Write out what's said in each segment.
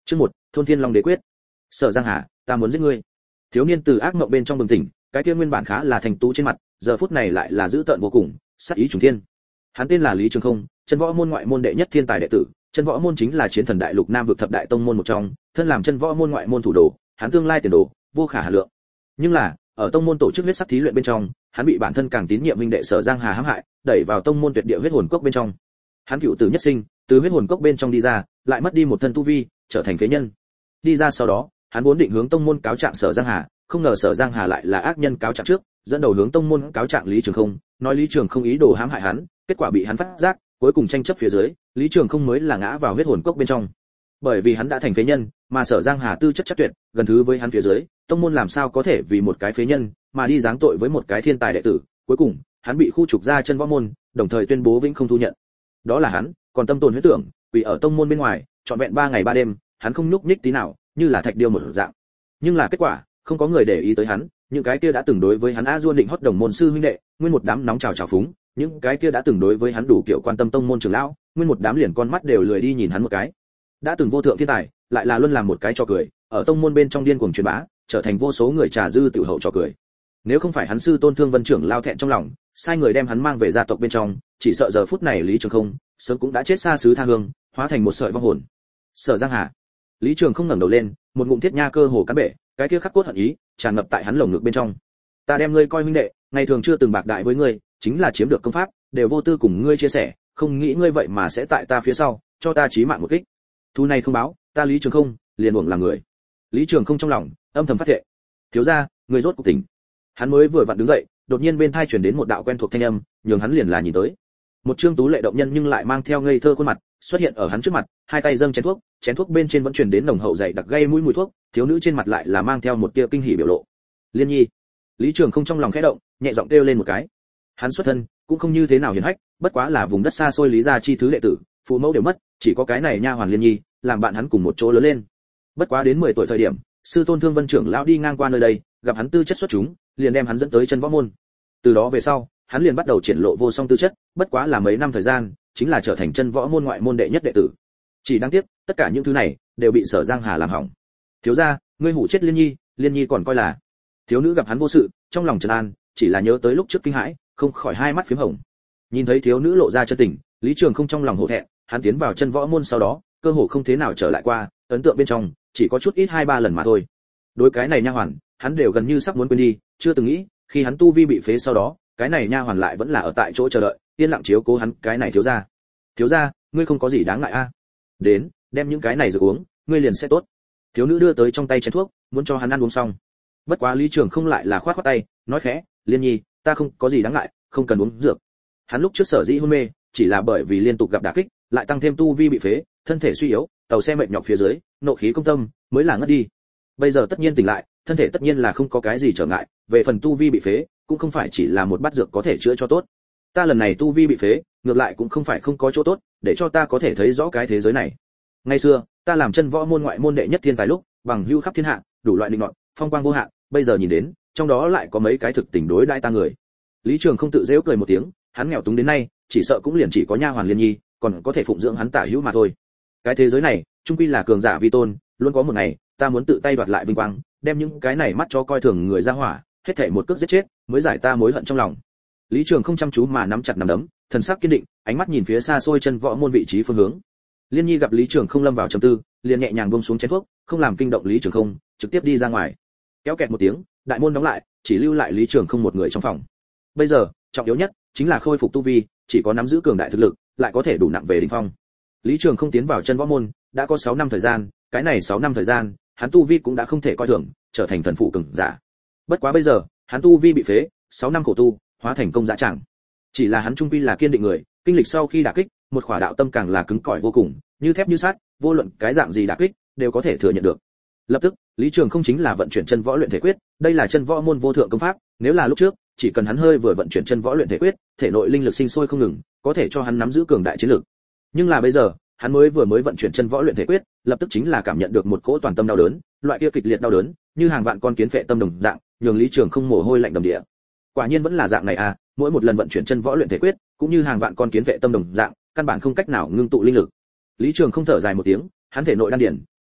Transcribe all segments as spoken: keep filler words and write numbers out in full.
Chương một, thôn Thiên Long Đế quyết. Sở Giang Hà, ta muốn giết ngươi. Thiếu niên từ ác mộng bên trong bừng tỉnh, cái kia nguyên bản khá là thành tú trên mặt, giờ phút này lại là dữ tợn vô cùng, sát ý trùng thiên. Hắn tên là Lý Trường Không, chân võ môn ngoại môn đệ nhất thiên tài đệ tử, chân võ môn chính là chiến thần đại lục nam vực thập đại tông môn một trong, thân làm chân võ môn ngoại môn thủ đồ, hắn tương lai tiền đồ vô khả hà lượng. Nhưng là, ở tông môn tổ chức huyết sắc thí luyện bên trong, hắn bị bản thân càng tín nhiệm huynh đệ Sở Giang Hà hãm hại, đẩy vào tông môn tuyệt địa huyết hồn cốc bên trong. Hắn cựu tử nhất sinh, từ huyết hồn cốc bên trong đi ra, lại mất đi một thân tu vi, trở thành phế nhân. Đi ra sau đó, hắn vốn định hướng tông môn cáo trạng Sở Giang Hà, không ngờ Sở Giang Hà lại là ác nhân cáo trạng trước, dẫn đầu hướng tông môn cáo trạng Lý Trường Không, nói Lý Trường Không ý đồ hãm hại hắn, kết quả bị hắn phát giác, cuối cùng tranh chấp phía dưới, Lý Trường Không mới là ngã vào huyết hồn cốc bên trong. Bởi vì hắn đã thành phế nhân, mà Sở Giang Hà tư chất chắc tuyệt, gần thứ với hắn phía dưới, tông môn làm sao có thể vì một cái phế nhân mà đi giáng tội với một cái thiên tài đệ tử, cuối cùng, hắn bị khu trục ra chân võ môn, đồng thời tuyên bố vĩnh không thu nhận. Đó là hắn, còn tâm tồn huyết tưởng, quỳ ở tông môn bên ngoài, trọn vẹn ba ngày ba đêm, hắn không nhúc nhích tí nào, như là thạch điêu một dạng. Nhưng là kết quả, không có người để ý tới hắn, những cái kia đã từng đối với hắn a duôn định hót đồng môn sư huynh đệ, nguyên một đám nóng trào trào phúng, những cái kia đã từng đối với hắn đủ kiểu quan tâm tông môn trưởng lão, nguyên một đám liền con mắt đều lười đi nhìn hắn một cái. Đã từng vô thượng thiên tài, lại là luôn làm một cái trò cười, ở tông môn bên trong điên cuồng truyền bá, trở thành vô số người trà dư tiểu hậu trò cười. Nếu không phải hắn sư tôn Thương Vân trưởng lao thẹn trong lòng, sai người đem hắn mang về gia tộc bên trong, chỉ sợ giờ phút này Lý Trường Không sớm cũng đã chết xa xứ tha hương, hóa thành một sợi vong hồn. Sở Giang Hà. Lý Trường Không ngẩng đầu lên, một ngụm thiết nha cơ hồ cắn bể, cái kia khắc cốt hận ý tràn ngập tại hắn lồng ngực bên trong. Ta đem ngươi coi huynh đệ, ngày thường chưa từng bạc đại với ngươi, chính là chiếm được công pháp, đều vô tư cùng ngươi chia sẻ, không nghĩ ngươi vậy mà sẽ tại ta phía sau, cho ta chí mạng một kích. Thu này không báo, ta Lý Trường Không, liền uổng làm người. Lý Trường Không trong lòng âm thầm phát thệ. Thiếu gia, ngươi rốt cuộc tỉnh. Hắn mới vừa vặn đứng dậy, đột nhiên bên tai truyền đến một đạo quen thuộc thanh âm, nhường hắn liền là nhìn tới. Một trương tú lệ động nhân nhưng lại mang theo ngây thơ khuôn mặt, xuất hiện ở hắn trước mặt, hai tay dâng chén thuốc, chén thuốc bên trên vẫn truyền đến nồng hậu dày đặc gây mũi mùi thuốc, thiếu nữ trên mặt lại là mang theo một tia kinh hỉ biểu lộ. Liên Nhi. Lý Trường Không trong lòng khẽ động, nhẹ giọng kêu lên một cái. Hắn xuất thân cũng không như thế nào hiển hách, bất quá là vùng đất xa xôi Lý gia chi thứ đệ tử, phụ mẫu đều mất, chỉ có cái này nha hoàn Liên Nhi, làm bạn hắn cùng một chỗ lớn lên. Bất quá đến mười tuổi thời điểm, sư tôn Thương Vân trưởng lão đi ngang qua nơi đây, gặp hắn tư chất xuất chúng, liền đem hắn dẫn tới chân võ môn. Từ đó về sau, hắn liền bắt đầu triển lộ vô song tư chất, bất quá là mấy năm thời gian, chính là trở thành chân võ môn ngoại môn đệ nhất đệ tử. Chỉ đáng tiếc, tất cả những thứ này đều bị Sở Giang Hà làm hỏng. Thiếu gia, ngươi hủ chết Liên Nhi, Liên Nhi còn coi là. Thiếu nữ gặp hắn vô sự, trong lòng trấn an, chỉ là nhớ tới lúc trước kinh hãi, không khỏi hai mắt phím hồng. Nhìn thấy thiếu nữ lộ ra chân tình, Lý Trường Không trong lòng hổ thẹn, hắn tiến vào chân võ môn sau đó, cơ hồ không thế nào trở lại qua, ấn tượng bên trong chỉ có chút ít hai ba lần mà thôi. Đối cái này nha hoàn, hắn đều gần như sắp muốn quên đi, chưa từng nghĩ, khi hắn tu vi bị phế sau đó, cái này nha hoàn lại vẫn là ở tại chỗ chờ đợi, yên lặng chiếu cố hắn, cái này thiếu gia. Thiếu gia, ngươi không có gì đáng ngại a. Đến, đem những cái này rồi uống, ngươi liền sẽ tốt. Thiếu nữ đưa tới trong tay chén thuốc, muốn cho hắn ăn uống xong. Bất quá Lý Trường Không lại là khoát khoát tay, nói khẽ, Liên Nhi, ta không có gì đáng ngại, không cần uống dược. Hắn lúc trước sở dĩ hôn mê, chỉ là bởi vì liên tục gặp đả kích, lại tăng thêm tu vi bị phế, thân thể suy yếu, tàu xe mệt nhọc phía dưới, nộ khí công tâm, mới là ngất đi. Bây giờ tất nhiên tỉnh lại, thân thể tất nhiên là không có cái gì trở ngại, về phần tu vi bị phế, cũng không phải chỉ là một bát dược có thể chữa cho tốt. Ta lần này tu vi bị phế, ngược lại cũng không phải không có chỗ tốt, để cho ta có thể thấy rõ cái thế giới này. Ngày xưa, ta làm chân võ môn ngoại môn đệ nhất thiên tài lúc, bằng hưu khắp thiên hạ, đủ loại định nọt, phong quang vô hạn, bây giờ nhìn đến, trong đó lại có mấy cái thực tình đối đãi ta người. Lý Trường Không tự giễu cười một tiếng, hắn nghèo túng đến nay, chỉ sợ cũng liền chỉ có nha hoàn Liên Nhi, còn có thể phụng dưỡng hắn tả hữu mà thôi. Cái thế giới này, chung quy là cường giả vi tôn, luôn có một ngày, ta muốn tự tay đoạt lại vinh quang, đem những cái này mắt cho coi thường người ra hỏa, hết thảy một cước giết chết, mới giải ta mối hận trong lòng. Lý Trường Không chăm chú mà nắm chặt nắm đấm, thần sắc kiên định, ánh mắt nhìn phía xa xôi chân võ môn vị trí phương hướng. Liên Nhi gặp Lý Trường Không lâm vào trầm tư, liền nhẹ nhàng buông xuống chén thuốc, không làm kinh động Lý Trường Không, trực tiếp đi ra ngoài. Kéo kẹt một tiếng, đại môn đóng lại, chỉ lưu lại Lý Trường Không một người trong phòng. Bây giờ, trọng yếu nhất chính là khôi phục tu vi, chỉ có nắm giữ cường đại thực lực, lại có thể đủ nặng về đỉnh phong. Lý Trường Không tiến vào chân võ môn, đã có sáu năm thời gian, cái này sáu năm thời gian, hắn tu vi cũng đã không thể coi thường, trở thành thần phụ cường giả. Bất quá bây giờ, hắn tu vi bị phế, sáu năm khổ tu, hóa thành công dã tràng. Chỉ là hắn trung quy là kiên định người, kinh lịch sau khi đả kích, một khỏa đạo tâm càng là cứng cỏi vô cùng, như thép như sắt, vô luận cái dạng gì đả kích, đều có thể thừa nhận được. Lập tức, Lý Trường Không chính là vận chuyển chân võ luyện thể quyết, đây là chân võ môn vô thượng công pháp, nếu là lúc trước, chỉ cần hắn hơi vừa vận chuyển chân võ luyện thể quyết, thể nội linh lực sinh sôi không ngừng, có thể cho hắn nắm giữ cường đại chiến lực. Nhưng là bây giờ, hắn mới vừa mới vận chuyển chân võ luyện thể quyết, lập tức chính là cảm nhận được một cỗ toàn tâm đau đớn, loại kia kịch liệt đau đớn, như hàng vạn con kiến phệ tâm đồng dạng, nhường Lý Trường Không mồ hôi lạnh đầm địa. Quả nhiên vẫn là dạng này à, mỗi một lần vận chuyển chân võ luyện thể quyết, cũng như hàng vạn con kiến phệ tâm đồng dạng, căn bản không cách nào ngưng tụ linh lực. Lý Trường Không thở dài một tiếng, hắn thể nội đan điển,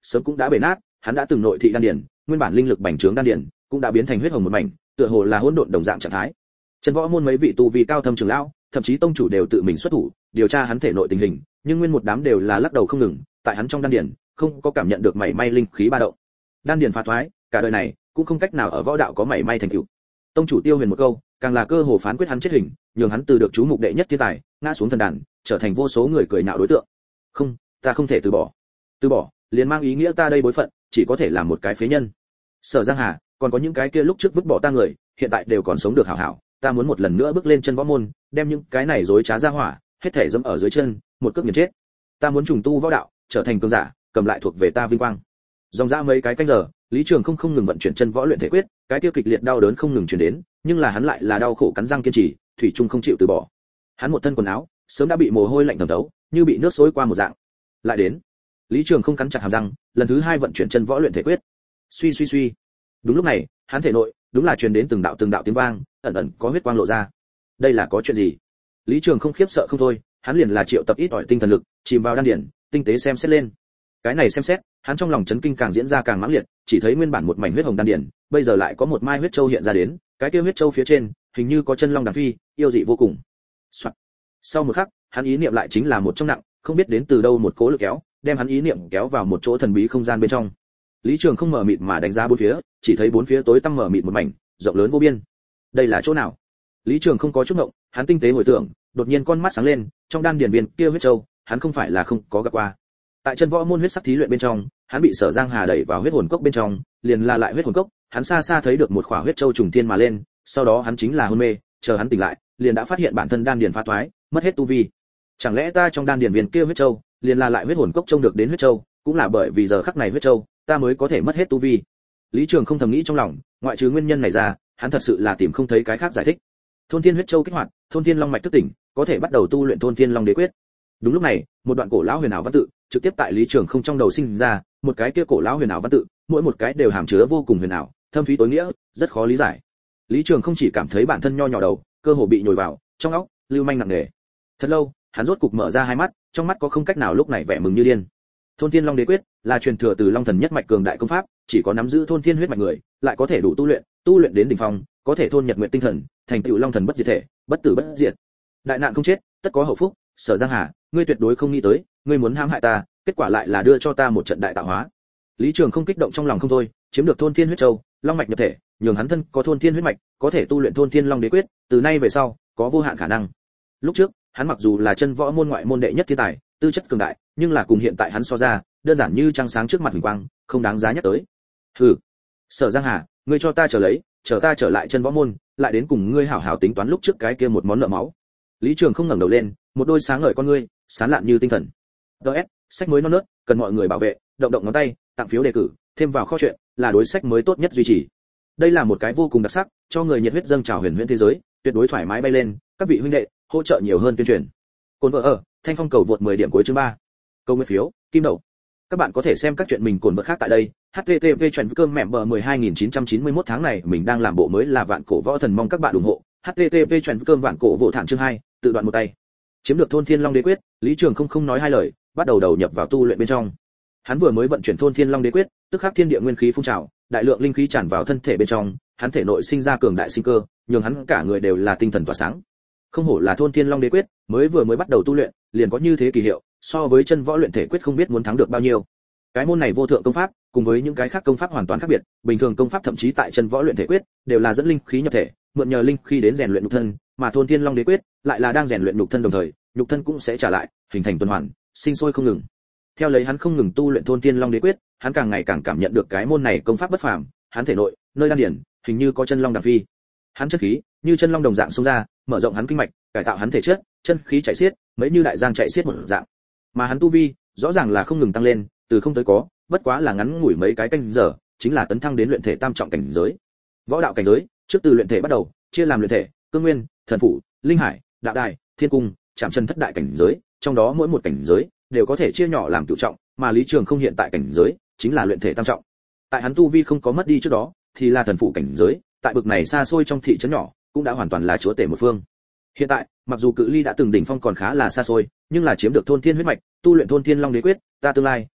sớm cũng đã bể nát, hắn đã từng nội thị đan điền, nguyên bản linh lực bành trướng đan điền cũng đã biến thành huyết hồng một mảnh, tựa hồ là hỗn độn đồng dạng trạng thái. Chân võ môn mấy vị tu vi cao thâm trưởng lão, thậm chí tông chủ đều tự mình xuất thủ, điều tra hắn thể nội tình hình, nhưng nguyên một đám đều là lắc đầu không ngừng, tại hắn trong đan điền không có cảm nhận được mảy may linh khí ba động. Đan điền phá thoái, cả đời này cũng không cách nào ở võ đạo có mảy may thành tựu. Tông chủ Tiêu Huyền một câu, càng là cơ hồ phán quyết hắn chết hình, nhường hắn từ được chú mục đệ nhất thiên tài, ngã xuống thần đàn, trở thành vô số người cười nhạo đối tượng. Không, ta không thể từ bỏ. Từ bỏ, liền mang ý nghĩa ta đây bối phận, chỉ có thể làm một cái phế nhân. Sở Giang Hà, còn có những cái kia lúc trước vứt bỏ ta người, hiện tại đều còn sống được hảo hảo, ta muốn một lần nữa bước lên chân võ môn, đem những cái này dối trá ra hỏa, hết thể dẫm ở dưới chân, một cước nghiền chết. Ta muốn trùng tu võ đạo, trở thành cường giả, cầm lại thuộc về ta vinh quang. Dòng dã mấy cái canh giờ, Lý Trường không không ngừng vận chuyển chân võ luyện thể quyết, cái tiêu kịch liệt đau đớn không ngừng truyền đến, nhưng là hắn lại là đau khổ cắn răng kiên trì, thủy chung không chịu từ bỏ. Hắn một thân quần áo, sớm đã bị mồ hôi lạnh thấm thấu, như bị nước xối qua một dạng. Lại đến, Lý Trường không cắn chặt hàm răng, lần thứ hai vận chuyển chân võ luyện thể quyết. Suy suy suy. Đúng lúc này, hắn thể nội, đúng là truyền đến từng đạo từng đạo tiếng vang, ẩn ẩn có huyết quang lộ ra. Đây là có chuyện gì? Lý Trường không khiếp sợ không thôi, hắn liền là triệu tập ít ỏi tinh thần lực, chìm vào đan điển, tinh tế xem xét lên. Cái này xem xét, hắn trong lòng chấn kinh càng diễn ra càng mãnh liệt, chỉ thấy nguyên bản một mảnh huyết hồng đan điển, bây giờ lại có một mai huyết châu hiện ra đến, cái kia huyết châu phía trên, hình như có chân long đàn phi, yêu dị vô cùng. Soạn. Sau một khắc, hắn ý niệm lại chính là một trong nặng, không biết đến từ đâu một cố lực kéo, đem hắn ý niệm kéo vào một chỗ thần bí không gian bên trong. Lý Trường không mở mịt mà đánh giá bốn phía, chỉ thấy bốn phía tối tăm mở mịt một mảnh, rộng lớn vô biên. Đây là chỗ nào? Lý Trường không có chút ngộng, hắn tinh tế hồi tưởng, đột nhiên con mắt sáng lên, trong đan điền viên kia huyết châu, hắn không phải là không có gặp qua. Tại chân võ môn huyết sắc thí luyện bên trong, hắn bị Sở Giang Hà đẩy vào huyết hồn cốc bên trong, liền là lại huyết hồn cốc, hắn xa xa thấy được một khỏa huyết châu trùng thiên mà lên, sau đó hắn chính là hôn mê, chờ hắn tỉnh lại, liền đã phát hiện bản thân đan điền phá thoái, mất hết tu vi. Chẳng lẽ ta trong đan điền viên kia huyết châu, liền là lại huyết hồn cốc trông được đến huyết châu, cũng là bởi vì giờ khắc này huyết châu, ta mới có thể mất hết tu vi. Lý Trường không thầm nghĩ trong lòng, ngoại trừ nguyên nhân này ra, hắn thật sự là tìm không thấy cái khác giải thích. Thôn Thiên huyết châu kích hoạt, Thôn Thiên Long mạch thức tỉnh, có thể bắt đầu tu luyện Thôn Thiên Long đế quyết. Đúng lúc này, một đoạn cổ lão huyền ảo văn tự trực tiếp tại Lý Trường không trong đầu sinh ra, một cái kia cổ lão huyền ảo văn tự, mỗi một cái đều hàm chứa vô cùng huyền ảo, thâm thúy tối nghĩa, rất khó lý giải. Lý Trường không chỉ cảm thấy bản thân nho nhỏ đầu, cơ hồ bị nhồi vào, trong óc lưu manh nặng nề. Thật lâu, hắn rốt cục mở ra hai mắt, trong mắt có không cách nào lúc này vẻ mừng như điên. Thôn Thiên Long đế quyết là truyền thừa từ Long thần nhất mạch cường đại công pháp, chỉ có nắm giữ thôn thiên huyết mạch người, lại có thể đủ tu luyện, tu luyện đến đỉnh phong, có thể thôn nhật nguyện tinh thần, thành tựu Long thần bất diệt thể, bất tử bất diệt. Đại nạn không chết, tất có hậu phúc, Sở Giang Hà, ngươi tuyệt đối không nghĩ tới, ngươi muốn hãm hại ta, kết quả lại là đưa cho ta một trận đại tạo hóa. Lý Trường không kích động trong lòng không thôi, chiếm được thôn thiên huyết châu, long mạch nhập thể, nhường hắn thân có thôn thiên huyết mạch, có thể tu luyện thôn thiên long đế quyết, từ nay về sau, có vô hạn khả năng. Lúc trước, hắn mặc dù là chân võ môn ngoại môn đệ nhất thiên tài, tư chất cường đại, nhưng là cùng hiện tại hắn so ra, đơn giản như trăng sáng trước mặt huỳnh quang, không đáng giá nhắc tới. Hừ, Sở Giang Hà, ngươi cho ta chờ lấy, chờ ta trở lại chân võ môn, lại đến cùng ngươi hảo hảo tính toán lúc trước cái kia một món nợ máu. Lý Trường không ngẩng đầu lên, một đôi sáng ngời con ngươi, sáng lạn như tinh thần. đê ét, sách mới non nớt, cần mọi người bảo vệ, động động ngón tay, tặng phiếu đề cử, thêm vào kho truyện, là đối sách mới tốt nhất duy trì. Đây là một cái vô cùng đặc sắc, cho người nhiệt huyết dâng trào huyền huyễn thế giới, tuyệt đối thoải mái bay lên, các vị huynh đệ, hỗ trợ nhiều hơn tuyên truyền. Cồn vợ ở, Thanh Phong cầu vượt mười điểm cuối chương ba. Câu nguyên phiếu, kim đậu. Các bạn có thể xem các chuyện mình cồn vợ khác tại đây. hát tê tê pê chuyển cơm mẹ bờ mười hai nghìn chín trăm chín mươi mốt tháng này mình đang làm bộ mới là vạn cổ võ thần, mong các bạn ủng hộ. hát tê tê pê chuyển cơm vạn cổ vỗ thẳng chương hai, tự đoạn một tay. Chiếm được thôn thiên long đế quyết, Lý Trường không không nói hai lời, bắt đầu đầu nhập vào tu luyện bên trong. Hắn vừa mới vận chuyển thôn thiên long đế quyết, tức khắc thiên địa nguyên khí phun trào, đại lượng linh khí tràn vào thân thể bên trong, hắn thể nội sinh ra cường đại sinh cơ, nhường hắn cả người đều là tinh thần tỏa sáng. Không hổ là thôn thiên long đế quyết, mới vừa mới bắt đầu tu luyện, liền có như thế kỳ hiệu, so với chân võ luyện thể quyết không biết muốn thắng được bao nhiêu. Cái môn này vô thượng công pháp, cùng với những cái khác công pháp hoàn toàn khác biệt, bình thường công pháp thậm chí tại chân võ luyện thể quyết, đều là dẫn linh khí nhập thể, mượn nhờ linh khí đến rèn luyện nhục thân, mà thôn thiên long đế quyết lại là đang rèn luyện nhục thân đồng thời, nhục thân cũng sẽ trả lại, hình thành tuần hoàn, sinh sôi không ngừng. Theo lấy hắn không ngừng tu luyện thôn thiên long đế quyết, hắn càng ngày càng cảm nhận được cái môn này công pháp bất phàm, hắn thể nội, nơi đan điển, hình như có chân long đạp phi. Hắn chân khí, như chân long đồng dạng xông ra, mở rộng hắn kinh mạch, cải tạo hắn thể chất, chân khí chảy xiết, mấy như đại giang chảy xiết một dạng. Mà hắn tu vi, rõ ràng là không ngừng tăng lên, từ không tới có, bất quá là ngắn ngủi mấy cái canh giờ, chính là tấn thăng đến luyện thể tam trọng cảnh giới. Võ đạo cảnh giới, trước từ luyện thể bắt đầu, chia làm luyện thể, cương nguyên, thần phủ, linh hải, đạo đài, thiên cung, chạm chân thất đại cảnh giới, trong đó mỗi một cảnh giới đều có thể chia nhỏ làm cửu trọng, mà Lý Trường không hiện tại cảnh giới chính là luyện thể tam trọng. Tại hắn tu vi không có mất đi trước đó, thì là thần phủ cảnh giới, tại bực này xa xôi trong thị trấn nhỏ, cũng đã hoàn toàn là chúa tể một phương. Hiện tại, mặc dù cự ly đã từng đỉnh phong còn khá là xa xôi, nhưng là chiếm được thôn thiên huyết mạch, tu luyện thôn thiên long đế quyết, ta tương lai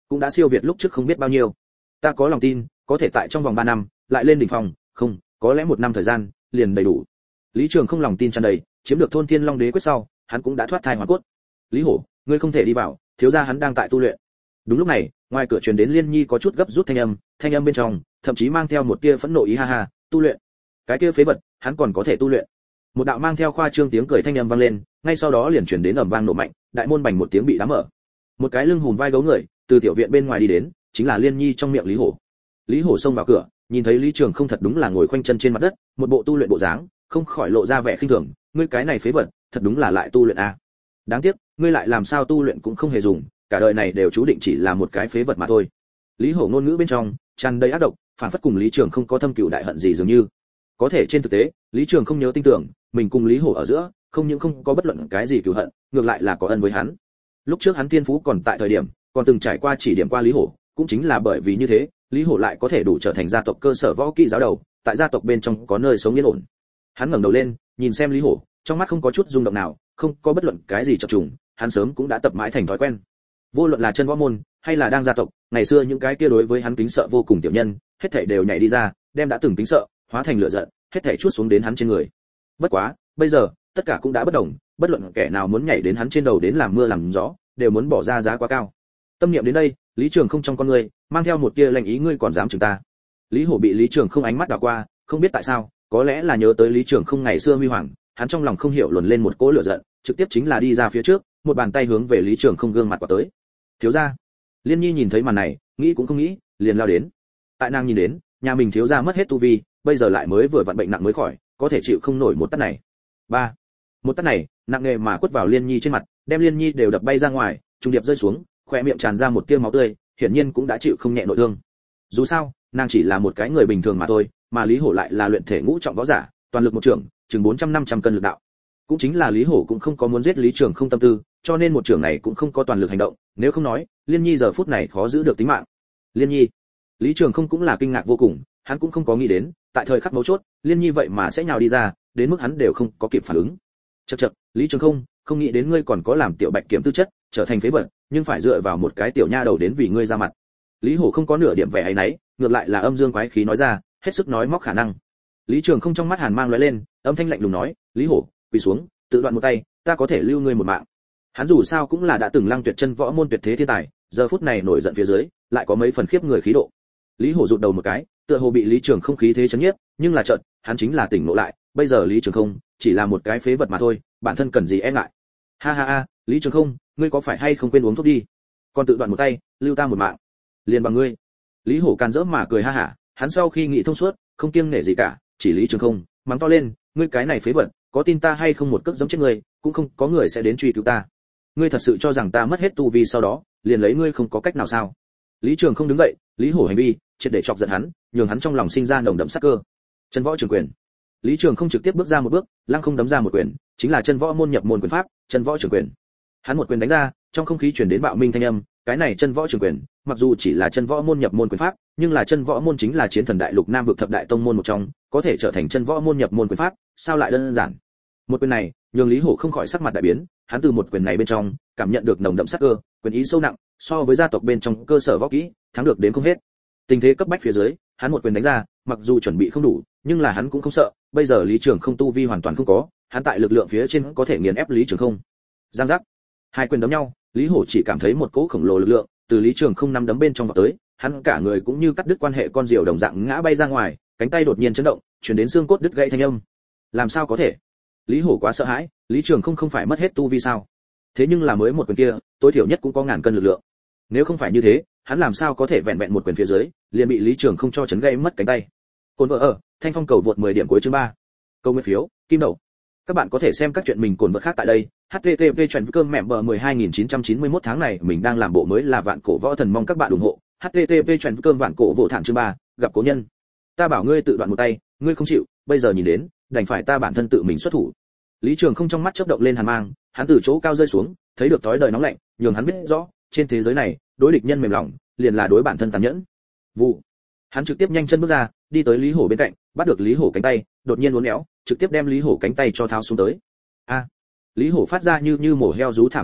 cũng đã siêu việt lúc trước không biết bao nhiêu. Ta có lòng tin có thể tại trong vòng ba năm lại lên đỉnh phong, không, có lẽ một năm thời gian liền đầy đủ. Lý Trường không lòng tin tràn đầy, chiếm được thôn Thiên Long Đế quyết sau, hắn cũng đã thoát thai hoàn cốt. Lý Hổ, ngươi không thể đi vào, thiếu gia hắn đang tại tu luyện. Đúng lúc này, ngoài cửa truyền đến Liên Nhi có chút gấp rút thanh âm, thanh âm bên trong thậm chí mang theo một tia phẫn nộ ý. Ha ha, tu luyện? Cái kia phế vật, hắn còn có thể tu luyện? Một đạo mang theo khoa trương tiếng cười thanh âm vang lên, ngay sau đó liền truyền đến ầm vang nổ mạnh, đại môn bành một tiếng bị đá mở. Một cái lưng hùm vai gấu người từ tiểu viện bên ngoài đi đến, chính là Liên Nhi trong miệng Lý Hổ. Lý Hổ xông vào cửa, nhìn thấy Lý Trường không thật đúng là ngồi khoanh chân trên mặt đất, một bộ tu luyện bộ dáng, không khỏi lộ ra vẻ khinh thường. Ngươi cái này phế vật, thật đúng là lại tu luyện a. Đáng tiếc, ngươi lại làm sao tu luyện cũng không hề dùng, cả đời này đều chú định chỉ là một cái phế vật mà thôi. Lý Hổ ngôn ngữ bên trong tràn đầy ác độc, phản phất cùng Lý Trường không có thâm cừu đại hận gì dường như. Có thể trên thực tế, Lý Trường không nhớ tin tưởng, mình cùng Lý Hổ ở giữa, không những không có bất luận cái gì cừu hận, ngược lại là có ân với hắn. Lúc trước hắn tiên phú còn tại thời điểm, còn từng trải qua chỉ điểm qua Lý Hổ, cũng chính là bởi vì như thế, Lý Hổ lại có thể đủ trở thành gia tộc cơ sở võ kỹ giáo đầu, tại gia tộc bên trong có nơi sống yên ổn. Hắn ngẩng đầu lên, nhìn xem Lý Hổ, trong mắt không có chút rung động nào, không có bất luận cái gì chập trùng, hắn sớm cũng đã tập mãi thành thói quen. Vô luận là chân võ môn hay là đang gia tộc, ngày xưa những cái kia đối với hắn kính sợ vô cùng tiểu nhân, hết thảy đều nhảy đi ra, đem đã từng kính sợ hóa thành lửa giận, hết thảy chuốt xuống đến hắn trên người. Bất quá, bây giờ, tất cả cũng đã bất đồng, bất luận kẻ nào muốn nhảy đến hắn trên đầu đến làm mưa làm gió, đều muốn bỏ ra giá quá cao. Tâm niệm đến đây, Lý Trường không trong con người mang theo một tia lạnh ý, ngươi còn dám chừng ta. Lý Hổ bị Lý Trường không ánh mắt đảo qua, không biết tại sao, có lẽ là nhớ tới Lý Trường không ngày xưa huy hoàng, hắn trong lòng không hiểu luồn lên một cỗ lửa giận, trực tiếp chính là đi ra phía trước, một bàn tay hướng về Lý Trường không gương mặt quạt tới. Thiếu gia. Liên Nhi nhìn thấy màn này, nghĩ cũng không nghĩ, liền lao đến. Tại nàng nhìn đến, nhà mình thiếu gia mất hết tu vi, bây giờ lại mới vừa vặn bệnh nặng mới khỏi, có thể chịu không nổi một tát này. Ba. Một tát này, nặng nề mà quất vào Liên Nhi trên mặt, đem Liên Nhi đều đập bay ra ngoài, trung điệp rơi xuống, khóe miệng tràn ra một tia máu tươi, hiển nhiên cũng đã chịu không nhẹ nội thương. Dù sao, nàng chỉ là một cái người bình thường mà thôi, mà Lý Hổ lại là luyện thể ngũ trọng võ giả, toàn lực một trưởng, chừng bốn trăm năm trăm cân lực đạo. Cũng chính là Lý Hổ cũng không có muốn giết Lý Trường không tâm tư, cho nên một trưởng này cũng không có toàn lực hành động, nếu không nói, Liên Nhi giờ phút này khó giữ được tính mạng. Liên Nhi. Lý Trường không cũng là kinh ngạc vô cùng, hắn cũng không có nghĩ đến, tại thời khắc mấu chốt, Liên Nhi vậy mà sẽ nhào đi ra, đến mức hắn đều không có kịp phản ứng. Chậc chậc, Lý Trường không, không nghĩ đến ngươi còn có làm tiểu bạch kiểm tư chất, trở thành phế vật, nhưng phải dựa vào một cái tiểu nha đầu đến vì ngươi ra mặt. Lý Hổ không có nửa điểm vẻ ấy nấy, ngược lại là âm dương quái khí nói ra, hết sức nói móc khả năng. Lý Trường không trong mắt hàn mang lóe lên, âm thanh lạnh lùng nói, Lý Hổ, quỳ xuống, tự đoạn một tay, ta có thể lưu ngươi một mạng. Hắn dù sao cũng là đã từng lăng tuyệt chân võ môn tuyệt thế thiên tài, giờ phút này nổi giận phía dưới, lại có mấy phần khiếp người khí độ. Lý Hổ rụt đầu một cái, tựa hồ bị Lý Trường không khí thế chấn nhiếp, nhưng là chợt, hắn chính là tỉnh ngộ lại, bây giờ Lý Trường không chỉ là một cái phế vật mà thôi, bản thân cần gì e ngại. Ha ha ha, Lý Trường không, ngươi có phải hay không quên uống thuốc đi? Còn tự đoạn một tay, lưu ta một mạng. Liền bằng ngươi. Lý Hổ can dỡ mà cười ha hả, hắn sau khi nghĩ thông suốt, không kiêng nể gì cả, chỉ Lý Trường không, mắng to lên, ngươi cái này phế vật, có tin ta hay không một cước giẫm chết ngươi, cũng không có người sẽ đến truy cứu ta. Ngươi thật sự cho rằng ta mất hết tu vi sau đó, liền lấy ngươi không có cách nào sao? Lý Trường không đứng dậy, Lý Hổ hành vi, triệt để chọc giận hắn, nhường hắn trong lòng sinh ra nồng đậm sát cơ. Chân võ trường quyền. Lý Trường không trực tiếp bước ra một bước, lăng không đấm ra một quyền, chính là chân võ môn nhập môn quyền pháp, chân võ trường quyền. Hắn một quyền đánh ra, trong không khí truyền đến bạo minh thanh âm, cái này chân võ trường quyền, mặc dù chỉ là chân võ môn nhập môn quyền pháp, nhưng là chân võ môn chính là chiến thần đại lục nam vực thập đại tông môn một trong, có thể trở thành chân võ môn nhập môn quyền pháp, sao lại đơn giản. Một quyền này, nhường Lý Hổ không khỏi sắc mặt đại biến, hắn từ một quyền này bên trong, cảm nhận được nồng đậm sát cơ, quyền ý sâu nặng, so với gia tộc bên trong cơ sở võ kỹ, thắng được đến không hết. Tình thế cấp bách phía dưới, hắn một quyền đánh ra, mặc dù chuẩn bị không đủ, nhưng là hắn cũng không sợ, bây giờ Lý Trường không tu vi hoàn toàn không có, hắn tại lực lượng phía trên có thể nghiền ép Lý Trường không. Giang giác. Hai quyền đấm nhau, Lý Hổ chỉ cảm thấy một cỗ khổng lồ lực lượng từ Lý Trường không nắm đấm bên trong vào tới, hắn cả người cũng như cắt đứt quan hệ con diều đồng dạng ngã bay ra ngoài, cánh tay đột nhiên chấn động, truyền đến xương cốt đứt gãy thanh âm. Làm sao có thể? Lý Hổ quá sợ hãi, Lý Trường không không phải mất hết tu vi sao? Thế nhưng là mới một quyền kia, tối thiểu nhất cũng có ngàn cân lực lượng. Nếu không phải như thế, hắn làm sao có thể vẹn vẹn một quyền phía dưới, liền bị Lý Trường không cho chấn gãy mất cánh tay. Cồn vợ ở, Thanh Phong cầu vượt mười điểm cuối chương ba. Câu nguyên phiếu, kim đầu. Các bạn có thể xem các chuyện mình cồn vợ khác tại đây. H T T P chuyện cơm mẹ bờ mười hai nghìn chín trăm chín mươi mốt tháng này mình đang làm bộ mới là vạn cổ võ thần, mong các bạn ủng hộ. H T T P chuyện cơm vạn cổ vỗ thản chương ba, gặp cố nhân. Ta bảo ngươi tự đoạn một tay, ngươi không chịu, bây giờ nhìn đến, đành phải ta bản thân tự mình xuất thủ. Lý Trường không trong mắt chớp động lên hàn mang, hắn từ chỗ cao rơi xuống, thấy được tối đời nóng lạnh, nhường hắn biết rõ, trên thế giới này, đối địch nhân mềm lòng, liền là đối bản thân tàn nhẫn. Vụ. Hắn trực tiếp nhanh chân bước ra, đi tới Lý Hổ bên cạnh, bắt được Lý Hổ cánh tay, đột nhiên uốn éo, trực tiếp đem Lý Hổ cánh tay cho tháo xuống tới. A. Lý Hổ phát ra như như mổ heo rú thảm thanh âm,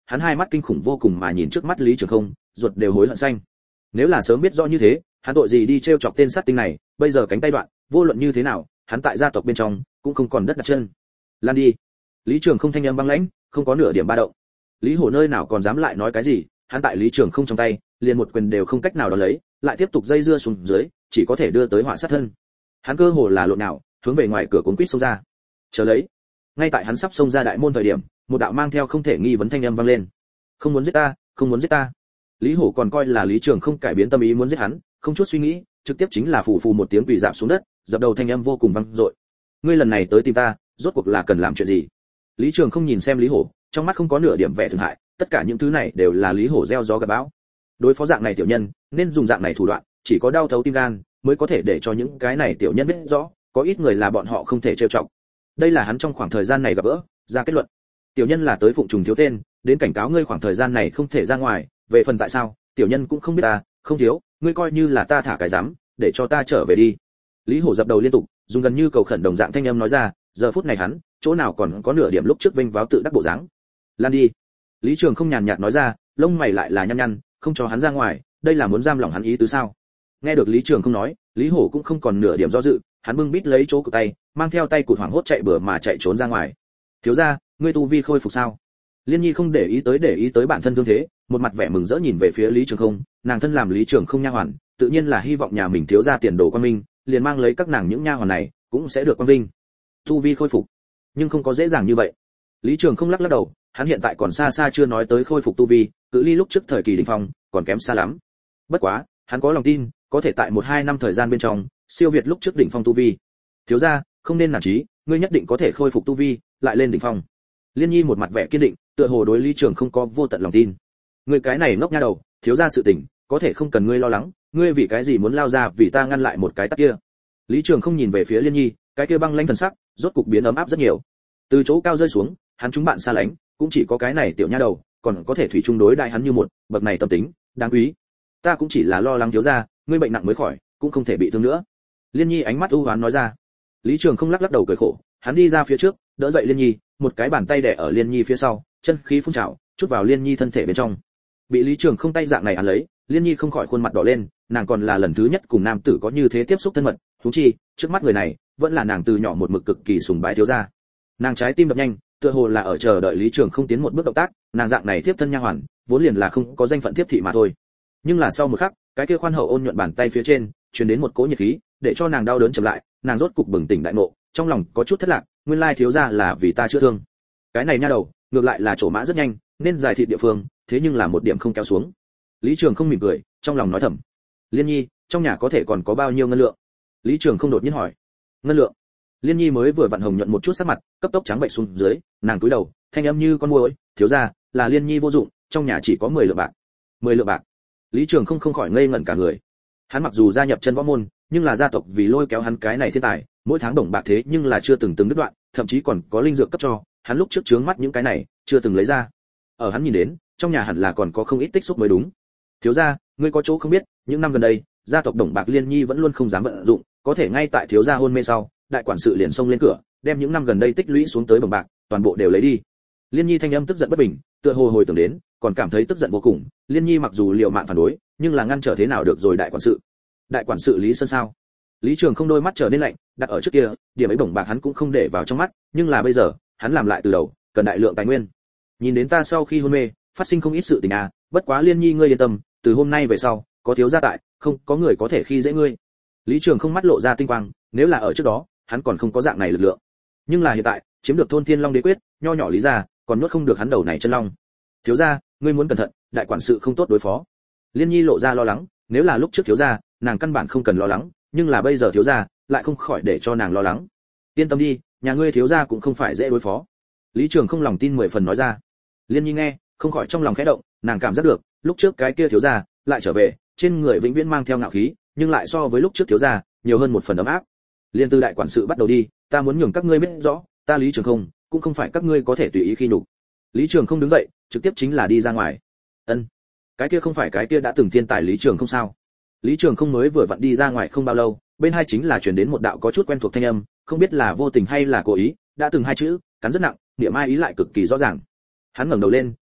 hắn hai mắt kinh khủng vô cùng mà nhìn trước mắt Lý Trường Không, ruột đều hối hận xanh. Nếu là sớm biết rõ như thế, hắn tội gì đi trêu chọc tên sát tinh này, bây giờ cánh tay đoạn, vô luận như thế nào, hắn tại gia tộc bên trong cũng không còn đất đặt chân. Lan đi. Lý Trường Không thanh âm băng lãnh, không có nửa điểm ba động. Lý Hổ nơi nào còn dám lại nói cái gì, hắn tại Lý Trường Không trong tay, liền một quyền đều không cách nào đón lấy, lại tiếp tục dây dưa xuống dưới, chỉ có thể đưa tới họa sát thân. Hắn cơ hồ là lộn nào, hướng về ngoài cửa cuốn quýt xông ra. Chờ lấy. Ngay tại hắn sắp xông ra đại môn thời điểm, một đạo mang theo không thể nghi vấn thanh âm vang lên. Không muốn giết ta, không muốn giết ta. Lý Hổ còn coi là Lý Trường Không cải biến tâm ý muốn giết hắn, không chút suy nghĩ, trực tiếp chính là phù phù một tiếng quỳ rạp xuống đất, dập đầu thanh âm vô cùng vang dội. Ngươi lần này tới tìm ta, rốt cuộc là cần làm chuyện gì? Lý Trường Không nhìn xem Lý Hổ, trong mắt không có nửa điểm vẻ thương hại, tất cả những thứ này đều là Lý Hổ gieo gió gặt bão. Đối phó dạng này tiểu nhân, nên dùng dạng này thủ đoạn, chỉ có đau thấu tim gan, mới có thể để cho những cái này tiểu nhân biết rõ, có ít người là bọn họ không thể trêu chọc. Đây là hắn trong khoảng thời gian này gặp gỡ, ra kết luận. Tiểu nhân là tới phụng trùng thiếu tên, đến cảnh cáo ngươi khoảng thời gian này không thể ra ngoài, về phần tại sao, tiểu nhân cũng không biết ta, không thiếu, ngươi coi như là ta thả cái dám, để cho ta trở về đi. Lý Hổ dập đầu liên tục, dùng gần như cầu khẩn đồng dạng thanh âm nói ra, giờ phút này hắn, chỗ nào còn có nửa điểm lúc trước vinh váo tự đắc bộ dáng. Lan đi. Lý Trường Không nhàn nhạt nói ra, lông mày lại là nhăn nhăn, không cho hắn ra ngoài, đây là muốn giam lỏng hắn ý tứ sao? Nghe được Lý Trường Không nói, Lý Hổ cũng không còn nửa điểm do dự, hắn bưng bít lấy chỗ của tay, mang theo tay cụt hoảng hốt chạy bừa mà chạy trốn ra ngoài. Thiếu gia, ngươi tu vi khôi phục sao? Liên Nhi không để ý tới để ý tới bản thân thương thế, một mặt vẻ mừng rỡ nhìn về phía Lý Trường Không, nàng thân làm Lý Trường Không nha hoàn, tự nhiên là hy vọng nhà mình thiếu gia tiền đồ quan minh, liền mang lấy các nàng những nha hoàn này, cũng sẽ được quang vinh. Tu vi khôi phục, nhưng không có dễ dàng như vậy. Lý Trường Không lắc lắc đầu, hắn hiện tại còn xa xa chưa nói tới khôi phục tu vi, cự ly lúc trước thời kỳ đỉnh phong, còn kém xa lắm. Bất quá, hắn có lòng tin, có thể tại một hai năm thời gian bên trong, siêu việt lúc trước đỉnh phong tu vi. Thiếu gia, không nên nản chí, ngươi nhất định có thể khôi phục tu vi, lại lên đỉnh phong. Liên Nhi một mặt vẻ kiên định, tựa hồ đối Lý Trường Không có vô tận lòng tin. Ngươi cái này ngốc nha đầu, thiếu gia sự tình, có thể không cần ngươi lo lắng, ngươi vì cái gì muốn lao ra vì ta ngăn lại một cái tắc kia. Lý Trường Không nhìn về phía Liên Nhi, cái kia băng lãnh thần sắc, rốt cục biến ấm áp rất nhiều. Từ chỗ cao rơi xuống, hắn chúng bạn xa lánh, cũng chỉ có cái này tiểu nha đầu, còn có thể thủy chung đối đại hắn như một, bậc này tâm tính, đáng quý. Ta cũng chỉ là lo lắng thiếu gia, ngươi bệnh nặng mới khỏi, cũng không thể bị thương nữa. Liên Nhi ánh mắt u hoán nói ra. Lý Trường Không lắc lắc đầu cười khổ, hắn đi ra phía trước, đỡ dậy Liên Nhi, một cái bàn tay đè ở Liên Nhi phía sau, chân khí phun trào, chút vào Liên Nhi thân thể bên trong. Bị Lý Trường Không tay dạng này ăn lấy, Liên Nhi không khỏi khuôn mặt đỏ lên, nàng còn là lần thứ nhất cùng nam tử có như thế tiếp xúc thân mật, huống chi, trước mắt người này, vẫn là nàng từ nhỏ một mực cực kỳ sùng bái thiếu gia. Nàng trái tim đập nhanh, tựa hồ là ở chờ đợi Lý Trường Không tiến một bước động tác, nàng dạng này tiếp thân nha hoàn, vốn liền là không có danh phận tiếp thị mà thôi. Nhưng là sau một khắc, cái kia khoan hậu ôn nhuận bàn tay phía trên, truyền đến một cỗ nhiệt khí, để cho nàng đau đớn chậm lại, nàng rốt cục bừng tỉnh đại ngộ, trong lòng có chút thất lạc, nguyên lai thiếu gia là vì ta chữa thương. Cái này nha đầu, ngược lại là trổ mã rất nhanh, nên giải thịt địa phương, thế nhưng là một điểm không kéo xuống. Lý Trường Không mỉm cười, trong lòng nói thầm, Liên Nhi, trong nhà có thể còn có bao nhiêu ngân lượng? Lý Trường Không đột nhiên hỏi. Ngân lượng? Liên Nhi mới vừa vặn hồng nhuận một chút sắc mặt, cấp tốc trắng bệch xuống dưới, nàng cúi đầu, thanh âm như con muỗi, thiếu gia, là Liên Nhi vô dụng, trong nhà chỉ có mười lượng bạc. mười lượng bạc? Lý Trường Không không khỏi ngây ngẩn cả người. Hắn mặc dù gia nhập chân võ môn, nhưng là gia tộc vì lôi kéo hắn cái này thiên tài, mỗi tháng đồng bạc thế nhưng là chưa từng từng đứt đoạn, thậm chí còn có linh dược cấp cho, hắn lúc trước chướng mắt những cái này, chưa từng lấy ra. Ở hắn nhìn đến, trong nhà hẳn là còn có không ít tích xúc mới đúng. Thiếu gia, ngươi có chỗ không biết, những năm gần đây, gia tộc đồng bạc Liên Nhi vẫn luôn không dám vận dụng, có thể ngay tại thiếu gia hôn mê sau, đại quản sự liền xông lên cửa, đem những năm gần đây tích lũy xuống tới đồng bạc, toàn bộ đều lấy đi. Liên Nhi thanh âm tức giận bất bình, tựa hồ hồi tưởng đến, còn cảm thấy tức giận vô cùng. Liên Nhi mặc dù liều mạng phản đối, nhưng là ngăn trở thế nào được rồi đại quản sự. Đại quản sự Lý Sơn sao? Lý Trường Không đôi mắt trở nên lạnh, đặt ở trước kia, điểm ấy đồng bạc hắn cũng không để vào trong mắt, nhưng là bây giờ, hắn làm lại từ đầu, cần đại lượng tài nguyên. Nhìn đến ta sau khi hôn mê, phát sinh không ít sự tình à, bất quá Liên Nhi ngươi yên tâm, từ hôm nay về sau, có thiếu gia tại, không có người có thể khi dễ ngươi. Lý Trường Không mắt lộ ra tinh quang, nếu là ở trước đó, hắn còn không có dạng này lực lượng. Nhưng là hiện tại, chiếm được thôn Thiên Long Đế quyết, nho nhỏ Lý gia, còn nuốt không được hắn đầu này chân long. Thiếu gia, ngươi muốn cẩn thận, đại quản sự không tốt đối phó. Liên Nhi lộ ra lo lắng, nếu là lúc trước thiếu gia, nàng căn bản không cần lo lắng, nhưng là bây giờ thiếu gia, lại không khỏi để cho nàng lo lắng. Yên tâm đi, nhà ngươi thiếu gia cũng không phải dễ đối phó. Lý Trường Không lòng tin mười phần nói ra. Liên Nhi nghe, không khỏi trong lòng khẽ động, nàng cảm giác được, lúc trước cái kia thiếu gia lại trở về, trên người vĩnh viễn mang theo ngạo khí, nhưng lại so với lúc trước thiếu gia, nhiều hơn một phần ấm áp. Liên tư đại quản sự bắt đầu đi, ta muốn nhường các ngươi biết rõ, ta Lý Trường Không, cũng không phải các ngươi có thể tùy ý khi nhục. Lý Trường Không đứng dậy, trực tiếp chính là đi ra ngoài. Ân, cái kia không phải cái kia đã từng thiên tài Lý Trường Không sao? Lý Trường Không mới vừa vặn đi ra ngoài không bao lâu, bên hai chính là truyền đến một đạo có chút quen thuộc thanh âm, không biết là vô tình hay là cố ý, đã từng hai chữ, cắn rất nặng, niệm ai ý lại cực kỳ rõ ràng. Hắn ngẩng đầu lên,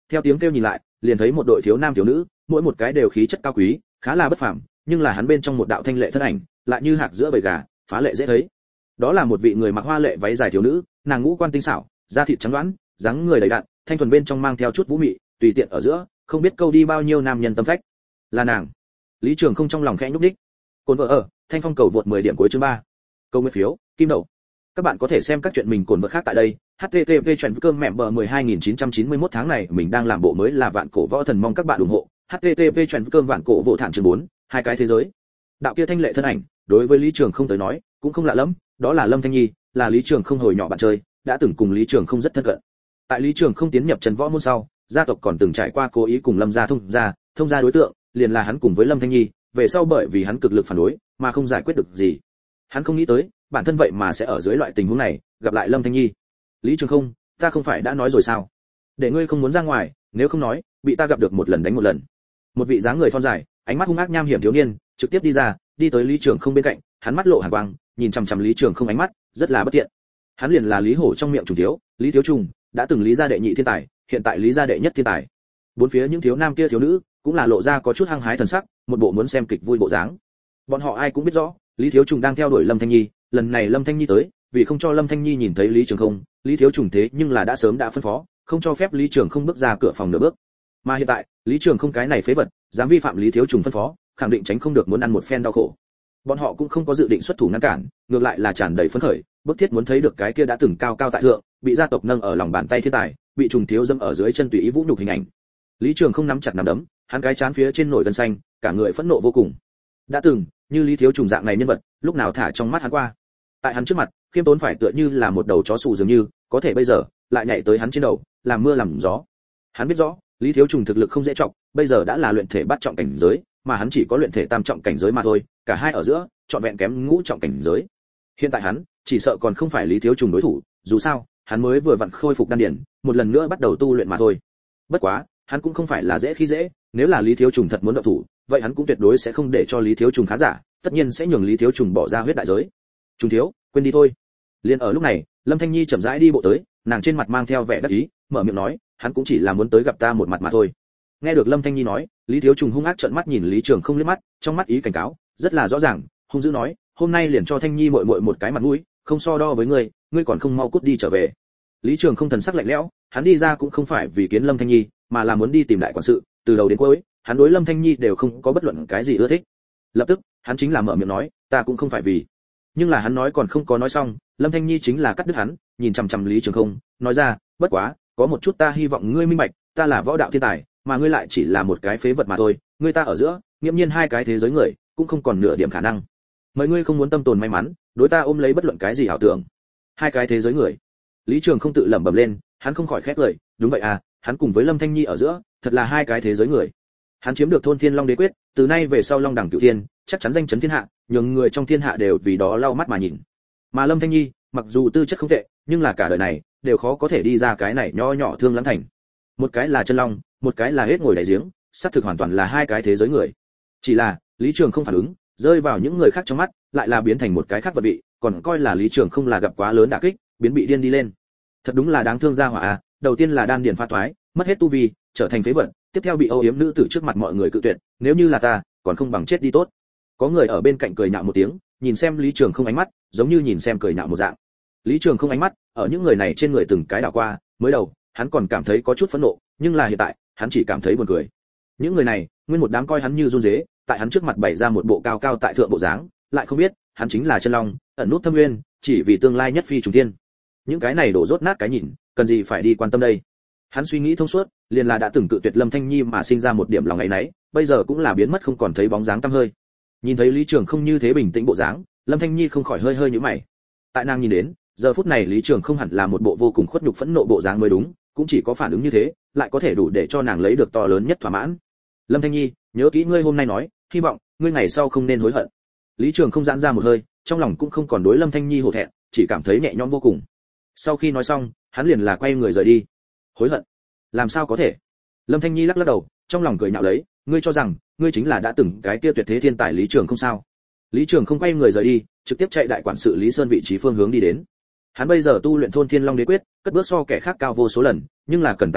theo tiếng kêu nhìn lại, liền thấy một đội thiếu nam thiếu nữ, mỗi một cái đều khí chất cao quý, khá là bất phàm, nhưng là hắn bên trong một đạo thanh lệ thân ảnh, lại như hạc giữa bầy gà, phá lệ dễ thấy. Đó là một vị người mặc hoa lệ váy dài thiếu nữ, nàng ngũ quan tinh xảo, da thịt trắng đoán, dáng người đầy đặn, thanh thuần bên trong mang theo chút vũ mị, tùy tiện ở giữa, không biết câu đi bao nhiêu nam nhân tâm phách. Là nàng. Lý Trường Không trong lòng khẽ nhúc nhích. Cồn vợ ở, Thanh Phong cầu vượt mười điểm cuối chương ba. Câu nguyên phiếu, kim đậu. Các bạn có thể xem các chuyện mình cồn vợ khác tại đây. hát tê tê pê chuyện cơm mẹ bờ mười hai nghìn chín trăm chín mươi mốt tháng này mình đang làm bộ mới là Vạn Cổ Võ Thần, mong các bạn ủng hộ. hát tê tê pê chuyện cơm Vạn Cổ Võ Thản chương bốn, hai cái thế giới. Đạo kia thanh lệ thân ảnh, đối với Lý Trường Không tới nói, cũng không lạ lắm, đó là Lâm Thanh Nhi, là Lý Trường Không hồi nhỏ bạn chơi, đã từng cùng Lý Trường Không rất thân cận. Tại Lý Trường Không tiến nhập Trần Võ môn sau, gia tộc còn từng trải qua cố ý cùng Lâm gia thông gia, thông gia đối tượng liền là hắn cùng với Lâm Thanh Nhi, về sau bởi vì hắn cực lực phản đối, mà không giải quyết được gì. Hắn không nghĩ tới, bản thân vậy mà sẽ ở dưới loại tình huống này gặp lại Lâm Thanh Nhi. Lý Trường Không, ta không phải đã nói rồi sao? Để ngươi không muốn ra ngoài, nếu không nói, bị ta gặp được một lần đánh một lần. Một vị dáng người thon dài, ánh mắt hung ác nham hiểm thiếu niên, trực tiếp đi ra, đi tới Lý Trường Không bên cạnh, hắn mắt lộ hàn quang, nhìn chằm chằm Lý Trường Không ánh mắt, rất là bất tiện. Hắn liền là Lý Hổ trong miệng trùng thiếu, Lý Thiếu Trùng, đã từng Lý gia đệ nhị thiên tài, hiện tại Lý gia đệ nhất thiên tài. Bốn phía những thiếu nam kia thiếu nữ, cũng là lộ ra có chút hăng hái thần sắc, một bộ muốn xem kịch vui bộ dáng. Bọn họ ai cũng biết rõ, Lý Thiếu Trùng đang theo đuổi Lâm Thanh Nhi, lần này Lâm Thanh Nhi tới, vì không cho Lâm Thanh Nhi nhìn thấy Lý Trường Không, Lý Thiếu Trùng thế nhưng là đã sớm đã phân phó, không cho phép Lý Trường Không bước ra cửa phòng nửa bước. Mà hiện tại, Lý Trường Không cái này phế vật, dám vi phạm Lý Thiếu Trùng phân phó, khẳng định tránh không được muốn ăn một phen đau khổ. Bọn họ cũng không có dự định xuất thủ ngăn cản, ngược lại là tràn đầy phấn khởi, bức thiết muốn thấy được cái kia đã từng cao cao tại thượng, bị gia tộc nâng ở lòng bàn tay thiên tài, bị trùng thiếu dâm ở dưới chân tùy ý vũ nhục hình ảnh. Lý Trường Không nắm chặt nắm đấm, hắn cái chán phía trên nổi gân xanh, cả người phẫn nộ vô cùng. Đã từng, như Lý Thiếu Trùng dạng này nhân vật, lúc nào thả trong mắt hắn qua. Tại hắn trước mặt, khiêm tốn phải tựa như là một đầu chó sù dường như, có thể bây giờ lại nhảy tới hắn trên đầu, làm mưa làm gió. Hắn biết rõ, Lý Thiếu Trùng thực lực không dễ trọng, bây giờ đã là luyện thể bát trọng cảnh giới, mà hắn chỉ có luyện thể tam trọng cảnh giới mà thôi, cả hai ở giữa, trọn vẹn kém ngũ trọng cảnh giới. Hiện tại hắn, chỉ sợ còn không phải Lý Thiếu Trùng đối thủ, dù sao, hắn mới vừa vặn khôi phục đan điển, một lần nữa bắt đầu tu luyện mà thôi. Bất quá, hắn cũng không phải là dễ khi dễ, nếu là Lý Thiếu Trùng thật muốn động thủ, vậy hắn cũng tuyệt đối sẽ không để cho Lý Thiếu Trùng khá giả, tất nhiên sẽ nhường Lý Thiếu Trùng bỏ ra huyết đại giới. Trùng thiếu, quên đi thôi. Liên ở lúc này, Lâm Thanh Nhi chậm rãi đi bộ tới, nàng trên mặt mang theo vẻ đắc ý, mở miệng nói, hắn cũng chỉ là muốn tới gặp ta một mặt mà thôi. Nghe được Lâm Thanh Nhi nói, Lý Thiếu Trùng hung ác trợn mắt nhìn Lý Trường Không liếc mắt, trong mắt ý cảnh cáo, rất là rõ ràng, hung dữ nói, hôm nay liền cho Thanh Nhi muội muội một cái mặt mũi, không so đo với ngươi, ngươi còn không mau cút đi trở về. Lý Trường Không thần sắc lạnh lẽo, hắn đi ra cũng không phải vì kiến Lâm Thanh Nhi, mà là muốn đi tìm đại quản sự, từ đầu đến cuối, hắn đối Lâm Thanh Nhi đều không có bất luận cái gì ưa thích. Lập tức, hắn chính là mở miệng nói, ta cũng không phải vì. Nhưng là hắn nói còn không có nói xong, Lâm Thanh Nhi chính là cắt đứt hắn, nhìn chằm chằm Lý Trường Không, nói ra, bất quá, có một chút ta hy vọng ngươi minh bạch, ta là võ đạo thiên tài, mà ngươi lại chỉ là một cái phế vật mà thôi, ngươi ta ở giữa, nghiễm nhiên hai cái thế giới người, cũng không còn nửa điểm khả năng. Mời ngươi không muốn tâm tồn may mắn, đối ta ôm lấy bất luận cái gì ảo tưởng. Hai cái thế giới người. Lý Trường Không tự lẩm bẩm lên, hắn không khỏi khép lời, đúng vậy à, hắn cùng với Lâm Thanh Nhi ở giữa, thật là hai cái thế giới người. Hắn chiếm được thôn Thiên Long Đế quyết, từ nay về sau Long Đẳng Cửu Thiên, chắc chắn danh chấn thiên hạ, nhường người trong thiên hạ đều vì đó lau mắt mà nhìn. Mà Lâm Thanh Nhi, mặc dù tư chất không tệ, nhưng là cả đời này đều khó có thể đi ra cái này nho nhỏ Thương Lãng Thành. Một cái là chân long, một cái là hết ngồi đáy giếng, xác thực hoàn toàn là hai cái thế giới người. Chỉ là, Lý Trường Không phản ứng, rơi vào những người khác trong mắt, lại là biến thành một cái khác vật vị, còn coi là Lý Trường Không là gặp quá lớn đả kích, biến bị điên đi lên. Thật đúng là đáng thương gia hỏa à, đầu tiên là đan điền pha toái, mất hết tu vi, trở thành phế vật, tiếp theo bị âu yếm nữ tử trước mặt mọi người cự tuyệt, nếu như là ta, còn không bằng chết đi tốt. Có người ở bên cạnh cười nhạo một tiếng, nhìn xem Lý Trường Không ánh mắt, giống như nhìn xem cười nhạo một dạng. Lý Trường Không ánh mắt, ở những người này trên người từng cái đảo qua, mới đầu, hắn còn cảm thấy có chút phẫn nộ, nhưng là hiện tại, hắn chỉ cảm thấy buồn cười. Những người này, nguyên một đám coi hắn như run rế, tại hắn trước mặt bày ra một bộ cao cao tại thượng bộ dáng, lại không biết, hắn chính là chân long, ẩn nút thâm nguyên, chỉ vì tương lai nhất phi trùng thiên. Những cái này đổ rốt nát cái nhìn, cần gì phải đi quan tâm đây. Hắn suy nghĩ thông suốt, liền là đã từng cự tuyệt Lâm Thanh Nhi mà sinh ra một điểm lòng ngày nấy, bây giờ cũng là biến mất không còn thấy bóng dáng tăm hơi. Nhìn thấy Lý Trường Không như thế bình tĩnh bộ dáng, Lâm Thanh Nhi không khỏi hơi hơi nhíu mày. Tại nàng nhìn đến, giờ phút này Lý Trường Không hẳn là một bộ vô cùng khuất nhục phẫn nộ bộ dáng mới đúng, cũng chỉ có phản ứng như thế, lại có thể đủ để cho nàng lấy được to lớn nhất thỏa mãn. Lâm Thanh Nhi, nhớ kỹ ngươi hôm nay nói, hy vọng ngươi ngày sau không nên hối hận. Lý Trường Không giãn ra một hơi, trong lòng cũng không còn đối Lâm Thanh Nhi hổ thẹn, chỉ cảm thấy nhẹ nhõm vô cùng. Sau khi nói xong, hắn liền là quay người rời đi. Hối hận? Làm sao có thể? Lâm Thanh Nhi lắc lắc đầu, trong lòng cười nhạo lấy, ngươi cho rằng ngươi chính là đã từng cái kia tuyệt thế thiên tài Lý Trường Không sao? Lý Trường Không quay người rời đi, trực tiếp chạy đại quản sự Lý Sơn vị trí phương hướng đi đến. Hắn bây giờ tu luyện thôn Thiên Long Đế quyết, cất bước so kẻ khác cao vô số lần, nhưng là cần tài nguyên,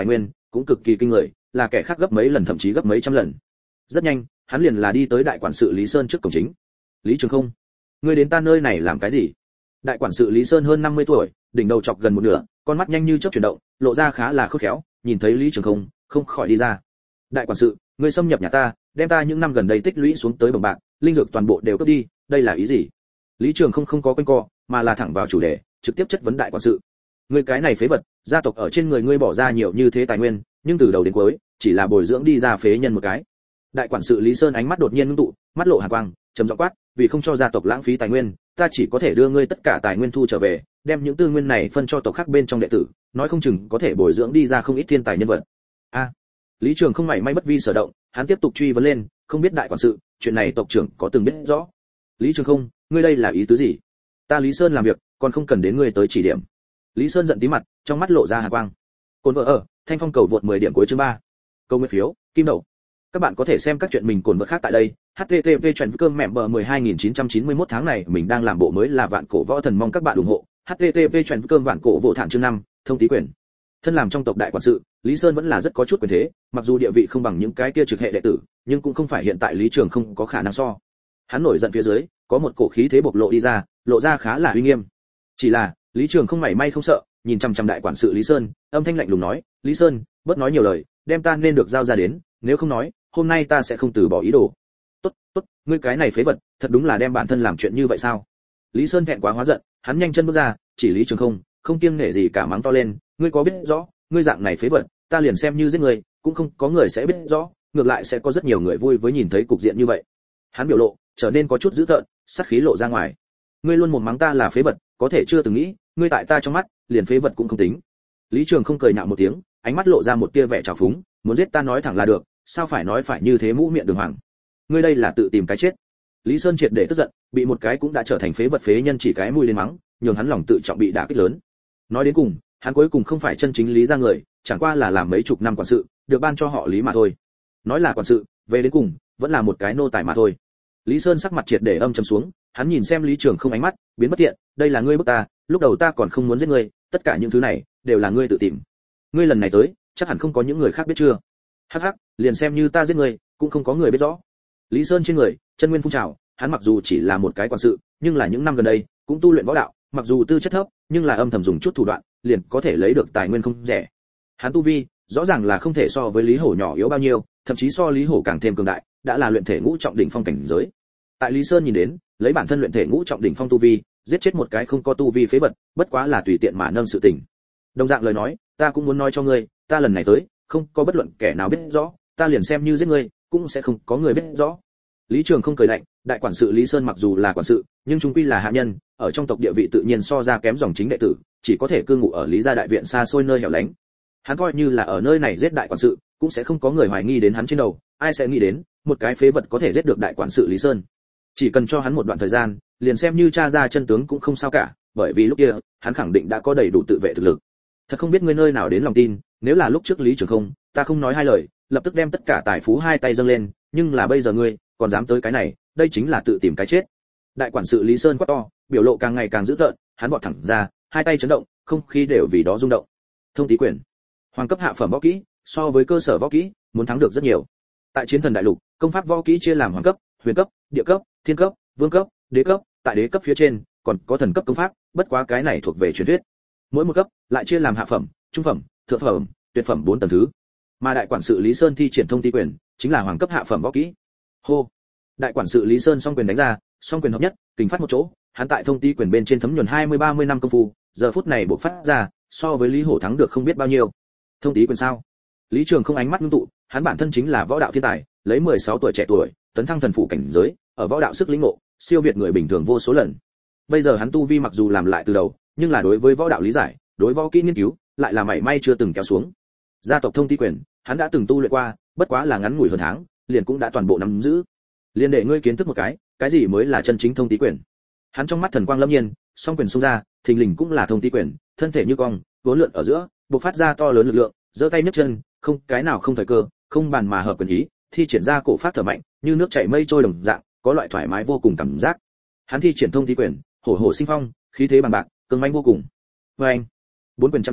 cũng cực kỳ kinh người, là kẻ khác gấp mấy lần thậm chí gấp mấy trăm lần. Rất nhanh, hắn liền là đi tới đại quản sự Lý Sơn trước cổng chính. Lý Trường Không, ngươi đến ta nơi này làm cái gì? Đại quản sự Lý Sơn hơn năm mươi tuổi, đỉnh đầu chọc gần một nửa, con mắt nhanh như chớp chuyển động, lộ ra khá là khôn khéo, nhìn thấy Lý Trường Không, không khỏi đi ra. Đại quản sự, ngươi xâm nhập nhà ta, đem ta những năm gần đây tích lũy xuống tới bồng bạc, linh dược toàn bộ đều cướp đi, đây là ý gì? Lý Trường Không không có quanh co, mà là thẳng vào chủ đề, trực tiếp chất vấn đại quản sự. Ngươi cái này phế vật, gia tộc ở trên người ngươi bỏ ra nhiều như thế tài nguyên, nhưng từ đầu đến cuối, chỉ là bồi dưỡng đi ra phế nhân một cái. Đại quản sự Lý Sơn ánh mắt đột nhiên ngưng tụ, mắt lộ hàn quang, trầm giọng quát, vì không cho gia tộc lãng phí tài nguyên, ta chỉ có thể đưa ngươi tất cả tài nguyên thu trở về, đem những tư nguyên này phân cho tộc khác bên trong đệ tử, nói không chừng có thể bồi dưỡng đi ra không ít thiên tài nhân vật. A. À, Lý Trường Không mảy may bất vi sở động, hắn tiếp tục truy vấn lên, không biết đại quản sự, chuyện này tộc trưởng có từng biết rõ? Lý Trường Không, ngươi đây là ý tứ gì? Ta Lý Sơn làm việc, còn không cần đến ngươi tới chỉ điểm. Lý Sơn giận tí mặt, trong mắt lộ ra hàn quang. Cồn vợ ở, Thanh Phong cầu vượt mười điểm cuối chương ba. Câu nguyên phiếu, kim đậu. Các bạn có thể xem các chuyện mình cồn vợ khác tại đây. H T T P chuyển cơm mẹ bờ mười hai nghìn chín trăm chín mươi mốt tháng này mình đang làm bộ mới là vạn cổ võ thần, mong các bạn ủng hộ. H T T P chuyển cơm vạn cổ võ thản chương năm, thông tí quyền. Thân làm trong tộc đại quản sự, Lý Sơn vẫn là rất có chút quyền thế, mặc dù địa vị không bằng những cái kia trực hệ đệ tử, nhưng cũng không phải hiện tại Lý Trường Không có khả năng so. Hắn nổi giận phía dưới, có một cổ khí thế bộc lộ đi ra, lộ ra khá là uy nghiêm. Chỉ là, Lý Trường Không mảy may không sợ, nhìn chăm chăm đại quản sự Lý Sơn, âm thanh lạnh lùng nói, Lý Sơn, bớt nói nhiều lời, đem ta nên được giao ra đến, nếu không nói, hôm nay ta sẽ không từ bỏ ý đồ. Tốt, tốt, ngươi cái này phế vật, thật đúng là đem bản thân làm chuyện như vậy sao? Lý Sơn thẹn quá hóa giận, hắn nhanh chân bước ra, chỉ Lý Trường Không, không kiêng nể gì cả mắng to lên, ngươi có biết rõ, ngươi dạng này phế vật, ta liền xem như giết ngươi, cũng không có người sẽ biết rõ, ngược lại sẽ có rất nhiều người vui với nhìn thấy cục diện như vậy. Hắn biểu lộ trở nên có chút dữ tợn, sát khí lộ ra ngoài. Ngươi luôn mồm mắng ta là phế vật, có thể chưa từng nghĩ, ngươi tại ta trong mắt, liền phế vật cũng không tính. Lý Trường Không cười nhạo một tiếng, ánh mắt lộ ra một tia vẻ trào phúng, muốn giết ta nói thẳng là được, sao phải nói phải như thế mũ miệng đường hoàng. Ngươi đây là tự tìm cái chết. Lý Sơn triệt để tức giận, bị một cái cũng đã trở thành phế vật phế nhân chỉ cái mũi lên mắng, nhường hắn lòng tự trọng bị đả kích lớn. Nói đến cùng, hắn cuối cùng không phải chân chính Lý gia người, chẳng qua là làm mấy chục năm quản sự, được ban cho họ Lý mà thôi. Nói là quản sự, về đến cùng, vẫn là một cái nô tài mà thôi. Lý Sơn sắc mặt triệt để âm trầm xuống, hắn nhìn xem Lý Trường Không ánh mắt biến bất thiện, đây là ngươi bức ta, lúc đầu ta còn không muốn giết ngươi, tất cả những thứ này đều là ngươi tự tìm. Ngươi lần này tới, chắc hẳn không có những người khác biết chưa? Hắc hắc, liền xem như ta giết ngươi, cũng không có người biết rõ. Lý Sơn trên người, chân nguyên phun trào, hắn mặc dù chỉ là một cái quản sự, nhưng là những năm gần đây, cũng tu luyện võ đạo, mặc dù tư chất thấp, nhưng là âm thầm dùng chút thủ đoạn, liền có thể lấy được tài nguyên không rẻ. Hắn tu vi, rõ ràng là không thể so với Lý Hổ nhỏ yếu bao nhiêu, thậm chí so Lý Hổ càng thêm cường đại, đã là luyện thể ngũ trọng đỉnh phong cảnh giới. Tại Lý Sơn nhìn đến, lấy bản thân luyện thể ngũ trọng đỉnh phong tu vi, giết chết một cái không có tu vi phế vật, bất quá là tùy tiện mà nâng sự tình. Đồng dạng lời nói, ta cũng muốn nói cho ngươi, ta lần này tới, không có bất luận kẻ nào biết rõ, ta liền xem như giết ngươi, cũng sẽ không có người biết rõ. Lý Trường Không cười lạnh, đại quản sự Lý Sơn mặc dù là quản sự, nhưng chung quy là hạ nhân, ở trong tộc địa vị tự nhiên so ra kém dòng chính đệ tử, chỉ có thể cư ngụ ở Lý gia đại viện xa xôi nơi hẻo lánh. Hắn coi như là ở nơi này giết đại quản sự, cũng sẽ không có người hoài nghi đến hắn trên đầu, ai sẽ nghĩ đến, một cái phế vật có thể giết được đại quản sự Lý Sơn. Chỉ cần cho hắn một đoạn thời gian, liền xem như tra ra chân tướng cũng không sao cả, bởi vì lúc kia, hắn khẳng định đã có đầy đủ tự vệ thực lực. Thật không biết ngươi nơi nào đến lòng tin, nếu là lúc trước Lý Trường Không, ta không nói hai lời, lập tức đem tất cả tài phú hai tay dâng lên, nhưng là bây giờ ngươi, còn dám tới cái này, đây chính là tự tìm cái chết. Đại quản sự Lý Sơn quát to, biểu lộ càng ngày càng dữ tợn, hắn vọt thẳng ra, hai tay chấn động, không khí đều vì đó rung động. Thông tí quyền, hoàng cấp hạ phẩm võ kỹ, so với cơ sở võ kỹ, muốn thắng được rất nhiều. Tại chiến thần đại lục, công pháp võ kỹ chia làm hoàng cấp, huyền cấp, địa cấp, thiên cấp, vương cấp, đế cấp, tại đế cấp phía trên, còn có thần cấp công pháp, bất quá cái này thuộc về truyền thuyết. Mỗi một cấp lại chia làm hạ phẩm, trung phẩm, thượng phẩm, tuyệt phẩm bốn tầng thứ. Mà đại quản sự Lý Sơn thi triển thông tí quyền, chính là hoàng cấp hạ phẩm võ kỹ. Hô. Đại quản sự Lý Sơn song quyền đánh ra, song quyền hợp nhất, kình phát một chỗ, hắn tại thông tí quyền bên trên thấm nhuần hai mươi ba mươi năm công phu, giờ phút này bộc phát ra, so với Lý Hổ thắng được không biết bao nhiêu. Thông tí quyền sao? Lý Trường Không ánh mắt ngưng tụ, hắn bản thân chính là võ đạo thiên tài, lấy mười sáu tuổi trẻ tuổi, tấn thăng thần phụ cảnh giới, ở võ đạo sức lĩnh ngộ, siêu việt người bình thường vô số lần. Bây giờ hắn tu vi mặc dù làm lại từ đầu, nhưng là đối với võ đạo lý giải, đối võ kỹ nghiên cứu, lại là mảy may chưa từng kéo xuống. Gia tộc thông tí quyền, hắn đã từng tu luyện qua, bất quá là ngắn ngủi hơn tháng, liền cũng đã toàn bộ nắm giữ. Liên để ngươi kiến thức một cái, cái gì mới là chân chính thông tí quyền. Hắn trong mắt thần quang lâm nhiên, song quyền xung ra, thình lình cũng là thông tí quyền, thân thể như cong, vốn lượn ở giữa, bộc phát ra to lớn lực lượng, giơ tay nhấc chân, không cái nào không thời cơ, không bàn mà hợp quyền ý, thi triển ra cổ pháp thở mạnh, như nước chảy mây trôi đồng dạng, có loại thoải mái vô cùng cảm giác. Hắn thi triển thông tí quyền, hổ hổ sinh phong, khí thế bằng bạc, cứng mãnh vô cùng. Và anh, bốn quyền chạm nhau,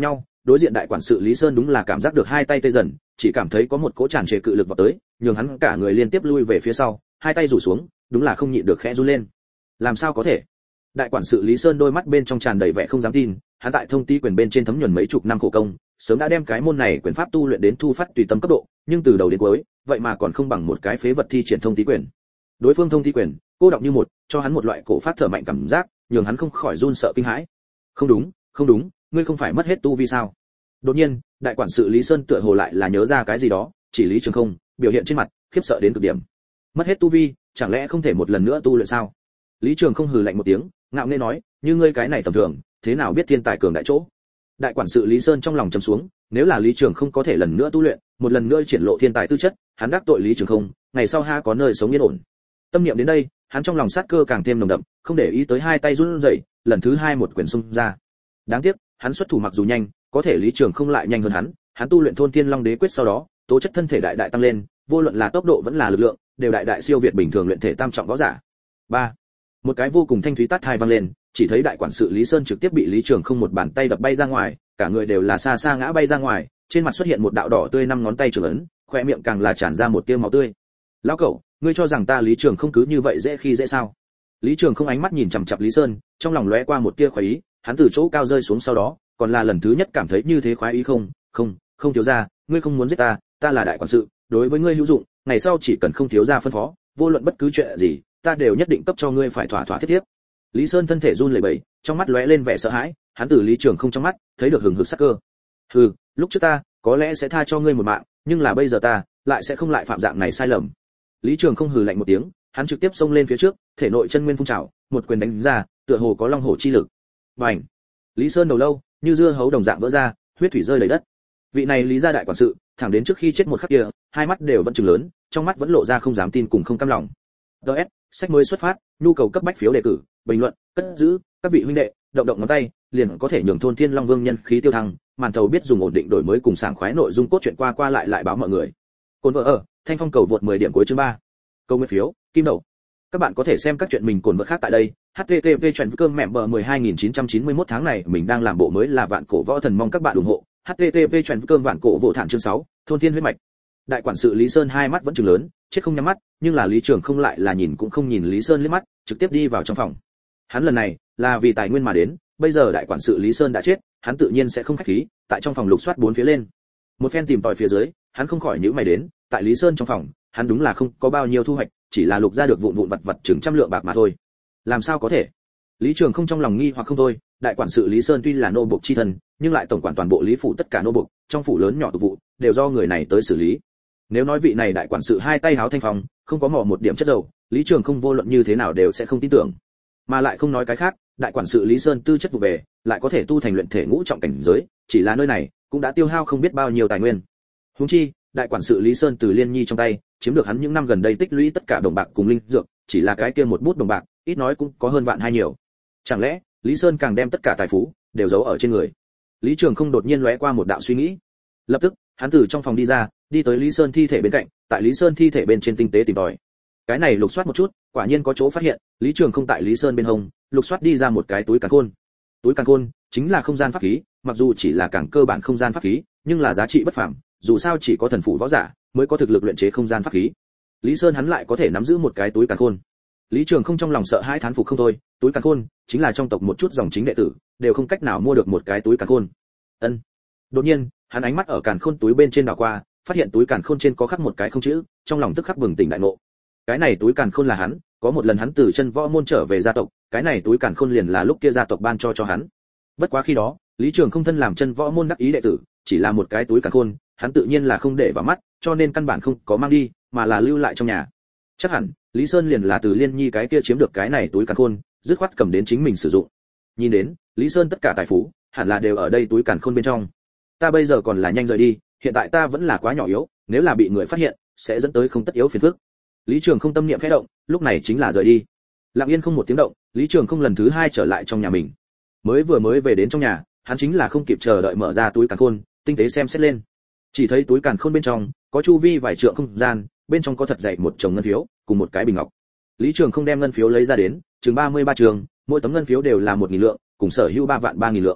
đối diện đại quản sự Lý Sơn đúng là cảm giác được hai tay tê dần, chỉ cảm thấy có một cỗ tràn trề cự lực vào tới, nhường hắn cả người liên tiếp lui về phía sau, hai tay rủ xuống, đúng là không nhịn được khẽ run lên. Làm sao có thể? Đại quản sự Lý Sơn đôi mắt bên trong tràn đầy vẻ không dám tin, hắn tại thông tí quyền bên trên thấm nhuần mấy chục năm khổ công, sớm đã đem cái môn này quyền pháp tu luyện đến thu phát tùy tâm cấp độ, nhưng từ đầu đến cuối, vậy mà còn không bằng một cái phế vật thi triển thông tí quyền. Đối phương thông tí quyền, cô đọng như một, cho hắn một loại cổ phát thở mạnh cảm giác, nhường hắn không khỏi run sợ kinh hãi. Không đúng, không đúng, ngươi không phải mất hết tu vi sao? Đột nhiên, đại quản sự Lý Sơn tựa hồ lại là nhớ ra cái gì đó, chỉ Lý Trường Không, biểu hiện trên mặt khiếp sợ đến cực điểm. Mất hết tu vi, chẳng lẽ không thể một lần nữa tu luyện sao? Lý Trường Không hừ lạnh một tiếng, ngạo nghễ nói, như ngươi cái này tầm thường, thế nào biết thiên tài cường đại chỗ? Đại quản sự Lý Sơn trong lòng trầm xuống, nếu là Lý Trường Không có thể lần nữa tu luyện, một lần nữa triển lộ thiên tài tư chất, hắn đắc tội Lý Trường Không, ngày sau ha có nơi sống yên ổn. Tâm niệm đến đây, hắn trong lòng sát cơ càng thêm nồng đậm, không để ý tới hai tay run rẩy, lần thứ hai một quyền xung ra. Đáng tiếc, hắn xuất thủ mặc dù nhanh, có thể Lý Trường Không lại nhanh hơn hắn, hắn tu luyện Thôn Thiên Long Đế quyết sau đó, tố chất thân thể đại đại tăng lên, vô luận là tốc độ vẫn là lực lượng, đều đại đại siêu việt bình thường luyện thể tam trọng võ giả. ba Một cái vô cùng thanh thúy tát hai vang lên, chỉ thấy đại quản sự Lý Sơn trực tiếp bị Lý Trường Không một bàn tay đập bay ra ngoài, cả người đều là xa xa ngã bay ra ngoài, trên mặt xuất hiện một đạo đỏ tươi năm ngón tay trưởng ấn, khóe miệng càng là tràn ra một tia máu tươi. Lão cẩu, ngươi cho rằng ta Lý Trường Không cứ như vậy dễ khi dễ sao? Lý Trường Không ánh mắt nhìn chằm chằm Lý Sơn, trong lòng lóe qua một tia khoái ý, hắn từ chỗ cao rơi xuống sau đó, còn là lần thứ nhất cảm thấy như thế khoái ý không, không, không thiếu gia, ngươi không muốn giết ta, ta là đại quản sự, đối với ngươi hữu dụng, ngày sau chỉ cần không thiếu gia phân phó, vô luận bất cứ chuyện gì, ta đều nhất định cấp cho ngươi phải thỏa thỏa thiết tiếp. Lý Sơn thân thể run lẩy bẩy, trong mắt lóe lên vẻ sợ hãi, hắn từ Lý Trường Không trong mắt thấy được hừng hực sát cơ. Hừ, lúc trước ta có lẽ sẽ tha cho ngươi một mạng, nhưng là bây giờ ta lại sẽ không lại phạm dạng này sai lầm. Lý Trường Không hừ lạnh một tiếng, hắn trực tiếp xông lên phía trước, thể nội chân nguyên phun trào, một quyền đánh ra, tựa hồ có long hổ chi lực. Bành! Lý Sơn đầu lâu như dưa hấu đồng dạng vỡ ra, huyết thủy rơi đầy đất. Vị này Lý gia đại quản sự, thẳng đến trước khi chết một khắc kia, hai mắt đều vẫn trừng lớn, trong mắt vẫn lộ ra không dám tin cùng không cam lòng. đê ét, sách mới xuất phát, nhu cầu cấp bách phiếu đề cử, bình luận, cất giữ, các vị huynh đệ, động động ngón tay, liền có thể nhường Thôn Thiên Long Vương nhân khí tiêu thăng, màn thầu biết dùng ổn định đổi mới cùng sảng khoái nội dung cốt truyện qua qua lại lại báo mọi người. Cồn vợ ở, Thanh Phong cầu vượt mười điểm cuối chương ba. Câu nguyên phiếu, kim đậu. Các bạn có thể xem các chuyện mình cồn vợ khác tại đây. H T T P chuyện cơm mẹ bờ mười hai nghìn chín trăm chín mươi mốt tháng này mình đang làm bộ mới là Vạn Cổ Võ Thần, mong các bạn ủng hộ. H T T P chuyện cơm Vạn Cổ Võ Thản chương sáu, Thôn Thiên huyết mạch. Đại quản sự Lý Sơn hai mắt vẫn trừng lớn, chết không nhắm mắt, nhưng là Lý Trường Không lại là nhìn cũng không nhìn Lý Sơn liếc mắt, trực tiếp đi vào trong phòng. Hắn lần này là vì tài nguyên mà đến, bây giờ đại quản sự Lý Sơn đã chết, hắn tự nhiên sẽ không khách khí, tại trong phòng lục soát bốn phía lên. Một phen tìm tòi phía dưới, hắn không khỏi nhíu mày đến, tại Lý Sơn trong phòng, hắn đúng là không có bao nhiêu thu hoạch, chỉ là lục ra được vụn vụn vặt vặt chừng trăm lượng bạc mà thôi. Làm sao có thể? Lý Trường Không trong lòng nghi hoặc không thôi, đại quản sự Lý Sơn tuy là nô bộc chi thần, nhưng lại tổng quản toàn bộ Lý phủ tất cả nô bộc, trong phủ lớn nhỏ tục vụ đều do người này tới xử lý. Nếu nói vị này đại quản sự hai tay háo thanh phong, không có mò một điểm chất dầu, Lý Trường Không vô luận như thế nào đều sẽ không tin tưởng. Mà lại không nói cái khác, đại quản sự Lý Sơn tư chất vụ về, lại có thể tu thành luyện thể ngũ trọng cảnh giới, chỉ là nơi này cũng đã tiêu hao không biết bao nhiêu tài nguyên. Huống chi, đại quản sự Lý Sơn từ Liên Nhi trong tay chiếm được hắn những năm gần đây tích lũy tất cả đồng bạc cùng linh dược, chỉ là cái kia một bút đồng bạc, ít nói cũng có hơn vạn hai nhiều. Chẳng lẽ Lý Sơn càng đem tất cả tài phú đều giấu ở trên người? Lý Trường Không đột nhiên lóe qua một đạo suy nghĩ. Lập tức, hắn từ trong phòng đi ra, đi tới Lý Sơn thi thể bên cạnh, tại Lý Sơn thi thể bên trên tinh tế tìm tòi. Cái này lục soát một chút, quả nhiên có chỗ phát hiện, Lý Trường Không tại Lý Sơn bên hông, lục soát đi ra một cái túi càn khôn. Túi càn khôn chính là không gian pháp khí, mặc dù chỉ là càng cơ bản không gian pháp khí, nhưng là giá trị bất phàm, dù sao chỉ có thần phủ võ giả mới có thực lực luyện chế không gian pháp khí. Lý Sơn hắn lại có thể nắm giữ một cái túi càn khôn. Lý Trường Không trong lòng sợ hãi thán phục không thôi, túi càn khôn chính là trong tộc một chút dòng chính đệ tử đều không cách nào mua được một cái túi càn khôn. Ân. Đột nhiên, hắn ánh mắt ở càn khôn túi bên trên đảo qua, phát hiện túi càn khôn trên có khắc một cái không chữ, trong lòng tức khắc bừng tỉnh đại ngộ. Cái này túi càn khôn là hắn, có một lần hắn từ chân võ môn trở về gia tộc, cái này túi càn khôn liền là lúc kia gia tộc ban cho cho hắn. Bất quá khi đó, Lý Trường Không thân làm chân võ môn đắc ý đệ tử, chỉ là một cái túi càn khôn, hắn tự nhiên là không để vào mắt, cho nên căn bản không có mang đi, mà là lưu lại trong nhà. Chắc hẳn, Lý Sơn liền là từ Liên Nhi cái kia chiếm được cái này túi càn khôn, dứt khoát cầm đến chính mình sử dụng. Nhìn đến, Lý Sơn tất cả tài phú, hẳn là đều ở đây túi càn khôn bên trong. Ta bây giờ còn là nhanh rời đi, hiện tại ta vẫn là quá nhỏ yếu, nếu là bị người phát hiện, sẽ dẫn tới không tất yếu phiền phức. Lý Trường Không tâm niệm khẽ động, lúc này chính là rời đi. Lặng yên không một tiếng động, Lý Trường Không lần thứ hai trở lại trong nhà mình. Mới vừa mới về đến trong nhà, hắn chính là không kịp chờ đợi mở ra túi càn khôn, tinh tế xem xét lên. Chỉ thấy túi càn khôn bên trong có chu vi vài trượng không gian, bên trong có thật dày một chồng ngân phiếu, cùng một cái bình ngọc. Lý Trường Không đem ngân phiếu lấy ra đến, chừng ba mươi ba trường, mỗi tấm ngân phiếu đều là một nghìn lượng, cùng sở hữu ba vạn ba nghìn lượng.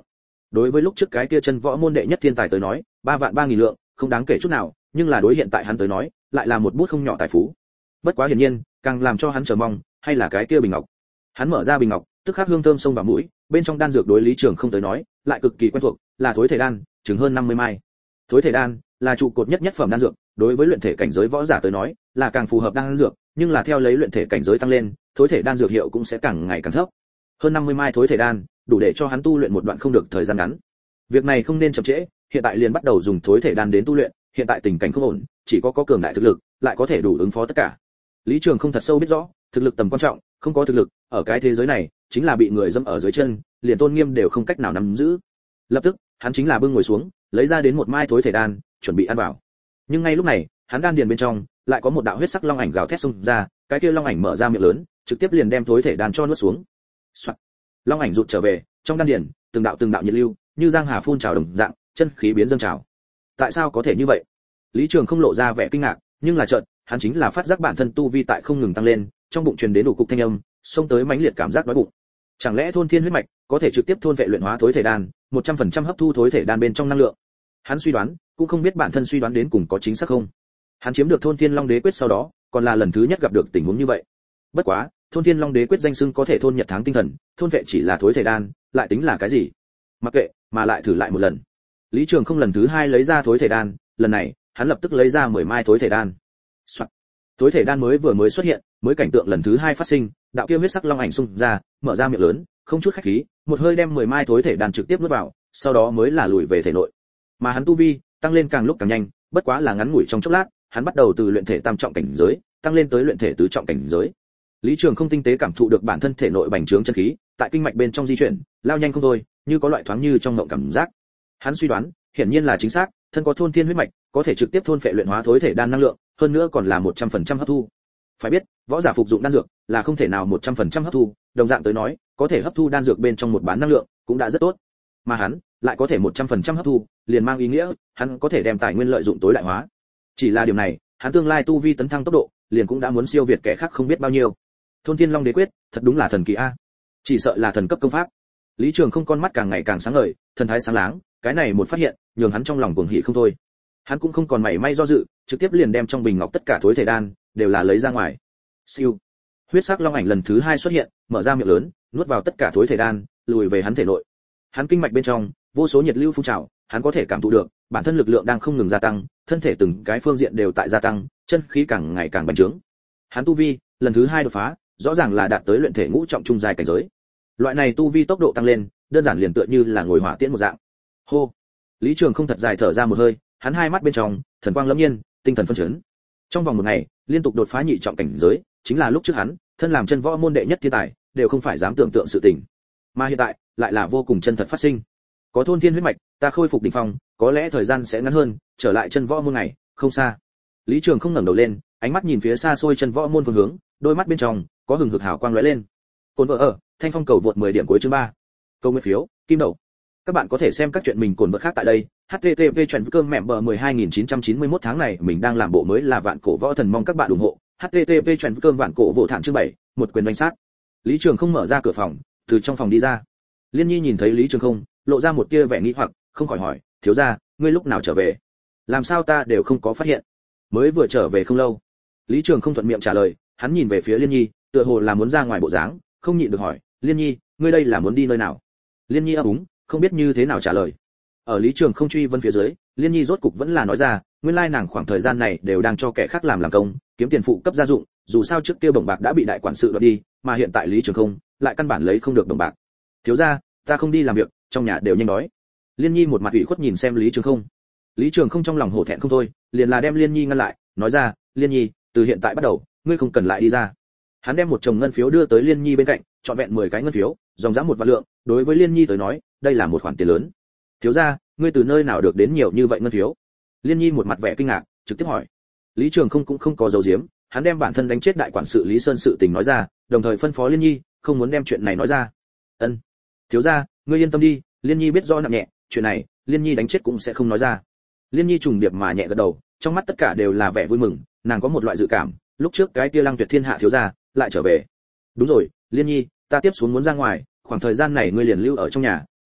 Đối với lúc trước cái kia chân võ môn đệ nhất thiên tài tới nói, ba vạn ba nghìn lượng, không đáng kể chút nào, nhưng là đối hiện tại hắn tới nói, lại là một bút không nhỏ tài phú. Bất quá hiển nhiên, càng làm cho hắn chờ mong, hay là cái kia bình ngọc. Hắn mở ra bình ngọc, tức khắc hương thơm xông vào mũi, bên trong đan dược đối Lý Trường không tới nói, lại cực kỳ quen thuộc, là thối thể đan, chừng hơn năm mươi mai. Thối thể đan là trụ cột nhất nhất phẩm đan dược, đối với luyện thể cảnh giới võ giả tới nói, là càng phù hợp đan dược, nhưng là theo lấy luyện thể cảnh giới tăng lên, thối thể đan dược hiệu cũng sẽ càng ngày càng thấp. Hơn năm mươi mai thối thể đan, đủ để cho hắn tu luyện một đoạn không được thời gian ngắn. Việc này không nên chậm trễ, hiện tại liền bắt đầu dùng thối thể đan đến tu luyện, hiện tại tình cảnh không ổn, chỉ có có cường đại thực lực, lại có thể đủ ứng phó tất cả. Lý Trường không thật sâu biết rõ, thực lực tầm quan trọng, không có thực lực, ở cái thế giới này, chính là bị người dẫm ở dưới chân, liền tôn nghiêm đều không cách nào nắm giữ. Lập tức, hắn chính là bưng ngồi xuống, lấy ra đến một mai thối thể đan, chuẩn bị ăn vào. Nhưng ngay lúc này, hắn đan điền bên trong, lại có một đạo huyết sắc long ảnh gào thét xông ra, cái kia long ảnh mở ra miệng lớn, trực tiếp liền đem thối thể đan cho nuốt xuống. Soạn. Long ảnh rụt trở về, trong đan điền, từng đạo từng đạo nhiệt lưu, như giang hà phun trào đồng dạng, chân khí biến dâng trào. Tại sao có thể như vậy? Lý Trường không lộ ra vẻ kinh ngạc, nhưng là chợt, hắn chính là phát giác bản thân tu vi tại không ngừng tăng lên, trong bụng truyền đến đủ cục thanh âm, xông tới mãnh liệt cảm giác đói bụng. Chẳng lẽ thôn thiên huyết mạch có thể trực tiếp thôn vệ luyện hóa thối thể đan, một trăm phần trăm hấp thu thối thể đan bên trong năng lượng? Hắn suy đoán, cũng không biết bản thân suy đoán đến cùng có chính xác không. Hắn chiếm được thôn thiên long đế quyết sau đó, còn là lần thứ nhất gặp được tình huống như vậy. Bất quá, thôn thiên long đế quyết danh xưng có thể thôn nhật tháng tinh thần, thôn vệ chỉ là thối thể đan, lại tính là cái gì? Mặc kệ, mà lại thử lại một lần. Lý Trường không lần thứ hai lấy ra thối thể đan, lần này, hắn lập tức lấy ra mười mai thối thể đan. Soạn. Thối thể đan mới vừa mới xuất hiện, mới cảnh tượng lần thứ hai phát sinh, đạo kia huyết sắc long ảnh xung ra, mở ra miệng lớn, không chút khách khí, một hơi đem mười mai thối thể đan trực tiếp nuốt vào, sau đó mới là lùi về thể nội. Mà hắn tu vi tăng lên càng lúc càng nhanh, bất quá là ngắn ngủi trong chốc lát, hắn bắt đầu từ luyện thể tam trọng cảnh giới, tăng lên tới luyện thể tứ trọng cảnh giới. Lý Trường không tinh tế cảm thụ được bản thân thể nội bành trướng chân khí, tại kinh mạch bên trong di chuyển, lao nhanh không thôi, như có loại thoáng như trong mộng cảm giác. Hắn suy đoán, hiển nhiên là chính xác, thân có thôn thiên huyết mạch, có thể trực tiếp thôn phệ luyện hóa thối thể đan năng lượng, hơn nữa còn là một trăm phần trăm hấp thu. Phải biết, võ giả phục dụng đan dược là không thể nào một trăm phần trăm hấp thu, đồng dạng tới nói, có thể hấp thu đan dược bên trong một bán năng lượng, cũng đã rất tốt. Mà hắn lại có thể một trăm phần trăm hấp thu, liền mang ý nghĩa, hắn có thể đem tài nguyên lợi dụng tối đại hóa. Chỉ là điều này, hắn tương lai tu vi tấn thăng tốc độ, liền cũng đã muốn siêu việt kẻ khác không biết bao nhiêu. Thôn Thiên Long Đế Quyết, thật đúng là thần kỳ a. Chỉ sợ là thần cấp công pháp. Lý Trường không con mắt càng ngày càng sáng ngời, thần thái sáng láng, cái này một phát hiện, nhường hắn trong lòng cuồng hỉ không thôi. Hắn cũng không còn mảy may do dự, trực tiếp liền đem trong bình ngọc tất cả thối thể đan đều là lấy ra ngoài. Siêu. Huyết sắc long ảnh lần thứ hai xuất hiện, mở ra miệng lớn, nuốt vào tất cả thối thể đan, lùi về hắn thể nội. Hắn kinh mạch bên trong, vô số nhiệt lưu phun trào, hắn có thể cảm thụ được, bản thân lực lượng đang không ngừng gia tăng, thân thể từng cái phương diện đều tại gia tăng, chân khí càng ngày càng bành trướng. Hắn tu vi lần thứ hai đột phá, rõ ràng là đạt tới luyện thể ngũ trọng trung giai cảnh giới. Loại này tu vi tốc độ tăng lên, đơn giản liền tựa như là ngồi hỏa tiễn một dạng. Hô. Lý Trường không thật dài thở ra một hơi, hắn hai mắt bên trong, thần quang lẫm nhiên, tinh thần phân chấn. Trong vòng một ngày, liên tục đột phá nhị trọng cảnh giới, chính là lúc trước hắn, thân làm chân võ môn đệ nhất thiên tài, đều không phải dám tưởng tượng sự tình. Mà hiện tại, lại là vô cùng chân thật phát sinh. Có thôn thiên huyết mạch, ta khôi phục đỉnh phong, có lẽ thời gian sẽ ngắn hơn, trở lại chân võ môn này, không xa. Lý Trường không ngẩng đầu lên, ánh mắt nhìn phía xa xôi chân võ môn phương hướng, đôi mắt bên trong có hừng hực hào quang lóe lên. Cồn vợ ở, Thanh Phong cầu vượt mười điểm cuối chương ba. Câu nguyên phiếu, kim đậu. Các bạn có thể xem các chuyện mình cồn vợ khác tại đây. H T T P chuyển cơm mẹ bờ mười hai nghìn chín trăm chín mươi mốt tháng này mình đang làm bộ mới là vạn cổ võ thần, mong các bạn ủng hộ. H T T P chuyển cơm vạn cổ vô thản chương bảy, một quyền đánh sát. Lý Trường không mở ra cửa phòng, từ trong phòng đi ra. Liên Nhi nhìn thấy Lý Trường không, lộ ra một tia vẻ nghi hoặc, không khỏi hỏi, thiếu gia, ngươi lúc nào trở về? Làm sao ta đều không có phát hiện? Mới vừa trở về không lâu. Lý Trường không thuận miệng trả lời, hắn nhìn về phía Liên Nhi, tựa hồ là muốn ra ngoài bộ dáng, không nhịn được hỏi, Liên Nhi, ngươi đây là muốn đi nơi nào? Liên Nhi ấp úng, không biết như thế nào trả lời. Ở Lý Trường không truy vấn phía dưới, Liên Nhi rốt cục vẫn là nói ra, nguyên lai nàng khoảng thời gian này đều đang cho kẻ khác làm làm công, kiếm tiền phụ cấp gia dụng, dù sao trước kia bổng bạc đã bị đại quản sự đoạt đi, mà hiện tại Lý Trường không lại căn bản lấy không được bổng bạc. Thiếu gia, ta không đi làm việc, trong nhà đều nhanh đói. Liên Nhi một mặt ủy khuất nhìn xem Lý Trường không. Lý Trường không trong lòng hổ thẹn không thôi, liền là đem Liên Nhi ngăn lại, nói ra, Liên Nhi, từ hiện tại bắt đầu, ngươi không cần lại đi ra. Hắn đem một chồng ngân phiếu đưa tới Liên Nhi bên cạnh, chọn vẹn mười cái ngân phiếu, dòng dã một vạn lượng, đối với Liên Nhi tới nói, đây là một khoản tiền lớn. Thiếu gia, ngươi từ nơi nào được đến nhiều như vậy ngân phiếu? Liên Nhi một mặt vẻ kinh ngạc, trực tiếp hỏi. Lý Trường không cũng không có giấu giếm, hắn đem bản thân đánh chết đại quản sự Lý Sơn sự tình nói ra, đồng thời phân phó Liên Nhi, không muốn đem chuyện này nói ra. Ân. Thiếu gia, ngươi yên tâm đi, Liên Nhi biết rõ nặng nhẹ, chuyện này, Liên Nhi đánh chết cũng sẽ không nói ra. Liên Nhi trùng điệp mà nhẹ gật đầu, trong mắt tất cả đều là vẻ vui mừng, nàng có một loại dự cảm, lúc trước cái kia Lăng Tuyệt Thiên hạ thiếu gia lại trở về. Đúng rồi, Liên Nhi, ta tiếp xuống muốn ra ngoài, khoảng thời gian này ngươi liền lưu ở trong nhà,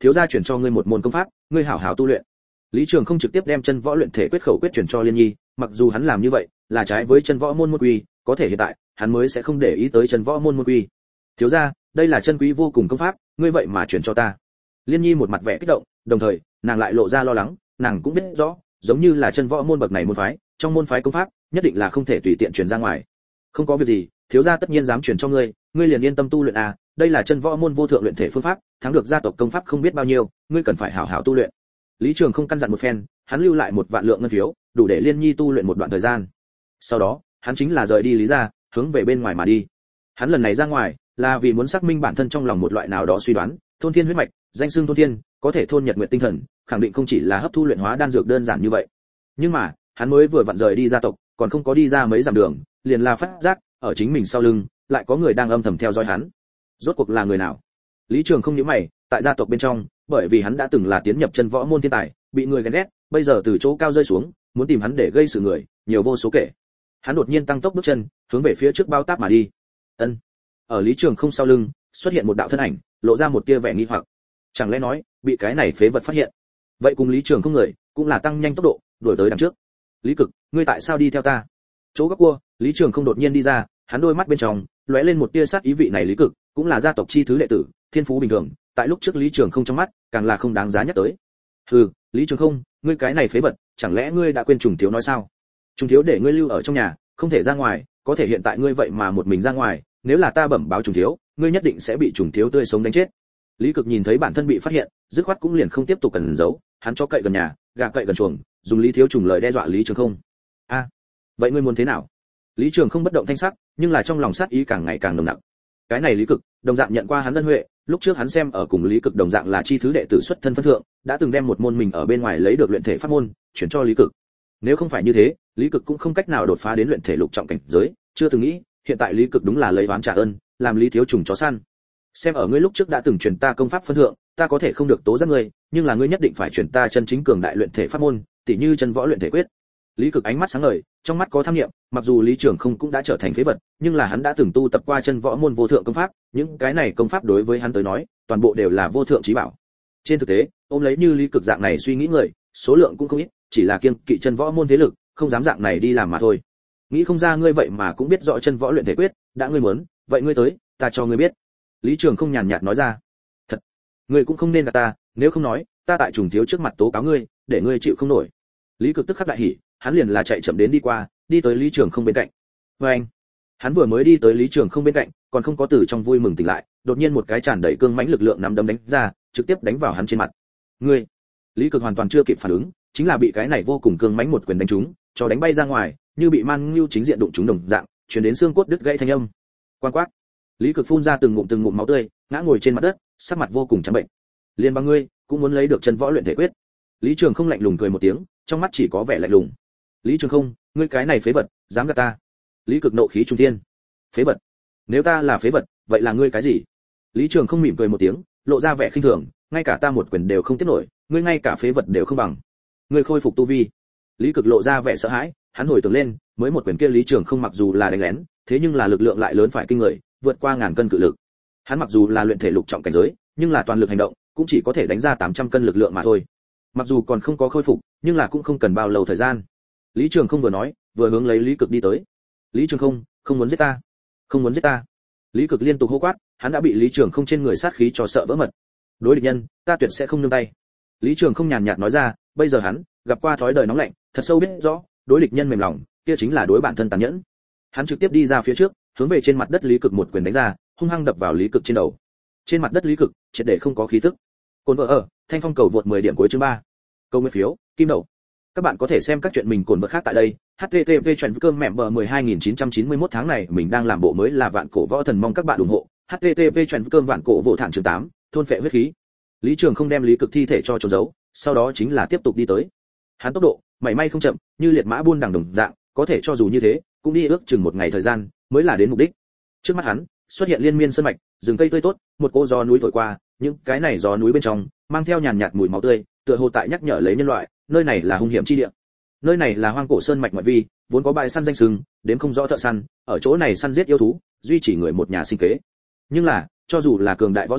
thiếu gia chuyển cho ngươi một môn công pháp, ngươi hảo hảo tu luyện. Lý Trường không trực tiếp đem chân võ luyện thể quyết khẩu quyết chuyển cho Liên Nhi, mặc dù hắn làm như vậy là trái với chân võ môn môn quy, có thể hiện tại hắn mới sẽ không để ý tới chân võ môn môn quy. Thiếu gia, đây là chân quý vô cùng công pháp, ngươi vậy mà chuyển cho ta. Liên Nhi một mặt vẻ kích động, đồng thời nàng lại lộ ra lo lắng, nàng cũng biết rõ, giống như là chân võ môn bậc này môn phái, trong môn phái công pháp nhất định là không thể tùy tiện truyền ra ngoài. Không có việc gì, thiếu gia tất nhiên dám truyền cho ngươi, ngươi liền yên tâm tu luyện à, đây là chân võ môn vô thượng luyện thể phương pháp, thắng được gia tộc công pháp không biết bao nhiêu, ngươi cần phải hảo hảo tu luyện. Lý Trường không căn dặn một phen, hắn lưu lại một vạn lượng ngân phiếu, đủ để Liên Nhi tu luyện một đoạn thời gian. Sau đó, hắn chính là rời đi Lý gia, hướng về bên ngoài mà đi. Hắn lần này ra ngoài, là vì muốn xác minh bản thân trong lòng một loại nào đó suy đoán, thôn thiên huyết mạch, danh xưng thôn thiên, có thể thôn nhật nguyệt tinh thần, khẳng định không chỉ là hấp thu luyện hóa đan dược đơn giản như vậy. Nhưng mà, hắn mới vừa vặn rời đi gia tộc, còn không có đi ra mấy dặm đường, liền là phát giác, ở chính mình sau lưng, lại có người đang âm thầm theo dõi hắn. Rốt cuộc là người nào? Lý Trường không nhíu mày, tại gia tộc bên trong, bởi vì hắn đã từng là tiến nhập chân võ môn thiên tài, bị người ghen ghét, bây giờ từ chỗ cao rơi xuống, muốn tìm hắn để gây sự người, nhiều vô số kể. Hắn đột nhiên tăng tốc bước chân, hướng về phía trước bao táp mà đi. Ân. Ở Lý Trường không sau lưng, xuất hiện một đạo thân ảnh, lộ ra một tia vẻ nghi hoặc. Chẳng lẽ nói, bị cái này phế vật phát hiện? Vậy cùng Lý Trường không người, cũng là tăng nhanh tốc độ, đuổi tới đằng trước. Lý Cực, ngươi tại sao đi theo ta? Chỗ góc cua, Lý Trường không đột nhiên đi ra, hắn đôi mắt bên trong lóe lên một tia sát ý, vị này Lý Cực, cũng là gia tộc chi thứ đệ tử, thiên phú bình thường, tại lúc trước Lý Trường không trong mắt, càng là không đáng giá nhắc tới. Hừ, Lý Trường không, ngươi cái này phế vật, chẳng lẽ ngươi đã quên Trùng Thiếu nói sao? Trùng Thiếu để ngươi lưu ở trong nhà, không thể ra ngoài, có thể hiện tại ngươi vậy mà một mình ra ngoài, nếu là ta bẩm báo Trùng Thiếu, ngươi nhất định sẽ bị Trùng Thiếu tươi sống đánh chết. Lý Cực nhìn thấy bản thân bị phát hiện, dứt khoát cũng liền không tiếp tục cần giấu, hắn cho cậy gần nhà, gà cậy gần chuồng, dùng Lý Thiếu Trùng lời đe dọa Lý Trường không. A, à, vậy ngươi muốn thế nào? Lý Trường không bất động thanh sắc, nhưng là trong lòng sát ý càng ngày càng nồng nặc. Cái này Lý Cực, đồng dạng nhận qua hắn ân huệ, lúc trước hắn xem ở cùng Lý Cực đồng dạng là chi thứ đệ tử xuất thân phân thượng, đã từng đem một môn mình ở bên ngoài lấy được luyện thể pháp môn, chuyển cho Lý Cực. Nếu không phải như thế, Lý Cực cũng không cách nào đột phá đến luyện thể lục trọng cảnh giới, chưa từng nghĩ, hiện tại Lý Cực đúng là lấy oán trả ơn, làm Lý Thiếu Trùng chó săn. Xem ở ngươi lúc trước đã từng truyền ta công pháp phân thượng, ta có thể không được tố giác ngươi, nhưng là ngươi nhất định phải truyền ta chân chính cường đại luyện thể pháp môn, tỉ như chân võ luyện thể quyết. Lý Cực ánh mắt sáng ngời, trong mắt có tham niệm, mặc dù Lý Trường không cũng đã trở thành phế vật, nhưng là hắn đã từng tu tập qua chân võ môn vô thượng công pháp, những cái này công pháp đối với hắn tới nói, toàn bộ đều là vô thượng chí bảo. Trên thực tế, ôm lấy như Lý Cực dạng này suy nghĩ người, số lượng cũng không ít, chỉ là kiêng kỵ chân võ môn thế lực, không dám dạng này đi làm mà thôi. Nghĩ không ra ngươi vậy mà cũng biết rõ chân võ luyện thể quyết, đã ngươi muốn, vậy ngươi tới, ta cho ngươi biết. Lý Trường không nhàn nhạt nói ra. Thật, ngươi cũng không nên gạt ta, nếu không nói, ta tại Trùng Thiếu trước mặt tố cáo ngươi, để ngươi chịu không nổi. Lý Cực tức khắc đại hỉ, hắn liền là chạy chậm đến đi qua, đi tới Lý Trường không bên cạnh. Và anh, hắn vừa mới đi tới Lý Trường không bên cạnh, còn không có từ trong vui mừng tỉnh lại, đột nhiên một cái tràn đầy cương mãnh lực lượng nắm đấm đánh ra, trực tiếp đánh vào hắn trên mặt. Ngươi! Lý Cực hoàn toàn chưa kịp phản ứng, chính là bị cái này vô cùng cương mãnh một quyền đánh trúng, cho đánh bay ra ngoài, như bị man ngưu chính diện đụng trúng đồng dạng, truyền đến xương cốt đứt gãy thanh âm. Quan quát! Lý Cực phun ra từng ngụm từng ngụm máu tươi, ngã ngồi trên mặt đất, sắc mặt vô cùng trắng bệnh. Liên bằng ngươi, cũng muốn lấy được chân võ luyện thể quyết. Lý Trường không lạnh lùng cười một tiếng, trong mắt chỉ có vẻ lạnh lùng. Lý Trường không, ngươi cái này phế vật, dám gạt ta? Lý Cực nộ khí trung thiên. Phế vật? Nếu ta là phế vật, vậy là ngươi cái gì? Lý Trường không mỉm cười một tiếng, lộ ra vẻ khinh thường, ngay cả ta một quyền đều không tiếp nổi, ngươi ngay cả phế vật đều không bằng. Ngươi khôi phục tu vi. Lý Cực lộ ra vẻ sợ hãi, hắn hồi tưởng lên, mới một quyền kia Lý Trường không mặc dù là đánh lén, thế nhưng là lực lượng lại lớn phải kinh người, vượt qua ngàn cân cự lực. Hắn mặc dù là luyện thể lục trọng cảnh giới, nhưng là toàn lực hành động, cũng chỉ có thể đánh ra tám trăm cân lực lượng mà thôi. Mặc dù còn không có khôi phục, nhưng là cũng không cần bao lâu thời gian. Lý Trường không vừa nói, vừa hướng lấy Lý Cực đi tới. Lý Trường không, không muốn giết ta, không muốn giết ta. Lý Cực liên tục hô quát, hắn đã bị Lý Trường không trên người sát khí cho sợ vỡ mật. Đối địch nhân, ta tuyệt sẽ không nương tay. Lý Trường không nhàn nhạt nói ra, bây giờ hắn gặp qua thói đời nóng lạnh, thật sâu biết rõ, đối địch nhân mềm lòng, kia chính là đối bản thân tàn nhẫn. Hắn trực tiếp đi ra phía trước, hướng về trên mặt đất Lý Cực một quyền đánh ra, hung hăng đập vào Lý Cực trên đầu. Trên mặt đất Lý Cực, triệt để không có khí tức. Cồn vợ ở, Thanh Phong cầu vượt mười điểm cuối chương ba. Câu nguyên phiếu, kim đầu. Các bạn có thể xem các chuyện mình cồn vợ khác tại đây. H T T P chuyện cơm mẹ bờ mười hai nghìn chín trăm chín mươi mốt tháng này mình đang làm bộ mới là Vạn Cổ Võ Thần, mong các bạn ủng hộ. H T T P chuyện cơm Vạn Cổ Võ Thản chương tám, thôn phệ huyết khí. Lý Trường không đem Lý Cực thi thể cho trốn giấu, sau đó chính là tiếp tục đi tới. Hắn tốc độ mảy may không chậm, như liệt mã buôn đằng đồng dạng, có thể cho dù như thế, cũng đi ước chừng một ngày thời gian mới là đến mục đích. Trước mắt hắn xuất hiện liên miên sơn mạch, rừng cây tươi tốt, một cô gió núi thổi qua, những cái này gió núi bên trong mang theo nhàn nhạt mùi máu tươi, tựa hồ tại nhắc nhở lấy nhân loại, nơi này là hung hiểm chi địa. Nơi này là hoang cổ sơn mạch ngoại vi, vốn có bãi săn danh sừng, đến không rõ thợ săn, ở chỗ này săn giết yêu thú, duy trì người một nhà sinh kế. Nhưng là, cho dù là cường đại võ giả,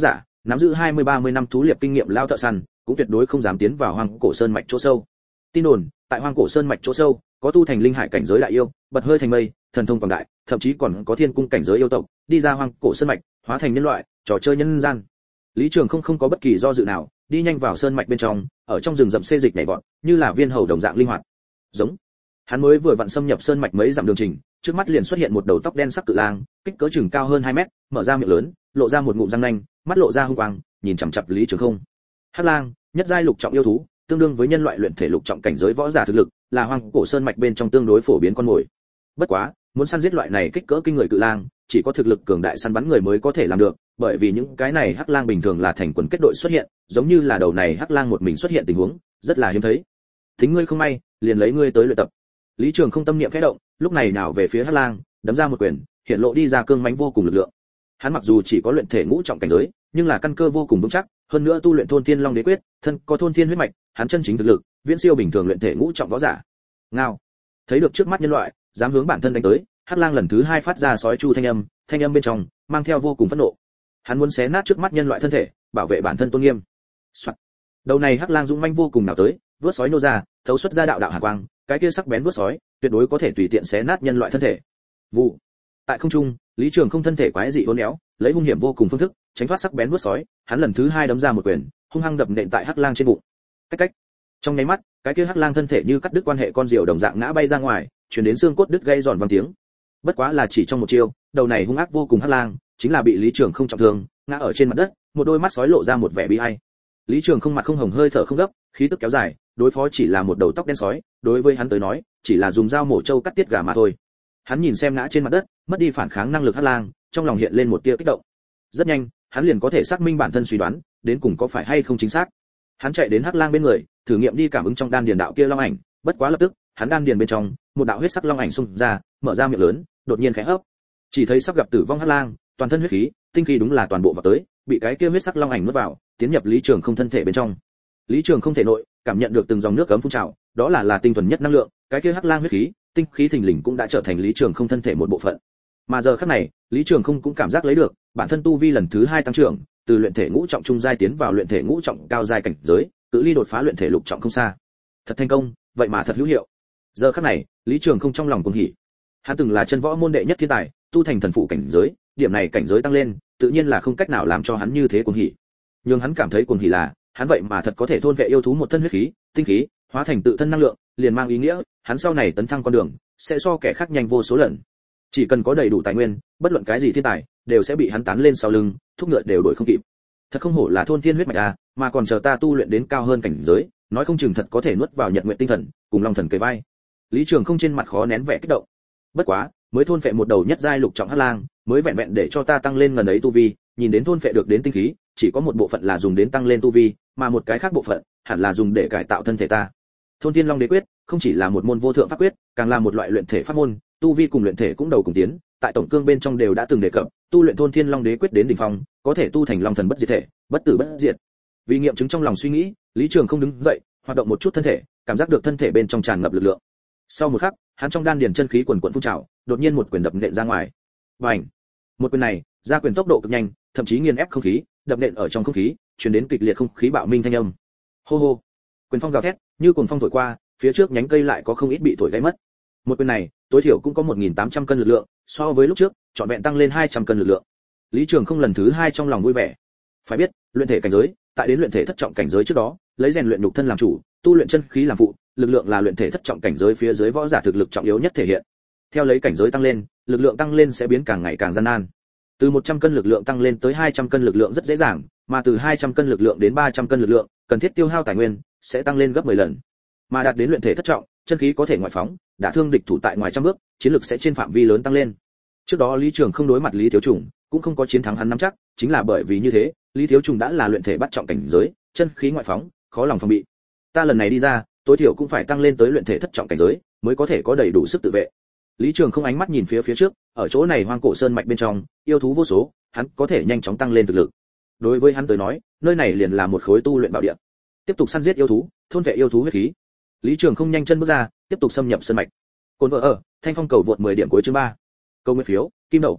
nắm giữ hai mươi ba mươi năm thú liệp kinh nghiệm lao thợ săn, cũng tuyệt đối không dám tiến vào hoang cổ sơn mạch chỗ sâu. Tin đồn, tại hoang cổ sơn mạch chỗ sâu, có tu thành linh hải cảnh giới đại yêu, bật hơi thành mây, thần thông quảng đại, thậm chí còn có thiên cung cảnh giới yêu tộc, đi ra hoang cổ sơn mạch, hóa thành nhân loại, trò chơi nhân gian. Lý Trường không không có bất kỳ do dự nào, đi nhanh vào sơn mạch bên trong, ở trong rừng rậm xê dịch nhảy vọt, như là viên hầu đồng dạng linh hoạt. Giống. Hắn mới vừa vặn xâm nhập sơn mạch mấy dặm đường trình, trước mắt liền xuất hiện một đầu tóc đen sắc cự lang, kích cỡ chừng cao hơn hai mét, mở ra miệng lớn, lộ ra một ngụm răng nanh, mắt lộ ra hung quang, nhìn chằm chằm Lý Trường không. Hắc lang, nhất giai lục trọng yêu thú, tương đương với nhân loại luyện thể lục trọng cảnh giới võ giả thực lực, là hoang cổ sơn mạch bên trong tương đối phổ biến con mồi. Bất quá, muốn săn giết loại này kích cỡ kinh người cự lang, chỉ có thực lực cường đại săn bắn người mới có thể làm được, bởi vì những cái này hắc lang bình thường là thành quần kết đội xuất hiện, giống như là đầu này hắc lang một mình xuất hiện tình huống, rất là hiếm thấy. Thính ngươi không may, liền lấy ngươi tới luyện tập. Lý Trường không tâm niệm khẽ động, lúc này nào về phía hắc lang, đấm ra một quyền, hiện lộ đi ra cương mãnh vô cùng lực lượng. Hắn mặc dù chỉ có luyện thể ngũ trọng cảnh giới, nhưng là căn cơ vô cùng vững chắc, hơn nữa tu luyện thôn thiên long đế quyết, thân có thôn thiên huyết mạch, hắn chân chính thực lực, viễn siêu bình thường luyện thể ngũ trọng võ giả. Ngao. Thấy được trước mắt nhân loại, dám hướng bản thân đánh tới, hắc lang lần thứ hai phát ra sói chu thanh âm, thanh âm bên trong mang theo vô cùng phẫn nộ. Hắn muốn xé nát trước mắt nhân loại thân thể, bảo vệ bản thân tôn nghiêm. Soạn. Đầu này hắc lang dũng manh vô cùng nào tới, vớt sói nô ra, thấu xuất ra đạo đạo hàn quang, cái kia sắc bén vớt sói, tuyệt đối có thể tùy tiện xé nát nhân loại thân thể. Vụ. Tại không trung, Lý Trường không thân thể quái dị uốn éo, lấy hung hiểm vô cùng phương thức, tránh thoát sắc bén vớt sói, hắn lần thứ hai đấm ra một quyền, hung hăng đập nện tại hắc lang trên bụng. Cách cách. Trong nháy mắt, cái kia hắc lang thân thể như cắt đứt quan hệ con diều đồng dạng ngã bay ra ngoài, truyền đến xương cốt đứt gây giòn vang tiếng. Bất quá là chỉ trong một chiêu, đầu này hung ác vô cùng hắc lang, chính là bị Lý Trường không trọng thương, ngã ở trên mặt đất, một đôi mắt sói lộ ra một vẻ bi ai. Lý Trường không mặt không hồng hơi thở không gấp, khí tức kéo dài, đối phó chỉ là một đầu tóc đen sói, đối với hắn tới nói, chỉ là dùng dao mổ trâu cắt tiết gà mà thôi. Hắn nhìn xem ngã trên mặt đất, mất đi phản kháng năng lực hắc lang, trong lòng hiện lên một tia kích động. Rất nhanh, hắn liền có thể xác minh bản thân suy đoán, đến cùng có phải hay không chính xác. Hắn chạy đến hắc lang bên người, thử nghiệm đi cảm ứng trong đan điền đạo kia long ảnh, bất quá lập tức, hắn đan điền bên trong, một đạo huyết sắc long ảnh xung ra, mở ra miệng lớn, đột nhiên khẽ hấp. Chỉ thấy sắp gặp tử vong hắc lang, toàn thân huyết khí, tinh khí đúng là toàn bộ vào tới, bị cái kia huyết sắc long ảnh nuốt vào, tiến nhập Lý Trường không thân thể bên trong. Lý Trường không thể nội, cảm nhận được từng dòng nước cấm phun trào, đó là là tinh thuần nhất năng lượng, cái kia hắc lang huyết khí, tinh khí thình lình cũng đã trở thành Lý Trường không thân thể một bộ phận. Mà giờ khắc này, Lý Trường không cũng cảm giác lấy được, bản thân tu vi lần thứ hai tăng trưởng, từ luyện thể ngũ trọng trung giai tiến vào luyện thể ngũ trọng cao giai cảnh giới, cự ly đột phá luyện thể lục trọng không xa. Thật thành công, vậy mà thật hữu hiệu. Giờ khắc này, Lý Trường không trong lòng cuồng hỉ. Hắn từng là chân võ môn đệ nhất thiên tài, tu thành thần phụ cảnh giới, điểm này cảnh giới tăng lên, tự nhiên là không cách nào làm cho hắn như thế cuồng hỉ. Nhưng hắn cảm thấy cuồng hỉ là, hắn vậy mà thật có thể thôn vệ yêu thú một thân huyết khí, tinh khí, hóa thành tự thân năng lượng, liền mang ý nghĩa, hắn sau này tấn thăng con đường sẽ so kẻ khác nhanh vô số lần. Chỉ cần có đầy đủ tài nguyên, bất luận cái gì thiên tài, đều sẽ bị hắn tán lên sau lưng, thúc ngựa đều đổi không kịp. Thật không hổ là thôn thiên huyết mạch à, mà còn chờ ta tu luyện đến cao hơn cảnh giới, nói không chừng thật có thể nuốt vào nhật nguyện tinh thần, cùng long thần kề vai. Lý Trường không trên mặt khó nén vẻ kích động. Bất quá, mới thôn phệ một đầu nhất giai lục trọng hắc lang, mới vẹn vẹn để cho ta tăng lên ngần ấy tu vi, nhìn đến thôn phệ được đến tinh khí, chỉ có một bộ phận là dùng đến tăng lên tu vi, mà một cái khác bộ phận hẳn là dùng để cải tạo thân thể ta. Thôn Thiên Long Đế Quyết không chỉ là một môn vô thượng pháp quyết, càng là một loại luyện thể pháp môn, tu vi cùng luyện thể cũng đầu cùng tiến, tại tổng cương bên trong đều đã từng đề cập, tu luyện Thôn Thiên Long Đế Quyết đến đỉnh phong, có thể tu thành Long Thần bất diệt thể, bất tử bất diệt. Vì nghiệm chứng trong lòng suy nghĩ, Lý Trường không đứng dậy, hoạt động một chút thân thể, cảm giác được thân thể bên trong tràn ngập lực lượng. Sau một khắc, hắn trong đan điền chân khí quần quần phun trào, đột nhiên một quyền đập nện ra ngoài. Bành! Một quyền này, ra quyền tốc độ cực nhanh, thậm chí nghiền ép không khí, đập nện ở trong không khí, truyền đến kịch liệt không khí bạo minh thanh âm. Hô hô! Quyền phong gào thét, như cuồng phong thổi qua, phía trước nhánh cây lại có không ít bị thổi gãy mất. Một quyền này, tối thiểu cũng có một nghìn tám trăm cân lực lượng, so với lúc trước, trọn vẹn tăng lên hai trăm cân lực lượng. Lý Trường không lần thứ hai trong lòng vui vẻ. Phải biết, luyện thể cảnh giới, tại đến luyện thể thất trọng cảnh giới trước đó, lấy rèn luyện nhục thân làm chủ, tu luyện chân khí làm phụ, lực lượng là luyện thể thất trọng cảnh giới phía dưới võ giả thực lực trọng yếu nhất thể hiện. Theo lấy cảnh giới tăng lên, lực lượng tăng lên sẽ biến càng ngày càng gian nan. Từ một trăm cân lực lượng tăng lên tới hai trăm cân lực lượng rất dễ dàng, mà từ hai trăm cân lực lượng đến ba trăm cân lực lượng, cần thiết tiêu hao tài nguyên sẽ tăng lên gấp mười lần. Mà đạt đến luyện thể thất trọng, chân khí có thể ngoại phóng, đả thương địch thủ tại ngoài trăm bước, chiến lực sẽ trên phạm vi lớn tăng lên. Trước đó Lý Trường không đối mặt Lý Thiếu Trùng, cũng không có chiến thắng hắn nắm chắc, chính là bởi vì như thế, Lý Thiếu Trùng đã là luyện thể bắt trọng cảnh giới, chân khí ngoại phóng, khó lòng phòng bị. Ta lần này đi ra, tối thiểu cũng phải tăng lên tới luyện thể thất trọng cảnh giới, mới có thể có đầy đủ sức tự vệ. Lý Trường không ánh mắt nhìn phía phía trước, ở chỗ này hoang cổ sơn mạch bên trong, yêu thú vô số, hắn có thể nhanh chóng tăng lên thực lực. Đối với hắn tới nói, nơi này liền là một khối tu luyện bảo địa. Tiếp tục săn giết yêu thú, thôn vệ yêu thú huyết khí. Lý Trường không nhanh chân bước ra, tiếp tục xâm nhập sơn mạch. Côn vợ ở, Thanh Phong cầu vượt mười điểm cuối chương ba. Câu nguyên phiếu, kim đậu.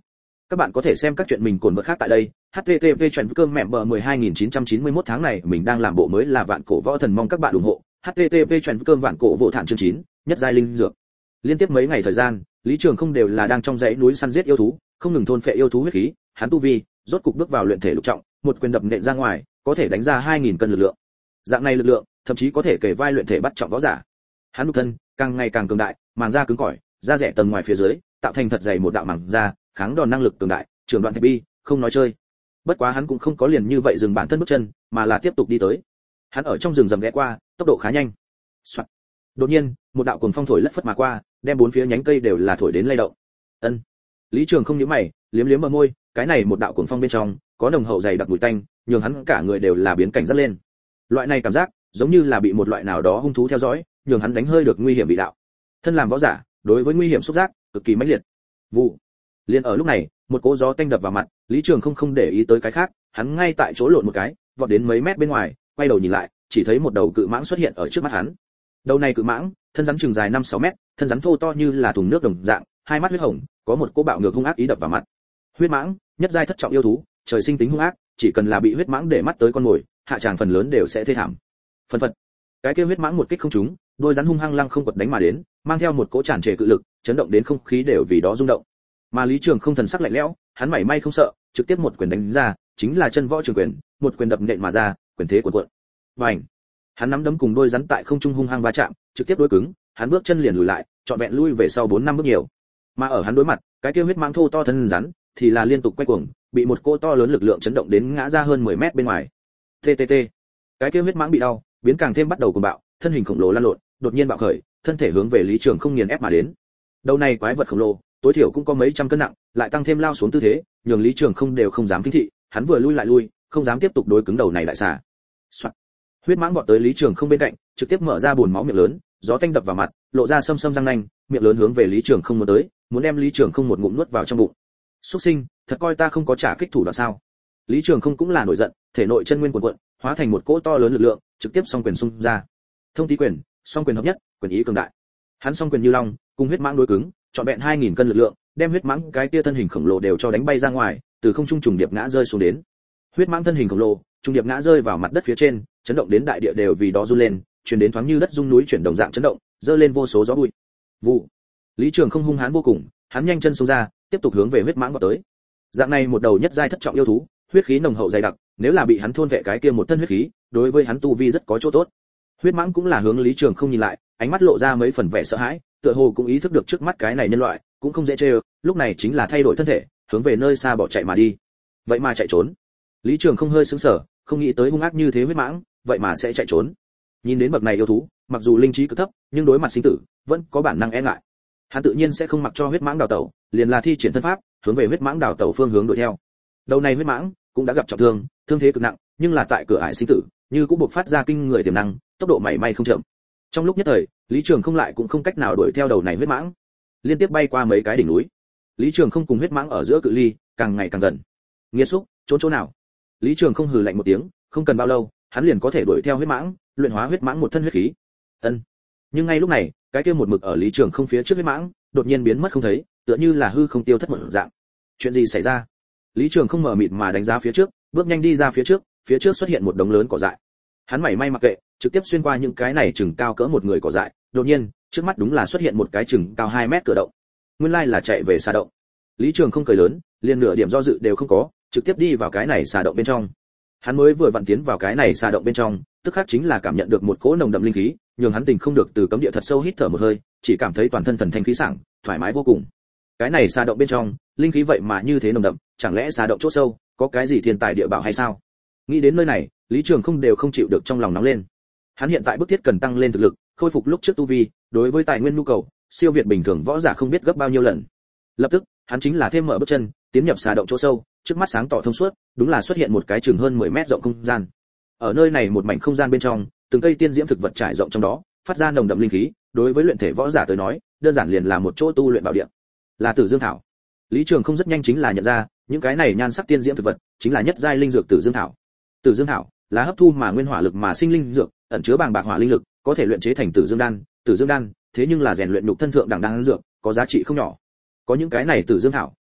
Các bạn có thể xem các chuyện mình cồn vật khác tại đây. H T T P chuyện cơm mẹ bờ mười hai nghìn chín trăm chín mươi mốt tháng này mình đang làm bộ mới là Vạn Cổ Võ Thần, mong các bạn ủng hộ. H T T P chuyện cơm Vạn Cổ Võ Thản chương chín, nhất giai linh dược. Liên tiếp mấy ngày thời gian, Lý Trường Không đều là đang trong dãy núi săn giết yêu thú, không ngừng thôn phệ yêu thú huyết khí, hắn tu vi rốt cục bước vào luyện thể lục trọng, một quyền đập nện ra ngoài, có thể đánh ra hai nghìn cân lực lượng. Dạng này lực lượng, thậm chí có thể kể vai luyện thể bắt trọng võ giả. Hắn nhục thân càng ngày càng cường đại, màng da cứng cỏi, da rẻ tầng ngoài phía dưới, tạo thành thật dày một đạo màng da, kháng đòn năng lực cường đại, trường đoạn thạch bi, không nói chơi. Bất quá hắn cũng không có liền như vậy dừng bản thân bước chân, mà là tiếp tục đi tới. Hắn ở trong rừng rậm ghé qua, tốc độ khá nhanh. Soạt. Đột nhiên, một đạo cuồng phong thổi lất phất mà qua, đem bốn phía nhánh cây đều là thổi đến lay động. Ân. Lý Trường Không nhíu mày, liếm liếm bờ môi, cái này một đạo cuồng phong bên trong, có nồng hậu dày đặc mùi tanh, nhường hắn cả người đều là biến cảnh rất lên. Loại này cảm giác, giống như là bị một loại nào đó hung thú theo dõi, nhường hắn đánh hơi được nguy hiểm bị đạo. Thân làm võ giả, đối với nguy hiểm xúc giác cực kỳ mãnh liệt. Vụ. Liên ở lúc này, một cỗ gió tanh đập vào mặt, Lý Trường Không không để ý tới cái khác, hắn ngay tại chỗ lộn một cái, vọt đến mấy mét bên ngoài, quay đầu nhìn lại, chỉ thấy một đầu cự mãng xuất hiện ở trước mắt hắn. Đầu này cự mãng, thân rắn chừng dài năm sáu mét, thân rắn thô to như là thùng nước đồng dạng, hai mắt huyết hồng, có một cỗ bạo ngược hung ác ý đập vào mặt. Huyết mãng, nhất giai thất trọng yêu thú, trời sinh tính hung ác, chỉ cần là bị huyết mãng để mắt tới con mồi, hạ tràng phần lớn đều sẽ thê thảm. Phần phật, cái kia huyết mãng một kích không trúng, đôi rắn hung hăng lăng không quật đánh mà đến, mang theo một cỗ tràn trề cự lực, chấn động đến không khí đều vì đó rung động. Mà Lý Trường Không thần sắc lạnh lẽo, hắn mảy may không sợ, trực tiếp một quyền đánh ra, chính là chân võ trường quyền, một quyền đập nện mà ra, quyền thế cuộn cuộn. Bành! Hắn nắm đấm cùng đôi rắn tại không trung hung hăng va chạm, trực tiếp đối cứng, hắn bước chân liền lùi lại, trọn vẹn lui về sau bốn năm bước nhiều. Mà ở hắn đối mặt, cái kia huyết mãng thô to thân rắn, thì là liên tục quay cuồng, bị một cỗ to lớn lực lượng chấn động đến ngã ra hơn mười mét bên ngoài. T T T. Cái kia huyết mãng bị đau, biến càng thêm bắt đầu cuồng bạo, thân hình khổng lồ lan lộn, đột nhiên bạo khởi, thân thể hướng về Lý Trường Không nghiền ép mà đến. Đầu này quái vật khổng lồ, tối thiểu cũng có mấy trăm cân nặng, lại tăng thêm lao xuống tư thế, nhường Lý Trường Không đều không dám kinh thị, hắn vừa lui lại lui, không dám tiếp tục đối cứng đầu này đại xà. Soạt. Huyết mãng vọt tới Lý Trường Không bên cạnh, trực tiếp mở ra buồn máu miệng lớn, gió tanh đập vào mặt, lộ ra sâm sâm răng nanh, miệng lớn hướng về Lý Trường Không muốn tới, muốn đem Lý Trường Không một ngụm nuốt vào trong bụng. Súc sinh, thật coi ta không có trả kích thủ đoạn sao? Lý Trường Không cũng là nổi giận, thể nội chân nguyên cuồn cuộn, hóa thành một cỗ to lớn lực lượng, trực tiếp song quyền xung ra. Thông tí quyền, song quyền hợp nhất, quyền ý cường đại. Hắn song quyền như long, cùng huyết mãng đối cứng, trọn vẹn hai nghìn cân lực lượng, đem huyết mãng cái kia thân hình khổng lồ đều cho đánh bay ra ngoài, từ không trung trùng điệp ngã rơi xuống đến. Huyết mãng thân hình khổng lồ, trùng điệp ngã rơi vào mặt đất phía trên, chấn động đến đại địa đều vì đó run lên, truyền đến thoáng như đất rung núi chuyển đồng dạng chấn động, dơ lên vô số gió bụi. Vụ. Lý Trường Không hung hãn vô cùng, hắn nhanh chân xông ra, tiếp tục hướng về huyết mãng vọt tới. Dạng này một đầu nhất giai thất trọng yêu thú, huyết khí nồng hậu dày đặc, nếu là bị hắn thôn vệ cái kia một thân huyết khí, đối với hắn tu vi rất có chỗ tốt. Huyết mãng cũng là hướng Lý Trường Không nhìn lại, ánh mắt lộ ra mấy phần vẻ sợ hãi, tựa hồ cũng ý thức được trước mắt cái này nhân loại cũng không dễ chơi, lúc này chính là thay đổi thân thể, hướng về nơi xa bỏ chạy mà đi. Vậy mà chạy trốn. Lý Trường Không hơi sững sờ, không nghĩ tới hung ác như thế huyết mãng, vậy mà sẽ chạy trốn. Nhìn đến bậc này yêu thú, mặc dù linh trí cực thấp, nhưng đối mặt sinh tử, vẫn có bản năng e ngại. Hắn tự nhiên sẽ không mặc cho huyết mãng đào tẩu, liền là thi triển thân pháp, hướng về huyết mãng đào tẩu phương hướng đuổi theo. Đầu này huyết mãng cũng đã gặp trọng thương, thương thế cực nặng, nhưng là tại cửa ải sinh tử, như cũng buộc phát ra kinh người tiềm năng, tốc độ mảy may không chậm. Trong lúc nhất thời, Lý Trường Không lại cũng không cách nào đuổi theo đầu này huyết mãng, liên tiếp bay qua mấy cái đỉnh núi. Lý Trường Không cùng huyết mãng ở giữa cự ly càng ngày càng gần. Nghiệt xúc, trốn chỗ nào? Lý Trường Không hừ lạnh một tiếng, không cần bao lâu, hắn liền có thể đuổi theo huyết mãng, luyện hóa huyết mãng một thân huyết khí. Ân. Nhưng ngay lúc này, cái kia một mực ở Lý Trường Không phía trước huyết mãng, đột nhiên biến mất không thấy, tựa như là hư không tiêu thất một dạng. Chuyện gì xảy ra? Lý Trường Không mở mịt mà đánh giá phía trước, bước nhanh đi ra phía trước, phía trước xuất hiện một đống lớn cỏ dại. Hắn mảy may mặc kệ, trực tiếp xuyên qua những cái này chừng cao cỡ một người cỏ dại, đột nhiên, trước mắt đúng là xuất hiện một cái chừng cao hai mét cửa động. Nguyên lai là chạy về xà động. Lý Trường Không cười lớn, liền nửa điểm do dự đều không có, trực tiếp đi vào cái này xà động bên trong. Hắn mới vừa vặn tiến vào cái này xà động bên trong, tức khắc chính là cảm nhận được một cỗ nồng đậm linh khí, nhường hắn tình không được từ cấm địa thật sâu hít thở một hơi, chỉ cảm thấy toàn thân thần thanh khí sảng, thoải mái vô cùng. Cái này xà động bên trong, linh khí vậy mà như thế nồng đậm, chẳng lẽ xà động chỗ sâu có cái gì thiên tài địa bảo hay sao? Nghĩ đến nơi này, Lý Trường Không đều không chịu được trong lòng nóng lên. Hắn hiện tại bức thiết cần tăng lên thực lực, khôi phục lúc trước tu vi, đối với tài nguyên nhu cầu, siêu việt bình thường võ giả không biết gấp bao nhiêu lần. Lập tức, hắn chính là thêm mở bước chân, tiến nhập xà động chỗ sâu, trước mắt sáng tỏ thông suốt, đúng là xuất hiện một cái chừng hơn mười mét rộng không gian. Ở nơi này một mảnh không gian bên trong, từng cây tiên diễm thực vật trải rộng trong đó, phát ra nồng đậm linh khí, đối với luyện thể võ giả tới nói, đơn giản liền là một chỗ tu luyện bảo địa. Là Tử Dương thảo. Lý Trường Không rất nhanh chính là nhận ra, những cái này nhan sắc tiên diễm thực vật, chính là nhất giai linh dược Tử Dương thảo. Tử Dương thảo là hấp thu mà nguyên hỏa lực mà sinh linh dược, ẩn chứa bàng bạc hỏa linh lực, có thể luyện chế thành Tử Dương đan, Tử Dương đan, thế nhưng là rèn luyện nhục thân thượng đẳng đan dược, có giá trị không nhỏ. Có những cái này Tử Dương thảo,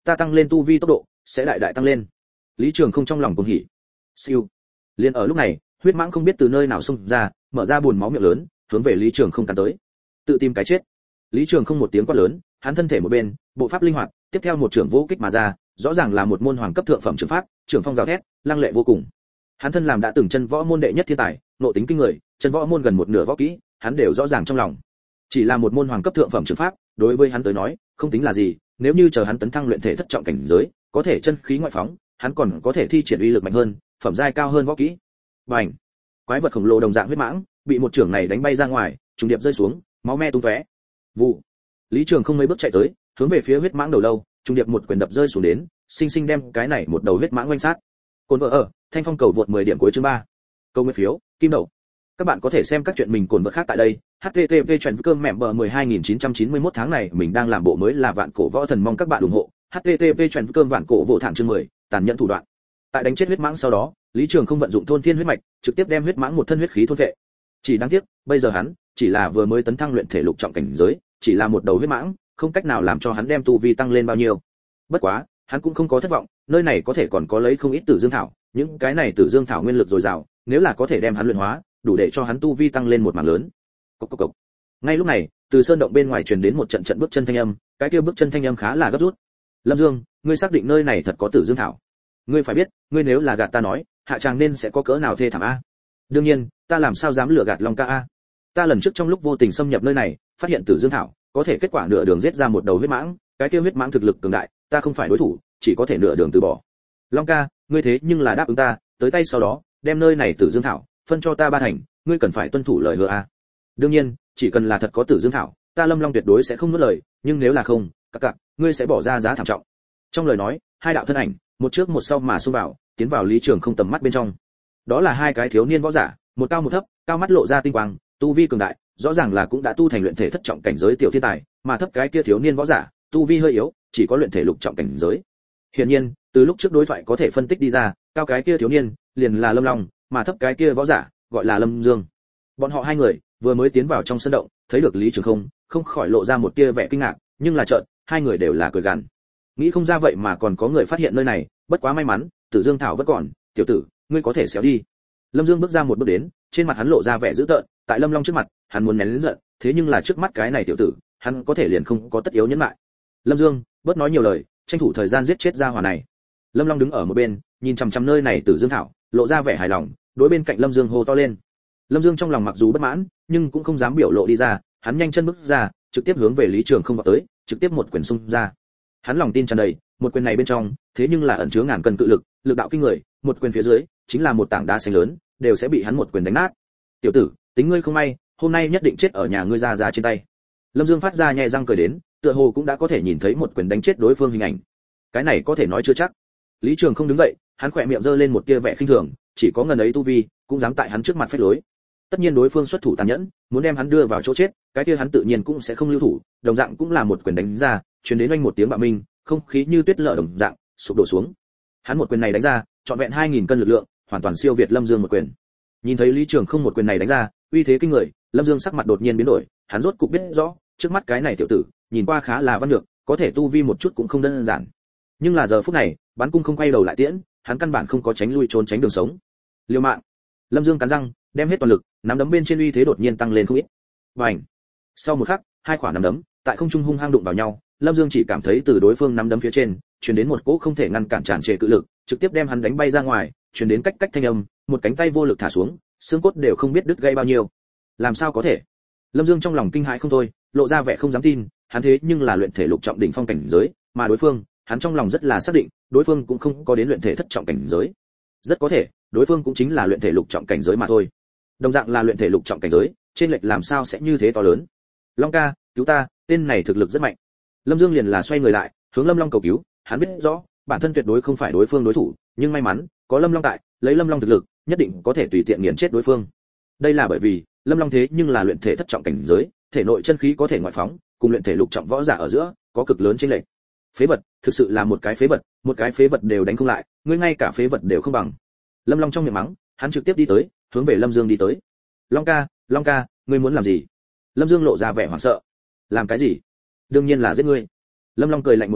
ta tăng lên tu vi tốc độ sẽ đại đại tăng lên. Lý Trường Không trong lòng cuồng hỉ. Siêu. Liên ở lúc này, huyết mãng không biết từ nơi nào xông ra, mở ra buồn máu miệng lớn, hướng về Lý Trường Không cắn tới. Tự tìm cái chết. Lý Trường Không một tiếng quát lớn, hắn thân thể một bên, bộ pháp linh hoạt, tiếp theo một trường vũ kích mà ra, rõ ràng là một môn hoàng cấp thượng phẩm trường pháp, trường phong gào thét, lăng lệ vô cùng. Hắn thân làm đã từng chân võ môn đệ nhất thiên tài, nội tính kinh người, chân võ môn gần một nửa võ kỹ, hắn đều rõ ràng trong lòng. Chỉ là một môn hoàng cấp thượng phẩm trường pháp, đối với hắn tới nói, không tính là gì, nếu như chờ hắn tấn thăng luyện thể thất trọng cảnh giới, có thể chân khí ngoại phóng, hắn còn có thể thi triển uy lực mạnh hơn, phẩm giai cao hơn võ kỹ. Bành! Quái vật khổng lồ đồng dạng huyết mãng, bị một trưởng này đánh bay ra ngoài, trùng điệp rơi xuống, máu me tung tóe. Vụ! Lý Trường Không mấy bước chạy tới, hướng về phía huyết mãng đầu lâu, trùng điệp một quyền đập rơi xuống đến, sinh sinh đem cái này một đầu huyết mãng quanh sát. Cồn vợ ở, Thanh Phong cầu vượt mười điểm cuối chương ba. Câu nguyên phiếu, kim đậu. Các bạn có thể xem các chuyện mình cồn vợ khác tại đây. H T T P chuyển cơm mẹ bờ mười hai nghìn chín trăm chín mươi mốt tháng này mình đang làm bộ mới là vạn cổ võ thần, mong các bạn ủng hộ. H T T P chuyển cơm vạn cổ vỗ thẳng chương mười, tàn nhẫn thủ đoạn. Tại đánh chết huyết mãng sau đó, Lý Trường Không vận dụng thôn thiên huyết mạch, trực tiếp đem huyết mãng một thân huyết khí thôn vệ. Chỉ đáng tiếc, bây giờ hắn chỉ là vừa mới tấn thăng luyện thể lục trọng cảnh giới, chỉ là một đầu huyết mãng, không cách nào làm cho hắn đem tu vi tăng lên bao nhiêu. Bất quá, hắn cũng không có thất vọng, nơi này có thể còn có lấy không ít tử dương thảo, những cái này tử dương thảo nguyên lực dồi dào, nếu là có thể đem hắn luyện hóa, đủ để cho hắn tu vi tăng lên một mảng lớn. Cộc cộc cộc. Ngay lúc này, từ sơn động bên ngoài truyền đến một trận trận bước chân thanh âm, cái kia bước chân thanh âm khá là gấp rút. Lâm Dương, ngươi xác định nơi này thật có tử dương thảo? Ngươi phải biết, ngươi nếu là gạt ta nói, hạ tràng nên sẽ có cỡ nào thê thảm a? Đương nhiên, ta làm sao dám lừa gạt Long ca a? Ta lần trước trong lúc vô tình xâm nhập nơi này, phát hiện tử dương thảo, có thể kết quả nửa đường giết ra một đầu huyết mãng, cái kia huyết mãng thực lực cường đại, ta không phải đối thủ, chỉ có thể nửa đường từ bỏ. Long ca, ngươi thế nhưng là đáp ứng ta, tới tay sau đó, đem nơi này tử dương thảo phân cho ta ba thành, ngươi cần phải tuân thủ lời hứa a. Đương nhiên, chỉ cần là thật có tử dương thảo, ta Lâm Long tuyệt đối sẽ không nuốt lời, nhưng nếu là không, các cặc, ngươi sẽ bỏ ra giá thảm trọng. Trong lời nói, hai đạo thân ảnh, một trước một sau mà xông vào, tiến vào Lý Trường Không tầm mắt bên trong. Đó là hai cái thiếu niên võ giả, một cao một thấp, cao mắt lộ ra tinh quang, tu vi cường đại, rõ ràng là cũng đã tu thành luyện thể thất trọng cảnh giới tiểu thiên tài, mà thấp cái kia thiếu niên võ giả, tu vi hơi yếu, chỉ có luyện thể lục trọng cảnh giới. Hiển nhiên, từ lúc trước đối thoại có thể phân tích đi ra, cao cái kia thiếu niên liền là Lâm Long, mà thấp cái kia võ giả gọi là Lâm Dương. Bọn họ hai người vừa mới tiến vào trong sân động, thấy được Lý Trường Không, không khỏi lộ ra một tia vẻ kinh ngạc, nhưng là chợt, hai người đều là cười gằn. Nghĩ không ra vậy mà còn có người phát hiện nơi này, bất quá may mắn, Tử Dương thảo vẫn còn, tiểu tử, ngươi có thể xéo đi. Lâm Dương bước ra một bước đến, trên mặt hắn lộ ra vẻ dữ tợn, tại Lâm Long trước mặt, hắn muốn nén lớn giận, thế nhưng là trước mắt cái này tiểu tử, hắn có thể liền không có tất yếu nhẫn lại. Lâm Dương, bớt nói nhiều lời, tranh thủ thời gian giết chết gia hỏa này. Lâm Long đứng ở một bên, nhìn chằm chằm nơi này Tử Dương thảo, lộ ra vẻ hài lòng, đối bên cạnh Lâm Dương hô to lên. Lâm Dương trong lòng mặc dù bất mãn, nhưng cũng không dám biểu lộ đi ra, hắn nhanh chân bước ra, trực tiếp hướng về Lý Trường Không vào tới, trực tiếp một quyền xung ra. Hắn lòng tin tràn đầy, một quyền này bên trong, thế nhưng là ẩn chứa ngàn cân cự lực, lực đạo kinh người, một quyền phía dưới, chính là một tảng đá xanh lớn, đều sẽ bị hắn một quyền đánh nát. Tiểu tử, tính ngươi không may, hôm nay nhất định chết ở nhà ngươi ra ra trên tay. Lâm Dương phát ra nhẹ răng cười đến, tựa hồ cũng đã có thể nhìn thấy một quyền đánh chết đối phương hình ảnh. Cái này có thể nói chưa chắc. Lý Trường Không đứng dậy, hắn khỏe miệng giơ lên một tia vẻ khinh thường, chỉ có ngần ấy tu vi, cũng dám tại hắn trước mặt phách lối. Tất nhiên đối phương xuất thủ tàn nhẫn, muốn đem hắn đưa vào chỗ chết, cái kia hắn tự nhiên cũng sẽ không lưu thủ, đồng dạng cũng là một quyền đánh ra, truyền đến oanh một tiếng bạo minh, không khí như tuyết lở đồng dạng sụp đổ xuống. Hắn một quyền này đánh ra, trọn vẹn hai nghìn cân lực lượng, hoàn toàn siêu việt Lâm Dương một quyền. Nhìn thấy Lý Trường Không một quyền này đánh ra, uy thế kinh người, Lâm Dương sắc mặt đột nhiên biến đổi, hắn rốt cục biết rõ, trước mắt cái này tiểu tử, nhìn qua khá là văn nhược, có thể tu vi một chút cũng không đơn giản. Nhưng là giờ phút này, bắn cung không quay đầu lại tiễn, hắn căn bản không có tránh lui trốn tránh đường sống. Liều mạng. Lâm Dương cắn răng, đem hết toàn lực, nắm đấm bên trên uy thế đột nhiên tăng lên không ít. Bành. Sau một khắc, hai quả nắm đấm tại không trung hung hăng đụng vào nhau, Lâm Dương chỉ cảm thấy từ đối phương nắm đấm phía trên truyền đến một cỗ không thể ngăn cản tràn trề cự lực, trực tiếp đem hắn đánh bay ra ngoài, truyền đến cách cách thanh âm, một cánh tay vô lực thả xuống, xương cốt đều không biết đứt gãy bao nhiêu. Làm sao có thể? Lâm Dương trong lòng kinh hãi không thôi, lộ ra vẻ không dám tin, hắn thế nhưng là luyện thể lục trọng đỉnh phong cảnh giới, mà đối phương, hắn trong lòng rất là xác định, đối phương cũng không có đến luyện thể thất trọng cảnh giới. Rất có thể, đối phương cũng chính là luyện thể lục trọng cảnh giới mà thôi. Đồng dạng là luyện thể lục trọng cảnh giới, trên lệch làm sao sẽ như thế to lớn? Long ca, cứu ta, tên này thực lực rất mạnh. Lâm Dương liền là xoay người lại, hướng Lâm Long cầu cứu, hắn biết rõ, bản thân tuyệt đối không phải đối phương đối thủ, nhưng may mắn, có Lâm Long tại, lấy Lâm Long thực lực, nhất định có thể tùy tiện nghiền chết đối phương. Đây là bởi vì, Lâm Long thế nhưng là luyện thể thất trọng cảnh giới, thể nội chân khí có thể ngoại phóng, cùng luyện thể lục trọng võ giả ở giữa, có cực lớn chênh lệch. Phế vật, thực sự là một cái phế vật, một cái phế vật đều đánh không lại, ngươi ngay cả phế vật đều không bằng. Lâm Long trong miệng mắng, hắn trực tiếp đi tới, hướng về Lâm Dương đi tới. Long ca, Long ca, ngươi muốn làm gì? Lâm Dương lộ ra vẻ hoảng sợ. Làm cái gì? Đương nhiên là giết ngươi. Lâm Long cười lạnh một tiếng,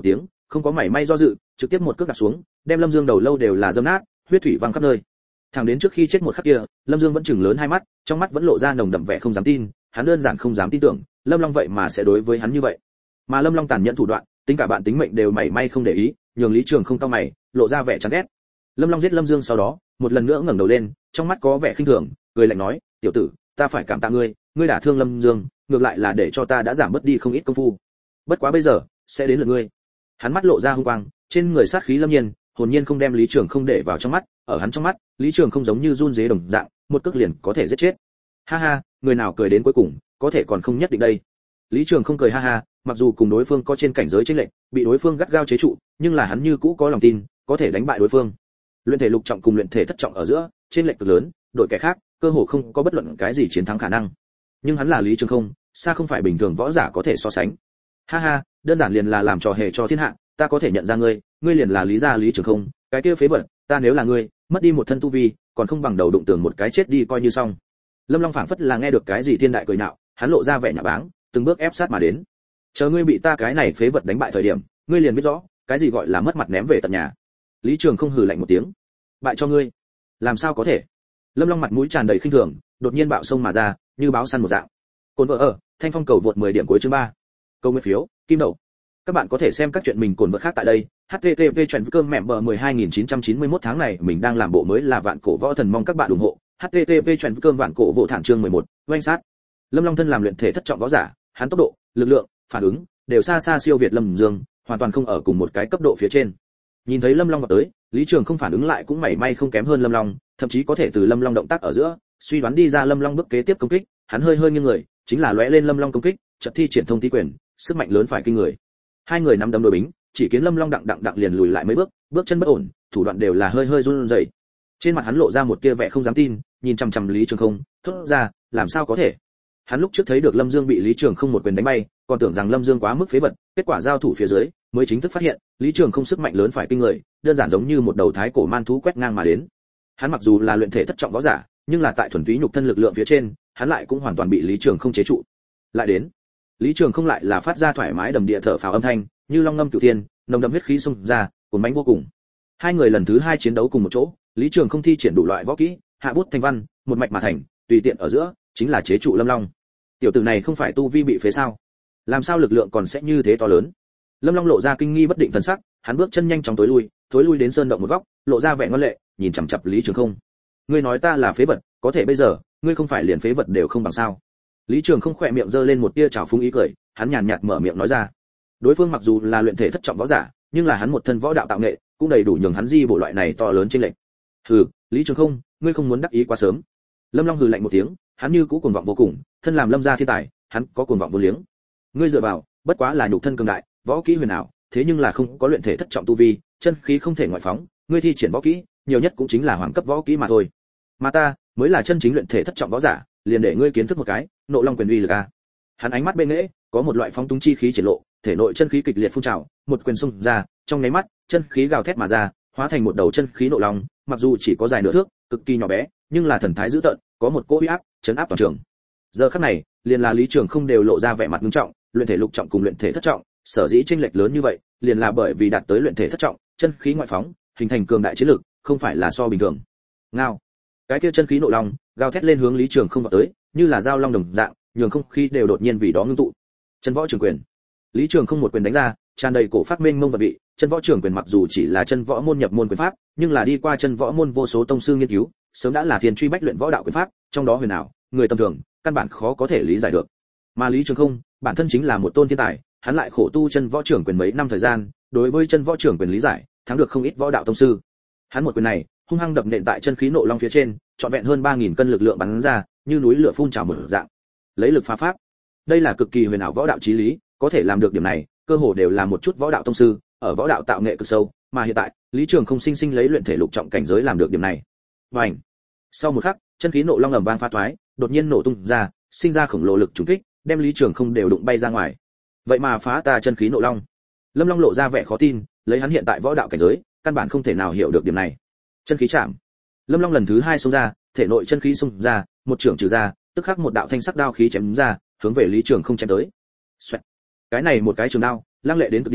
không có mảy may do dự, trực tiếp một cước đặt xuống, đem Lâm Dương đầu lâu đều là dâm nát, huyết thủy văng khắp nơi. Thẳng đến trước khi chết một khắc kia, Lâm Dương vẫn chừng lớn hai mắt, trong mắt vẫn lộ ra nồng đậm vẻ không dám tin, hắn đơn giản không dám tin tưởng, Lâm Long vậy mà sẽ đối với hắn như vậy. Mà Lâm Long tàn nhẫn thủ đoạn, tính cả bạn tính mệnh đều mảy may không để ý, nhường Lý Trường Không cau mày, lộ ra vẻ chán ghét. Lâm Long giết Lâm Dương sau đó, một lần nữa ngẩng đầu lên, trong mắt có vẻ khinh thường, cười lạnh nói, "Tiểu tử, ta phải cảm tạ ngươi, ngươi đả thương Lâm Dương, ngược lại là để cho ta đã giảm bớt đi không ít công phu. Bất quá bây giờ, sẽ đến lượt ngươi." Hắn mắt lộ ra hung quang, trên người sát khí lâm nhiên, hồn nhiên không đem Lý Trường Không để vào trong mắt, ở hắn trong mắt, Lý Trường Không giống như run rế đồng dạng, một cước liền có thể giết chết. Ha ha, người nào cười đến cuối cùng, có thể còn không nhất định đây. Lý Trường Không cười ha ha, mặc dù cùng đối phương có trên cảnh giới chênh lệch, bị đối phương gắt gao chế trụ, nhưng là hắn như cũ có lòng tin, có thể đánh bại đối phương. Luyện thể lục trọng cùng luyện thể thất trọng ở giữa, trên lệch cực lớn, đội kẻ khác, cơ hồ không có bất luận cái gì chiến thắng khả năng. Nhưng hắn là Lý Trường Không, xa không phải bình thường võ giả có thể so sánh. Ha ha, đơn giản liền là làm trò hề cho thiên hạ, ta có thể nhận ra ngươi, ngươi liền là Lý gia Lý Trường Không, cái kia phế vật, ta nếu là ngươi, mất đi một thân tu vi, còn không bằng đầu đụng tường một cái chết đi coi như xong. Lâm Long phảng phất là nghe được cái gì thiên đại cười nhạo, hắn lộ ra vẻ nhạo báng, từng bước ép sát mà đến. Chờ ngươi bị ta cái này phế vật đánh bại thời điểm, ngươi liền biết rõ, cái gì gọi là mất mặt ném về tận nhà. Lý Trường Không hừ lạnh một tiếng, bại cho ngươi, làm sao có thể? Lâm Long mặt mũi tràn đầy khinh thường, đột nhiên bạo sông mà ra, như báo săn một dạng. Cồn vợ ở, Thanh Phong cầu vượt mười điểm cuối chương ba. Câu nguyên phiếu, kim đậu. Các bạn có thể xem các chuyện mình cồn vợ khác tại đây. H T T P chuyển cơm mẹ bờ mười hai nghìn chín trăm chín mươi mốt tháng này mình đang làm bộ mới là Vạn Cổ Võ Thần, mong các bạn ủng hộ. H T T P chuyển cơm Vạn Cổ Võ Thản chương mười một, oanh sát. Lâm Long thân làm luyện thể thất trọng võ giả, hắn tốc độ, lực lượng, phản ứng đều xa xa siêu việt Lâm Dương, hoàn toàn không ở cùng một cái cấp độ phía trên. Nhìn thấy Lâm Long vào tới, Lý Trường Không phản ứng lại cũng mảy may không kém hơn Lâm Long, thậm chí có thể từ Lâm Long động tác ở giữa suy đoán đi ra Lâm Long bước kế tiếp công kích, hắn hơi hơi nghiêng người, chính là lóe lên Lâm Long công kích, chợt thi triển thông tí quyền, sức mạnh lớn phải kinh người. Hai người nắm đấm đối bính, chỉ kiến Lâm Long đặng đặng đặng liền lùi lại mấy bước, bước chân bất ổn, thủ đoạn đều là hơi hơi run rẩy. Trên mặt hắn lộ ra một tia vẻ không dám tin, nhìn chằm chằm Lý Trường Không, thốt ra, làm sao có thể? Hắn lúc trước thấy được Lâm Dương bị Lý Trường Không một quyền đánh bay, còn tưởng rằng Lâm Dương quá mức phế vật, kết quả giao thủ phía dưới, mới chính thức phát hiện, Lý Trường Không sức mạnh lớn phải kinh người, đơn giản giống như một đầu thái cổ man thú quét ngang mà đến. Hắn mặc dù là luyện thể thất trọng võ giả, nhưng là tại thuần túy nhục thân lực lượng phía trên, hắn lại cũng hoàn toàn bị Lý Trường Không chế trụ. Lại đến, Lý Trường Không lại là phát ra thoải mái đầm địa thở phào âm thanh, như long ngâm cửu thiên, nồng đậm huyết khí xung ra, cuồn mãnh vô cùng. Hai người lần thứ hai chiến đấu cùng một chỗ, Lý Trường Không thi triển đủ loại võ kỹ, hạ bút thành văn, một mạch mà thành, tùy tiện ở giữa, chính là chế trụ Lâm Long. Tiểu tử này không phải tu vi bị phế sao? Làm sao lực lượng còn sẽ như thế to lớn? Lâm Long lộ ra kinh nghi bất định thần sắc, hắn bước chân nhanh chóng tối lui, thối lui đến sơn động một góc, lộ ra vẻ ngoan lệ, nhìn chằm chằm Lý Trường Không. Ngươi nói ta là phế vật, có thể bây giờ, ngươi không phải liền phế vật đều không bằng sao? Lý Trường Không khỏe miệng giơ lên một tia trào phúng ý cười, hắn nhàn nhạt mở miệng nói ra. Đối phương mặc dù là luyện thể thất trọng võ giả, nhưng là hắn một thân võ đạo tạo nghệ, cũng đầy đủ nhường hắn di bộ loại này to lớn trên lệnh. Hừ, Lý Trường Không, ngươi không muốn đắc ý quá sớm. Lâm Long hừ lạnh một tiếng, hắn như cũ cuồng vọng vô cùng, thân làm Lâm gia thiên tài, hắn có cuồng vọng vô liếng. Ngươi dựa vào, bất quá là nhục thân cường đại, võ kỹ huyền ảo, thế nhưng là không có luyện thể thất trọng tu vi, chân khí không thể ngoại phóng, ngươi thi triển võ kỹ, nhiều nhất cũng chính là hoàng cấp võ kỹ mà thôi. Mà ta, mới là chân chính luyện thể thất trọng võ giả, liền để ngươi kiến thức một cái, Nộ Long quyền uy lực a. Hắn ánh mắt bên nghệ, có một loại phóng túng chi khí triển lộ, thể nội chân khí kịch liệt phun trào, một quyền xung ra, trong nháy mắt, chân khí gào thét mà ra, hóa thành một đầu chân khí nộ long, mặc dù chỉ có dài nửa thước, cực kỳ nhỏ bé, nhưng là thần thái dữ tợn, có một cỗ uy áp, chấn áp toàn trường. Giờ khắc này, liền là Lý Trường Không đều lộ ra vẻ mặt nghiêm trọng, luyện thể lục trọng cùng luyện thể thất trọng, sở dĩ chênh lệch lớn như vậy, liền là bởi vì đạt tới luyện thể thất trọng, chân khí ngoại phóng, hình thành cường đại chiến lực, không phải là so bình thường. Ngao, cái kia chân khí nộ long, gào thét lên hướng Lý Trường Không vào tới, như là dao long đồng dạng, nhường không khí đều đột nhiên vì đó ngưng tụ. Chân võ trường quyền. Lý Trường Không một quyền đánh ra, tràn đầy cổ phát mênh mông và vị, chân võ trường quyền mặc dù chỉ là chân võ môn nhập môn quyền pháp, nhưng là đi qua chân võ môn vô số tông sư nghiên cứu, sớm đã là thiên truy bách luyện võ đạo quyền pháp, trong đó huyền ảo, người tầm thường căn bản khó có thể lý giải được. Mà Lý Trường Không, bản thân chính là một tôn thiên tài, hắn lại khổ tu chân võ trường quyền mấy năm thời gian, đối với chân võ trường quyền lý giải, thắng được không ít võ đạo tông sư. Hắn một quyền này, hung hăng đập nện tại chân khí nộ long phía trên, trọn vẹn hơn ba nghìn cân lực lượng bắn ra, như núi lửa phun trào mở dạng. Lấy lực phá pháp. Đây là cực kỳ huyền ảo võ đạo chí lý, có thể làm được điểm này, cơ hồ đều là một chút võ đạo tông sư, ở võ đạo tạo nghệ cực sâu, mà hiện tại, Lý Trường Không sinh sinh lấy luyện thể lục trọng cảnh giới làm được điểm này. Bành! Sau một khắc, chân khí nộ long ầm vang phá thoái, đột nhiên nổ tung ra, sinh ra khổng lồ lực trùng kích, đem Lý Trường Không đều đụng bay ra ngoài. Vậy mà phá ta chân khí nộ long. Lâm Long lộ ra vẻ khó tin, lấy hắn hiện tại võ đạo cảnh giới, căn bản không thể nào hiểu được điểm này. Chân khí chạm. Lâm Long lần thứ hai xông ra, thể nội chân khí xung ra, một trường trừ ra, tức khắc một đạo thanh sắc đao khí chém ra, hướng về Lý Trường Không chém tới. Xoẹt. Cái này một cái trường đao, lăng lệ đến cực điểm,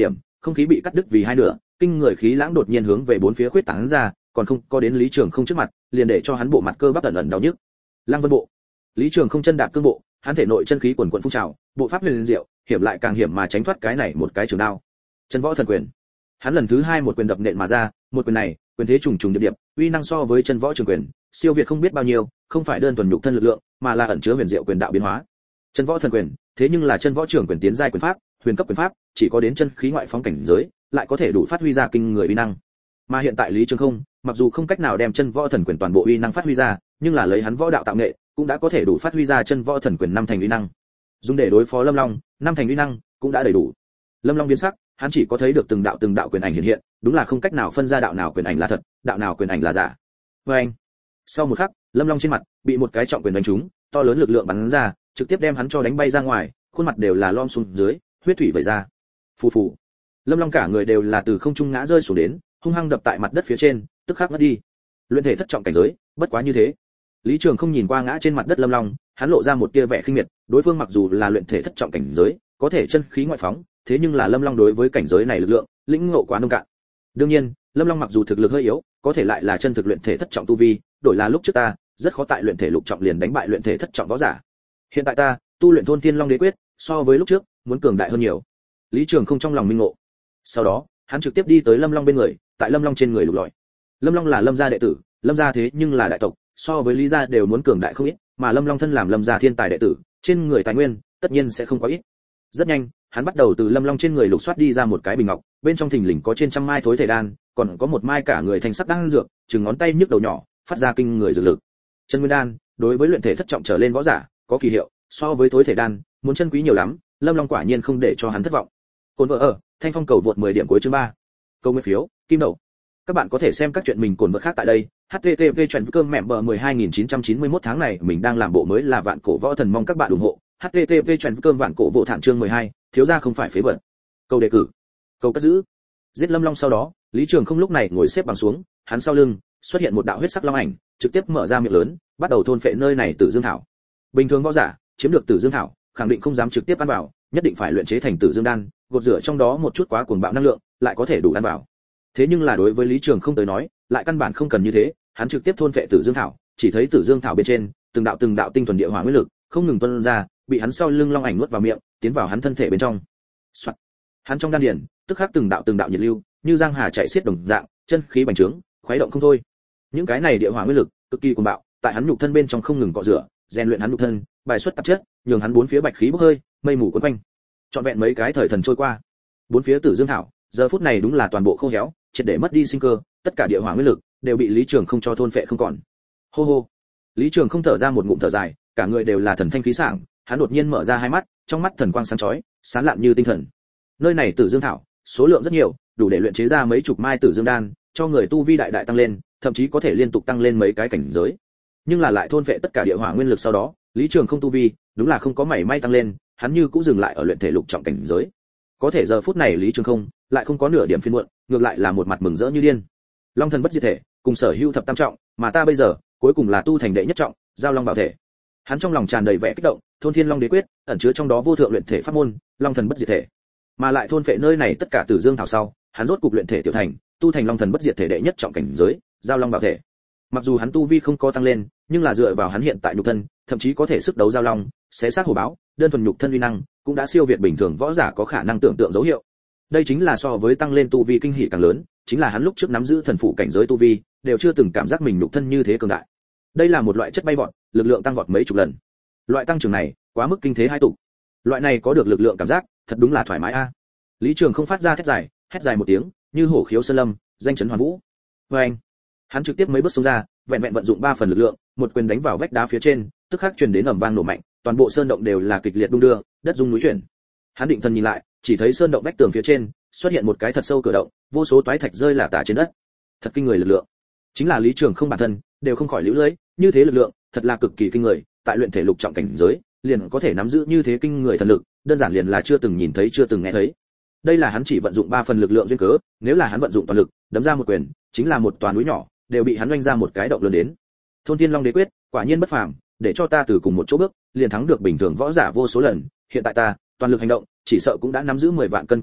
không khí bị cắt đứt vì hai nửa, kinh người khí lãng đột nhiên hướng về bốn phía khuyết tán ra, còn không có đến Lý Trường Không trước mặt, liền để cho hắn bộ mặt cơ bắp ẩn ẩn đau nhức. Lăng Vân bộ. Lý Trường Không chân đạp cương bộ, hắn thể nội chân khí quần quần phun trào, bộ pháp huyền diệu, hiểm lại càng hiểm mà tránh thoát cái này một cái trường đao. Chân võ thần quyền. Hắn lần thứ hai một quyền đập nện mà ra, một quyền này, quyền thế trùng trùng điệp điệp, uy năng so với chân võ trường quyền, siêu việt không biết bao nhiêu, không phải đơn thuần nhục thân lực lượng, mà là ẩn chứa huyền diệu quyền đạo biến hóa. Chân võ thần quyền, thế nhưng là chân võ trường quyền tiến giai quyền pháp, huyền cấp quyền pháp, chỉ có đến chân khí ngoại phóng cảnh giới, lại có thể đủ phát huy ra kinh người uy năng. Mà hiện tại Lý Trường Không, mặc dù không cách nào đem chân võ thần quyền toàn bộ uy năng phát huy ra, nhưng là lấy hắn võ đạo tạo nghệ, cũng đã có thể đủ phát huy ra chân võ thần quyền năm thành uy năng. Dùng để đối phó Lâm Long, năm thành uy năng cũng đã đầy đủ. Lâm Long biến sắc, hắn chỉ có thấy được từng đạo từng đạo quyền ảnh hiện hiện, đúng là không cách nào phân ra đạo nào quyền ảnh là thật, đạo nào quyền ảnh là giả. Và anh, sau một khắc, Lâm Long trên mặt bị một cái trọng quyền đánh trúng, to lớn lực lượng bắn ra, trực tiếp đem hắn cho đánh bay ra ngoài, khuôn mặt đều là lom xuống dưới, huyết thủy vẩy ra. Phù phù. Lâm Long cả người đều là từ không trung ngã rơi xuống đến, hung hăng đập tại mặt đất phía trên, tức khắc ngất đi. Luyện thể thất trọng cảnh giới, bất quá như thế. Lý Trường Không nhìn qua ngã trên mặt đất Lâm Long, hắn lộ ra một tia vẻ khinh miệt, đối phương mặc dù là luyện thể thất trọng cảnh giới, có thể chân khí ngoại phóng, thế nhưng là Lâm Long đối với cảnh giới này lực lượng, lĩnh ngộ quá nông cạn. Đương nhiên, Lâm Long mặc dù thực lực hơi yếu, có thể lại là chân thực luyện thể thất trọng tu vi, đổi là lúc trước ta, rất khó tại luyện thể lục trọng liền đánh bại luyện thể thất trọng võ giả. Hiện tại ta, tu luyện Thôn Thiên Long Đế Quyết, so với lúc trước, muốn cường đại hơn nhiều. Lý Trường Không trong lòng minh ngộ. Sau đó, hắn trực tiếp đi tới Lâm Long bên người, tại Lâm Long trên người lục lọi. Lâm Long là Lâm gia đệ tử, Lâm gia thế nhưng là đại tộc, so với Lý gia đều muốn cường đại không ít, mà Lâm Long thân làm Lâm gia thiên tài đệ tử, trên người tài nguyên tất nhiên sẽ không quá ít. Rất nhanh, hắn bắt đầu từ Lâm Long trên người lục soát đi ra một cái bình ngọc, bên trong thình lình có trên trăm mai thối thể đan, còn có một mai cả người thành sắc đan dược, chừng ngón tay nhức đầu nhỏ, phát ra kinh người dược lực. Chân nguyên đan, đối với luyện thể thất trọng trở lên võ giả, có kỳ hiệu, so với thối thể đan, muốn chân quý nhiều lắm, Lâm Long quả nhiên không để cho hắn thất vọng. Cồn vợ ở, Thanh Phong cầu vượt mười điểm cuối chương ba. Câu nguyên phiếu, kim đậu. Các bạn có thể xem các chuyện mình cồn vợ khác tại đây. H T T P chuyện cơm mẹ bờ mười hai nghìn chín trăm chín mươi mốt tháng này mình đang làm bộ mới là Vạn Cổ Võ Thần, mong các bạn ủng hộ. H T T P chuyện cơm Vạn Cổ Vô Thản chương mười hai, thiếu gia không phải phế vật. Câu đề cử. Câu cất giữ. Giết Lâm Long sau đó, Lý Trường Không lúc này ngồi xếp bằng xuống, hắn sau lưng xuất hiện một đạo huyết sắc long ảnh, trực tiếp mở ra miệng lớn, bắt đầu thôn phệ nơi này Tử Dương thảo. Bình thường võ giả chiếm được Tử Dương thảo, khẳng định không dám trực tiếp ăn vào, nhất định phải luyện chế thành Tử Dương đan, gột rửa trong đó một chút quá cuồng bạo năng lượng, lại có thể đủ ăn vào. Thế nhưng là đối với Lý Trường Không tới nói, lại căn bản không cần như thế, hắn trực tiếp thôn phệ Tử Dương thảo, chỉ thấy Tử Dương thảo bên trên, từng đạo từng đạo tinh thuần địa hỏa nguyên lực, không ngừng tuôn ra, bị hắn sau lưng long ảnh nuốt vào miệng, tiến vào hắn thân thể bên trong. Soạt. Hắn trong đan điền, tức khắc từng đạo từng đạo nhiệt lưu, như giang hà chảy xiết đồng dạng, chân khí bành trướng, khuấy động không thôi. Những cái này địa hỏa nguyên lực, cực kỳ cuồng bạo, tại hắn nhục thân bên trong không ngừng cọ rửa, rèn luyện hắn nhục thân, bài xuất tạp chất, nhường hắn bốn phía bạch khí bốc hơi, mây mù cuốn quanh. Trọn vẹn mấy cái thời thần trôi qua, bốn phía Tử Dương thảo, giờ phút này đúng là toàn bộ khô héo, triệt để mất đi sinh cơ, tất cả địa hỏa nguyên lực đều bị Lý Trường Không cho thôn phệ không còn. Hô hô. Lý Trường Không thở ra một ngụm thở dài, cả người đều là thần thanh khí sảng, hắn đột nhiên mở ra hai mắt, trong mắt thần quang sáng chói, sáng lạn như tinh thần. Nơi này Tử Dương thảo, số lượng rất nhiều, đủ để luyện chế ra mấy chục mai Tử Dương đan, cho người tu vi đại đại tăng lên, thậm chí có thể liên tục tăng lên mấy cái cảnh giới. Nhưng là lại thôn phệ tất cả địa hỏa nguyên lực sau đó, Lý Trường Không tu vi, đúng là không có mảy may tăng lên, hắn như cũng dừng lại ở luyện thể lục trọng cảnh giới. Có thể giờ phút này Lý Trường Không lại không có nửa điểm phiền muộn, ngược lại là một mặt mừng rỡ như điên. Long thần bất diệt thể, cùng sở hữu thập tam trọng, mà ta bây giờ, cuối cùng là tu thành đệ nhất trọng, giao long bảo thể. Hắn trong lòng tràn đầy vẻ kích động, Thôn Thiên Long Đế Quyết, ẩn chứa trong đó vô thượng luyện thể pháp môn, Long thần bất diệt thể. Mà lại thôn phệ nơi này tất cả Tử Dương thảo sau, hắn rốt cục luyện thể tiểu thành, tu thành Long thần bất diệt thể đệ nhất trọng cảnh giới, giao long bảo thể. Mặc dù hắn tu vi không có tăng lên, nhưng là dựa vào hắn hiện tại nhục thân, thậm chí có thể sức đấu giao long, xé xác hổ báo, đơn thuần nhục thân uy năng, cũng đã siêu việt bình thường võ giả có khả năng tưởng tượng dấu hiệu. Đây chính là so với tăng lên tu vi kinh hỉ càng lớn, chính là hắn lúc trước nắm giữ thần phụ cảnh giới tu vi, đều chưa từng cảm giác mình nhục thân như thế cường đại. Đây là một loại chất bay vọt, lực lượng tăng vọt mấy chục lần. Loại tăng trưởng này, quá mức kinh thế hai tụ. Loại này có được lực lượng cảm giác, thật đúng là thoải mái a. Lý Trường Không phát ra thét dài, hét dài một tiếng, như hổ khiếu sơn lâm, danh chấn hoàn vũ. Và anh, hắn trực tiếp mấy bước xông ra, vẹn vẹn vận dụng ba phần lực lượng, một quyền đánh vào vách đá phía trên, tức khắc truyền đến ầm vang nổ mạnh, toàn bộ sơn động đều là kịch liệt đung đưa, đất rung núi chuyển. Hắn định thần nhìn lại, chỉ thấy sơn động vách tường phía trên xuất hiện một cái thật sâu cửa động, vô số toái thạch rơi lả tả trên đất. Thật kinh người lực lượng. Chính là Lý Trường Không bản thân đều không khỏi liễu lưỡi, như thế lực lượng, thật là cực kỳ kinh người, tại luyện thể lục trọng cảnh giới, liền có thể nắm giữ như thế kinh người thần lực, đơn giản liền là chưa từng nhìn thấy chưa từng nghe thấy. Đây là hắn chỉ vận dụng ba phần lực lượng duyên cớ, nếu là hắn vận dụng toàn lực, đấm ra một quyền, chính là một toàn núi nhỏ, đều bị hắn oanh ra một cái động lớn đến. Thôn Thiên Long Đế Quyết, quả nhiên bất phàm, để cho ta từ cùng một chỗ bước, liền thắng được bình thường võ giả vô số lần, hiện tại ta, toàn lực hành động, chỉ sợ cũng đã nắm giữ mười vạn cân cự lực,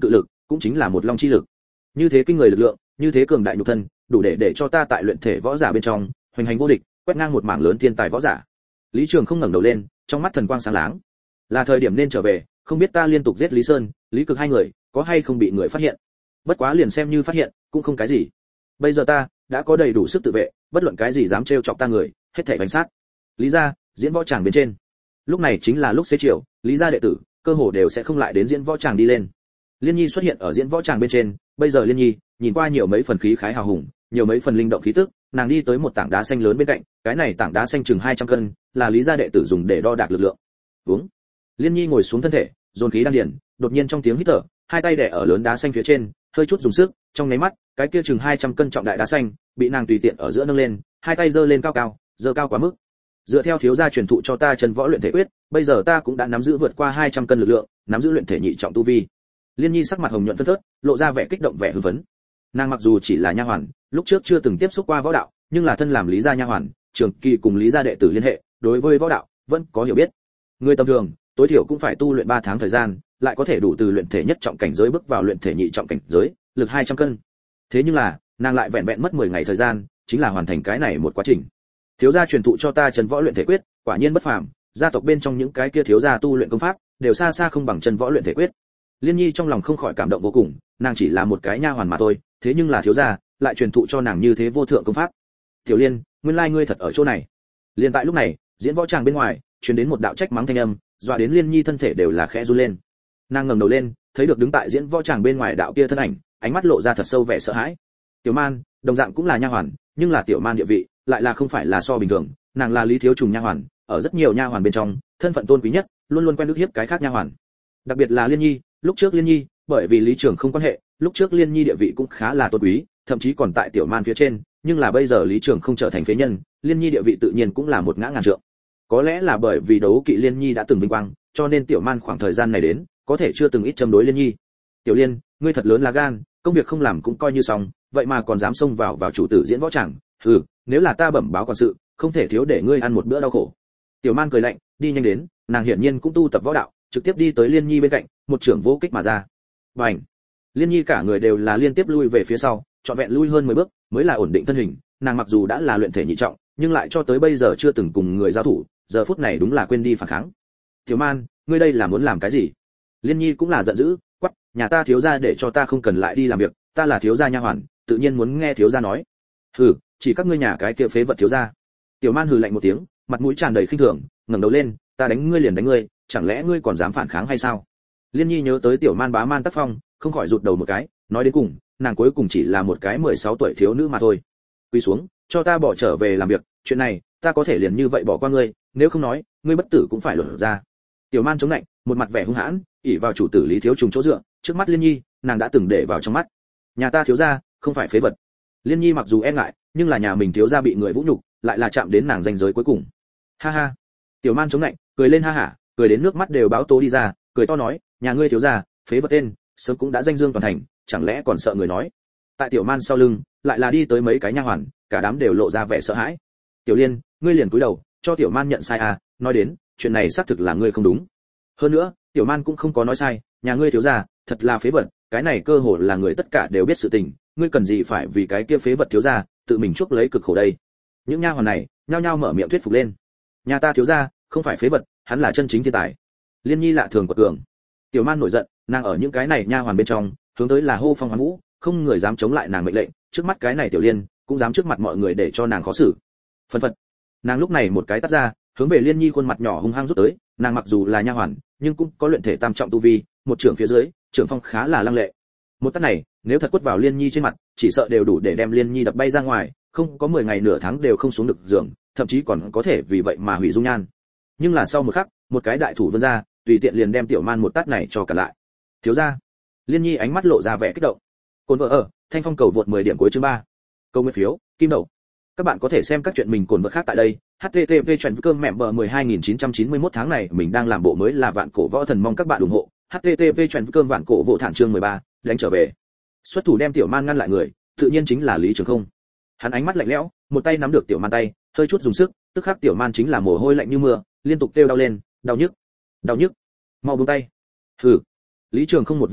cũng chính là một long chi lực. Như thế kinh người lực lượng, như thế cường đại nhục thân, đủ để để cho ta tại luyện thể võ giả bên trong hoành hành vô địch, quét ngang một mảng lớn thiên tài võ giả. Lý Trường không ngẩng đầu lên, trong mắt thần quang sáng láng. Là thời điểm nên trở về, không biết ta liên tục giết Lý Sơn, Lý Cực hai người, có hay không bị người phát hiện. Bất quá liền xem như phát hiện, cũng không cái gì. Bây giờ ta đã có đầy đủ sức tự vệ, bất luận cái gì dám trêu chọc ta người, hết thảy bánh sát. Lý gia, diễn võ tràng bên trên. Lúc này chính là lúc xế chiều, Lý gia đệ tử, cơ hồ đều sẽ không lại đến diễn võ tràng đi lên. Liên Nhi xuất hiện ở diễn võ tràng bên trên, bây giờ Liên Nhi nhìn qua nhiều mấy phần khí khái hào hùng, nhiều mấy phần linh động khí tức, nàng đi tới một tảng đá xanh lớn bên cạnh, cái này tảng đá xanh chừng hai trăm cân, là Lý gia đệ tử dùng để đo đạc lực lượng. Uống. Liên Nhi ngồi xuống thân thể, dồn khí đan điền, đột nhiên trong tiếng hít thở, hai tay đè ở lớn đá xanh phía trên, hơi chút dùng sức, trong nháy mắt, cái kia chừng hai trăm cân trọng đại đá xanh, bị nàng tùy tiện ở giữa nâng lên, hai tay giơ lên cao cao, giơ cao quá mức. Dựa theo thiếu gia truyền thụ cho ta chân võ luyện thể quyết, bây giờ ta cũng đã nắm giữ vượt qua hai trăm cân lực lượng, nắm giữ luyện thể nhị trọng tu vi. Liên Nhi sắc mặt hồng nhuận phấn phớt, lộ ra vẻ kích động vẻ hưng phấn. Nàng mặc dù chỉ là nha hoàn, lúc trước chưa từng tiếp xúc qua võ đạo, nhưng là thân làm Lý gia nha hoàn, trường kỳ cùng Lý gia đệ tử liên hệ, đối với võ đạo vẫn có hiểu biết. Người tầm thường, tối thiểu cũng phải tu luyện ba tháng thời gian, lại có thể đủ từ luyện thể nhất trọng cảnh giới bước vào luyện thể nhị trọng cảnh giới, lực hai trăm cân. Thế nhưng là, nàng lại vẹn vẹn mất mười ngày thời gian, chính là hoàn thành cái này một quá trình. Thiếu gia truyền thụ cho ta chân võ luyện thể quyết, quả nhiên bất phàm, gia tộc bên trong những cái kia thiếu gia tu luyện công pháp, đều xa xa không bằng chân võ luyện thể quyết. Liên Nhi trong lòng không khỏi cảm động vô cùng, nàng chỉ là một cái nha hoàn mà thôi, thế nhưng là thiếu gia lại truyền thụ cho nàng như thế vô thượng công pháp. Tiểu Liên, nguyên lai ngươi thật ở chỗ này. Liên tại lúc này, diễn võ tràng bên ngoài truyền đến một đạo trách mắng thanh âm, dọa đến Liên Nhi thân thể đều là khẽ run lên. Nàng ngẩng đầu lên, thấy được đứng tại diễn võ tràng bên ngoài đạo kia thân ảnh, ánh mắt lộ ra thật sâu vẻ sợ hãi. Tiểu Man, đồng dạng cũng là nha hoàn, nhưng là Tiểu Man địa vị lại là không phải là so bình thường, nàng là Lý thiếu trùng nha hoàn, ở rất nhiều nha hoàn bên trong, thân phận tôn quý nhất, luôn luôn quen đức hiếp cái khác nha hoàn. Đặc biệt là Liên Nhi, lúc trước Liên Nhi, bởi vì Lý Trường không quan hệ, lúc trước Liên Nhi địa vị cũng khá là tôn quý, thậm chí còn tại Tiểu Man phía trên, nhưng là bây giờ Lý Trường không trở thành phế nhân, Liên Nhi địa vị tự nhiên cũng là một ngã ngàn trượng. Có lẽ là bởi vì đấu kỵ Liên Nhi đã từng vinh quang, cho nên Tiểu Man khoảng thời gian này đến, có thể chưa từng ít châm đối Liên Nhi. Tiểu Liên, ngươi thật lớn là gan, công việc không làm cũng coi như xong, vậy mà còn dám xông vào vào chủ tử diễn võ tràng, hừ, nếu là ta bẩm báo quản sự, không thể thiếu để ngươi ăn một bữa đau khổ. Tiểu Man cười lạnh, đi nhanh đến, nàng hiển nhiên cũng tu tập võ đạo, trực tiếp đi tới Liên Nhi bên cạnh, một trưởng vô kích mà ra. Bành! Liên Nhi cả người đều là liên tiếp lui về phía sau, trọn vẹn lui hơn mười bước, mới là ổn định thân hình, nàng mặc dù đã là luyện thể nhị trọng, nhưng lại cho tới bây giờ chưa từng cùng người giao thủ, giờ phút này đúng là quên đi phản kháng. Tiểu Man, ngươi đây là muốn làm cái gì? Liên Nhi cũng là giận dữ, quắc, nhà ta thiếu gia để cho ta không cần lại đi làm việc, ta là thiếu gia nha hoàn, tự nhiên muốn nghe thiếu gia nói. Hừ, chỉ các ngươi nhà cái kia phế vật thiếu gia. Tiểu Man hừ lạnh một tiếng, mặt mũi tràn đầy khinh thường, ngẩng đầu lên, ta đánh ngươi liền đánh ngươi, chẳng lẽ ngươi còn dám phản kháng hay sao? Liên Nhi nhớ tới Tiểu Man bá man tác phong, không khỏi rụt đầu một cái, nói đến cùng, nàng cuối cùng chỉ là một cái mười sáu tuổi thiếu nữ mà thôi. Quỳ xuống, cho ta bỏ trở về làm việc, chuyện này, ta có thể liền như vậy bỏ qua ngươi, nếu không nói, ngươi bất tử cũng phải lột ra. Tiểu Man chống lạnh, một mặt vẻ hung hãn, ỷ vào chủ tử Lý thiếu trùng chỗ dựa, trước mắt Liên Nhi, nàng đã từng để vào trong mắt. Nhà ta thiếu gia, không phải phế vật. Liên Nhi mặc dù e ngại, nhưng là nhà mình thiếu gia bị người vũ nhục, lại là chạm đến nàng ranh giới cuối cùng. Ha ha. Tiểu Man chống lạnh, cười lên ha hả, cười đến nước mắt đều báo tố đi ra, cười to nói, nhà ngươi thiếu gia, phế vật tên, sớm cũng đã danh dương toàn thành, chẳng lẽ còn sợ người nói. Tại Tiểu Man sau lưng, lại là đi tới mấy cái nha hoàn, cả đám đều lộ ra vẻ sợ hãi. Tiểu Liên, ngươi liền cúi đầu, cho Tiểu Man nhận sai à, nói đến, chuyện này xác thực là ngươi không đúng. Hơn nữa, Tiểu Man cũng không có nói sai, nhà ngươi thiếu gia, thật là phế vật, cái này cơ hội là người tất cả đều biết sự tình, ngươi cần gì phải vì cái kia phế vật thiếu gia, tự mình chuốc lấy cực khổ đây. Những nha hoàn này, nhao nhao mở miệng thuyết phục lên. Nhà ta thiếu gia, không phải phế vật, hắn là chân chính thiên tài. Liên Nhi lạ thường quật cường. Tiểu Man nổi giận, nàng ở những cái này nha hoàn bên trong, hướng tới là hô phong hoán vũ, không người dám chống lại nàng mệnh lệnh, trước mắt cái này Tiểu Liên, cũng dám trước mặt mọi người để cho nàng khó xử. Phân phật. Nàng lúc này một cái tát ra, hướng về Liên Nhi khuôn mặt nhỏ hung hăng rút tới, nàng mặc dù là nha hoàn, nhưng cũng có luyện thể tam trọng tu vi, một trưởng phía dưới, trưởng phong khá là lăng lệ. Một tát này, nếu thật quất vào Liên Nhi trên mặt, chỉ sợ đều đủ để đem Liên Nhi đập bay ra ngoài, không có mười ngày nửa tháng đều không xuống được giường, thậm chí còn có thể vì vậy mà hủy dung nhan. Nhưng là sau một khắc, một cái đại thủ vươn ra, tùy tiện liền đem Tiểu Man một tát này cho cả lại. Thiếu gia. Liên Nhi ánh mắt lộ ra vẻ kích động. Cồn vợ ở, Thanh Phong cầu vượt mười điểm cuối chương ba. Câu nguyên phiếu, kim đậu. Các bạn có thể xem các chuyện mình cồn vợ khác tại đây. H T T P chuyển cơm mẹ bờ mười hai nghìn chín trăm chín mươi mốt tháng này mình đang làm bộ mới là vạn cổ võ thần, mong các bạn ủng hộ. H T T P chuyển cơm vạn cổ võ thản chương mười ba, đánh trở về. Xuất thủ đem Tiểu Man ngăn lại người, tự nhiên chính là Lý Trường Không. Hắn ánh mắt lạnh lẽo, một tay nắm được Tiểu Man tay, hơi chút dùng sức, tức khắc Tiểu Man chính là mồ hôi lạnh như mưa, liên tục kêu đau lên, đau nhức, đau nhức. Mau buông tay. Hừ. Lý Trường Không một vung tay,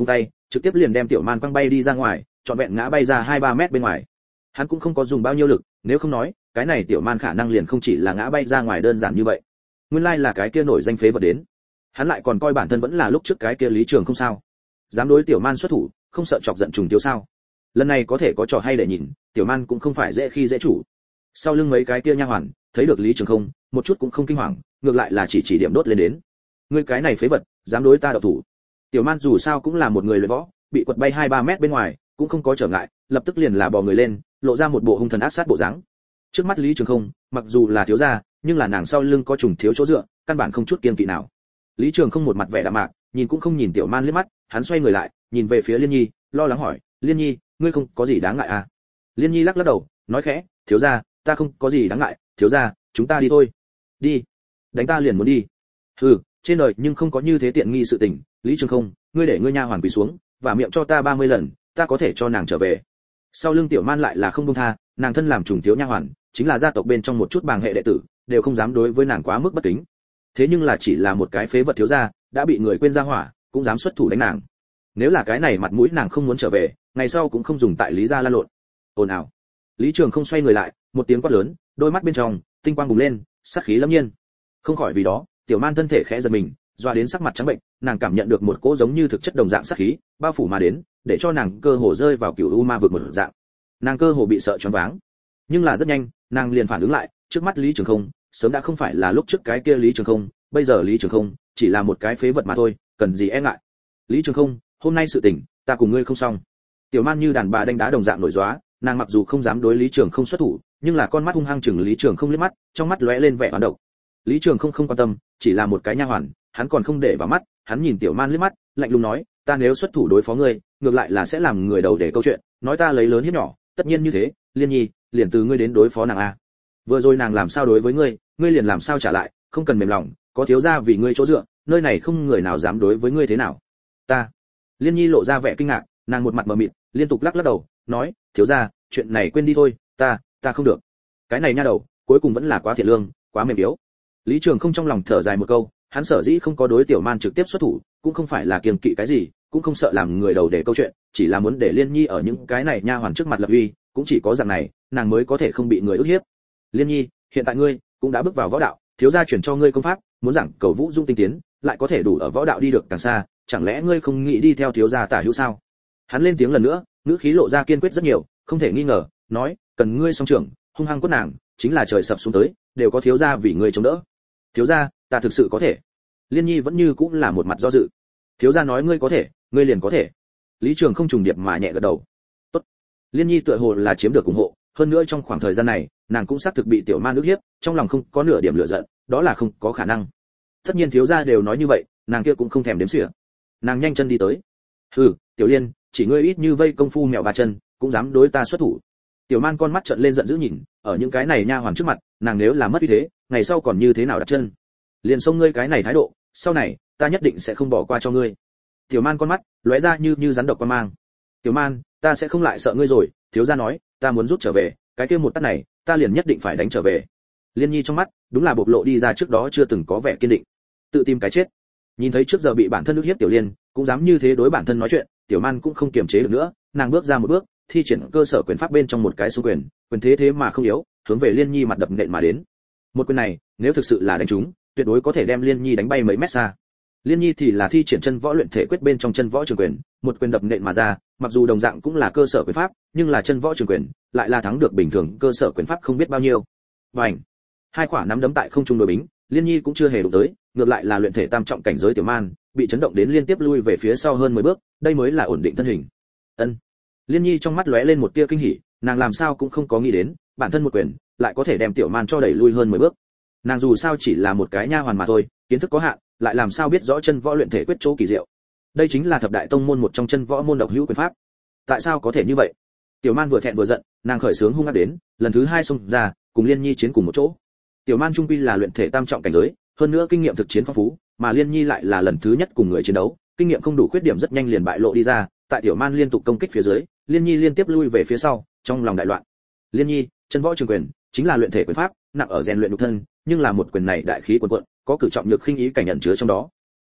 trực tiếp liền đem tiểu man quăng bay đi ra ngoài, trọn vẹn ngã bay ra hai ba mét bên ngoài. Hắn cũng không có dùng bao nhiêu lực, nếu không nói cái này tiểu man khả năng liền không chỉ là ngã bay ra ngoài đơn giản như vậy. Nguyên lai là cái kia nổi danh phế vật đến. Hắn lại còn coi bản thân vẫn là lúc trước cái kia Lý Trường không sao, dám đối tiểu man xuất thủ, không sợ chọc giận trùng tiêu sao? Lần này có thể có trò hay để nhìn, tiểu man cũng không phải dễ khi dễ chủ. Sau lưng mấy cái kia nha hoàn thấy được Lý Trường không, một chút cũng không kinh hoàng, ngược lại là chỉ chỉ điểm đốt lên đến. Ngươi cái này phế vật, dám đối ta độc thủ. Tiểu man dù sao cũng là một người luyện võ, bị quật bay hai ba mét bên ngoài, cũng không có trở ngại, lập tức liền là bò người lên, lộ ra một bộ hung thần ác sát bộ dáng. Trước mắt Lý Trường không, mặc dù là thiếu gia, nhưng là nàng sau lưng có trùng thiếu chỗ dựa, căn bản không chút kiêng kỵ nào. Lý Trường không một mặt vẻ đạm mạc, nhìn cũng không nhìn tiểu man liếc mắt, hắn xoay người lại, nhìn về phía Liên Nhi, lo lắng hỏi, Liên Nhi, ngươi không có gì đáng ngại à? Liên Nhi lắc lắc đầu, nói khẽ, thiếu gia, ta không có gì đáng ngại, thiếu gia, chúng ta đi thôi. Đi? Đánh ta liền muốn đi? Hừ, trên đời nhưng không có như thế tiện nghi sự tình. Lý Trường không, ngươi để ngươi nha hoàn quỳ xuống, và miệng cho ta ba mươi lần, ta có thể cho nàng trở về. Sau lưng tiểu man lại là không buông tha, nàng thân làm trùng thiếu nha hoàn, chính là gia tộc bên trong một chút bàng hệ đệ tử, đều không dám đối với nàng quá mức bất kính. Thế nhưng là chỉ là một cái phế vật thiếu gia, đã bị người quên ra hỏa, cũng dám xuất thủ đánh nàng. Nếu là cái này mặt mũi nàng không muốn trở về, ngày sau cũng không dùng tại Lý gia lan lộn. Ồn ào. Lý Trường không xoay người lại, một tiếng quát lớn, đôi mắt bên trong tinh quang bùng lên, sát khí lâm nhiên. Không khỏi vì đó, tiểu man thân thể khẽ giật mình, doa đến sắc mặt trắng bệnh, nàng cảm nhận được một cỗ giống như thực chất đồng dạng sát khí bao phủ mà đến, để cho nàng cơ hồ rơi vào cựu u ma vực một dạng. Nàng cơ hồ bị sợ choáng váng. Nhưng là rất nhanh, nàng liền phản ứng lại, trước mắt Lý Trường không, sớm đã không phải là lúc trước cái kia Lý Trường không, bây giờ Lý Trường không chỉ là một cái phế vật mà thôi, cần gì e ngại. Lý Trường không, hôm nay sự tình, ta cùng ngươi không xong. Tiểu man như đàn bà đánh đá đồng dạng nổi gióa, nàng mặc dù không dám đối Lý Trường không xuất thủ, nhưng là con mắt hung hăng chừng Lý Trường không liếc mắt, trong mắt lóe lên vẻ oán độc. Lý Trường không không quan tâm, chỉ là một cái nha hoàn, hắn còn không để vào mắt, hắn nhìn tiểu man liếc mắt, lạnh lùng nói, ta nếu xuất thủ đối phó ngươi, ngược lại là sẽ làm người đầu để câu chuyện, nói ta lấy lớn hiếp nhỏ, tất nhiên như thế, Liên Nhi, liền từ ngươi đến đối phó nàng a. Vừa rồi nàng làm sao đối với ngươi, ngươi liền làm sao trả lại, không cần mềm lòng, có thiếu gia vì ngươi chỗ dựa, nơi này không người nào dám đối với ngươi thế nào. Ta. Liên Nhi lộ ra vẻ kinh ngạc, nàng một mặt mờ mịt, liên tục lắc lắc đầu, nói, thiếu gia, chuyện này quên đi thôi, ta, ta không được. Cái này nha đầu, cuối cùng vẫn là quá thiện lương, quá mềm yếu. Lý Trường không trong lòng thở dài một câu, hắn sở dĩ không có đối tiểu man trực tiếp xuất thủ, cũng không phải là kiêng kỵ cái gì, cũng không sợ làm người đầu để câu chuyện, chỉ là muốn để Liên Nhi ở những cái này nha hoàn trước mặt lập uy, cũng chỉ có dạng này, nàng mới có thể không bị người ức hiếp. Liên Nhi, hiện tại ngươi cũng đã bước vào võ đạo, thiếu gia chuyển cho ngươi công pháp, muốn giảng cầu vũ dung tinh tiến, lại có thể đủ ở võ đạo đi được càng xa, chẳng lẽ ngươi không nghĩ đi theo thiếu gia tả hữu sao? Hắn lên tiếng lần nữa, ngữ khí lộ ra kiên quyết rất nhiều, không thể nghi ngờ, nói, cần ngươi song trưởng, hung hăng quất nàng, chính là trời sập xuống tới, đều có thiếu gia vì ngươi chống đỡ. Thiếu gia, ta thực sự có thể. Liên Nhi vẫn như cũng là một mặt do dự. Thiếu gia nói ngươi có thể, ngươi liền có thể. Lý Trường không trùng điệp mà nhẹ gật đầu. Tốt. Liên Nhi tựa hồ là chiếm được ủng hộ, hơn nữa trong khoảng thời gian này, nàng cũng xác thực bị tiểu man ức hiếp, trong lòng không có nửa điểm lửa giận, đó là không có khả năng. Tất nhiên thiếu gia đều nói như vậy, nàng kia cũng không thèm đếm xỉa. Nàng nhanh chân đi tới. Hừ, Tiểu Liên, chỉ ngươi ít như vây công phu mèo ba chân, cũng dám đối ta xuất thủ. Tiểu man con mắt trợn lên giận dữ nhìn, ở những cái này nha hoàn trước mặt, nàng nếu là mất uy thế, ngày sau còn như thế nào đặt chân? Liền xông ngươi cái này thái độ, sau này ta nhất định sẽ không bỏ qua cho ngươi. Tiểu man con mắt lóe ra như như rắn độc quan mang. Tiểu man, ta sẽ không lại sợ ngươi rồi, thiếu gia nói, ta muốn rút trở về, cái kia một tát này, ta liền nhất định phải đánh trở về. Liên Nhi trong mắt, đúng là bộc lộ đi ra trước đó chưa từng có vẻ kiên định. Tự tìm cái chết. Nhìn thấy trước giờ bị bản thân ức hiếp Tiểu Liên, cũng dám như thế đối bản thân nói chuyện, Tiểu man cũng không kiềm chế được nữa, nàng bước ra một bước, thi triển cơ sở quyền pháp bên trong một cái xung quyền, quyền thế thế mà không yếu, hướng về Liên Nhi mặt đập nện mà đến. Một quyền này, nếu thực sự là đánh trúng, tuyệt đối có thể đem Liên Nhi đánh bay mấy mét xa. Liên Nhi thì là thi triển chân võ luyện thể quyết bên trong chân võ trường quyền, một quyền đập nện mà ra, mặc dù đồng dạng cũng là cơ sở quyền pháp, nhưng là chân võ trường quyền, lại là thắng được bình thường cơ sở quyền pháp không biết bao nhiêu. Bành! Hai quả nắm đấm tại không trung đối bính, Liên Nhi cũng chưa hề đụng tới, ngược lại là luyện thể tam trọng cảnh giới tiểu man, bị chấn động đến liên tiếp lui về phía sau hơn mười bước, đây mới là ổn định thân hình. Ân. Liên Nhi trong mắt lóe lên một tia kinh hỉ, nàng làm sao cũng không có nghĩ đến, bản thân một quyền lại có thể đem tiểu man cho đẩy lui hơn mười bước. Nàng dù sao chỉ là một cái nha hoàn mà thôi, kiến thức có hạn, lại làm sao biết rõ chân võ luyện thể quyết chỗ kỳ diệu. Đây chính là thập đại tông môn một trong chân võ môn độc hữu quyền pháp. Tại sao có thể như vậy? Tiểu man vừa thẹn vừa giận, nàng khởi sướng hung ác đến, lần thứ hai xông ra, cùng Liên Nhi chiến cùng một chỗ. Tiểu man trung quy là luyện thể tam trọng cảnh giới, hơn nữa kinh nghiệm thực chiến phong phú, mà Liên Nhi lại là lần thứ nhất cùng người chiến đấu, kinh nghiệm không đủ, khuyết điểm rất nhanh liền bại lộ đi ra, tại tiểu man liên tục công kích phía dưới, Liên Nhi liên tiếp lui về phía sau, trong lòng đại loạn. Liên Nhi, chân võ trường quyền, chính là luyện thể quyền pháp, nặng ở rèn luyện nhục thân, nhưng là một quyền này đại khí cuồn cuộn, có cử trọng nhược khinh ý cảnh nhận chứa trong đó.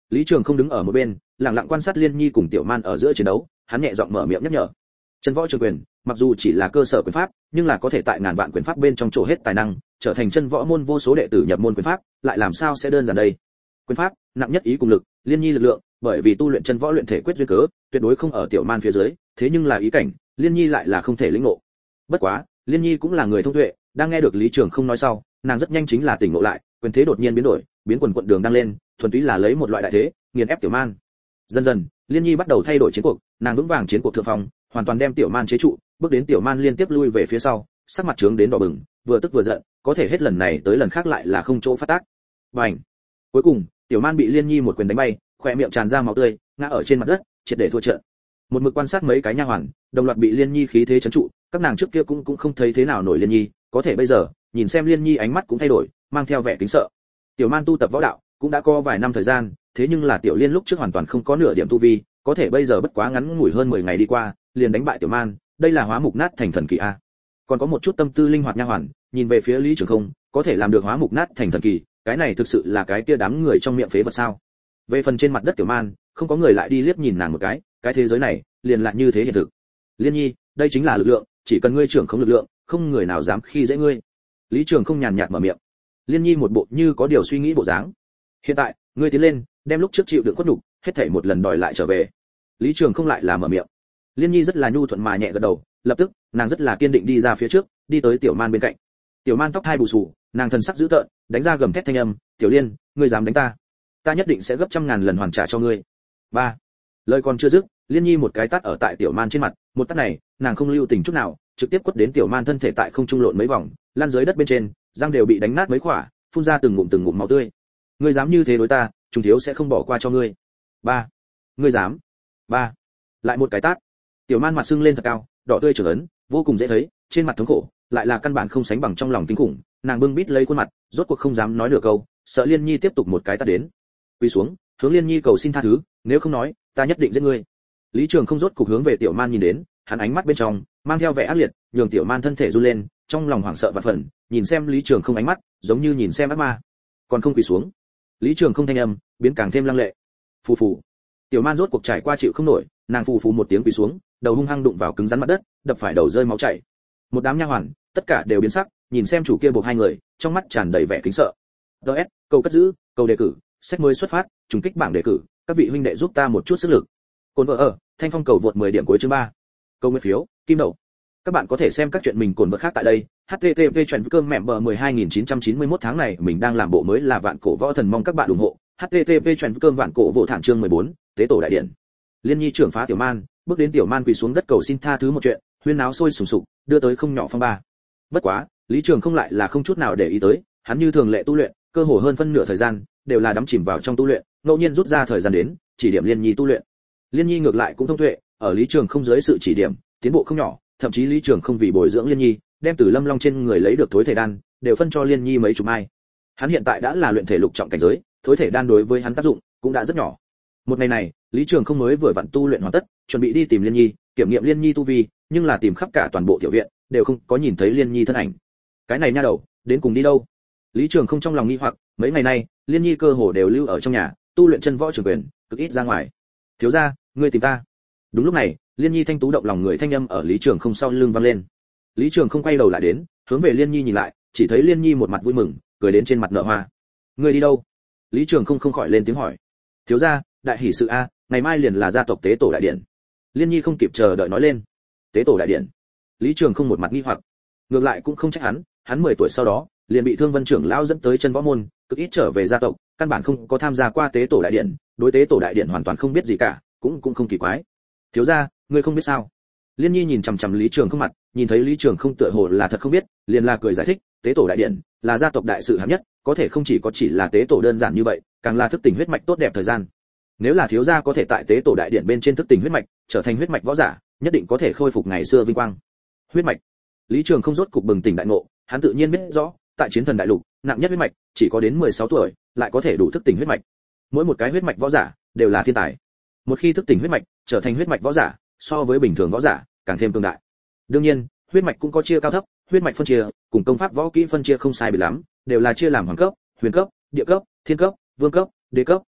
Lý Trường không đứng ở một bên, lặng lặng quan sát Liên Nhi cùng Tiểu Man ở giữa chiến đấu, hắn nhẹ giọng mở miệng nhắc nhở. Chân võ trường quyền, mặc dù chỉ là cơ sở quyền pháp, nhưng là có thể tại ngàn vạn quyền pháp bên trong trổ hết tài năng, trở thành chân võ môn vô số đệ tử nhập môn quyền pháp, lại làm sao sẽ đơn giản đây. Quyền pháp, nặng nhất ý cùng lực, Liên Nhi lực lượng, bởi vì tu luyện chân võ luyện thể quyết duyên cớ, tuyệt đối không ở Tiểu Man phía dưới, thế nhưng là ý cảnh, Liên Nhi lại là không thể lĩnh ngộ. Bất quá, Liên Nhi cũng là người thông tuệ, đang nghe được Lý Trường không nói sau, nàng rất nhanh chính là tỉnh ngộ lại, quyền thế đột nhiên biến đổi, biến quần quận đường đang lên, thuần túy là lấy một loại đại thế, nghiền ép Tiểu Man. Dần dần, Liên Nhi bắt đầu thay đổi chiến cuộc, nàng vững vàng chiến cuộc thượng phong, hoàn toàn đem Tiểu Man chế trụ, bước đến Tiểu Man liên tiếp lui về phía sau, sắc mặt trướng đến đỏ bừng, vừa tức vừa giận, có thể hết lần này tới lần khác lại là không chỗ phát tác. Bành! Cuối cùng, Tiểu Man bị Liên Nhi một quyền đánh bay, khóe miệng tràn ra máu tươi, ngã ở trên mặt đất, triệt để thua trận. Một mực quan sát mấy cái nha hoàn, đồng loạt bị Liên Nhi khí thế trấn trụ, các nàng trước kia cũng cũng không thấy thế nào nổi Liên Nhi, có thể bây giờ, nhìn xem Liên Nhi ánh mắt cũng thay đổi, mang theo vẻ kính sợ. Tiểu Man tu tập võ đạo, cũng đã có vài năm thời gian, thế nhưng là Tiểu Liên lúc trước hoàn toàn không có nửa điểm tu vi, có thể bây giờ bất quá ngắn ngủi hơn mười ngày đi qua, liền đánh bại Tiểu Man, đây là hóa mục nát thành thần kỳ a. Còn có một chút tâm tư linh hoạt nha hoàn, nhìn về phía Lý Trường Không, có thể làm được hóa mục nát thành thần kỳ, cái này thực sự là cái kia đám người trong miệng phế vật sao? Về phần trên mặt đất Tiểu Man, không có người lại đi liếc nhìn nàng một cái, cái thế giới này liền lại như thế hiện thực. Liên Nhi, đây chính là lực lượng, chỉ cần ngươi trưởng không lực lượng, không người nào dám khi dễ ngươi. Lý Trường Không nhàn nhạt mở miệng. Liên Nhi một bộ như có điều suy nghĩ bộ dáng. Hiện tại, ngươi tiến lên, đem lúc trước chịu đựng khuất nhục, hết thảy một lần đòi lại trở về. Lý Trường Không lại là mở miệng. Liên Nhi rất là nhu thuận mà nhẹ gật đầu, lập tức, nàng rất là kiên định đi ra phía trước, đi tới Tiểu Man bên cạnh. Tiểu Man tóc hai bù xù, nàng thần sắc dữ tợn, đánh ra gầm thét thanh âm, "Tiểu Liên, ngươi dám đánh ta, ta nhất định sẽ gấp trăm ngàn lần hoàn trả cho ngươi." Ba. Lời còn chưa dứt, Liên Nhi một cái tát ở tại Tiểu Man trên mặt, một tát này, nàng không lưu tình chút nào, trực tiếp quất đến Tiểu Man thân thể tại không trung lộn mấy vòng, lăn dưới đất bên trên, răng đều bị đánh nát mấy khỏa, phun ra từng ngụm từng ngụm máu tươi. "Ngươi dám như thế đối ta, Trùng thiếu sẽ không bỏ qua cho ngươi." Ba. "Ngươi dám?" Ba. Lại một cái tát. Tiểu Man mặt sưng lên thật cao, đỏ tươi trưởng ấn, vô cùng dễ thấy, trên mặt thống khổ, lại là căn bản không sánh bằng trong lòng kinh khủng, nàng bưng bít lấy khuôn mặt, rốt cuộc không dám nói được câu, sợ Liên Nhi tiếp tục một cái tát đến. Quỳ xuống, hướng Liên Nhi cầu xin tha thứ, nếu không nói, ta nhất định giết ngươi. Lý Trường Không rốt cục hướng về Tiểu Man nhìn đến, hắn ánh mắt bên trong mang theo vẻ ác liệt, nhường Tiểu Man thân thể run lên, trong lòng hoảng sợ vạn phần, nhìn xem Lý Trường Không ánh mắt, giống như nhìn xem ác ma. Còn không quỳ xuống. Lý Trường Không thanh âm biến càng thêm lăng lệ. Phù phù. Tiểu Man rốt cuộc trải qua chịu không nổi, nàng phù phù một tiếng quỳ xuống, đầu hung hăng đụng vào cứng rắn mặt đất, đập phải đầu rơi máu chảy. Một đám nha hoàn, tất cả đều biến sắc, nhìn xem chủ kia buộc hai người, trong mắt tràn đầy vẻ kính sợ. đê ét, cầu cất giữ, cầu đề cử, sách mới xuất phát, trùng kích bảng đề cử, các vị huynh đệ giúp ta một chút sức lực. Cồn vợ ở, Thanh Phong cầu vượt mười điểm cuối chương ba. Câu nguyên phiếu, kim đậu. Các bạn có thể xem các chuyện mình cồn vợ khác tại đây. hát tê tê pê chuyển cơm mẹm bờ mười hai nghìn chín trăm chín mươi mốt tháng này mình đang làm bộ mới là vạn cổ võ thần, mong các bạn ủng hộ. hát tê tê pê chuyển cơm vạn cổ vỗ thản chương mười bốn, tế tổ đại điện. Liên Nhi trưởng phá Tiểu Man, bước đến Tiểu Man quỳ xuống đất cầu xin tha thứ một chuyện, huyên náo sôi sùng sục, đưa tới không nhỏ phong ba. Bất quá, Lý Trường Không lại là không chút nào để ý tới, hắn như thường lệ tu luyện, cơ hồ hơn phân nửa thời gian đều là đắm chìm vào trong tu luyện, ngẫu nhiên rút ra thời gian đến chỉ điểm Liên Nhi tu luyện. Liên Nhi ngược lại cũng thông tuệ, ở Lý Trường Không dưới sự chỉ điểm, tiến bộ không nhỏ, thậm chí Lý Trường Không vì bồi dưỡng Liên Nhi, đem từ Lâm Long trên người lấy được thối thể đan, đều phân cho Liên Nhi mấy chục mai. Hắn hiện tại đã là luyện thể lục trọng cảnh giới, thối thể đan đối với hắn tác dụng cũng đã rất nhỏ. Một ngày này, Lý Trường Không mới vừa vặn tu luyện hoàn tất, chuẩn bị đi tìm Liên Nhi, kiểm nghiệm Liên Nhi tu vi, nhưng là tìm khắp cả toàn bộ tiểu viện, đều không có nhìn thấy Liên Nhi thân ảnh. Cái này nha đầu, đến cùng đi đâu? Lý Trường Không trong lòng nghi hoặc, mấy ngày nay, Liên Nhi cơ hồ đều lưu ở trong nhà, tu luyện chân võ trường quyền, cực ít ra ngoài. "Thiếu gia, ngươi tìm ta?" Đúng lúc này, Liên Nhi thanh tú động lòng người thanh âm ở Lý Trường Không sau lưng vang lên. Lý Trường Không quay đầu lại đến, hướng về Liên Nhi nhìn lại, chỉ thấy Liên Nhi một mặt vui mừng, cười đến trên mặt nở hoa. "Ngươi đi đâu?" Lý Trường Không không khỏi lên tiếng hỏi. "Thiếu gia, đại hỷ sự a, ngày mai liền là gia tộc tế tổ đại điện." Liên Nhi không kịp chờ đợi nói lên. "Tế tổ đại điện?" Lý Trường Không một mặt nghi hoặc. Ngược lại cũng không trách hắn, hắn mười tuổi sau đó, liền bị Thương Vân trưởng lão dẫn tới chân võ môn, cực ít trở về gia tộc, căn bản không có tham gia qua tế tổ đại điện, đối tế tổ đại điện hoàn toàn không biết gì cả, cũng cũng không kỳ quái. "Thiếu gia, ngươi không biết sao?" Liên Nhi nhìn chằm chằm Lý Trường Không mặt, nhìn thấy Lý Trường Không tựa hồ là thật không biết, liền là cười giải thích, "Tế tổ đại điện là gia tộc đại sự hạng nhất, có thể không chỉ có chỉ là tế tổ đơn giản như vậy, càng là thức tỉnh huyết mạch tốt đẹp thời gian. Nếu là thiếu gia có thể tại tế tổ đại điện bên trên thức tỉnh huyết mạch, trở thành huyết mạch võ giả, nhất định có thể khôi phục ngày xưa vinh quang." Huyết mạch. Lý Trường Không rốt cục bừng tỉnh đại ngộ, hắn tự nhiên biết rõ, tại chiến thần đại lục, nặng nhất huyết mạch chỉ có đến mười sáu tuổi, lại có thể đủ thức tỉnh huyết mạch. Mỗi một cái huyết mạch võ giả đều là thiên tài. Một khi thức tỉnh huyết mạch, trở thành huyết mạch võ giả, so với bình thường võ giả, càng thêm cường đại. Đương nhiên, huyết mạch cũng có chia cao thấp, huyết mạch phân chia, cùng công pháp võ kỹ phân chia không sai biệt lắm, đều là chia làm hoàng cấp, huyền cấp, địa cấp, thiên cấp, vương cấp, đế cấp.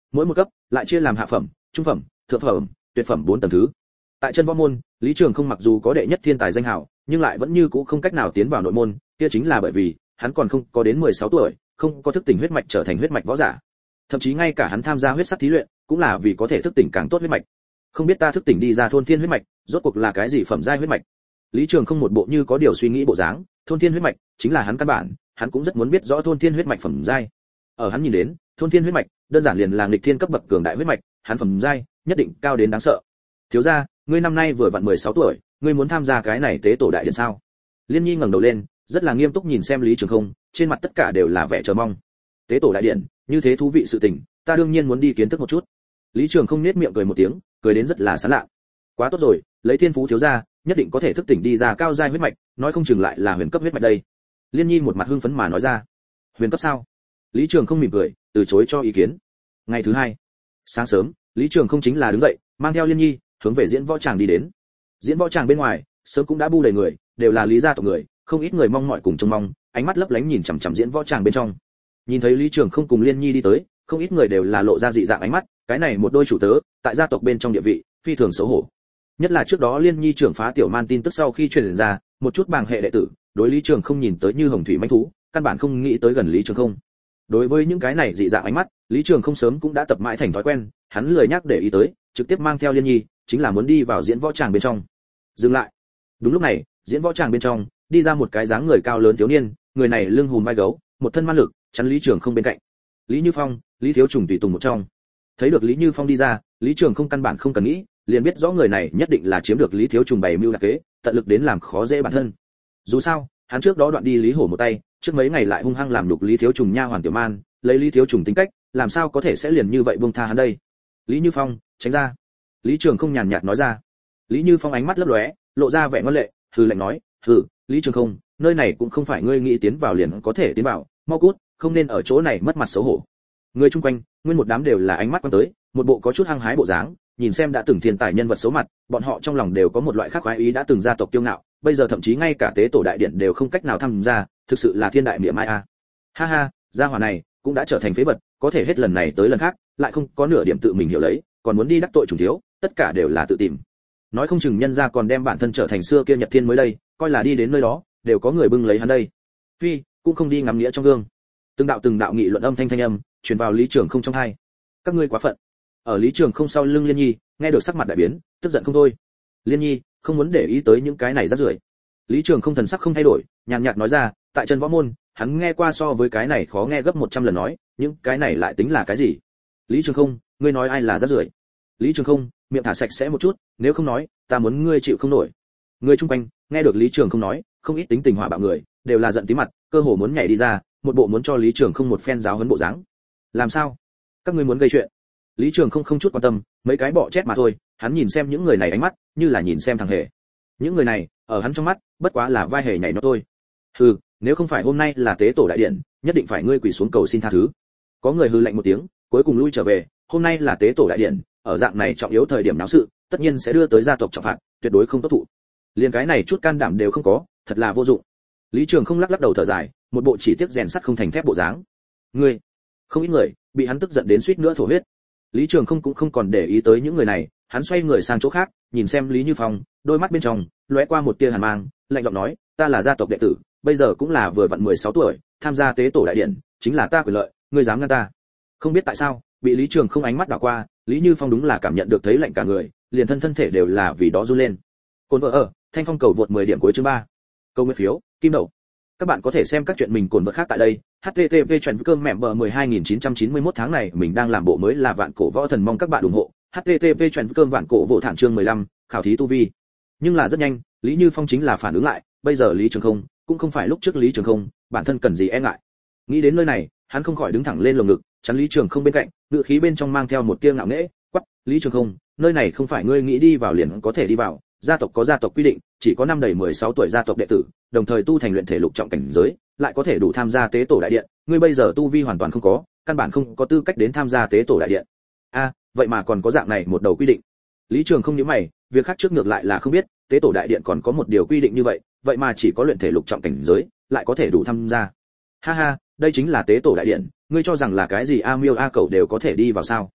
mỗi một cấp lại chia làm hạ phẩm, trung phẩm, thượng phẩm, tuyệt phẩm bốn tầng thứ. Tại chân võ môn, Lý Trường Không mặc dù có đệ nhất thiên tài danh hào, nhưng lại vẫn như cũ không cách nào tiến vào nội môn, kia chính là bởi vì hắn còn không có đến mười sáu tuổi, không có thức tỉnh huyết mạch trở thành huyết mạch võ giả. Thậm chí ngay cả hắn tham gia huyết sắc thí luyện, cũng là vì có thể thức tỉnh càng tốt huyết mạch. Không biết ta thức tỉnh đi ra thôn thiên huyết mạch, rốt cuộc là cái gì phẩm giai huyết mạch? Lý Trường Không một bộ như có điều suy nghĩ bộ dáng, thôn thiên huyết mạch chính là hắn căn bản, hắn cũng rất muốn biết rõ thôn thiên huyết mạch phẩm giai. Ở hắn nhìn đến, thôn thiên huyết mạch đơn giản liền là nghịch thiên cấp bậc cường đại huyết mạch, hắn phẩm giai nhất định cao đến đáng sợ. Thiếu gia, ngươi năm nay vừa vặn mười sáu tuổi, ngươi muốn tham gia cái này tế tổ đại điện sao? Liên Nhi ngẩng đầu lên, rất là nghiêm túc nhìn xem Lý Trường Không, trên mặt tất cả đều là vẻ chờ mong. Tế tổ đại điện, như thế thú vị sự tình, ta đương nhiên muốn đi kiến thức một chút. Lý Trường Không nhếch miệng cười một tiếng, cười đến rất là sảng lạ. Quá tốt rồi, lấy thiên phú thiếu gia, nhất định có thể thức tỉnh đi ra cao giai huyết mạch, nói không chừng lại là huyền cấp huyết mạch đây. Liên Nhi một mặt hưng phấn mà nói ra. Huyền cấp sao? Lý Trường Không mỉm cười, từ chối cho ý kiến. Ngày thứ hai, sáng sớm, Lý Trường Không chính là đứng dậy, mang theo Liên Nhi, hướng về diễn võ tràng đi đến. Diễn võ tràng bên ngoài, sớm cũng đã bu đầy người, đều là Lý gia tộc người, không ít người mong mỏi cùng trông mong, ánh mắt lấp lánh nhìn chằm chằm diễn võ tràng bên trong. Nhìn thấy Lý Trường Không cùng Liên Nhi đi tới, không ít người đều là lộ ra dị dạng ánh mắt, cái này một đôi chủ tớ, tại gia tộc bên trong địa vị, phi thường xấu hổ. Nhất là trước đó Liên Nhi trưởng phá tiểu man tin tức sau khi truyền ra, một chút bàng hệ đệ tử, đối Lý Trường Không nhìn tới như hồng thủy mãnh thú, căn bản không nghĩ tới gần Lý Trường Không. Đối với những cái này dị dạng ánh mắt, Lý Trường Không sớm cũng đã tập mãi thành thói quen, hắn lười nhắc để ý tới, trực tiếp mang theo Liên Nhi, chính là muốn đi vào diễn võ tràng bên trong. Dừng lại. Đúng lúc này, diễn võ tràng bên trong, đi ra một cái dáng người cao lớn thiếu niên, người này lưng hùm vai gấu, một thân man lực, chắn Lý Trường Không bên cạnh. Lý Như Phong, Lý Thiếu Trùng tùy tùng một trong. Thấy được Lý Như Phong đi ra, Lý Trường Không căn bản không cần nghĩ, liền biết rõ người này nhất định là chiếm được Lý Thiếu Trùng bày mưu đặc kế, tận lực đến làm khó dễ bản thân. Dù sao, hắn trước đó đoạn đi Lý Hổ một tay, trước mấy ngày lại hung hăng làm nhục Lý Thiếu Trùng nha hoàn tiểu man, lấy Lý Thiếu Trùng tính cách, làm sao có thể sẽ liền như vậy buông tha hắn đây? Lý Như Phong, tránh ra. Lý Trường Không nhàn nhạt nói ra. Lý Như Phong ánh mắt lấp lóe, lộ ra vẻ ngoan lệ, hừ lạnh nói, hừ, Lý Trường Không, nơi này cũng không phải ngươi nghĩ tiến vào liền có thể tiến vào, mau cút, không nên ở chỗ này mất mặt xấu hổ. Người chung quanh, nguyên một đám đều là ánh mắt quan tới, một bộ có chút hăng hái bộ dáng, nhìn xem đã từng thiên tài nhân vật xấu mặt, bọn họ trong lòng đều có một loại khác khoái ý đã từng gia tộc kiêu ngạo, bây giờ thậm chí ngay cả tế tổ đại điện đều không cách nào tham gia, thực sự là thiên đại miệng mai a. Ha ha, gia hỏa này cũng đã trở thành phế vật, có thể hết lần này tới lần khác, lại không có nửa điểm tự mình hiểu lấy, còn muốn đi đắc tội trùng thiếu, tất cả đều là tự tìm. Nói không chừng nhân gia còn đem bản thân trở thành xưa kia Nhật Thiên mới đây, coi là đi đến nơi đó, đều có người bưng lấy hắn đây. Phi, cũng không đi ngắm nghĩa trong gương. Từng đạo từng đạo nghị luận âm thanh thanh âm, truyền vào Lý Trường Không trong tai. Các ngươi quá phận. Ở Lý Trường Không sau lưng Liên Nhi, nghe được sắc mặt đại biến, tức giận không thôi. Liên Nhi, không muốn để ý tới những cái này rác rưởi. Lý Trường Không thần sắc không thay đổi, nhàn nhạt nói ra, tại chân võ môn, hắn nghe qua so với cái này khó nghe gấp một trăm lần nói, những cái này lại tính là cái gì? Lý Trường Không, ngươi nói ai là rác rưởi? Lý Trường Không, miệng thả sạch sẽ một chút, nếu không nói, ta muốn ngươi chịu không nổi. Người chung quanh, nghe được Lý Trường Không nói, không ít tính tình hỏa bạo người, đều là giận tí mặt, cơ hồ muốn nhảy đi ra, một bộ muốn cho Lý Trường Không một phen giáo huấn bộ dáng. Làm sao? Các ngươi muốn gây chuyện? Lý Trường Không không chút quan tâm, mấy cái bọ chết mà thôi, hắn nhìn xem những người này ánh mắt, như là nhìn xem thằng hề. Những người này, ở hắn trong mắt, bất quá là vai hề nhảy nó thôi. Hừ, nếu không phải hôm nay là tế tổ đại điện, nhất định phải ngươi quỳ xuống cầu xin tha thứ. Có người hừ lạnh một tiếng, cuối cùng lui trở về, hôm nay là tế tổ đại điện, ở dạng này trọng yếu thời điểm náo sự, tất nhiên sẽ đưa tới gia tộc trọng phạt, tuyệt đối không tốt thụ. Liên cái này chút can đảm đều không có, thật là vô dụng. Lý Trường Không lắc lắc đầu thở dài, một bộ chỉ tiếc rèn sắt không thành thép bộ dáng. Ngươi, không ít người bị hắn tức giận đến suýt nữa thổ huyết. Lý Trường Không cũng không còn để ý tới những người này, hắn xoay người sang chỗ khác, nhìn xem Lý Như Phong, đôi mắt bên trong lóe qua một tia hàn mang, lạnh giọng nói, ta là gia tộc đệ tử, bây giờ cũng là vừa vặn mười sáu tuổi, tham gia tế tổ đại điện, chính là ta quyền lợi, ngươi dám ngăn ta? Không biết tại sao, bị Lý Trường Không ánh mắt đảo qua, Lý Như Phong đúng là cảm nhận được thấy lạnh cả người, liền thân thân thể đều là vì đó run lên. Cồn vợ ở, Thanh Phong cầu vượt mười điểm cuối chương ba. Câu nguyên phiếu, kim đậu. Các bạn có thể xem các chuyện mình cồn vợ khác tại đây. H T T P chuyển cơm mẹ bờ mười hai nghìn chín trăm chín mươi mốt tháng này mình đang làm bộ mới là vạn cổ võ thần, mong các bạn ủng hộ. H T T P chuyển cơm vạn cổ võ thản chương mười lăm, khảo thí tu vi. Nhưng là rất nhanh, Lý Như Phong chính là phản ứng lại, bây giờ Lý Trường Không cũng không phải lúc trước Lý Trường Không, bản thân cần gì e ngại. Nghĩ đến nơi này, hắn không khỏi đứng thẳng lên lồng ngực, chắn Lý Trường Không bên cạnh, ngữ khí bên trong mang theo một tia ngạo nghễ, quắc, Lý Trường Không, nơi này không phải ngươi nghĩ đi vào liền có thể đi vào, gia tộc có gia tộc quy định, chỉ có năm đầy mười sáu tuổi gia tộc đệ tử, đồng thời tu thành luyện thể lục trọng cảnh giới, lại có thể đủ tham gia tế tổ đại điện, ngươi bây giờ tu vi hoàn toàn không có, căn bản không có tư cách đến tham gia tế tổ đại điện. A, vậy mà còn có dạng này một đầu quy định. Lý Trường Không nhíu mày, việc khác trước ngược lại là không biết, tế tổ đại điện còn có một điều quy định như vậy, vậy mà chỉ có luyện thể lục trọng cảnh giới, lại có thể đủ tham gia. Ha ha, đây chính là tế tổ đại điện, ngươi cho rằng là cái gì a miêu a cẩu đều có thể đi vào sao?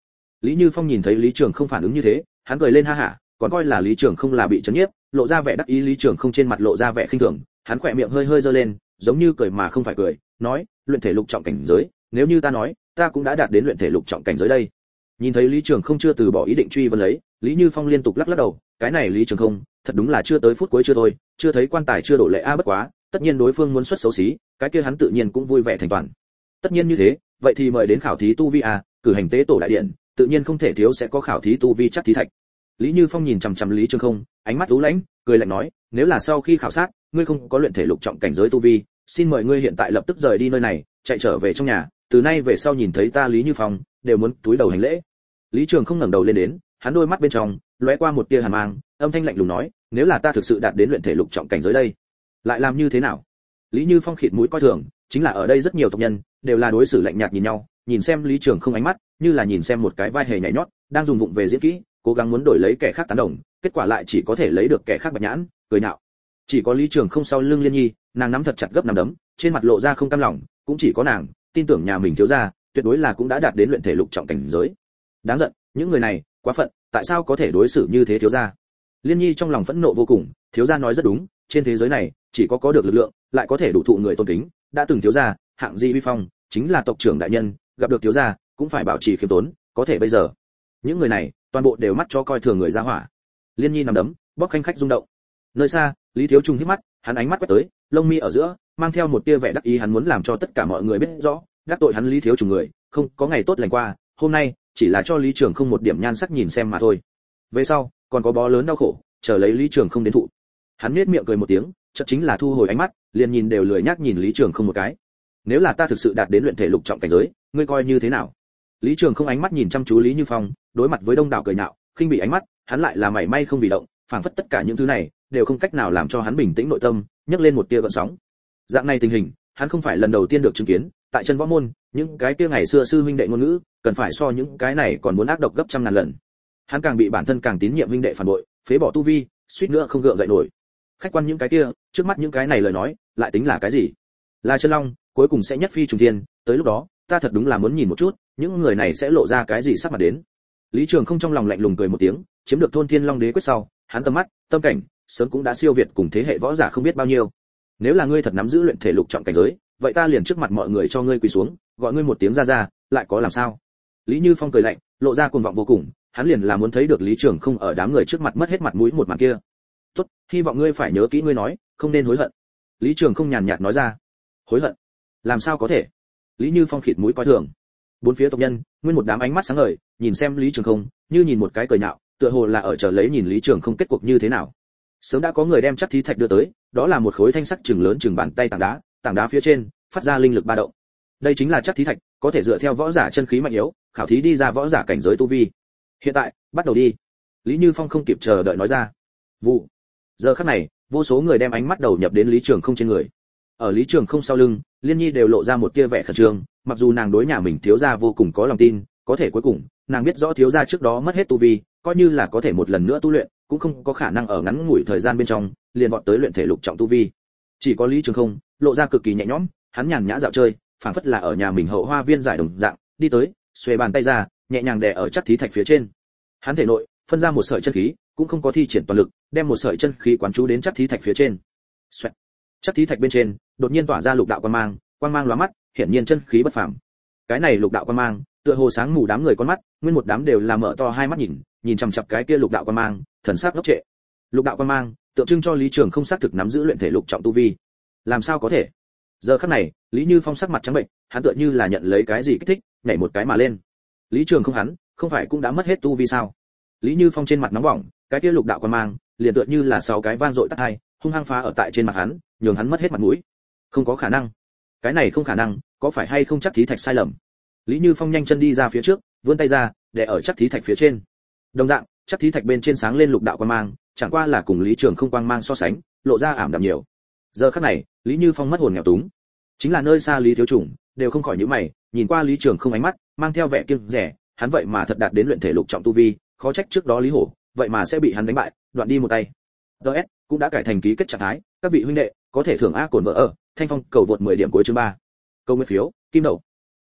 Lý Như Phong nhìn thấy Lý Trường Không phản ứng như thế, hắn cười lên ha hả, còn coi là Lý Trường Không là bị chấn nhiếp, lộ ra vẻ đắc ý. Lý Trường Không trên mặt lộ ra vẻ khinh thường, hắn khỏe miệng hơi hơi giơ lên, giống như cười mà không phải cười, nói, luyện thể lục trọng cảnh giới, nếu như ta nói, ta cũng đã đạt đến luyện thể lục trọng cảnh giới đây. Nhìn thấy Lý Trường Không chưa từ bỏ ý định truy vấn lấy, Lý Như Phong liên tục lắc lắc đầu, cái này Lý Trường Không, thật đúng là chưa tới phút cuối chưa thôi, chưa thấy quan tài chưa đổ lệ a bất quá, tất nhiên đối phương muốn xuất xấu xí, cái kia hắn tự nhiên cũng vui vẻ thành toàn. Tất nhiên như thế, vậy thì mời đến khảo thí tu vi a, cử hành tế tổ đại điện, tự nhiên không thể thiếu sẽ có khảo thí tu vi chắc thí thạch. Lý Như Phong nhìn chằm chằm Lý Trường Không, ánh mắt u lãnh, cười lạnh nói, nếu là sau khi khảo sát, ngươi không có luyện thể lục trọng cảnh giới tu vi, xin mời ngươi hiện tại lập tức rời đi nơi này, chạy trở về trong nhà, từ nay về sau nhìn thấy ta Lý Như Phong, đều muốn túi đầu hành lễ. Lý Trường Không ngẩng đầu lên đến, hắn đôi mắt bên trong lóe qua một tia hàn mang, âm thanh lạnh lùng nói, nếu là ta thực sự đạt đến luyện thể lục trọng cảnh giới đây, lại làm như thế nào? Lý Như Phong khịt mũi coi thường, chính là ở đây rất nhiều tộc nhân đều là đối xử lạnh nhạt nhìn nhau, nhìn xem Lý Trường Không ánh mắt, như là nhìn xem một cái vai hề nhảy nhót, đang dùng vụng về diễn kỹ, cố gắng muốn đổi lấy kẻ khác tán đồng, kết quả lại chỉ có thể lấy được kẻ khác bạch nhãn, cười nhạo. Chỉ có Lý Trường Không sau lưng Liên Nhi, nàng nắm thật chặt gấp nắm đấm, trên mặt lộ ra không cam lòng, cũng chỉ có nàng tin tưởng nhà mình thiếu gia, tuyệt đối là cũng đã đạt đến luyện thể lục trọng cảnh giới. Đáng giận, những người này quá phận, tại sao có thể đối xử như thế thiếu gia? Liên Nhi trong lòng phẫn nộ vô cùng, thiếu gia nói rất đúng, trên thế giới này chỉ có có được lực lượng, lại có thể đủ thụ người tôn kính, đã từng thiếu gia, hạng gì uy phong, chính là tộc trưởng đại nhân, gặp được thiếu gia cũng phải bảo trì khiêm tốn, có thể bây giờ, những người này toàn bộ đều mắt cho coi thường người ra hỏa. Liên Nhi nằm đấm, bóp khanh khách rung động. Nơi xa, Lý Thiếu Trung hít mắt, hắn ánh mắt quét tới, lông mi ở giữa mang theo một tia vẻ đắc ý, hắn muốn làm cho tất cả mọi người biết rõ, đắc tội hắn Lý Thiếu Trung người, không có ngày tốt lành qua, hôm nay chỉ là cho Lý Trường Không một điểm nhan sắc nhìn xem mà thôi. Về sau, còn có bó lớn đau khổ, chờ lấy Lý Trường Không đến thụ. Hắn nhếch miệng cười một tiếng, chợt chính là thu hồi ánh mắt, liền nhìn đều lười nhác nhìn Lý Trường Không một cái. Nếu là ta thực sự đạt đến luyện thể lục trọng cảnh giới, ngươi coi như thế nào? Lý Trường Không ánh mắt nhìn chăm chú Lý Như Phong, đối mặt với đông đảo cười nhạo, khinh bị ánh mắt, hắn lại là mảy may không bị động, phảng phất tất cả những thứ này đều không cách nào làm cho hắn bình tĩnh nội tâm, nhấc lên một tia gợn sóng. Dạng này tình hình, hắn không phải lần đầu tiên được chứng kiến, tại chân võ môn, những cái kia ngày xưa sư huynh đệ ngôn ngữ, cần phải so những cái này còn muốn ác độc gấp trăm ngàn lần. Hắn càng bị bản thân càng tín nhiệm huynh đệ phản bội, phế bỏ tu vi, suýt nữa không gượng dậy nổi. Khách quan những cái kia, trước mắt những cái này lời nói, lại tính là cái gì? Là chân long, cuối cùng sẽ nhất phi trùng thiên, tới lúc đó, ta thật đúng là muốn nhìn một chút, những người này sẽ lộ ra cái gì sắc mặt đến. Lý Trường Không trong lòng lạnh lùng cười một tiếng, chiếm được thôn Thiên Long Đế quyết sau, hắn tâm mắt, tâm cảnh, sớm cũng đã siêu việt cùng thế hệ võ giả không biết bao nhiêu. Nếu là ngươi thật nắm giữ luyện thể lục trọng cảnh giới, vậy ta liền trước mặt mọi người cho ngươi quỳ xuống, gọi ngươi một tiếng ra ra, lại có làm sao? Lý Như Phong cười lạnh, lộ ra cuồng vọng vô cùng, hắn liền là muốn thấy được Lý Trường Không ở đám người trước mặt mất hết mặt mũi một màn kia. Tốt, hy vọng ngươi phải nhớ kỹ ngươi nói, không nên hối hận. Lý Trường Không nhàn nhạt nói ra. Hối hận? Làm sao có thể? Lý Như Phong khịt mũi coi thường. Bốn phía tộc nhân, nguyên một đám ánh mắt sáng ngời, nhìn xem Lý Trường Không, như nhìn một cái cười nhạo, tựa hồ là ở chờ lấy nhìn Lý Trường Không kết cuộc như thế nào. Sớm đã có người đem chắc thí thạch đưa tới, đó là một khối thanh sắc chừng lớn chừng bàn tay tảng đá, tảng đá phía trên phát ra linh lực ba động. Đây chính là chắc thí thạch, có thể dựa theo võ giả chân khí mạnh yếu, khảo thí đi ra võ giả cảnh giới tu vi. Hiện tại, bắt đầu đi. Lý Như Phong không kịp chờ đợi nói ra. Vụ. Giờ khắc này, vô số người đem ánh mắt đầu nhập đến Lý Trường Không trên người. Ở Lý Trường Không sau lưng, Liên Nhi đều lộ ra một tia vẻ khẩn trương, mặc dù nàng đối nhà mình thiếu gia vô cùng có lòng tin, có thể cuối cùng, nàng biết rõ thiếu gia trước đó mất hết tu vi, coi như là có thể một lần nữa tu luyện, cũng không có khả năng ở ngắn ngủi thời gian bên trong liền vọt tới luyện thể lục trọng tu vi. Chỉ có Lý Trường Không, lộ ra cực kỳ nhẹ nhõm, hắn nhàn nhã dạo chơi, phảng phất là ở nhà mình hậu hoa viên giải đồng dạng, đi tới, xuề bàn tay ra, nhẹ nhàng đè ở chắc thí thạch phía trên. Hắn thể nội phân ra một sợi chân khí, cũng không có thi triển toàn lực, đem một sợi chân khí quán chú đến chắc thí thạch phía trên. Xoẹt. Chắc thí thạch bên trên đột nhiên tỏa ra lục đạo quang mang, quang mang lóa mắt, hiển nhiên chân khí bất phàm. Cái này lục đạo quang mang, tựa hồ sáng mù đám người con mắt, nguyên một đám đều là mở to hai mắt nhìn, nhìn chằm chằm cái kia lục đạo quang mang, thần sắc ngốc trệ. Lục đạo quang mang, tượng trưng cho Lý Trường Không xác thực nắm giữ luyện thể lục trọng tu vi. Làm sao có thể? Giờ khắc này, Lý Như Phong sắc mặt trắng bệnh, hắn tựa như là nhận lấy cái gì kích thích, nhảy một cái mà lên. Lý Trường Không hắn, không phải cũng đã mất hết tu vi sao? Lý Như Phong trên mặt nóng bỏng, cái kia lục đạo quang mang, liền tựa như là sáu cái van dội tát hai, hung hăng phá ở tại trên mặt hắn, nhường hắn mất hết mặt mũi. Không có khả năng. Cái này không khả năng, có phải hay không chắc thí thạch sai lầm? Lý Như Phong nhanh chân đi ra phía trước, vươn tay ra, để ở chắc thí thạch phía trên. Đồng dạng, chắc thí thạch bên trên sáng lên lục đạo quang mang, chẳng qua là cùng Lý Trường Không quang mang so sánh, lộ ra ảm đạm nhiều. Giờ khắc này, Lý Như Phong mất hồn nghèo túng. Chính là nơi xa Lý Thiếu Chủng, đều không khỏi nhíu mày, nhìn qua Lý Trường Không ánh mắt, mang theo vẻ kiêng dè, hắn vậy mà thật đạt đến luyện thể lục trọng tu vi, khó trách trước đó Lý Hổ, vậy mà sẽ bị hắn đánh bại, đoạn đi một tay. đê ét cũng đã cải thành ký kết trạng thái, các vị huynh đệ có thể thưởng a cồn vợ ở, thanh phong cầu vượt mười điểm cuối chương ba. Câu nguyên phiếu, kim đầu.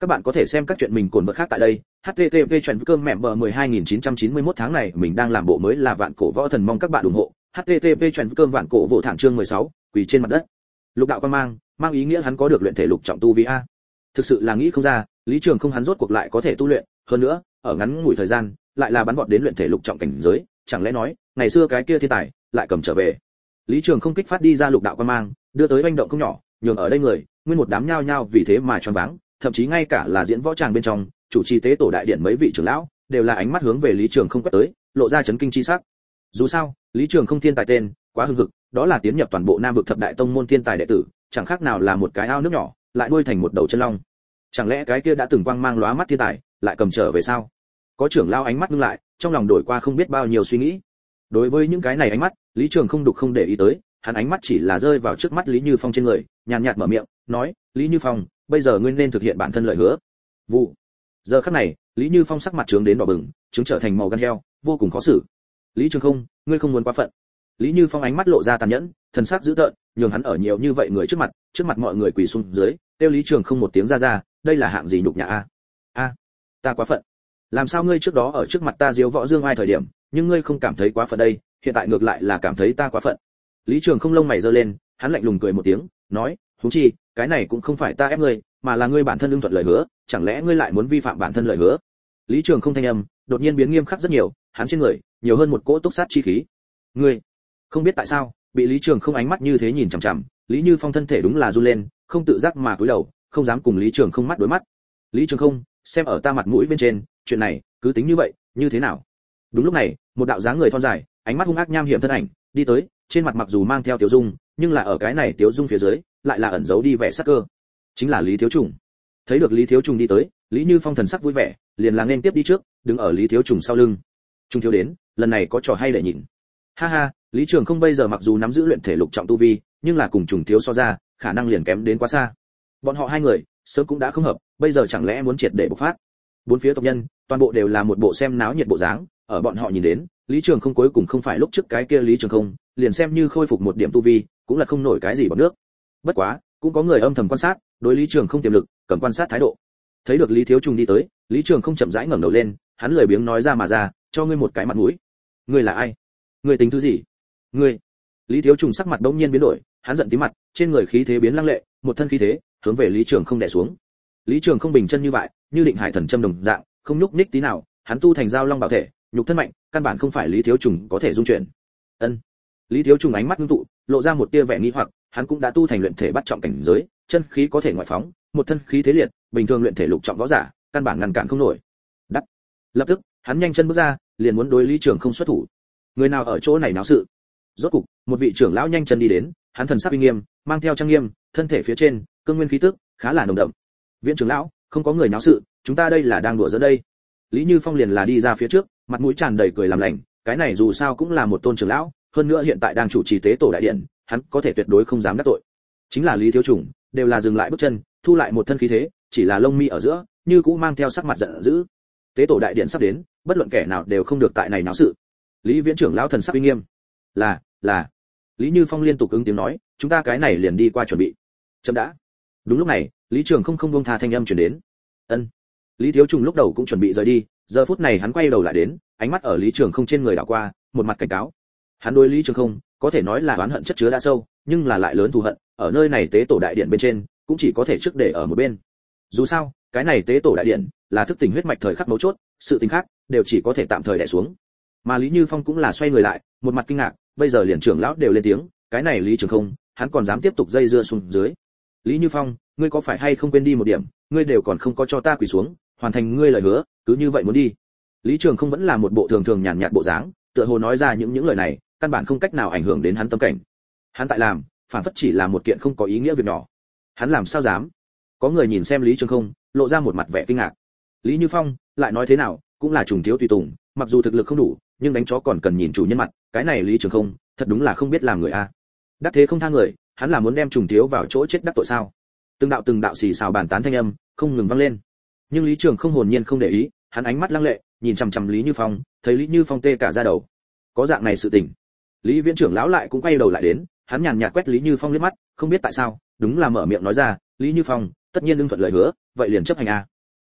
Các bạn có thể xem các chuyện mình cồn vật khác tại đây. H T T P chuyện cơm mẹ bờ mười hai nghìn chín trăm chín mươi mốt tháng này mình đang làm bộ mới là Vạn Cổ Võ Thần, mong các bạn ủng hộ. H T T P chuyện cơm Vạn Cổ Võ Thẳng chương mười sáu, quỳ trên mặt đất. Lục đạo quan mang, mang ý nghĩa hắn có được luyện thể lục trọng tu vi a. Thực sự là nghĩ không ra, Lý Trường Không hắn rốt cuộc lại có thể tu luyện, hơn nữa, ở ngắn ngủi thời gian, lại là bắn vọt đến luyện thể lục trọng cảnh giới, chẳng lẽ nói, ngày xưa cái kia thiên tài lại cầm trở về. Lý Trường Không kích phát đi ra lục đạo quan mang, đưa tới oanh động không nhỏ, nhường ở đây người, nguyên một đám nhao nhao vì thế mà choáng váng, thậm chí ngay cả là diễn võ tràng bên trong, chủ trì tế tổ đại điện mấy vị trưởng lão, đều là ánh mắt hướng về Lý Trường Không quét tới, lộ ra chấn kinh chi sắc. Dù sao, Lý Trường Không thiên tài tên, quá hưng hực, đó là tiến nhập toàn bộ Nam vực thập đại tông môn thiên tài đệ tử, chẳng khác nào là một cái ao nước nhỏ, lại nuôi thành một đầu chân long. Chẳng lẽ cái kia đã từng quang mang lóa mắt thiên tài, lại cầm trở về sao? Có trưởng lão ánh mắt ngưng lại, trong lòng đổi qua không biết bao nhiêu suy nghĩ. Đối với những cái này ánh mắt, Lý Trường Không đục không để ý tới, hắn ánh mắt chỉ là rơi vào trước mắt Lý Như Phong trên người, nhàn nhạt mở miệng, nói, Lý Như Phong, bây giờ ngươi nên thực hiện bản thân lời hứa. Vụ. Giờ khắc này, Lý Như Phong sắc mặt trướng đến đỏ bừng, trướng trở thành màu gan heo, vô cùng khó xử. Lý Trường Không, ngươi không muốn quá phận. Lý Như Phong ánh mắt lộ ra tàn nhẫn, thần sắc dữ tợn, nhường hắn ở nhiều như vậy người trước mặt, trước mặt mọi người quỳ xuống dưới, kêu Lý Trường Không một tiếng ra ra, đây là hạng gì nhục nhã a? A, ta quá phận. Làm sao ngươi trước đó ở trước mặt ta diếu võ dương ai thời điểm, nhưng ngươi không cảm thấy quá phận đây, hiện tại ngược lại là cảm thấy ta quá phận. Lý Trường Không lông mày giơ lên, hắn lạnh lùng cười một tiếng, nói, huống chi, cái này cũng không phải ta ép ngươi, mà là ngươi bản thân ưng thuận lời hứa, chẳng lẽ ngươi lại muốn vi phạm bản thân lời hứa? Lý Trường Không thanh âm đột nhiên biến nghiêm khắc rất nhiều, hắn trên người nhiều hơn một cỗ túc sát chi khí. Ngươi, không biết tại sao, bị Lý Trường Không ánh mắt như thế nhìn chằm chằm, Lý Như Phong thân thể đúng là run lên, không tự giác mà cúi đầu, không dám cùng Lý Trường Không mắt đối mắt. Lý Trường Không, xem ở ta mặt mũi bên trên, chuyện này cứ tính như vậy, như thế nào? Đúng lúc này, một đạo dáng người thon dài, ánh mắt hung ác nham hiểm thân ảnh đi tới, trên mặt mặc dù mang theo tiểu dung, nhưng là ở cái này tiểu dung phía dưới, lại là ẩn giấu đi vẻ sắc cơ. Chính là Lý Thiếu Trùng. Thấy được Lý Thiếu Trùng đi tới, Lý Như Phong thần sắc vui vẻ, liền là nên tiếp đi trước, đứng ở Lý Thiếu Trùng sau lưng. Trung thiếu đến, lần này có trò hay để nhìn. Ha ha, Lý Trường Không bây giờ mặc dù nắm giữ luyện thể lục trọng tu vi, nhưng là cùng Trùng thiếu so ra, khả năng liền kém đến quá xa. Bọn họ hai người, sớm cũng đã không hợp, bây giờ chẳng lẽ muốn triệt để bộc phát. Bốn phía tộc nhân, toàn bộ đều là một bộ xem náo nhiệt bộ dáng, ở bọn họ nhìn đến, Lý Trường Không cuối cùng không phải lúc trước cái kia Lý Trường Không, liền xem như khôi phục một điểm tu vi, cũng là không nổi cái gì bằng nước. Bất quá, cũng có người âm thầm quan sát, đối Lý Trường Không tiềm lực, cầm quan sát thái độ. Thấy được Lý Thiếu Trùng đi tới, Lý Trường Không chậm rãi ngẩng đầu lên, hắn lười biếng nói ra mà ra, cho ngươi một cái mặt mũi. Ngươi là ai? Ngươi tính thứ gì? Ngươi? Lý Thiếu Trùng sắc mặt bỗng nhiên biến đổi, hắn giận tím mặt, trên người khí thế biến lăng lệ, một thân khí thế hướng về Lý Trường Không đè xuống. Lý Trường Không bình chân như vậy, như định hải thần châm đồng dạng, không nhúc nhích tí nào, hắn tu thành giao long bảo thể, nhục thân mạnh, căn bản không phải Lý Thiếu Trùng có thể dung chuyển. Ân. Lý Thiếu Trùng ánh mắt ngưng tụ, lộ ra một tia vẻ nghi hoặc, hắn cũng đã tu thành luyện thể bắt trọng cảnh giới, chân khí có thể ngoại phóng, một thân khí thế liệt, bình thường luyện thể lục trọng võ giả, căn bản ngăn cản không nổi. Đắc. Lập tức, hắn nhanh chân bước ra, liền muốn đối Lý Trường Không xuất thủ. Người nào ở chỗ này náo sự? Rốt cục, một vị trưởng lão nhanh chân đi đến, hắn thần sắc uy nghiêm, mang theo trang nghiêm, thân thể phía trên, cương nguyên khí tức khá là nồng đậm. Viện trưởng lão, không có người náo sự, chúng ta đây là đang đùa giỡn đây. Lý Như Phong liền là đi ra phía trước, mặt mũi tràn đầy cười làm lành, cái này dù sao cũng là một tôn trưởng lão, hơn nữa hiện tại đang chủ trì tế tổ đại điện, hắn có thể tuyệt đối không dám đắc tội. Chính là Lý Thiếu Trùng, đều là dừng lại bước chân, thu lại một thân khí thế, chỉ là lông mi ở giữa, như cũ mang theo sắc mặt giận dữ. Tế tổ đại điện sắp đến, bất luận kẻ nào đều không được tại này náo sự. Lý Viễn trưởng lão thần sắc uy nghiêm. Là, là. Lý Như Phong liên tục ứng tiếng nói, chúng ta cái này liền đi qua chuẩn bị. Chậm đã. Đúng lúc này, Lý Trường Không không buông tha thanh âm truyền đến. Ân. Lý Thiếu Trùng lúc đầu cũng chuẩn bị rời đi, giờ phút này hắn quay đầu lại đến, ánh mắt ở Lý Trường Không trên người đảo qua, một mặt cảnh cáo. Hắn đối Lý Trường Không, có thể nói là oán hận chất chứa đã sâu, nhưng là lại lớn thù hận, ở nơi này tế tổ đại điện bên trên, cũng chỉ có thể trước để ở một bên. Dù sao, cái này tế tổ đại điện là thức tỉnh huyết mạch thời khắc mấu chốt, sự tình khác đều chỉ có thể tạm thời đè xuống. Mà Lý Như Phong cũng là xoay người lại, một mặt kinh ngạc, bây giờ liền trưởng lão đều lên tiếng, cái này Lý Trường Không, hắn còn dám tiếp tục dây dưa xuống dưới. Lý Như Phong, ngươi có phải hay không quên đi một điểm, ngươi đều còn không có cho ta quỳ xuống, hoàn thành ngươi lời hứa, cứ như vậy muốn đi. Lý Trường Không vẫn là một bộ thường thường nhàn nhạt bộ dáng, tựa hồ nói ra những những lời này, căn bản không cách nào ảnh hưởng đến hắn tâm cảnh. Hắn tại làm, phản phất chỉ là một kiện không có ý nghĩa việc nhỏ. Hắn làm sao dám? Có người nhìn xem Lý Trường Không, lộ ra một mặt vẻ kinh ngạc. Lý Như Phong, lại nói thế nào, cũng là trùng thiếu tùy tùng, mặc dù thực lực không đủ, nhưng đánh chó còn cần nhìn chủ nhân mặt, cái này Lý Trường Không, thật đúng là không biết làm người a. Đắc thế không tha người, hắn là muốn đem trùng thiếu vào chỗ chết đắc tội sao? Từng đạo từng đạo xì xào bàn tán thanh âm, không ngừng vang lên. Nhưng Lý Trường Không hồn nhiên không để ý, hắn ánh mắt lăng lệ, nhìn chằm chằm Lý Như Phong, thấy Lý Như Phong tê cả da đầu. Có dạng này sự tình. Lý Viễn trưởng lão lại cũng quay đầu lại đến, hắn nhàn nhạt quét Lý Như Phong liếc mắt, không biết tại sao, đúng là mở miệng nói ra, Lý Như Phong, tất nhiên ưng thuận lời hứa, vậy liền chấp hành a.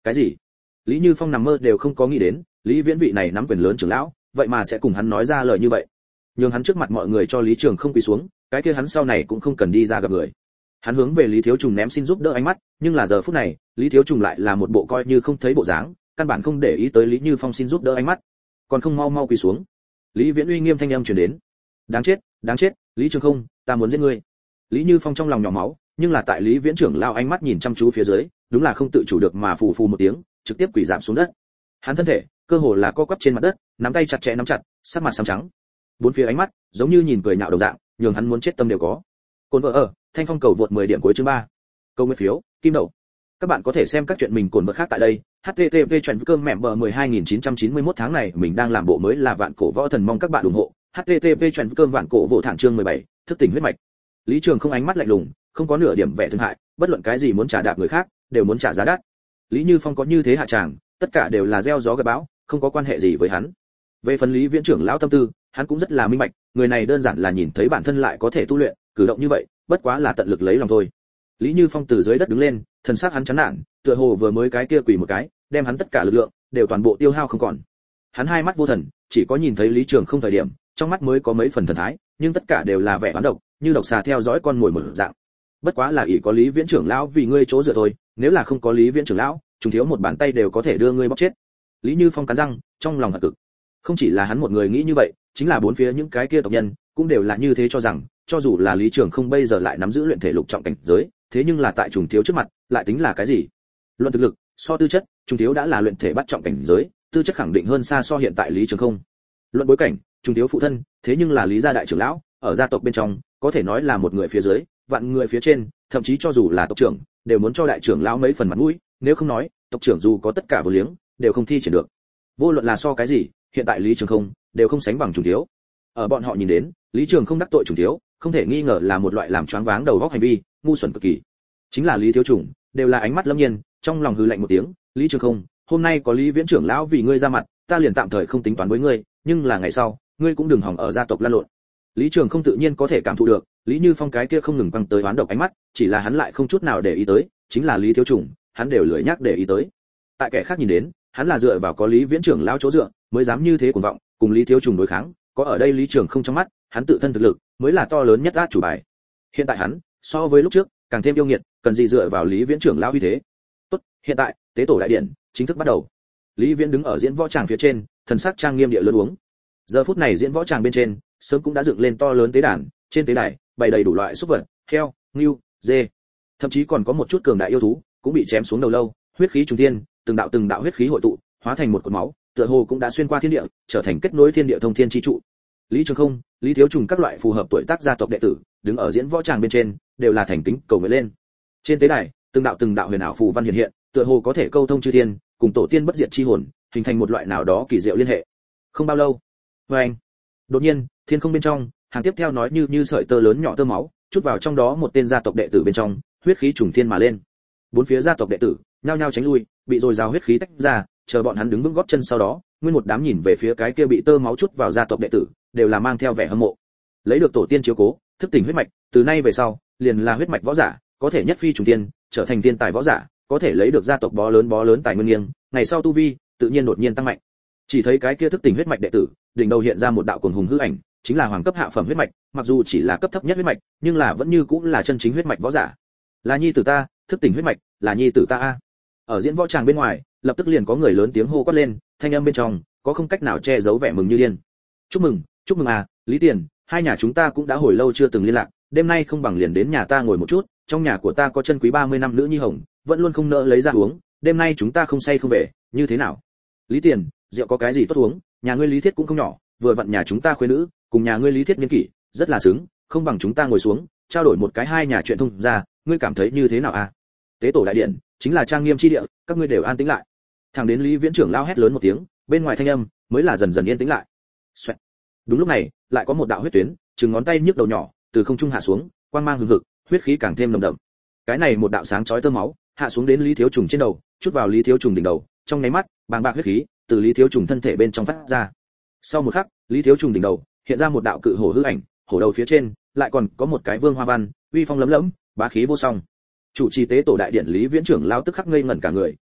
Cái gì? Lý Như Phong nằm mơ đều không có nghĩ đến, Lý Viễn vị này nắm quyền lớn trưởng lão, vậy mà sẽ cùng hắn nói ra lời như vậy. Nhưng hắn trước mặt mọi người cho Lý Trường không quỳ xuống, cái kia hắn sau này cũng không cần đi ra gặp người. Hắn hướng về Lý Thiếu Trùng ném xin giúp đỡ ánh mắt, nhưng là giờ phút này, Lý Thiếu Trùng lại là một bộ coi như không thấy bộ dáng, căn bản không để ý tới Lý Như Phong xin giúp đỡ ánh mắt, còn không mau mau quỳ xuống. Lý Viễn uy nghiêm thanh âm truyền đến. Đáng chết, đáng chết, Lý Trường không, ta muốn giết ngươi. Lý Như Phong trong lòng nhỏ máu, nhưng là tại Lý Viễn trưởng lao ánh mắt nhìn chăm chú phía dưới, đúng là không tự chủ được mà phù phù một tiếng, trực tiếp quỳ rạp xuống đất. Hắn thân thể, cơ hồ là co quắp trên mặt đất, nắm tay chặt chẽ nắm chặt, sắc mặt xám trắng. Bốn phía ánh mắt, giống như nhìn cười nhạo đồng dạng, nhường hắn muốn chết tâm đều có. Cồn vợ ở, Thanh Phong cầu vượt mười điểm cuối chương ba. Câu nguyên phiếu, kim đậu. Các bạn có thể xem các chuyện mình cồn vợ khác tại đây. H T T P chuyển cơm mẹ bờ mười hai nghìn chín trăm chín mươi mốt tháng này mình đang làm bộ mới là vạn cổ võ thần, mong các bạn ủng hộ. H T T P chuyển cơm vạn cổ vỗ thẳng chương mười bảy, thức tỉnh huyết mạch. Lý Trường không ánh mắt lạnh lùng, không có nửa điểm vẻ thương hại, bất luận cái gì muốn trả đạp người khác, đều muốn trả giá đắt. Lý Như Phong có như thế hạ tràng, tất cả đều là gieo gió gặt bão, không có quan hệ gì với hắn. Về phần Lý Viễn trưởng lão tâm tư, hắn cũng rất là minh bạch, người này đơn giản là nhìn thấy bản thân lại có thể tu luyện, cử động như vậy, bất quá là tận lực lấy lòng thôi. Lý Như Phong từ dưới đất đứng lên, thần sắc hắn chán nản, tựa hồ vừa mới cái kia quỳ một cái, đem hắn tất cả lực lượng đều toàn bộ tiêu hao không còn. Hắn hai mắt vô thần, chỉ có nhìn thấy Lý Trường không thời điểm, trong mắt mới có mấy phần thần thái, nhưng tất cả đều là vẻ oán độc, như độc xà theo dõi con mồi một dạng. Bất quá là ỷ có Lý Viễn trưởng lão vì ngươi chỗ dựa thôi, nếu là không có Lý Viễn trưởng lão, chúng thiếu một bàn tay đều có thể đưa ngươi bóc chết. Lý Như Phong cắn răng, trong lòng hận cực. Không chỉ là hắn một người nghĩ như vậy, chính là bốn phía những cái kia tộc nhân cũng đều là như thế, cho rằng cho dù là Lý Trường không bây giờ lại nắm giữ luyện thể lục trọng cảnh giới, thế nhưng là tại trùng thiếu trước mặt, lại tính là cái gì? Luận thực lực, so tư chất, trùng thiếu đã là luyện thể bắt trọng cảnh giới, tư chất khẳng định hơn xa so hiện tại Lý Trường không. Luận bối cảnh, trùng thiếu phụ thân, thế nhưng là Lý gia đại trưởng lão, ở gia tộc bên trong, có thể nói là một người phía dưới, vạn người phía trên, thậm chí cho dù là tộc trưởng, đều muốn cho đại trưởng lão mấy phần mặt mũi, nếu không nói, tộc trưởng dù có tất cả vô liếng, đều không thi triển được. Vô luận là so cái gì, hiện tại Lý Trường không đều không sánh bằng trùng thiếu. Ở bọn họ nhìn đến, Lý Trường không đắc tội trùng thiếu, không thể nghi ngờ là một loại làm choáng váng đầu óc hành vi, ngu xuẩn cực kỳ. Chính là Lý thiếu trùng, đều là ánh mắt lâm nhiên, trong lòng hừ lạnh một tiếng, Lý Trường không, hôm nay có Lý Viễn trưởng lão vì ngươi ra mặt, ta liền tạm thời không tính toán với ngươi, nhưng là ngày sau, ngươi cũng đừng hòng ở gia tộc lăn lộn. Lý Trường không tự nhiên có thể cảm thụ được, Lý Như Phong cái kia không ngừng quăng tới oán độc ánh mắt, chỉ là hắn lại không chút nào để ý tới, chính là Lý thiếu trùng, hắn đều lười nhắc để ý tới. Tại kẻ khác nhìn đến, hắn là dựa vào có Lý Viễn trưởng lão chỗ dựa, mới dám như thế cuồng vọng, cùng Lý thiếu trùng đối kháng, có ở đây Lý Trường không trong mắt, hắn tự thân thực lực mới là to lớn nhất át chủ bài. Hiện tại hắn, so với lúc trước, càng thêm yêu nghiệt, cần gì dựa vào Lý Viễn trưởng lão uy thế. Tốt, hiện tại, tế tổ đại điện chính thức bắt đầu. Lý Viễn đứng ở diễn võ tràng phía trên, thần sắc trang nghiêm địa lớn uống. Giờ phút này diễn võ tràng bên trên, sớm cũng đã dựng lên to lớn tế đàn, trên tế đài bày đầy đủ loại súc vật, heo, ngưu, dê, thậm chí còn có một chút cường đại yêu thú, cũng bị chém xuống đầu lâu, huyết khí trùng thiên, từng đạo từng đạo huyết khí hội tụ, hóa thành một cột máu, tựa hồ cũng đã xuyên qua thiên địa, trở thành kết nối thiên địa thông thiên chi trụ. Lý Trường không, Lý thiếu trùng các loại phù hợp tuổi tác gia tộc đệ tử, đứng ở diễn võ tràng bên trên, đều là thành kính cầu nguyện lên. Trên tế đài, từng đạo từng đạo huyền ảo phù văn hiện hiện, tựa hồ có thể câu thông chư thiên, cùng tổ tiên bất diệt chi hồn, hình thành một loại nào đó kỳ diệu liên hệ. Không bao lâu, oeng, đột nhiên, thiên không bên trong, hàng tiếp theo nói như như sợi tơ lớn nhỏ tơ máu, chút vào trong đó một tên gia tộc đệ tử bên trong, huyết khí trùng thiên mà lên. Bốn phía gia tộc đệ tử nhao nhao tránh lui, bị rồi rào huyết khí tách ra, chờ bọn hắn đứng vững gót chân sau đó, nguyên một đám nhìn về phía cái kia bị tơ máu chút vào gia tộc đệ tử, đều là mang theo vẻ hâm mộ. Lấy được tổ tiên chiếu cố, thức tỉnh huyết mạch, từ nay về sau, liền là huyết mạch võ giả, có thể nhất phi trùng tiên, trở thành tiên tài võ giả, có thể lấy được gia tộc bó lớn bó lớn tài nguyên nghiêng, ngày sau tu vi tự nhiên đột nhiên tăng mạnh. Chỉ thấy cái kia thức tỉnh huyết mạch đệ tử, đỉnh đầu hiện ra một đạo cuồng hùng hư ảnh, chính là hoàng cấp hạ phẩm huyết mạch, mặc dù chỉ là cấp thấp nhất huyết mạch, nhưng là vẫn như cũng là chân chính huyết mạch võ giả. Là nhi tử ta, thức tỉnh huyết mạch, là nhi tử ta a. Ở diễn võ tràng bên ngoài, lập tức liền có người lớn tiếng hô quát lên, thanh âm bên trong có không cách nào che giấu vẻ mừng như điên. Chúc mừng, chúc mừng à, Lý Tiền, hai nhà chúng ta cũng đã hồi lâu chưa từng liên lạc, đêm nay không bằng liền đến nhà ta ngồi một chút, trong nhà của ta có chân quý ba mươi năm nữ nhi hồng, vẫn luôn không nỡ lấy ra uống, đêm nay chúng ta không say không về, như thế nào? Lý Tiền, rượu có cái gì tốt uống, nhà ngươi Lý Thiết cũng không nhỏ, vừa vặn nhà chúng ta khuê nữ, cùng nhà ngươi Lý Thiết niên kỷ, rất là xứng, không bằng chúng ta ngồi xuống, trao đổi một cái hai nhà chuyện thông ra, ngươi cảm thấy như thế nào à? Tế tổ đại điện, chính là trang nghiêm chi địa, các ngươi đều an tĩnh lại. Thẳng đến Lý Viễn trưởng lao hét lớn một tiếng, bên ngoài thanh âm mới là dần dần yên tĩnh lại. Xoẹt. Đúng lúc này, lại có một đạo huyết tuyến, chừng ngón tay nhức đầu nhỏ, từ không trung hạ xuống, quang mang hừng hực, huyết khí càng thêm nồng đậm. Cái này một đạo sáng chói tơ máu, hạ xuống đến Lý Thiếu Trùng trên đầu, chút vào Lý Thiếu Trùng đỉnh đầu, trong nháy mắt, bàng bạc huyết khí từ Lý Thiếu Trùng thân thể bên trong phát ra. Sau một khắc, Lý Thiếu Trùng đỉnh đầu hiện ra một đạo cự hổ hư ảnh, hổ đầu phía trên lại còn có một cái vương hoa văn, uy phong lấm lẫm, bá khí vô song. Chủ trì tế tổ đại điện Lý Viễn trưởng lao tức khắc ngây ngẩn cả người,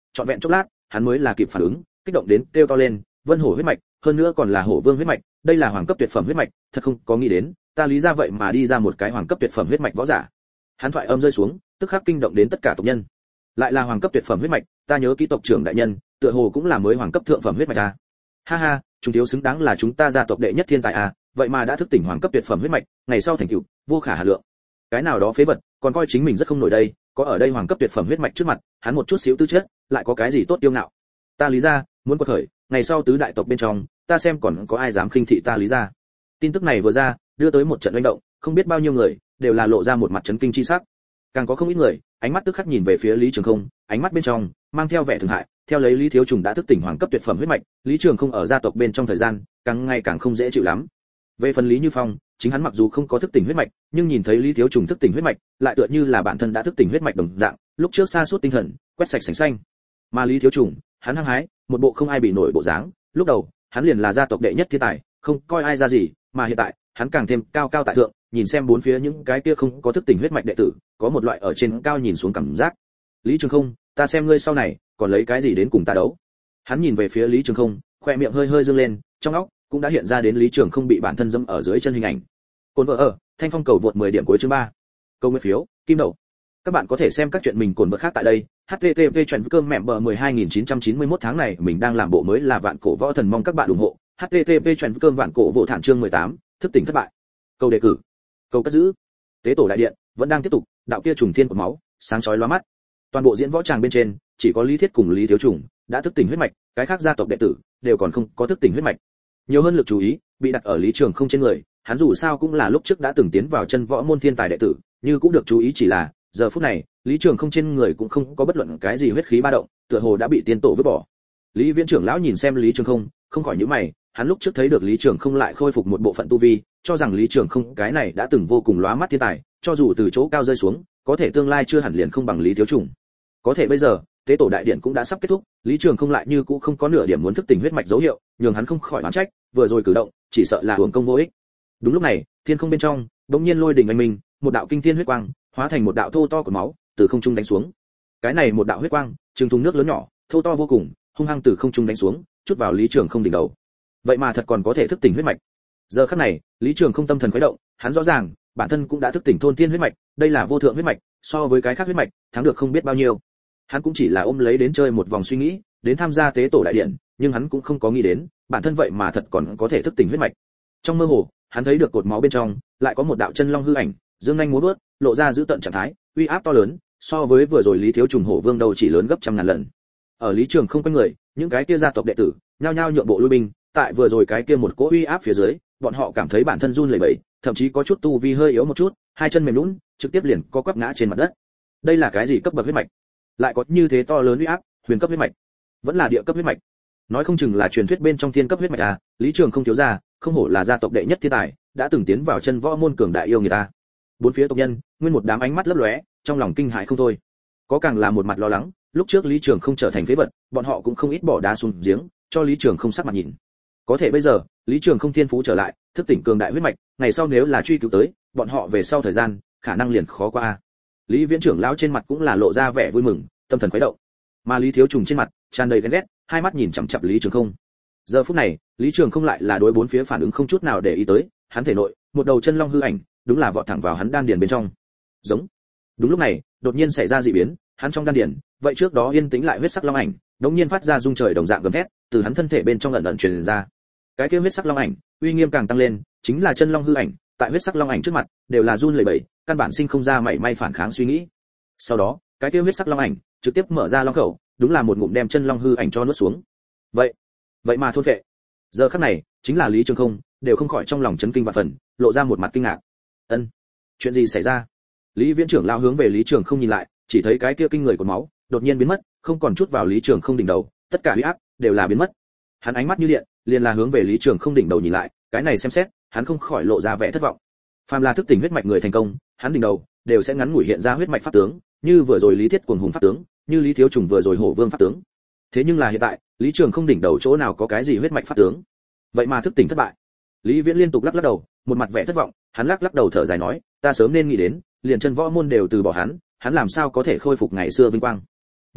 trọn vẹn chốc lát hắn mới là kịp phản ứng, kích động đến kêu to lên, vân hổ huyết mạch, hơn nữa còn là hổ vương huyết mạch, đây là hoàng cấp tuyệt phẩm huyết mạch, thật không có nghĩ đến, ta lý ra vậy mà đi ra một cái hoàng cấp tuyệt phẩm huyết mạch võ giả. Hắn thoại âm rơi xuống, tức khắc kinh động đến tất cả tộc nhân. Lại là hoàng cấp tuyệt phẩm huyết mạch, ta nhớ ký tộc trưởng đại nhân, tựa hồ cũng là mới hoàng cấp thượng phẩm huyết mạch à. Ha ha, chúng thiếu xứng đáng là chúng ta gia tộc đệ nhất thiên tài à, vậy mà đã thức tỉnh hoàng cấp tuyệt phẩm huyết mạch, ngày sau thành tựu vô khả hà lượng. Cái nào đó phế vật, còn coi chính mình rất không nổi đây, có ở đây hoàng cấp tuyệt phẩm huyết mạch trước mặt, hắn một chút xíu tư chất, lại có cái gì tốt tiêu ngạo. Ta lý ra, muốn quật khởi, ngày sau tứ đại tộc bên trong, ta xem còn có ai dám khinh thị ta lý ra. Tin tức này vừa ra, đưa tới một trận oanh động, không biết bao nhiêu người đều là lộ ra một mặt chấn kinh chi sắc. Càng có không ít người, ánh mắt tức khắc nhìn về phía Lý Trường Không, ánh mắt bên trong mang theo vẻ thương hại, theo lấy Lý Thiếu Trùng đã thức tỉnh hoàng cấp tuyệt phẩm huyết mạch, Lý Trường Không ở gia tộc bên trong thời gian, càng ngày càng không dễ chịu lắm. Về phần Lý Như Phong, chính hắn mặc dù không có thức tỉnh huyết mạch, nhưng nhìn thấy Lý Thiếu Trùng thức tỉnh huyết mạch, lại tựa như là bản thân đã thức tỉnh huyết mạch đồng dạng, lúc trước sa sút tinh thần, quét sạch sành xanh. Mà Lý Thiếu Trùng, hắn hăng hái, một bộ không ai bị nổi bộ dáng, lúc đầu, hắn liền là gia tộc đệ nhất thiên tài, không coi ai ra gì, mà hiện tại, hắn càng thêm cao cao tại thượng, nhìn xem bốn phía những cái kia không có thức tỉnh huyết mạch đệ tử, có một loại ở trên cao nhìn xuống cảm giác. Lý Trường Không, ta xem ngươi sau này còn lấy cái gì đến cùng ta đấu. Hắn nhìn về phía Lý Trường Không, khoe miệng hơi hơi dương lên, trong óc cũng đã hiện ra đến Lý Trường Không bị bản thân dẫm ở dưới chân hình ảnh. Cồn vợ ở, Thanh Phong cầu vượt mười điểm cuối chương ba. Câu nguyên phiếu, kim đậu. Các bạn có thể xem các chuyện mình cồn vợ khác tại đây. H T T P chuẩn cơm mẹ bờ mười hai nghìn chín trăm chín mươi mốt tháng này mình đang làm bộ mới là vạn cổ võ thần, mong các bạn ủng hộ. H T T P chuẩn cơm vạn cổ vô thản chương mười tám, thức tỉnh thất bại. Câu đề cử, câu cất giữ. Tế tổ đại điện vẫn đang tiếp tục, đạo kia trùng thiên của máu sáng chói lóa mắt. Toàn bộ diễn võ tràng bên trên chỉ có Lý Thiết cùng Lý Thiếu Trùng đã thức tỉnh huyết mạch, cái khác gia tộc đệ tử đều còn không có thức tỉnh huyết mạch. Nhiều hơn lực chú ý bị đặt ở Lý Trường Không trên người, hắn dù sao cũng là lúc trước đã từng tiến vào chân võ môn thiên tài đệ tử, như cũng được chú ý, chỉ là giờ phút này Lý Trường Không trên người cũng không có bất luận cái gì huyết khí ba động, tựa hồ đã bị tiên tổ vứt bỏ. Lý Viễn trưởng lão nhìn xem Lý Trường Không, không khỏi nhíu mày, hắn lúc trước thấy được Lý Trường Không lại khôi phục một bộ phận tu vi, cho rằng Lý Trường Không cái này đã từng vô cùng lóa mắt thiên tài, cho dù từ chỗ cao rơi xuống, có thể tương lai chưa hẳn liền không bằng Lý Thiếu Trùng. Có thể bây giờ, tế tổ đại điện cũng đã sắp kết thúc, Lý Trường Không lại như cũ không có nửa điểm muốn thức tỉnh huyết mạch dấu hiệu, nhường hắn không khỏi oán trách, vừa rồi cử động, chỉ sợ là uổng công vô ích. Đúng lúc này, thiên không bên trong, đột nhiên lôi đình anh minh, một đạo kinh thiên huyết quang, hóa thành một đạo thô to của máu, từ không trung đánh xuống. Cái này một đạo huyết quang, trường thùng nước lớn nhỏ, thô to vô cùng, hung hăng từ không trung đánh xuống, chút vào Lý Trường Không đỉnh đầu. Vậy mà thật còn có thể thức tỉnh huyết mạch. Giờ khắc này, Lý Trường Không tâm thần khuấy động, hắn rõ ràng, bản thân cũng đã thức tỉnh thôn thiên huyết mạch, đây là vô thượng huyết mạch, so với cái khác huyết mạch, thắng được không biết bao nhiêu. Hắn cũng chỉ là ôm lấy đến chơi một vòng suy nghĩ, đến tham gia tế tổ đại điện, nhưng hắn cũng không có nghĩ đến, bản thân vậy mà thật còn có thể thức tỉnh huyết mạch. Trong mơ hồ, hắn thấy được cột máu bên trong, lại có một đạo chân long hư ảnh, dương nhanh múa vớt, lộ ra dữ tợn trạng thái, uy áp to lớn, so với vừa rồi Lý Thiếu Trùng hổ vương đầu chỉ lớn gấp trăm ngàn lần. Ở Lý Trường Không quanh người, những cái kia gia tộc đệ tử, nhao nhao nhượng bộ lui binh, tại vừa rồi cái kia một cỗ uy áp phía dưới, bọn họ cảm thấy bản thân run lẩy bẩy, thậm chí có chút tu vi hơi yếu một chút, hai chân mềm nhũn, trực tiếp liền co quắp ngã trên mặt đất. Đây là cái gì cấp bậc huyết mạch? Lại có như thế to lớn uy áp, huyền cấp huyết mạch, vẫn là địa cấp huyết mạch, nói không chừng là truyền thuyết bên trong thiên cấp huyết mạch à? Lý Trường Không thiếu gia, không hổ là gia tộc đệ nhất thiên tài, đã từng tiến vào chân võ môn cường đại yêu người ta. Bốn phía tộc nhân, nguyên một đám ánh mắt lấp lóe, trong lòng kinh hãi không thôi. Có càng là một mặt lo lắng, lúc trước Lý Trường Không trở thành phế vật, bọn họ cũng không ít bỏ đá xuống giếng, cho Lý Trường Không sắc mặt nhìn. Có thể bây giờ, Lý Trường Không thiên phú trở lại, thức tỉnh cường đại huyết mạch, ngày sau nếu là truy cứu tới, bọn họ về sau thời gian, khả năng liền khó qua a. Lý Viễn trưởng lão trên mặt cũng là lộ ra vẻ vui mừng, tâm thần khuấy động. Mà Lý Thiếu Trùng trên mặt tràn đầy ghen ghét, hai mắt nhìn chằm chằm Lý Trường Không. Giờ phút này, Lý Trường Không lại là đối bốn phía phản ứng không chút nào để ý tới, hắn thể nội, một đầu chân long hư ảnh, đúng là vọt thẳng vào hắn đan điền bên trong. Giống. Đúng lúc này, đột nhiên xảy ra dị biến, hắn trong đan điền, vậy trước đó yên tĩnh lại huyết sắc long ảnh, đột nhiên phát ra rung trời đồng dạng gầm thét, từ hắn thân thể bên trong ẩn ẩn truyền ra. Cái kia huyết sắc long ảnh, uy nghiêm càng tăng lên, chính là chân long hư ảnh, tại huyết sắc long ảnh trước mặt, đều là run lẩy bẩy, căn bản sinh không ra mảy may phản kháng suy nghĩ. Sau đó, cái kia huyết sắc long ảnh trực tiếp mở ra long khẩu, đúng là một ngụm đem chân long hư ảnh cho nuốt xuống. Vậy, vậy mà thôn phệ. Giờ khắc này, chính là Lý Trường Không, đều không khỏi trong lòng chấn kinh vạn phần, lộ ra một mặt kinh ngạc. Ân, chuyện gì xảy ra? Lý Viễn trưởng lao hướng về Lý Trường Không nhìn lại, chỉ thấy cái kia kinh người của máu đột nhiên biến mất, không còn chút vào Lý Trường Không đỉnh đầu, tất cả uy áp đều là biến mất. Hắn ánh mắt như điện, liền là hướng về Lý Trường Không đỉnh đầu nhìn lại, cái này xem xét, hắn không khỏi lộ ra vẻ thất vọng. Phàm là thức tỉnh huyết mạch người thành công, hắn đỉnh đầu đều sẽ ngắn ngủi hiện ra huyết mạch pháp tướng, như vừa rồi Lý Thiết cuồng hùng pháp tướng, như Lý Thiếu Trùng vừa rồi hổ vương pháp tướng. Thế nhưng là hiện tại, Lý Trường Không đỉnh đầu chỗ nào có cái gì huyết mạch pháp tướng? Vậy mà thức tỉnh thất bại. Lý Viễn liên tục lắc lắc đầu, một mặt vẻ thất vọng, hắn lắc lắc đầu thở dài nói, ta sớm nên nghĩ đến, liền chân võ môn đều từ bỏ hắn, hắn làm sao có thể khôi phục ngày xưa vinh quang. Nhiều nhất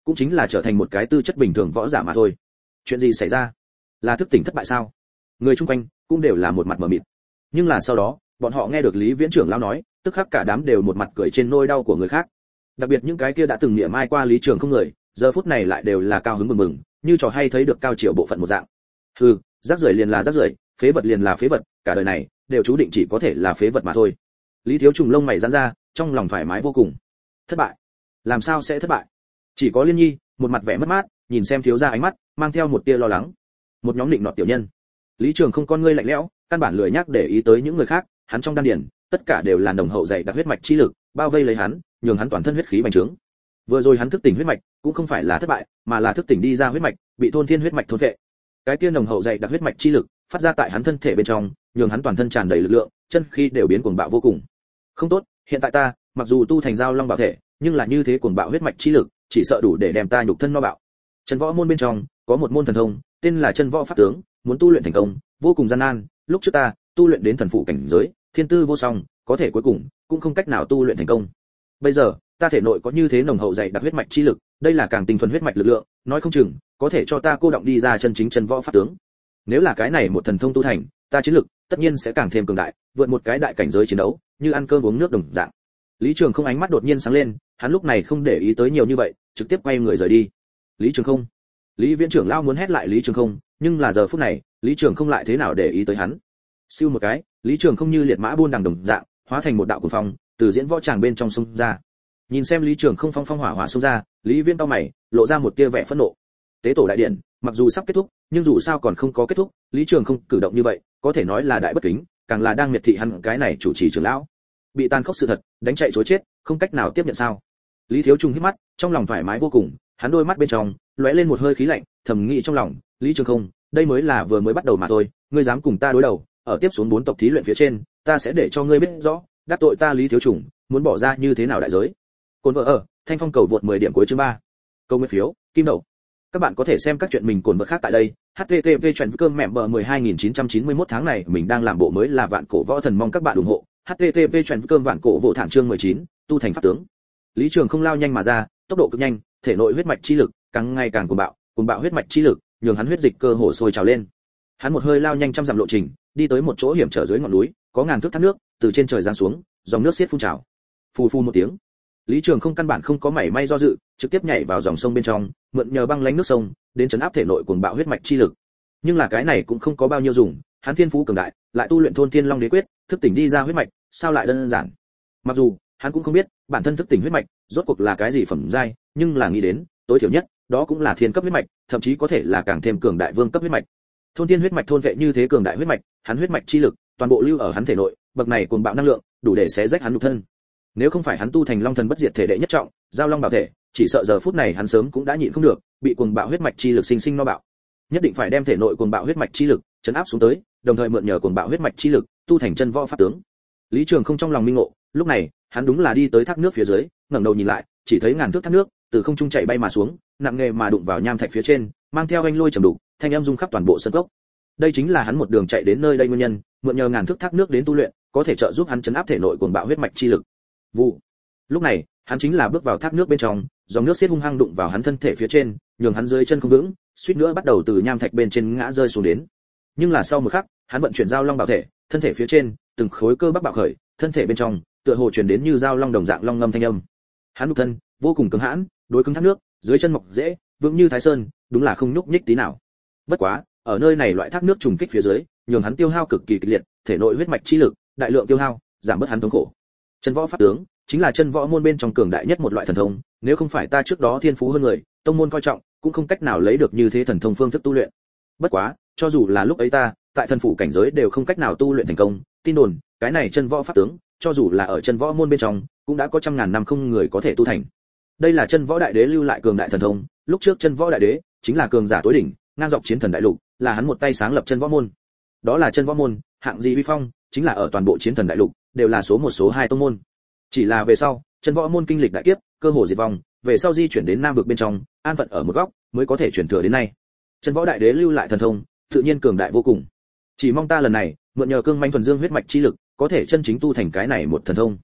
cũng chính là trở thành một cái tư chất bình thường võ giả mà thôi. Chuyện gì xảy ra? Là thức tỉnh thất bại sao? Người chung quanh cũng đều là một mặt mờ mịt. Nhưng là sau đó, bọn họ nghe được Lý Viễn trưởng lão nói, tức khắc cả đám đều một mặt cười trên nỗi đau của người khác. Đặc biệt những cái kia đã từng niệm mai qua Lý Trường Không người, giờ phút này lại đều là cao hứng mừng mừng, như trò hay thấy được cao chiều bộ phận một dạng. Hừ, rác rưởi liền là rác rưởi, phế vật liền là phế vật, cả đời này đều chú định chỉ có thể là phế vật mà thôi. Lý Thiếu Trùng lông mày giãn ra, trong lòng thoải mái vô cùng. Thất bại? Làm sao sẽ thất bại? Chỉ có Liên Nhi, một mặt vẻ mất mát, nhìn xem thiếu gia ánh mắt, mang theo một tia lo lắng. Một nhóm định nọt tiểu nhân. Lý Trường Không con ngươi lạnh lẽo, căn bản lười nhắc để ý tới những người khác, hắn trong đan điền, tất cả đều là nồng hậu dày đặc huyết mạch chi lực, bao vây lấy hắn, nhường hắn toàn thân huyết khí bành trướng. Vừa rồi hắn thức tỉnh huyết mạch, cũng không phải là thất bại, mà là thức tỉnh đi ra huyết mạch, bị thôn thiên huyết mạch thôn phệ. Cái tiên nồng hậu dày đặc huyết mạch chi lực, phát ra tại hắn thân thể bên trong, nhường hắn toàn thân tràn đầy lực lượng, chân khí đều biến cuồng bạo vô cùng. Không tốt, hiện tại ta, mặc dù tu thành giao long bảo thể, nhưng là như thế cuồng bạo huyết mạch chi lực, chỉ sợ đủ để đem ta nhục thân no bạo. Chân võ môn bên trong, có một môn thần thông, tên là chân võ pháp tướng, muốn tu luyện thành công, vô cùng gian nan, lúc trước ta, tu luyện đến thần phụ cảnh giới, thiên tư vô song, có thể cuối cùng cũng không cách nào tu luyện thành công. Bây giờ, ta thể nội có như thế nồng hậu dày đặc huyết mạch chi lực, đây là càng tinh thuần huyết mạch lực lượng, nói không chừng có thể cho ta cô động đi ra chân chính chân võ pháp tướng. Nếu là cái này một thần thông tu thành, ta chiến lực tất nhiên sẽ càng thêm cường đại, vượt một cái đại cảnh giới chiến đấu, như ăn cơm uống nước đồng dạng. Lý Trường Không ánh mắt đột nhiên sáng lên, hắn lúc này không để ý tới nhiều như vậy, trực tiếp quay người rời đi. Lý Trường Không. Lý Viễn trưởng lão muốn hét lại Lý Trường Không, nhưng là giờ phút này, Lý Trường Không lại thế nào để ý tới hắn. Siêu một cái, Lý Trường Không như liệt mã buôn đằng đồng dạng, hóa thành một đạo cuồng phong, từ diễn võ tràng bên trong xông ra. Nhìn xem Lý Trường Không phong phong hỏa hỏa xông ra, Lý Viễn cau mày, lộ ra một tia vẻ phẫn nộ. Tế tổ đại điện, mặc dù sắp kết thúc, nhưng dù sao còn không có kết thúc, Lý Trường Không cử động như vậy, có thể nói là đại bất kính, càng là đang miệt thị hắn cái này chủ trì trưởng lão. Bị tàn khốc sự thật, đánh chạy trối chết, không cách nào tiếp nhận sao? Lý Thiếu Trung hít mắt, trong lòng thoải mái vô cùng, hắn đôi mắt bên trong lóe lên một hơi khí lạnh, thầm nghĩ trong lòng, Lý Trường Không, đây mới là vừa mới bắt đầu mà thôi, ngươi dám cùng ta đối đầu, ở tiếp xuống bốn tộc thí luyện phía trên, ta sẽ để cho ngươi biết rõ, đắc tội ta Lý Thiếu Trùng, muốn bỏ ra như thế nào đại giới. Cồn vợ ở, Thanh Phong cầu vượt mười điểm cuối chương ba. Câu nguyên phiếu, kim đậu. Các bạn có thể xem các chuyện mình cồn vợ khác tại đây. H T T P chuyển cơm mẹ bờ mười hai nghìn chín trăm chín mươi mốt tháng này mình đang làm bộ mới là vạn cổ võ thần, mong các bạn ủng hộ. H T T P chuyển cơm vạn cổ vỗ thẳng chương mười chín, tu thành pháp tướng. Lý Trường Không lao nhanh mà ra, tốc độ cực nhanh, thể nội huyết mạch chi lực càng ngày càng cuồng bạo, cuồng bạo huyết mạch chi lực, nhường hắn huyết dịch cơ hồ sôi trào lên. Hắn một hơi lao nhanh trăm dặm lộ trình, đi tới một chỗ hiểm trở dưới ngọn núi, có ngàn thước thác nước từ trên trời giáng xuống, dòng nước xiết phun trào. Phù phù một tiếng, Lý Trường Không căn bản không có mảy may do dự, trực tiếp nhảy vào dòng sông bên trong, mượn nhờ băng lãnh nước sông, đến trấn áp thể nội cuồng bạo huyết mạch chi lực. Nhưng là cái này cũng không có bao nhiêu dùng, hắn thiên phú cường đại, lại tu luyện thôn thiên long đế quyết, thức tỉnh đi ra huyết mạch, sao lại đơn giản. Mặc dù hắn cũng không biết bản thân thức tỉnh huyết mạch rốt cuộc là cái gì phẩm giai, nhưng là nghĩ đến, tối thiểu nhất, đó cũng là thiên cấp huyết mạch, thậm chí có thể là càng thêm cường đại vương cấp huyết mạch. Thôn thiên huyết mạch thôn vệ như thế cường đại huyết mạch, hắn huyết mạch chi lực toàn bộ lưu ở hắn thể nội, bậc này cuồng bạo năng lượng, đủ để xé rách hắn nhục thân. Nếu không phải hắn tu thành long thần bất diệt thể đệ nhất trọng, giao long bảo thể, chỉ sợ giờ phút này hắn sớm cũng đã nhịn không được, bị cuồng bạo huyết mạch chi lực sinh sinh no bạo. Nhất định phải đem thể nội cuồng bạo huyết mạch chi lực trấn áp xuống tới, đồng thời mượn nhờ cuồng bạo huyết mạch chi lực, tu thành chân võ pháp tướng. Lý Trường Không trong lòng minh ngộ, lúc này, hắn đúng là đi tới thác nước phía dưới, ngẩng đầu nhìn lại, chỉ thấy ngàn thước thác nước từ không trung chảy bay mà xuống, nặng nề mà đụng vào nham thạch phía trên, mang theo anh lôi trầm đục, thanh âm rung khắp toàn bộ sân cốc. Đây chính là hắn một đường chạy đến nơi đây nguyên nhân, mượn nhờ ngàn thước thác nước đến tu luyện, có thể trợ giúp hắn trấn áp thể nội cuồng bạo huyết mạch chi lực. Vụ. Lúc này, hắn chính là bước vào thác nước bên trong, dòng nước xiết hung hăng đụng vào hắn thân thể phía trên, nhường hắn dưới chân không vững, suýt nữa bắt đầu từ nham thạch bên trên ngã rơi xuống đến. Nhưng là sau một khắc, hắn vận chuyển giao long bảo thể, thân thể phía trên, từng khối cơ bắp bạo khởi, thân thể bên trong, tựa hồ truyền đến như giao long đồng dạng long ngâm thanh âm. Hắn nhục thân vô cùng cứng hãn, đối cứng thác nước, dưới chân mọc dễ, vững như thái sơn, đúng là không nhúc nhích tí nào. Bất quá, ở nơi này loại thác nước trùng kích phía dưới, nhường hắn tiêu hao cực kỳ kịch liệt, thể nội huyết mạch chi lực, đại lượng tiêu hao, giảm bớt hắn thống khổ. Chân võ pháp tướng chính là chân võ môn bên trong cường đại nhất một loại thần thông, nếu không phải ta trước đó thiên phú hơn người, tông môn coi trọng, cũng không cách nào lấy được như thế thần thông phương thức tu luyện. Bất quá, cho dù là lúc ấy ta, tại thần phủ cảnh giới đều không cách nào tu luyện thành công, tin đồn, cái này chân võ pháp tướng, cho dù là ở chân võ môn bên trong, cũng đã có trăm ngàn năm không người có thể tu thành. Đây là chân võ đại đế lưu lại cường đại thần thông, lúc trước chân võ đại đế chính là cường giả tối đỉnh, ngang dọc chiến thần đại lục, là hắn một tay sáng lập chân võ môn. Đó là chân võ môn, hạng gì uy phong, chính là ở toàn bộ chiến thần đại lục, đều là số một số hai tông môn. Chỉ là về sau, chân võ môn kinh lịch đại kiếp, cơ hồ diệt vong, về sau di chuyển đến nam vực bên trong, an phận ở một góc, mới có thể truyền thừa đến nay. Chân võ đại đế lưu lại thần thông, tự nhiên cường đại vô cùng. Chỉ mong ta lần này, mượn nhờ cương manh thuần dương huyết mạch chi lực, có thể chân chính tu thành cái này một thần thông.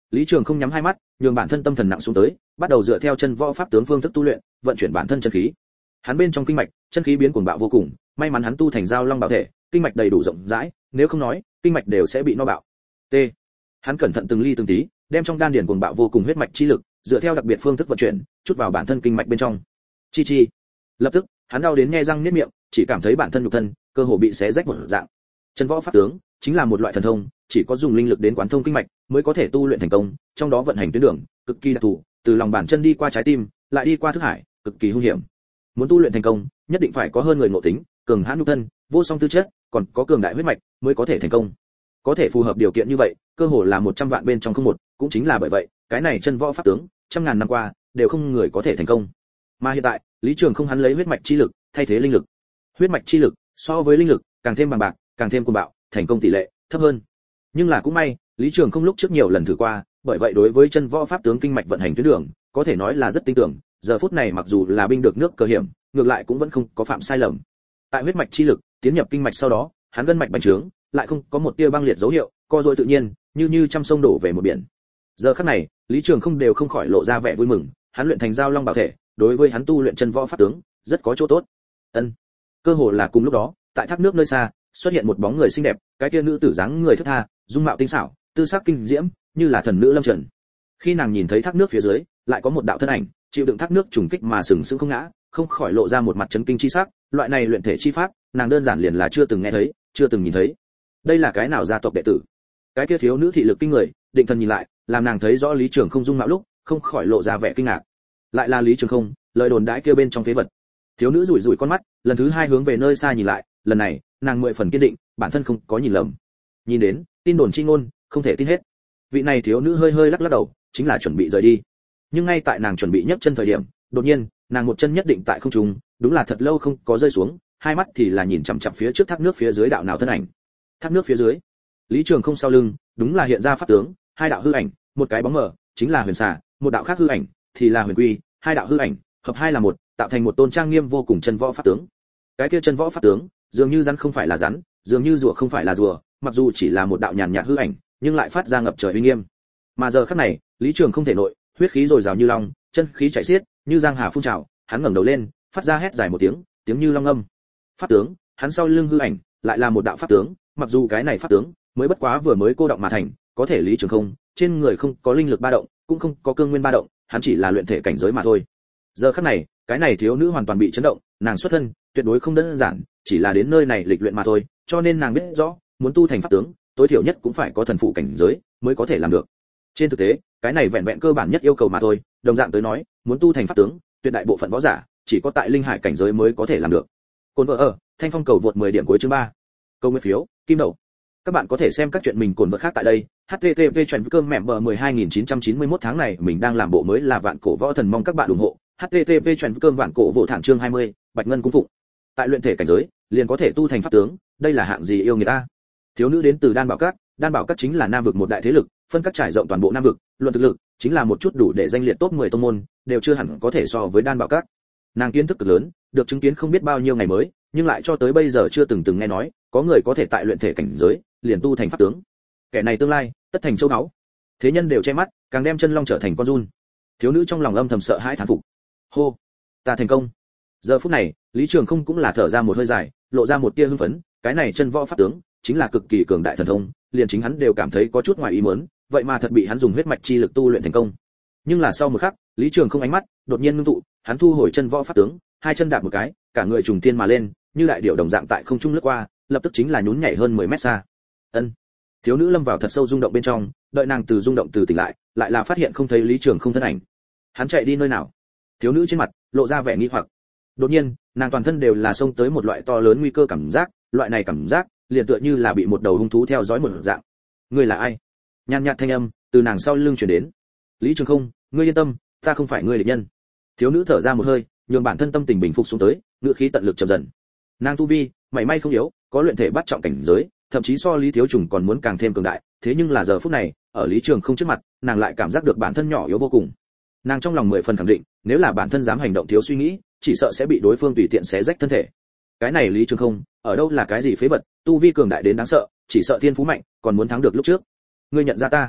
Lý Trường không nhắm hai mắt, nhường bản thân tâm thần nặng xuống tới, bắt đầu dựa theo chân võ pháp tướng phương thức tu luyện, vận chuyển bản thân chân khí. Hắn bên trong kinh mạch, chân khí biến cuồng bạo vô cùng, may mắn hắn tu thành giao long bảo thể, kinh mạch đầy đủ rộng rãi, nếu không nói, kinh mạch đều sẽ bị no bạo. T. Hắn cẩn thận từng ly từng tí, đem trong đan điền cuồng bạo vô cùng huyết mạch chi lực, dựa theo đặc biệt phương thức vận chuyển, chút vào bản thân kinh mạch bên trong. Chi chi. Lập tức, hắn đau đến nhe răng niết miệng, chỉ cảm thấy bản thân nhục thân cơ hồ bị xé rách một dạng. Chân võ pháp tướng chính là một loại thần thông, chỉ có dùng linh lực đến quán thông kinh mạch mới có thể tu luyện thành công, trong đó vận hành tuyến đường cực kỳ đặc thù, từ lòng bàn chân đi qua trái tim, lại đi qua thức hải, cực kỳ hung hiểm. Muốn tu luyện thành công, nhất định phải có hơn người ngộ tính, cường hãn nhục thân, vô song tư chất, còn có cường đại huyết mạch mới có thể thành công. Có thể phù hợp điều kiện như vậy, cơ hồ là một trăm vạn bên trong không một, cũng chính là bởi vậy, cái này chân võ pháp tướng, trăm ngàn năm qua đều không người có thể thành công. Mà hiện tại, Lý Trường không hắn lấy huyết mạch chi lực thay thế linh lực. Huyết mạch chi lực so với linh lực càng thêm bằng bạc, càng thêm cuồng bạo, thành công tỷ lệ thấp hơn. Nhưng là cũng may, Lý Trường không lúc trước nhiều lần thử qua, bởi vậy đối với chân võ pháp tướng kinh mạch vận hành tuyến đường, có thể nói là rất tin tưởng, giờ phút này mặc dù là binh được nước cờ hiểm, ngược lại cũng vẫn không có phạm sai lầm. Tại huyết mạch chi lực tiến nhập kinh mạch sau đó, hắn gân mạch bành trướng, lại không có một tia băng liệt dấu hiệu, co duỗi tự nhiên, như như trăm sông đổ về một biển. Giờ khắc này, Lý Trường không đều không khỏi lộ ra vẻ vui mừng, hắn luyện thành giao long bảo thể, đối với hắn tu luyện chân võ pháp tướng, rất có chỗ tốt. Ân. Cơ hồ là cùng lúc đó, tại thác nước nơi xa, xuất hiện một bóng người xinh đẹp, cái kia nữ tử dáng người thướt tha, dung mạo tinh xảo, tư sắc kinh diễm, như là thần nữ lâm trần. Khi nàng nhìn thấy thác nước phía dưới, lại có một đạo thân ảnh, chịu đựng thác nước trùng kích mà sừng sững không ngã, không khỏi lộ ra một mặt chấn kinh chi sắc, loại này luyện thể chi pháp, nàng đơn giản liền là chưa từng nghe thấy, chưa từng nhìn thấy. Đây là cái nào gia tộc đệ tử? Cái kia thiếu nữ thị lực kinh người, định thần nhìn lại, làm nàng thấy rõ Lý Trường không dung mạo lúc, không khỏi lộ ra vẻ kinh ngạc. Lại là Lý Trường không, lời đồn đãi kia bên trong phế vật. Thiếu nữ rủi rủi con mắt, lần thứ hai hướng về nơi xa nhìn lại, lần này, nàng mười phần kiên định, bản thân không có nhìn lầm. Nhìn đến, tin đồn chi ngôn, không thể tin hết. Vị này thiếu nữ hơi hơi lắc lắc đầu, chính là chuẩn bị rời đi. Nhưng ngay tại nàng chuẩn bị nhấc chân thời điểm, đột nhiên, nàng một chân nhất định tại không trung, đúng là thật lâu không có rơi xuống, hai mắt thì là nhìn chằm chằm phía trước thác nước phía dưới đạo nào thân ảnh. Thác nước phía dưới, Lý Trường không sau lưng, đúng là hiện ra pháp tướng, hai đạo hư ảnh, một cái bóng mờ, chính là Huyền Xà, một đạo khác hư ảnh, thì là Huyền Quy, hai đạo hư ảnh, hợp hai là một, tạo thành một tôn trang nghiêm vô cùng chân võ pháp tướng. Cái kia chân võ pháp tướng, dường như rắn không phải là rắn, dường như rùa không phải là rùa, mặc dù chỉ là một đạo nhàn nhạt hư ảnh, nhưng lại phát ra ngập trời uy nghiêm. Mà giờ khắc này, Lý Trường không thể nội, huyết khí dồi dào như long, chân khí chảy xiết, như giang hà phun trào, hắn ngẩng đầu lên, phát ra hét dài một tiếng, tiếng như long âm. Pháp tướng, hắn sau lưng hư ảnh, lại là một đạo pháp tướng, mặc dù cái này pháp tướng mới bất quá vừa mới cô động mà thành, có thể Lý Trường không, trên người không có linh lực ba động, cũng không có cương nguyên ba động, hắn chỉ là luyện thể cảnh giới mà thôi. Giờ khắc này, cái này thiếu nữ hoàn toàn bị chấn động, nàng xuất thân tuyệt đối không đơn giản, chỉ là đến nơi này lịch luyện mà thôi, cho nên nàng biết rõ, muốn tu thành pháp tướng, tối thiểu nhất cũng phải có thần phụ cảnh giới mới có thể làm được. Trên thực tế, cái này vẹn vẹn cơ bản nhất yêu cầu mà thôi, đồng dạng tới nói, muốn tu thành pháp tướng, tuyệt đại bộ phận võ giả chỉ có tại linh hải cảnh giới mới có thể làm được. Côn vợ ở, Thanh Phong cầu vượt mười điểm cuối chương ba. Câu nguyên phiếu, kim đầu. Các bạn có thể xem các chuyện mình cồn vợ khác tại đây. H T T P chuyển cơm mẹ bờ mười hai nghìn chín trăm chín mươi mốt tháng này mình đang làm bộ mới là vạn cổ võ thần, mong các bạn ủng hộ. H T T P chuyển cơm vạn cổ vỗ thẳng chương hai mươi, Bạch Ngân cung phụng. Tại luyện thể cảnh giới, liền có thể tu thành pháp tướng, đây là hạng gì yêu người ta. Thiếu nữ đến từ Đan Bảo Các, Đan Bảo Các chính là Nam vực một đại thế lực, phân các trải rộng toàn bộ Nam vực, luận thực lực, chính là một chút đủ để danh liệt top mười tông môn, đều chưa hẳn có thể so với Đan Bảo Các. Nàng kiến thức cực lớn, được chứng kiến không biết bao nhiêu ngày mới, nhưng lại cho tới bây giờ chưa từng từng nghe nói, có người có thể tại luyện thể cảnh giới, liền tu thành pháp tướng. Kẻ này tương lai, tất thành châu báu. Thế nhân đều che mắt, càng đem chân long trở thành con giun. Thiếu nữ trong lòng âm thầm sợ hãi thán phục. Hô, ta thành công. Giờ phút này, Lý Trường không cũng là thở ra một hơi dài, lộ ra một tia hưng phấn, cái này chân võ pháp tướng, chính là cực kỳ cường đại thần thông, liền chính hắn đều cảm thấy có chút ngoài ý muốn, vậy mà thật bị hắn dùng huyết mạch chi lực tu luyện thành công. Nhưng là sau một khắc, Lý Trường không ánh mắt đột nhiên ngưng tụ, hắn thu hồi chân võ pháp tướng, hai chân đạp một cái, cả người trùng thiên mà lên, như đại điểu đồng dạng tại không trung lướt qua, lập tức chính là nhún nhảy hơn mười mét xa. Ân. Thiếu nữ lâm vào thật sâu rung động bên trong, đợi nàng từ rung động từ tỉnh lại, lại là phát hiện không thấy Lý Trường không thân ảnh. Hắn chạy đi nơi nào? Thiếu nữ trên mặt lộ ra vẻ nghi hoặc. Đột nhiên, nàng toàn thân đều là xông tới một loại to lớn nguy cơ cảm giác, loại này cảm giác liền tựa như là bị một đầu hung thú theo dõi một dạng. Ngươi là ai? Nhàn nhạt thanh âm từ nàng sau lưng truyền đến. Lý Trường không, ngươi yên tâm, ta không phải ngươi địch nhân. Thiếu nữ thở ra một hơi, nhường bản thân tâm tình bình phục xuống tới, ngựa khí tận lực chậm dần. Nàng tu vi, mảy may không yếu, có luyện thể bắt trọng cảnh giới, thậm chí so Lý Thiếu Trùng còn muốn càng thêm cường đại, thế nhưng là giờ phút này, ở Lý Trường không trước mặt, nàng lại cảm giác được bản thân nhỏ yếu vô cùng. Nàng trong lòng mười phần khẳng định, nếu là bản thân dám hành động thiếu suy nghĩ, chỉ sợ sẽ bị đối phương tùy tiện xé rách thân thể. Cái này Lý Trường không, ở đâu là cái gì phế vật, tu vi cường đại đến đáng sợ, chỉ sợ thiên phú mạnh, còn muốn thắng được lúc trước. Ngươi nhận ra ta?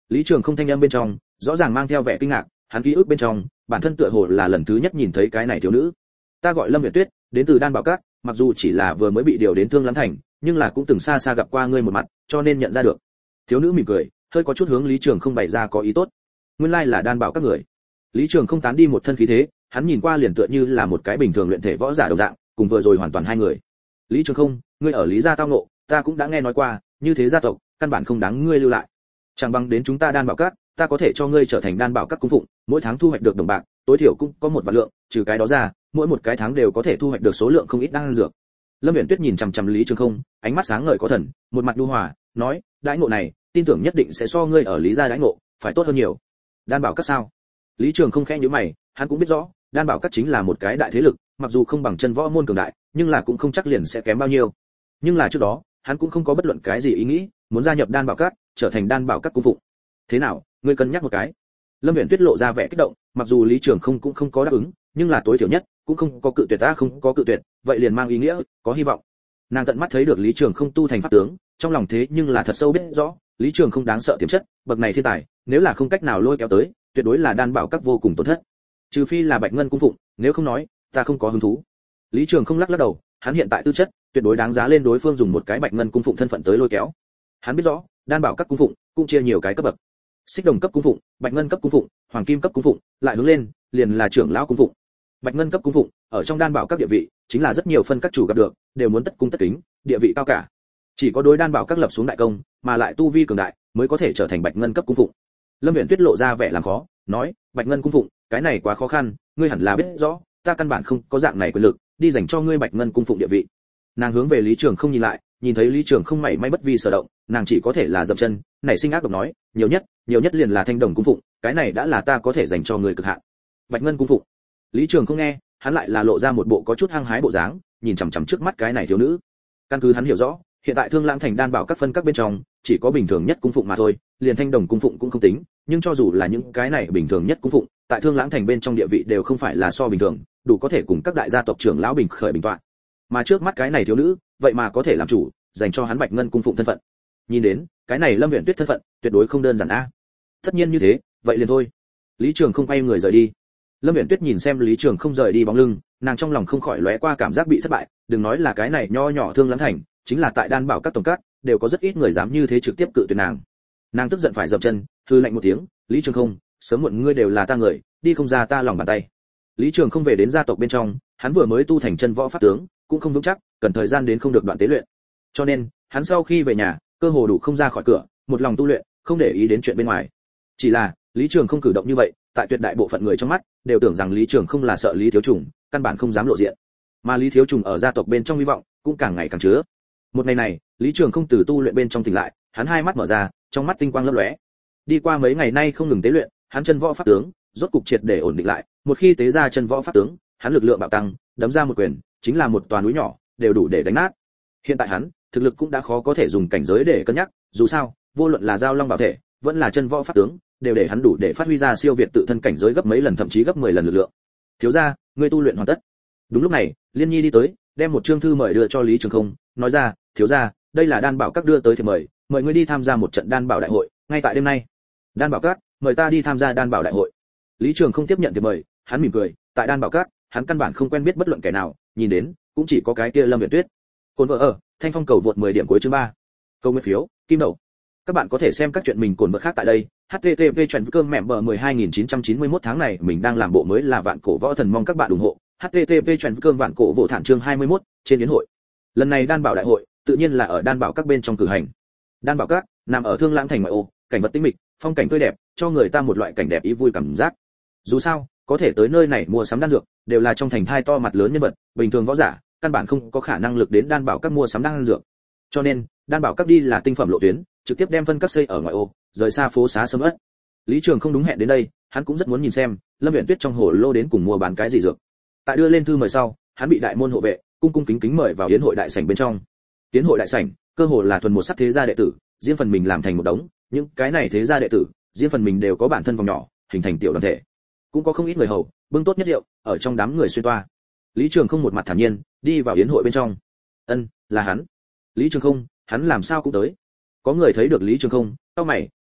Lý Trường Không thanh âm bên trong rõ ràng mang theo vẻ kinh ngạc, hắn ký ức bên trong bản thân tựa hồ là lần thứ nhất nhìn thấy cái này thiếu nữ. Ta gọi Lâm Uyển Tuyết, đến từ Đan Bảo Các, mặc dù chỉ là vừa mới bị điều đến Thương Lãng Thành, nhưng là cũng từng xa xa gặp qua ngươi một mặt, cho nên nhận ra được. Thiếu nữ mỉm cười, hơi có chút hướng Lý Trường Không bày ra có ý tốt. Nguyên lai là Đan Bảo Các người. Lý Trường Không tán đi một thân khí thế, hắn nhìn qua liền tựa như là một cái bình thường luyện thể võ giả đồng dạng, cùng vừa rồi hoàn toàn hai người. Lý Trường Không, ngươi ở Lý gia tao ngộ, ta cũng đã nghe nói qua, như thế gia tộc, căn bản không đáng ngươi lưu lại. Chẳng bằng đến chúng ta Đan Bảo Các, ta có thể cho ngươi trở thành Đan Bảo Các cung phụng, mỗi tháng thu hoạch được đồng bạc, tối thiểu cũng có một vạn lượng, trừ cái đó ra, mỗi một cái tháng đều có thể thu hoạch được số lượng không ít đan dược. Lâm Uyển Tuyết nhìn chằm chằm Lý Trường Không, ánh mắt sáng ngời có thần, một mặt nhu hòa, nói, đãi ngộ này, tin tưởng nhất định sẽ so ngươi ở Lý gia đãi ngộ phải tốt hơn nhiều. Đan Bảo Các sao? Lý Trường Không khẽ nhíu mày, hắn cũng biết rõ, Đan Bảo Các chính là một cái đại thế lực, mặc dù không bằng chân võ môn cường đại, nhưng là cũng không chắc liền sẽ kém bao nhiêu. Nhưng là trước đó, hắn cũng không có bất luận cái gì ý nghĩ, muốn gia nhập Đan Bảo Các, trở thành Đan Bảo Các cung phụng. Thế nào, ngươi cân nhắc một cái. Lâm Uyển Tuyết lộ ra vẻ kích động, mặc dù Lý Trường Không cũng không có đáp ứng, nhưng là tối thiểu nhất cũng không có cự tuyệt, ta không có cự tuyệt, vậy liền mang ý nghĩa có hy vọng. Nàng tận mắt thấy được Lý Trường Không tu thành pháp tướng, trong lòng thế nhưng là thật sâu biết rõ, Lý Trường Không đáng sợ tiềm chất, bậc này thiên tài, nếu là không cách nào lôi kéo tới, tuyệt đối là Đan Bảo Các vô cùng tổn thất. Trừ phi là Bạch Ngân cung phụng, nếu không nói, ta không có hứng thú. Lý Trường Không lắc lắc đầu, hắn hiện tại tư chất, tuyệt đối đáng giá lên đối phương dùng một cái Bạch Ngân cung phụng thân phận tới lôi kéo. Hắn biết rõ, Đan Bảo Các cung phụng cũng chia nhiều cái cấp bậc. Xích đồng cấp cung phụng, Bạch Ngân cấp cung phụng, Hoàng Kim cấp cung phụng, lại hướng lên, liền là trưởng lão cung phụng. Bạch Ngân cấp cung phụng, ở trong Đan Bảo Các địa vị, chính là rất nhiều phân các chủ gặp được, đều muốn tất cung tất kính, địa vị cao cả. Chỉ có đối Đan Bảo Các lập xuống đại công, mà lại tu vi cường đại, mới có thể trở thành Bạch Ngân cấp cung phụng. Lâm Uyển Tuyết lộ ra vẻ làm khó, nói, Bạch Ngân cung phụng, cái này quá khó khăn, ngươi hẳn là biết rõ, ta căn bản không có dạng này quyền lực, đi dành cho ngươi Bạch Ngân cung phụng địa vị. Nàng hướng về Lý Trường Không nhìn lại, nhìn thấy Lý Trường Không mảy may bất vi sở động, nàng chỉ có thể là dậm chân, nảy sinh ác độc nói, nhiều nhất, nhiều nhất liền là Thanh Đồng cung phụng, cái này đã là ta có thể dành cho người cực hạn. Bạch Ngân cung phụng. Lý Trường Không nghe, hắn lại là lộ ra một bộ có chút hăng hái bộ dáng, nhìn chằm chằm trước mắt cái này thiếu nữ. Căn cứ hắn hiểu rõ, hiện tại Thương Lãng Thành Đan Bảo Các phân các bên trong, chỉ có bình thường nhất cung phụng mà thôi, liền Thanh Đồng cung phụng cũng không tính, nhưng cho dù là những cái này bình thường nhất cung phụng, tại Thương Lãng Thành bên trong địa vị đều không phải là so bình thường, đủ có thể cùng các đại gia tộc trưởng lão bình khởi bình tọa. Mà trước mắt cái này thiếu nữ, vậy mà có thể làm chủ, dành cho hắn Bạch Ngân cung phụng thân phận. Nhìn đến, cái này Lâm Uyển Tuyết thân phận, tuyệt đối không đơn giản a. Tất nhiên như thế, vậy liền thôi. Lý Trường Không quay người rời đi. Lâm Uyển Tuyết nhìn xem Lý Trường Không rời đi bóng lưng, nàng trong lòng không khỏi lóe qua cảm giác bị thất bại, đừng nói là cái này nho nhỏ Thương Lãng Thành, chính là tại Đan Bảo Các tổng các, đều có rất ít người dám như thế trực tiếp cự tuyệt nàng. Nàng tức giận phải dậm chân, hư lạnh một tiếng, Lý Trường Không, sớm muộn ngươi đều là ta người, đi không ra ta lòng bàn tay. Lý Trường Không về đến gia tộc bên trong, hắn vừa mới tu thành chân võ pháp tướng, cũng không vững chắc, cần thời gian đến không được đoạn tế luyện. Cho nên, hắn sau khi về nhà, cơ hồ đủ không ra khỏi cửa, một lòng tu luyện, không để ý đến chuyện bên ngoài. Chỉ là, Lý Trường Không cử động như vậy, tại tuyệt đại bộ phận người trong mắt, đều tưởng rằng Lý Trường Không là sợ Lý Thiếu Trùng, căn bản không dám lộ diện. Mà Lý Thiếu Trùng ở gia tộc bên trong hy vọng, cũng càng ngày càng chứa. Một ngày này, Lý Trường Không từ tu luyện bên trong tỉnh lại, hắn hai mắt mở ra, trong mắt tinh quang lấp lóe. Đi qua mấy ngày nay không ngừng tế luyện, hắn chân võ pháp tướng, rốt cục triệt để ổn định lại, một khi tế ra chân võ pháp tướng, hắn lực lượng bạo tăng, đấm ra một quyền, chính là một tòa núi nhỏ, đều đủ để đánh nát. Hiện tại hắn, thực lực cũng đã khó có thể dùng cảnh giới để cân nhắc, dù sao, vô luận là giao long bảo thể, vẫn là chân võ pháp tướng, đều để hắn đủ để phát huy ra siêu việt tự thân cảnh giới gấp mấy lần, thậm chí gấp mười lần lực lượng. Thiếu gia, ngươi tu luyện hoàn tất. Đúng lúc này, Liên Nhi đi tới, đem một chương thư mời đưa cho Lý Trường Không, nói ra, thiếu gia, đây là Đan Bảo Các đưa tới thì mời, mời ngươi đi tham gia một trận Đan Bảo đại hội, ngay tại đêm nay. Đan Bảo Các, mời ta đi tham gia Đan Bảo đại hội. Lý Trường Không tiếp nhận thì mời, hắn mỉm cười, tại Đan Bảo Các, hắn căn bản không quen biết bất luận kẻ nào, nhìn đến, cũng chỉ có cái kia Lâm Uyển Tuyết. Cồn vợ ở, Thanh Phong cầu vượt mười điểm cuối chương ba. Câu nguyên phiếu, kim đậu. Các bạn có thể xem các chuyện mình cồn vợ khác tại đây. H T T P chuyện cơm mẹ bờ mười hai nghìn chín trăm chín mươi mốt tháng này mình đang làm bộ mới là Vạn Cổ Võ Thần, mong các bạn ủng hộ. H T T P chuyện cơm Vạn Cổ Võ Thản chương hai mươi mốt trên yến hội. Lần này Đan Bảo đại hội, tự nhiên là ở Đan Bảo Các bên trong cử hành. Đan Bảo Các nằm ở Thương Lãng Thành ngoại ô, cảnh vật tĩnh mịch, phong cảnh tươi đẹp, cho người ta một loại cảnh đẹp ý vui cảm giác. Dù sao, có thể tới nơi này mua sắm đan dược, đều là trong thành thai to mặt lớn nhân vật, bình thường võ giả, căn bản không có khả năng lực đến Đan Bảo Các mua sắm đan dược. Cho nên, Đan Bảo Các đi là tinh phẩm lộ tuyến, trực tiếp đem phân các xây ở ngoại ô, rời xa phố xá sầm uất. Lý Trường Không đúng hẹn đến đây, hắn cũng rất muốn nhìn xem, Lâm Uyển Tuyết trong hồ lô đến cùng mua bán cái gì dược. Tại đưa lên thư mời sau, hắn bị đại môn hộ vệ cung cung kính kính mời vào yến hội đại sảnh bên trong. Yến hội đại sảnh, cơ hồ là thuần một sắc thế gia đệ tử, riêng phần mình làm thành một đống, những cái này thế gia đệ tử, riêng phần mình đều có bản thân vòng nhỏ, hình thành tiểu đoàn thể. Cũng có không ít người hầu, bưng tốt nhất rượu, ở trong đám người xuyên toa. Lý Trường Không một mặt thản nhiên, đi vào yến hội bên trong. Ân, là hắn. Lý Trường Không, hắn làm sao cũng tới. Có người thấy được Lý Trường Không, cau mày,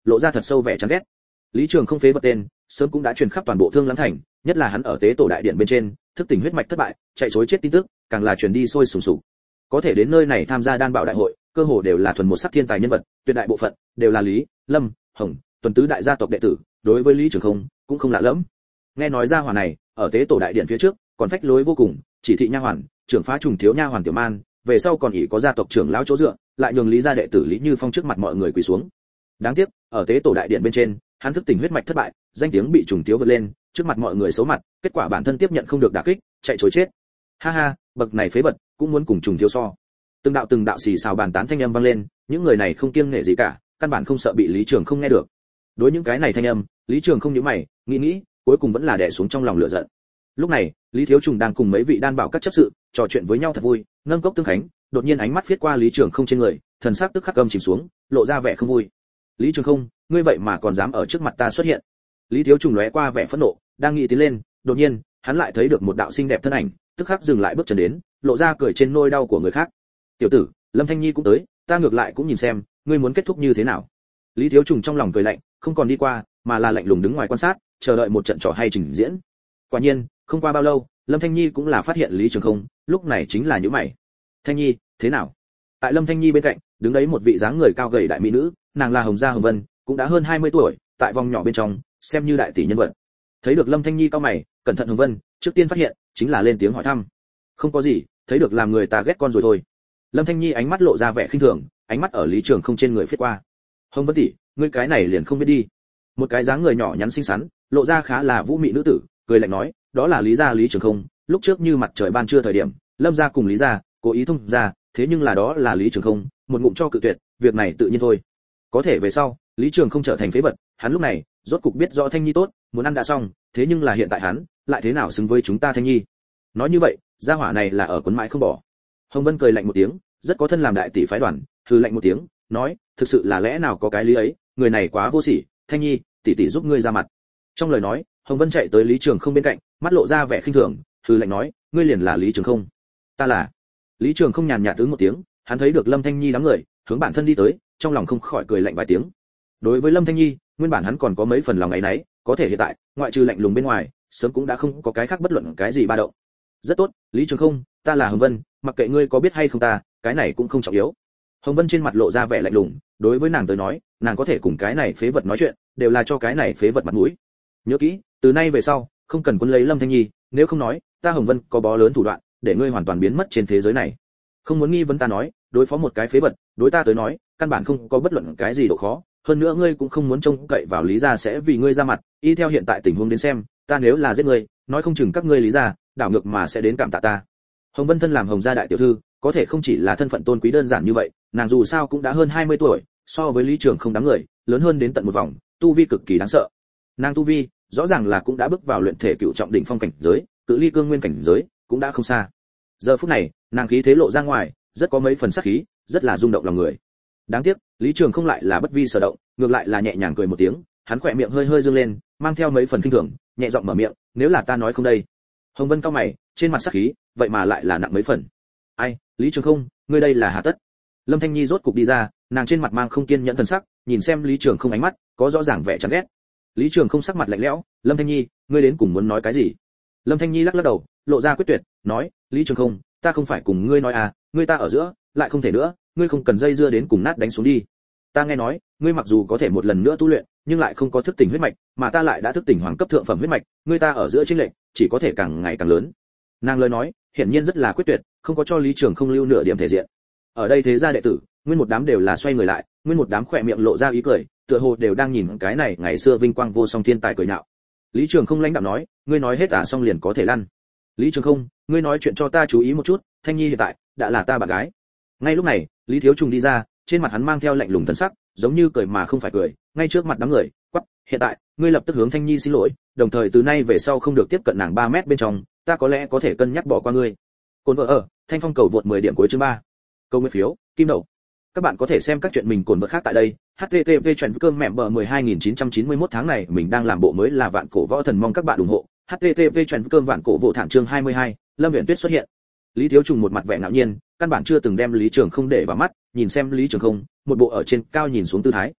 lộ ra thật sâu vẻ chán ghét. Lý Trường Không phế vật tên, sớm cũng đã truyền khắp toàn bộ Thương Lãng thành, nhất là hắn ở tế tổ đại điện bên trên, thức tỉnh huyết mạch thất bại, chạy trối chết tin tức, càng là truyền đi sôi sùng sục. Có thể đến nơi này tham gia đan bảo đại hội, cơ hồ đều là thuần một sắc thiên tài nhân vật, tuyệt đại bộ phận đều là Lý, Lâm, Hồng, tuần tứ đại gia tộc đệ tử, đối với Lý Trường Không cũng không lạ lẫm. Nghe nói ra hỏa này, ở tế tổ đại điện phía trước, còn phách lối vô cùng, chỉ thị nha hoàn, trưởng phá trùng thiếu nha hoàn tiểu man, về sau còn ỷ có gia tộc trưởng lão chỗ dựa, lại nhường Lý gia đệ tử Lý Như Phong trước mặt mọi người quỳ xuống. Đáng tiếc, ở tế tổ đại điện bên trên, hắn thức tỉnh huyết mạch thất bại, danh tiếng bị trùng thiếu vượt lên, trước mặt mọi người xấu mặt, kết quả bản thân tiếp nhận không được đả kích, chạy trối chết. Ha ha, bậc này phế vật, cũng muốn cùng trùng thiếu so. Từng đạo từng đạo xì xào bàn tán thanh âm vang lên, những người này không kiêng nể gì cả, căn bản không sợ bị Lý Trường Không nghe được. Đối những cái này thanh âm, Lý Trường Không nhíu mày, nghĩ nghĩ, cuối cùng vẫn là đè xuống trong lòng lửa giận. Lúc này, Lý Thiếu Trùng đang cùng mấy vị đan bảo các chấp sự trò chuyện với nhau thật vui, nâng cốc tương khánh, đột nhiên ánh mắt phiết qua Lý Trường Không trên người, thần sắc tức khắc âm chìm xuống, lộ ra vẻ không vui. Lý Trường Không, ngươi vậy mà còn dám ở trước mặt ta xuất hiện? Lý Thiếu Trùng lóe qua vẻ phẫn nộ, đang nghĩ tiến lên, đột nhiên, hắn lại thấy được một đạo xinh đẹp thân ảnh, tức khắc dừng lại bước chân đến, lộ ra cười trên nôi đau của người khác. Tiểu tử, Lâm Thanh Nhi cũng tới, ta ngược lại cũng nhìn xem, ngươi muốn kết thúc như thế nào. Lý Thiếu Trùng trong lòng cười lạnh, không còn đi qua, mà là lạnh lùng đứng ngoài quan sát, chờ đợi một trận trò hay trình diễn. Quả nhiên, không qua bao lâu, Lâm Thanh Nhi cũng là phát hiện Lý Trường Không, lúc này chính là nhíu mày. Thanh Nhi, thế nào? Tại Lâm Thanh Nhi bên cạnh, đứng đấy một vị dáng người cao gầy đại mỹ nữ, nàng là Hồng Gia Hồng Vân, cũng đã hơn hai mươi tuổi, tại vòng nhỏ bên trong, xem như đại tỷ nhân vật. Thấy được Lâm Thanh Nhi cao mày, cẩn thận Hồng Vân, trước tiên phát hiện, chính là lên tiếng hỏi thăm. Không có gì, thấy được làm người ta ghét con rồi thôi. Lâm Thanh Nhi ánh mắt lộ ra vẻ khinh thường, ánh mắt ở Lý Trường Không trên người phiết qua. Hồng Vân tỷ, ngươi cái này liền không biết đi. Một cái dáng người nhỏ nhắn xinh xắn, lộ ra khá là vũ mị nữ tử, cười lạnh nói, đó là Lý gia Lý Trường Không, lúc trước như mặt trời ban trưa thời điểm, Lâm gia cùng Lý gia cố ý thông ra, thế nhưng là đó là Lý Trường Không, một ngụm cho cự tuyệt, việc này tự nhiên thôi. Có thể về sau, Lý Trường Không trở thành phế vật, hắn lúc này, rốt cục biết rõ Thanh Nhi tốt, muốn ăn đã xong, thế nhưng là hiện tại hắn, lại thế nào xứng với chúng ta Thanh Nhi? Nói như vậy, gia hỏa này là ở quấn mãi không bỏ. Hồng Vân cười lạnh một tiếng, rất có thân làm đại tỷ phái đoàn, hừ lạnh một tiếng, nói, thực sự là lẽ nào có cái lý ấy, người này quá vô sỉ, Thanh Nhi, tỷ tỷ giúp ngươi ra mặt. Trong lời nói, Hồng Vân chạy tới Lý Trường Không bên cạnh, mắt lộ ra vẻ khinh thường, hừ lạnh nói, ngươi liền là Lý Trường Không? Ta là. Lý Trường Không nhàn nhạt ứng một tiếng, hắn thấy được Lâm Thanh Nhi đám người, hướng bản thân đi tới, trong lòng không khỏi cười lạnh vài tiếng. Đối với Lâm Thanh Nhi, nguyên bản hắn còn có mấy phần lòng ấy nấy, có thể hiện tại, ngoại trừ lạnh lùng bên ngoài, sớm cũng đã không có cái khác bất luận cái gì ba động. Rất tốt, Lý Trường Không, ta là Hồng Vân, mặc kệ ngươi có biết hay không ta, cái này cũng không trọng yếu. Hồng Vân trên mặt lộ ra vẻ lạnh lùng, đối với nàng tới nói, nàng có thể cùng cái này phế vật nói chuyện, đều là cho cái này phế vật mặt mũi. Nhớ kỹ, từ nay về sau, không cần quấn lấy Lâm Thanh Nhi, nếu không nói, ta Hồng Vân có bó lớn thủ đoạn, để ngươi hoàn toàn biến mất trên thế giới này. Không muốn nghi vấn ta nói, đối phó một cái phế vật, đối ta tới nói, căn bản không có bất luận cái gì độ khó, hơn nữa ngươi cũng không muốn trông cậy vào Lý gia sẽ vì ngươi ra mặt, y theo hiện tại tình huống đến xem, ta nếu là giết ngươi, nói không chừng các ngươi Lý gia, đảo ngược mà sẽ đến cảm tạ ta. Hồng Vân thân làm Hồng gia đại tiểu thư, có thể không chỉ là thân phận tôn quý đơn giản như vậy, nàng dù sao cũng đã hơn hai mươi tuổi, so với Lý Trường Không đám người, lớn hơn đến tận một vòng, tu vi cực kỳ đáng sợ. Nàng tu vi, rõ ràng là cũng đã bước vào luyện thể cựu trọng đỉnh phong cảnh giới, cự ly cương nguyên cảnh giới cũng đã không xa. Giờ phút này, nàng khí thế lộ ra ngoài, rất có mấy phần sát khí, rất là rung động lòng người. Đáng tiếc, Lý Trường Không lại là bất vi sở động, ngược lại là nhẹ nhàng cười một tiếng, hắn khỏe miệng hơi hơi dương lên, mang theo mấy phần kinh thường, nhẹ giọng mở miệng, nếu là ta nói không đây. Hồng Vân cao mày, trên mặt sát khí, vậy mà lại là nặng mấy phần. Ai, Lý Trường Không, ngươi đây là hà tất? Lâm Thanh Nhi rốt cục đi ra, nàng trên mặt mang không kiên nhẫn thần sắc, nhìn xem Lý Trường Không ánh mắt, có rõ ràng vẻ chán ghét. Lý Trường Không sắc mặt lạnh lẽo, Lâm Thanh Nhi, ngươi đến cùng muốn nói cái gì? Lâm Thanh Nhi lắc lắc đầu, lộ ra quyết tuyệt, nói, Lý Trường Không, ta không phải cùng ngươi nói à, ngươi ta ở giữa, lại không thể nữa, ngươi không cần dây dưa đến cùng nát đánh xuống đi. Ta nghe nói, ngươi mặc dù có thể một lần nữa tu luyện, nhưng lại không có thức tỉnh huyết mạch, mà ta lại đã thức tỉnh hoàng cấp thượng phẩm huyết mạch, ngươi ta ở giữa chênh lệch chỉ có thể càng ngày càng lớn. Nàng lời nói, hiển nhiên rất là quyết tuyệt, không có cho Lý Trường Không lưu nửa điểm thể diện. Ở đây thế gia đệ tử, nguyên một đám đều là xoay người lại, nguyên một đám khỏe miệng lộ ra ý cười, tựa hồ đều đang nhìn cái này ngày xưa vinh quang vô song thiên tài cười nhạo. Lý Trường Không lãnh đạm nói, ngươi nói hết à xong liền có thể lăn. Lý Trường Không, ngươi nói chuyện cho ta chú ý một chút, Thanh Nhi hiện tại đã là ta bạn gái. Ngay lúc này, Lý Thiếu Trùng đi ra, trên mặt hắn mang theo lạnh lùng thần sắc, giống như cười mà không phải cười, ngay trước mặt đám người, quát, hiện tại, ngươi lập tức hướng Thanh Nhi xin lỗi, đồng thời từ nay về sau không được tiếp cận nàng ba mét bên trong, ta có lẽ có thể cân nhắc bỏ qua ngươi. Cồn vợ ở, Thanh Phong cầu vượt mười điểm cuối chương ba. Câu nguyên phiếu, kim đậu. Các bạn có thể xem các chuyện mình cồn vợ khác tại đây. H T T P chuyển cơm mẹ bờ mười hai nghìn chín trăm chín mươi mốt tháng này mình đang làm bộ mới là vạn cổ võ thần, mong các bạn ủng hộ. H T T P chuyển cơm vạn cổ vô thản chương hai mươi hai, Lâm Uyển Tuyết xuất hiện. Lý Thiếu Trùng một mặt vẻ ngạo nhiên, căn bản chưa từng đem Lý Trường Không để vào mắt, nhìn xem Lý Trường Không, một bộ ở trên cao nhìn xuống tư thái.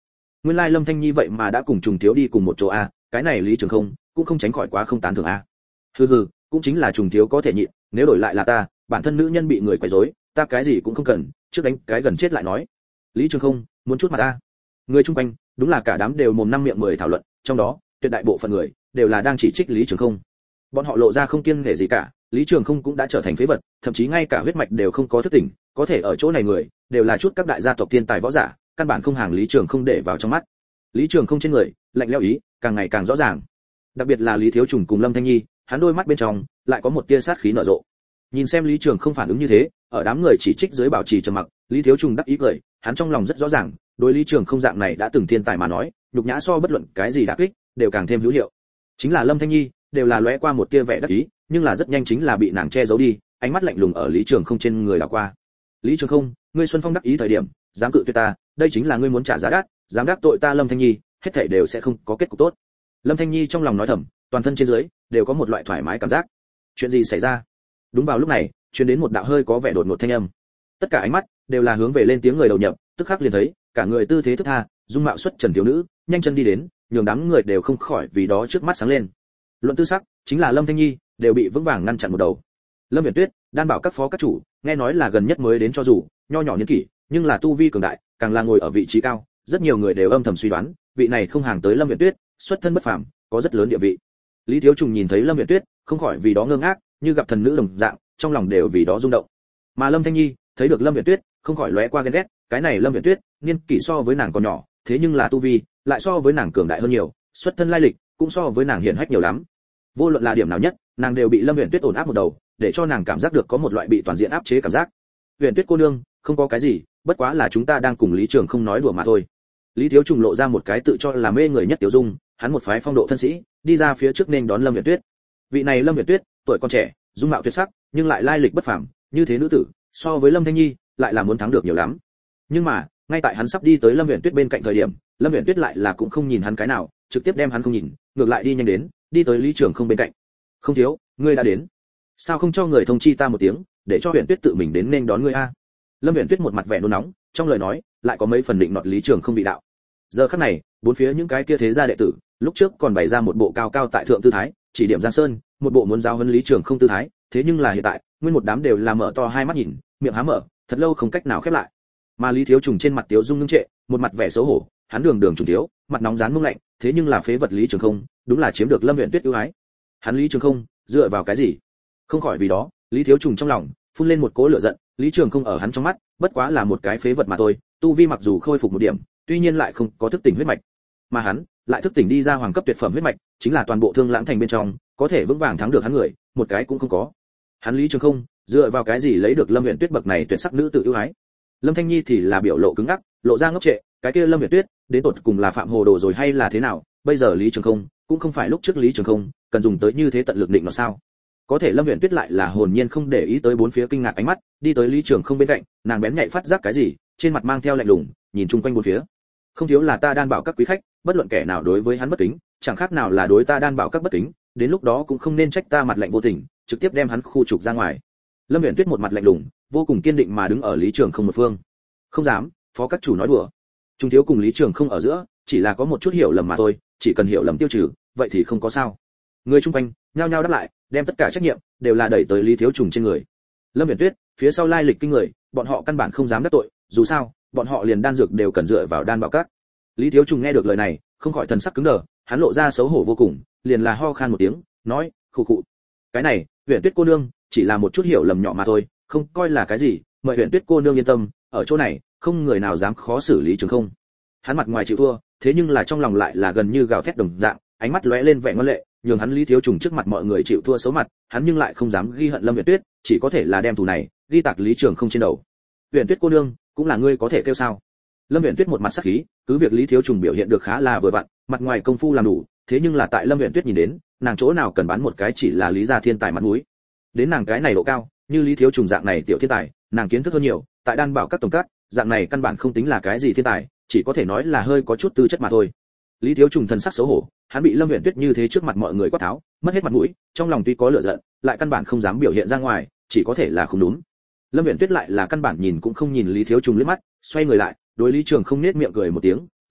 nguyên lai Lâm Thanh Nhi vậy mà đã cùng Trùng Thiếu đi cùng một chỗ a, cái này Lý Trường Không cũng không tránh khỏi quá không tán thưởng a. Hừ hừ, cũng chính là Trùng Thiếu có thể nhịn, nếu đổi lại là ta, bản thân nữ nhân bị người quấy rối, ta cái gì cũng không cần, trước đánh cái gần chết lại nói. Lý Trường Không, muốn chút mặt ta. Người chung quanh, đúng là cả đám đều mồm năm miệng mười thảo luận, trong đó, tuyệt đại bộ phận người đều là đang chỉ trích Lý Trường Không. Bọn họ lộ ra không kiêng nể gì cả, Lý Trường Không cũng đã trở thành phế vật, thậm chí ngay cả huyết mạch đều không có thức tỉnh, có thể ở chỗ này người đều là chút các đại gia tộc thiên tài võ giả, căn bản không hàng Lý Trường Không để vào trong mắt. Lý Trường Không trên người, lạnh lẽo ý càng ngày càng rõ ràng. Đặc biệt là Lý Thiếu Trùng cùng Lâm Thanh Nhi, hắn đôi mắt bên trong lại có một tia sát khí nở rộ. Nhìn xem Lý Trường Không phản ứng như thế, ở đám người chỉ trích dưới bảo trì trầm mặc, Lý Thiếu Trùng đắc ý cười, hắn trong lòng rất rõ ràng, đối Lý Trường Không dạng này đã từng thiên tài mà nói, nhục nhã so bất luận cái gì đả kích đều càng thêm hữu hiệu. Chính là Lâm Thanh Nhi, đều là lóe qua một tia vẻ đắc ý, nhưng là rất nhanh chính là bị nàng che giấu đi, ánh mắt lạnh lùng ở Lý Trường Không trên người đảo qua. Lý Trường Không, ngươi Xuân Phong đắc ý thời điểm, dám cự tuyệt ta, đây chính là ngươi muốn trả giá đắt, dám đắc tội ta Lâm Thanh Nhi, hết thảy đều sẽ không có kết cục tốt. Lâm Thanh Nhi trong lòng nói thầm, toàn thân trên dưới đều có một loại thoải mái cảm giác. Chuyện gì xảy ra? Đúng vào lúc này, truyền đến một đạo hơi có vẻ đột ngột thanh âm. Tất cả ánh mắt đều là hướng về lên tiếng người đầu nhập, tức khắc liền thấy, cả người tư thế thức tha, dung mạo xuất trần thiếu nữ, nhanh chân đi đến, nhường đám người đều không khỏi vì đó trước mắt sáng lên. Luận tư sắc, chính là Lâm Thanh Nhi, đều bị vững vàng ngăn chặn một đầu. Lâm Viễn Tuyết, đan bảo các phó các chủ, nghe nói là gần nhất mới đến cho dù nho nhỏ niên kỷ, nhưng là tu vi cường đại, càng là ngồi ở vị trí cao, rất nhiều người đều âm thầm suy đoán, vị này không hàng tới Lâm Viễn Tuyết, xuất thân bất phàm, có rất lớn địa vị. Lý Thiếu Trùng nhìn thấy Lâm Viễn Tuyết, không khỏi vì đó ngơ ngác, như gặp thần nữ đồng dạng, trong lòng đều vì đó rung động. Mà Lâm Thanh Nhi, thấy được Lâm Viễn Tuyết, không khỏi lóe qua ghen ghét, cái này Lâm Viễn Tuyết, niên kỷ so với nàng còn nhỏ, thế nhưng là tu vi, lại so với nàng cường đại hơn nhiều, xuất thân lai lịch, cũng so với nàng hiển hách nhiều lắm. Vô luận là điểm nào nhất, nàng đều bị Lâm Viễn Tuyết ổn áp một đầu, để cho nàng cảm giác được có một loại bị toàn diện áp chế cảm giác. Viễn Tuyết cô nương, không có cái gì, bất quá là chúng ta đang cùng Lý Trường Không nói đùa mà thôi. Lý Thiếu Trùng lộ ra một cái tự cho là mê người nhất tiểu dung, hắn một phái phong độ thân sĩ, đi ra phía trước nên đón Lâm Viễn Tuyết. Vị này Lâm Viễn Tuyết, tuổi còn trẻ, dung mạo tuyệt sắc, nhưng lại lai lịch bất phàm, như thế nữ tử, so với Lâm Thanh Nhi, lại là muốn thắng được nhiều lắm. Nhưng mà, ngay tại hắn sắp đi tới Lâm Viễn Tuyết bên cạnh thời điểm, Lâm Viễn Tuyết lại là cũng không nhìn hắn cái nào, trực tiếp đem hắn không nhìn, ngược lại đi nhanh đến, đi tới Lý Trường Không bên cạnh. "Không thiếu, ngươi đã đến. Sao không cho người thông chi ta một tiếng, để cho Viễn Tuyết tự mình đến nên đón ngươi a?" Lâm Viễn Tuyết một mặt vẻ nôn nóng, trong lời nói lại có mấy phần định nọt Lý Trường Không bị đạo. Giờ khắc này, bốn phía những cái kia thế gia đệ tử, lúc trước còn bày ra một bộ cao cao tại thượng tư thái, chỉ điểm Giang Sơn, một bộ muốn giáo huấn Lý Trường Không tư thái, thế nhưng là hiện tại, nguyên một đám đều là mở to hai mắt nhìn, miệng há mở, thật lâu không cách nào khép lại. Mà Lý Thiếu Trùng trên mặt tiếu dung ngưng trệ, một mặt vẻ xấu hổ, hắn đường đường trùng thiếu, mặt nóng rán mông lạnh, thế nhưng là phế vật Lý Trường Không, đúng là chiếm được Lâm Viễn Tuyết ưu ái. Hắn Lý Trường Không, dựa vào cái gì? Không khỏi vì đó, Lý Thiếu Trùng trong lòng phun lên một cỗ lửa giận, Lý Trường Không ở hắn trong mắt, bất quá là một cái phế vật mà thôi, tu vi mặc dù khôi phục một điểm, tuy nhiên lại không có thức tỉnh huyết mạch. Mà hắn, lại thức tỉnh đi ra hoàng cấp tuyệt phẩm huyết mạch, chính là toàn bộ Thương Lãng Thành bên trong, có thể vững vàng thắng được hắn người, một cái cũng không có. Hắn Lý Trường Không, dựa vào cái gì lấy được Lâm Viễn Tuyết bậc này tuyệt sắc nữ tự ưu ái? Lâm Thanh Nhi thì là biểu lộ cứng ngắc, lộ ra ngốc trệ, cái kia Lâm Viễn Tuyết, đến tột cùng là phạm hồ đồ rồi hay là thế nào? Bây giờ Lý Trường Không, cũng không phải lúc trước Lý Trường Không, cần dùng tới như thế tận lực định nó sao? Có thể Lâm Viễn Tuyết lại là hồn nhiên không để ý tới bốn phía kinh ngạc ánh mắt, đi tới Lý Trường Không bên cạnh, nàng bén nhạy phát giác cái gì, trên mặt mang theo lạnh lùng, nhìn chung quanh bốn phía. Không thiếu là ta đan bảo các quý khách, bất luận kẻ nào đối với hắn bất kính, chẳng khác nào là đối ta đan bảo các bất kính, đến lúc đó cũng không nên trách ta mặt lạnh vô tình, trực tiếp đem hắn khu trục ra ngoài. Lâm Viễn Tuyết một mặt lạnh lùng, vô cùng kiên định mà đứng ở Lý Trường Không một phương. Không dám, phó các chủ nói đùa. Trung thiếu cùng Lý Trường Không ở giữa, chỉ là có một chút hiểu lầm mà thôi, chỉ cần hiểu lầm tiêu trừ, vậy thì không có sao. Người chung quanh nhao nhao đáp lại, đem tất cả trách nhiệm đều là đẩy tới Lý Thiếu Trùng trên người. Lâm Viễn Tuyết, phía sau lai lịch kinh người, bọn họ căn bản không dám đắc tội, dù sao, bọn họ liền đan dược đều cần dựa vào đan bảo các. Lý Thiếu Trùng nghe được lời này, không khỏi thần sắc cứng đờ, hắn lộ ra xấu hổ vô cùng, liền là ho khan một tiếng, nói, khụ khụ. Cái này, Viễn Tuyết cô nương, chỉ là một chút hiểu lầm nhỏ mà thôi, không coi là cái gì, mời Viễn Tuyết cô nương yên tâm, ở chỗ này, không người nào dám khó xử Lý Trường Không. Hắn mặt ngoài chịu thua, thế nhưng là trong lòng lại là gần như gào thét đồng dạng, ánh mắt lóe lên vẻ ngoan lệ, nhường hắn Lý Thiếu Trùng trước mặt mọi người chịu thua xấu mặt, hắn nhưng lại không dám ghi hận Lâm Viễn Tuyết, chỉ có thể là đem thù này ghi tạc Lý Trường Không trên đầu. Viễn Tuyết cô nương, cũng là ngươi có thể kêu sao? Lâm Viễn Tuyết một mặt sắc khí, cứ việc Lý Thiếu Trùng biểu hiện được khá là vừa vặn, mặt ngoài công phu làm đủ, thế nhưng là tại Lâm Viễn Tuyết nhìn đến, nàng chỗ nào cần bán một cái chỉ là Lý gia thiên tài mặt mũi. Đến nàng cái này độ cao, như Lý Thiếu Trùng dạng này tiểu thiên tài, nàng kiến thức hơn nhiều, tại đan bảo các tổng các, dạng này căn bản không tính là cái gì thiên tài, chỉ có thể nói là hơi có chút tư chất mà thôi. Lý Thiếu Trùng thần sắc xấu hổ, hắn bị Lâm Viễn Tuyết như thế trước mặt mọi người quát tháo, mất hết mặt mũi, trong lòng tuy có lửa giận, lại căn bản không dám biểu hiện ra ngoài, chỉ có thể là không đúng. Lâm Viễn Tuyết lại là căn bản nhìn cũng không nhìn Lý Thiếu Trùng liếc mắt, xoay người lại, đối Lý Trường Không nết miệng cười một tiếng, cười nói,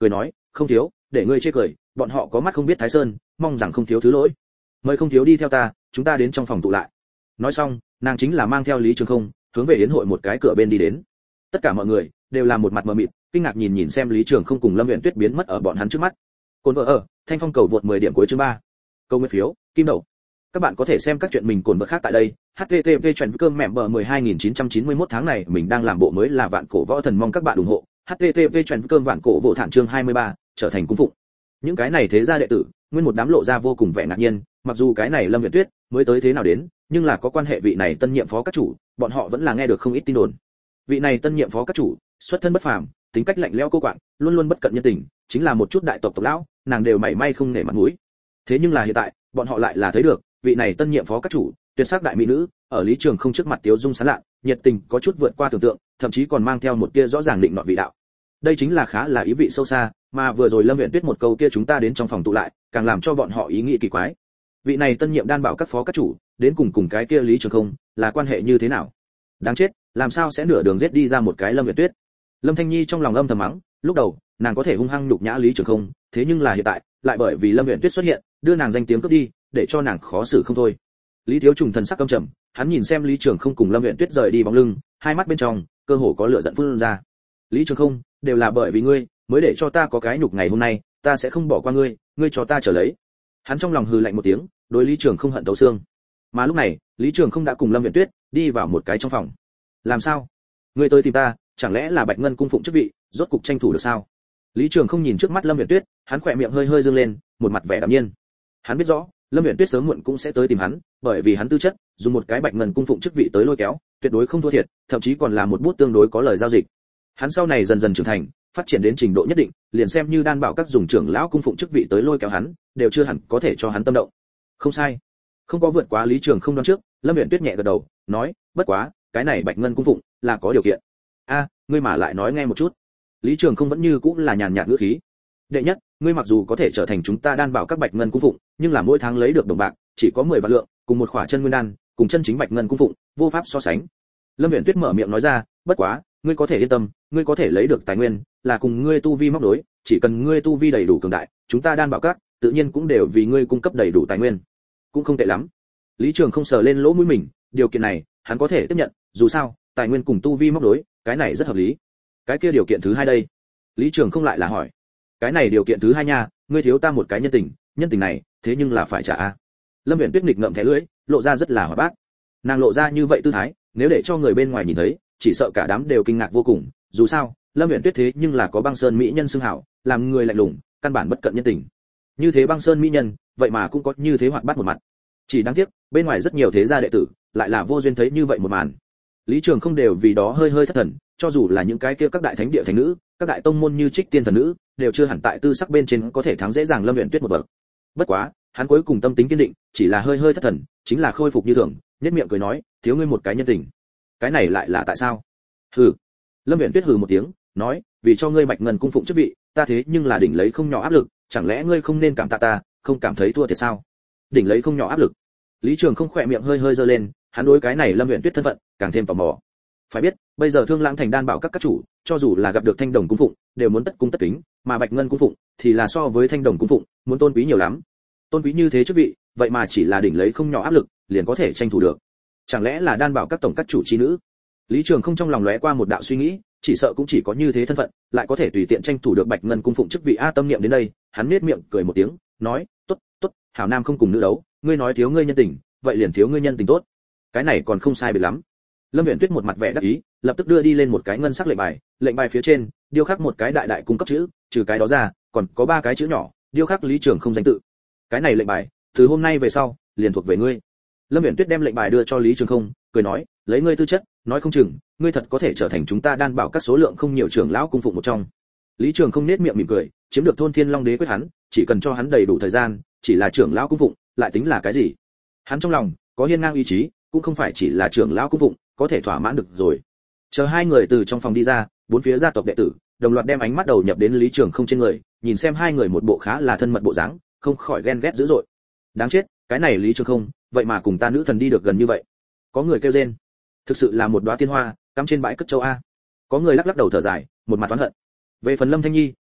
không thiếu, để ngươi chê cười, bọn họ có mắt không biết Thái Sơn, mong rằng không thiếu thứ lỗi. Mời không thiếu đi theo ta, chúng ta đến trong phòng tụ lại. Nói xong, nàng chính là mang theo Lý Trường Không, hướng về yến hội một cái cửa bên đi đến. Tất cả mọi người đều là một mặt mờ mịt, kinh ngạc nhìn nhìn xem Lý Trường Không cùng Lâm Uyển Tuyết biến mất ở bọn hắn trước mắt. Cồn vợ ở, Thanh Phong cầu vượt mười điểm cuối chương ba. Câu nguyên phiếu, kim đậu. Các bạn có thể xem các chuyện mình cồn vợ khác tại đây. H T T P chuyện cơm mẹ bờ mười hai nghìn chín trăm chín mươi mốt tháng này mình đang làm bộ mới là Vạn Cổ Võ Thần, mong các bạn ủng hộ. H T T P chuyện cơm Vạn Cổ Võ Thản chương hai mươi ba, trở thành cung phụng. Những cái này thế gia đệ tử, nguyên một đám lộ ra vô cùng vẻ ngạc nhiên, mặc dù cái này Lâm Uyển Tuyết mới tới thế nào đến, nhưng là có quan hệ vị này tân nhiệm phó các chủ, bọn họ vẫn là nghe được không ít tin đồn. Vị này tân nhiệm phó các chủ, xuất thân bất phàm, tính cách lạnh lẽo cô quạng, luôn luôn bất cận nhân tình, chính là một chút đại tộc tộc lão, nàng đều mảy may không nể mặt mũi. Thế nhưng là hiện tại, bọn họ lại là thấy được, vị này tân nhiệm phó các chủ, tuyệt sắc đại mỹ nữ, ở Lý Trường Không trước mặt tiếu dung sán lạ, nhiệt tình có chút vượt qua tưởng tượng, thậm chí còn mang theo một tia rõ ràng định nọ vị đạo. Đây chính là khá là ý vị sâu xa, mà vừa rồi Lâm Uyển Tuyết một câu kia chúng ta đến trong phòng tụ lại, càng làm cho bọn họ ý nghĩ kỳ quái. Vị này tân nhiệm đan bảo các phó các chủ, đến cùng cùng cái kia Lý Trường Không, là quan hệ như thế nào? Đáng chết, làm sao sẽ nửa đường giết đi ra một cái Lâm Uyển Tuyết? Lâm Thanh Nhi trong lòng âm thầm mắng, lúc đầu, nàng có thể hung hăng nhục nhã Lý Trường Không, thế nhưng là hiện tại, lại bởi vì Lâm Uyển Tuyết xuất hiện, đưa nàng danh tiếng cướp đi, để cho nàng khó xử không thôi. Lý Thiếu Trùng thần sắc căm trầm, hắn nhìn xem Lý Trường Không cùng Lâm Uyển Tuyết rời đi bóng lưng, hai mắt bên trong, cơ hồ có lửa giận phun ra. Lý Trường Không, đều là bởi vì ngươi, mới để cho ta có cái nhục ngày hôm nay, ta sẽ không bỏ qua ngươi, ngươi cho ta trở lấy. Hắn trong lòng hừ lạnh một tiếng, đối Lý Trường Không hận thấu xương. Mà lúc này, Lý Trường Không đã cùng Lâm Uyển Tuyết đi vào một cái trong phòng. Làm sao? Ngươi tới tìm ta, chẳng lẽ là Bạch Ngân cung phụng chức vị, rốt cục tranh thủ được sao? Lý Trường Không nhìn trước mắt Lâm Uyển Tuyết, hắn khỏe miệng hơi hơi dương lên, một mặt vẻ đạm nhiên. Hắn biết rõ, Lâm Uyển Tuyết sớm muộn cũng sẽ tới tìm hắn, bởi vì hắn tư chất, dùng một cái Bạch Ngân cung phụng chức vị tới lôi kéo, tuyệt đối không thua thiệt, thậm chí còn là một bút tương đối có lời giao dịch. Hắn sau này dần dần trưởng thành, phát triển đến trình độ nhất định, liền xem như đan bảo các dùng trưởng lão cung phụng chức vị tới lôi kéo hắn, đều chưa hẳn có thể cho hắn tâm động. Không sai, không có vượt quá Lý Trường Không đoán trước, Lâm Uyển Tuyết nhẹ gật đầu, nói, bất quá, cái này Bạch Ngân cung phụng là có điều kiện. A, ngươi mà lại nói nghe một chút. Lý Trường Không vẫn như cũng là nhàn nhạt ngữ khí. Đệ nhất, ngươi mặc dù có thể trở thành chúng ta đan bảo các Bạch Ngân cung phụng, nhưng là mỗi tháng lấy được đồng bạc chỉ có mười vạn lượng, cùng một khỏa chân nguyên đan, cùng chân chính Bạch Ngân cung phụng, vô pháp so sánh. Lâm Uyển Tuyết mở miệng nói ra, bất quá, ngươi có thể yên tâm, ngươi có thể lấy được tài nguyên, là cùng ngươi tu vi móc đối, chỉ cần ngươi tu vi đầy đủ cường đại, chúng ta đan bảo các, tự nhiên cũng đều vì ngươi cung cấp đầy đủ tài nguyên. Cũng không tệ lắm. Lý Trường Không sờ lên lỗ mũi mình, điều kiện này, hắn có thể tiếp nhận, dù sao, tài nguyên cùng tu vi móc đối, cái này rất hợp lý. Cái kia điều kiện thứ hai đây? Lý Trường Không lại là hỏi. Cái này điều kiện thứ hai nha, ngươi thiếu ta một cái nhân tình, nhân tình này, thế nhưng là phải trả a. Lâm Uyển Tuyết nghịch ngậm thẻ lưỡi, lộ ra rất là hoạt bát. Nàng lộ ra như vậy tư thái, nếu để cho người bên ngoài nhìn thấy, chỉ sợ cả đám đều kinh ngạc vô cùng, dù sao, Lâm Uyển Tuyết thế nhưng là có băng sơn mỹ nhân xưng hảo, làm người lạnh lùng, căn bản bất cận nhân tình. Như thế băng sơn mỹ nhân, vậy mà cũng có như thế hoạt bát một mặt. Chỉ đáng tiếc, bên ngoài rất nhiều thế gia đệ tử, lại là vô duyên thấy như vậy một màn. Lý Trường Không đều vì đó hơi hơi thất thần, cho dù là những cái kia các đại thánh địa thánh nữ, các đại tông môn như Trích Tiên thần nữ, đều chưa hẳn tại tư sắc bên trên có thể thắng dễ dàng Lâm Uyển Tuyết một bậc. Bất quá, hắn cuối cùng tâm tính kiên định, chỉ là hơi hơi thất thần, chính là khôi phục như thường, nhất miệng cười nói, thiếu ngươi một cái nhân tình. Cái này lại là tại sao? Hừ. Lâm Uyển Tuyết hừ một tiếng, nói, vì cho ngươi Bạch Ngân cung phụng chức vị, ta thế nhưng là đỉnh lấy không nhỏ áp lực, chẳng lẽ ngươi không nên cảm tạ ta, không cảm thấy thua thiệt sao? Đỉnh lấy không nhỏ áp lực. Lý Trường Không khỏe miệng hơi hơi giơ lên, hắn đối cái này Lâm Uyển Tuyết thân phận càng thêm tò mò. Phải biết, bây giờ Thương Lãng thành đan bảo các các chủ, cho dù là gặp được Thanh Đồng cung phụng, đều muốn tất cung tất kính, mà Bạch Ngân cung phụng thì là so với Thanh Đồng cung phụng, muốn tôn quý nhiều lắm. Tôn quý như thế chức vị, vậy mà chỉ là đỉnh lấy không nhỏ áp lực, liền có thể tranh thủ được. Chẳng lẽ là đan bảo các tổng các chủ chi nữ? Lý Trường Không trong lòng lóe qua một đạo suy nghĩ, chỉ sợ cũng chỉ có như thế thân phận, lại có thể tùy tiện tranh thủ được Bạch Ngân cung phụng chức vị. A tâm niệm đến đây, hắn nhếch miệng cười một tiếng, nói, "Tốt, tốt, hảo nam không cùng nữ đấu, ngươi nói thiếu ngươi nhân tình, vậy liền thiếu ngươi nhân tình tốt. Cái này còn không sai biệt lắm." Lâm Uyển Tuyết một mặt vẻ đắc ý, lập tức đưa đi lên một cái ngân sắc lệnh bài, lệnh bài phía trên điêu khắc một cái đại đại cung cấp chữ, trừ cái đó ra, còn có ba cái chữ nhỏ, điêu khắc Lý Trường Không danh tự. Cái này lệnh bài, từ hôm nay về sau, liền thuộc về ngươi. Lâm Uyển Tuyết đem lệnh bài đưa cho Lý Trường Không, cười nói, lấy ngươi tư chất, nói không chừng, ngươi thật có thể trở thành chúng ta đan bảo các số lượng không nhiều trưởng lão cung phụng một trong. Lý Trường Không nét miệng mỉm cười, chiếm được thôn Thiên Long Đế quyết hắn, chỉ cần cho hắn đầy đủ thời gian, chỉ là trưởng lão cung phụng, lại tính là cái gì? Hắn trong lòng có hiên ngang ý chí, cũng không phải chỉ là trưởng lão cung phụng có thể thỏa mãn được rồi. Chờ hai người từ trong phòng đi ra, bốn phía gia tộc đệ tử đồng loạt đem ánh mắt đầu nhập đến Lý Trường Không trên người, nhìn xem hai người một bộ khá là thân mật bộ dáng, không khỏi ghen ghét dữ dội. Đáng chết, cái này Lý Trường Không, vậy mà cùng ta nữ thần đi được gần như vậy. Có người kêu rên, thực sự là một đóa tiên hoa cắm trên bãi cất châu a. Có người lắc lắc đầu thở dài, một mặt oán hận. Về phần Lâm Thanh Nhi,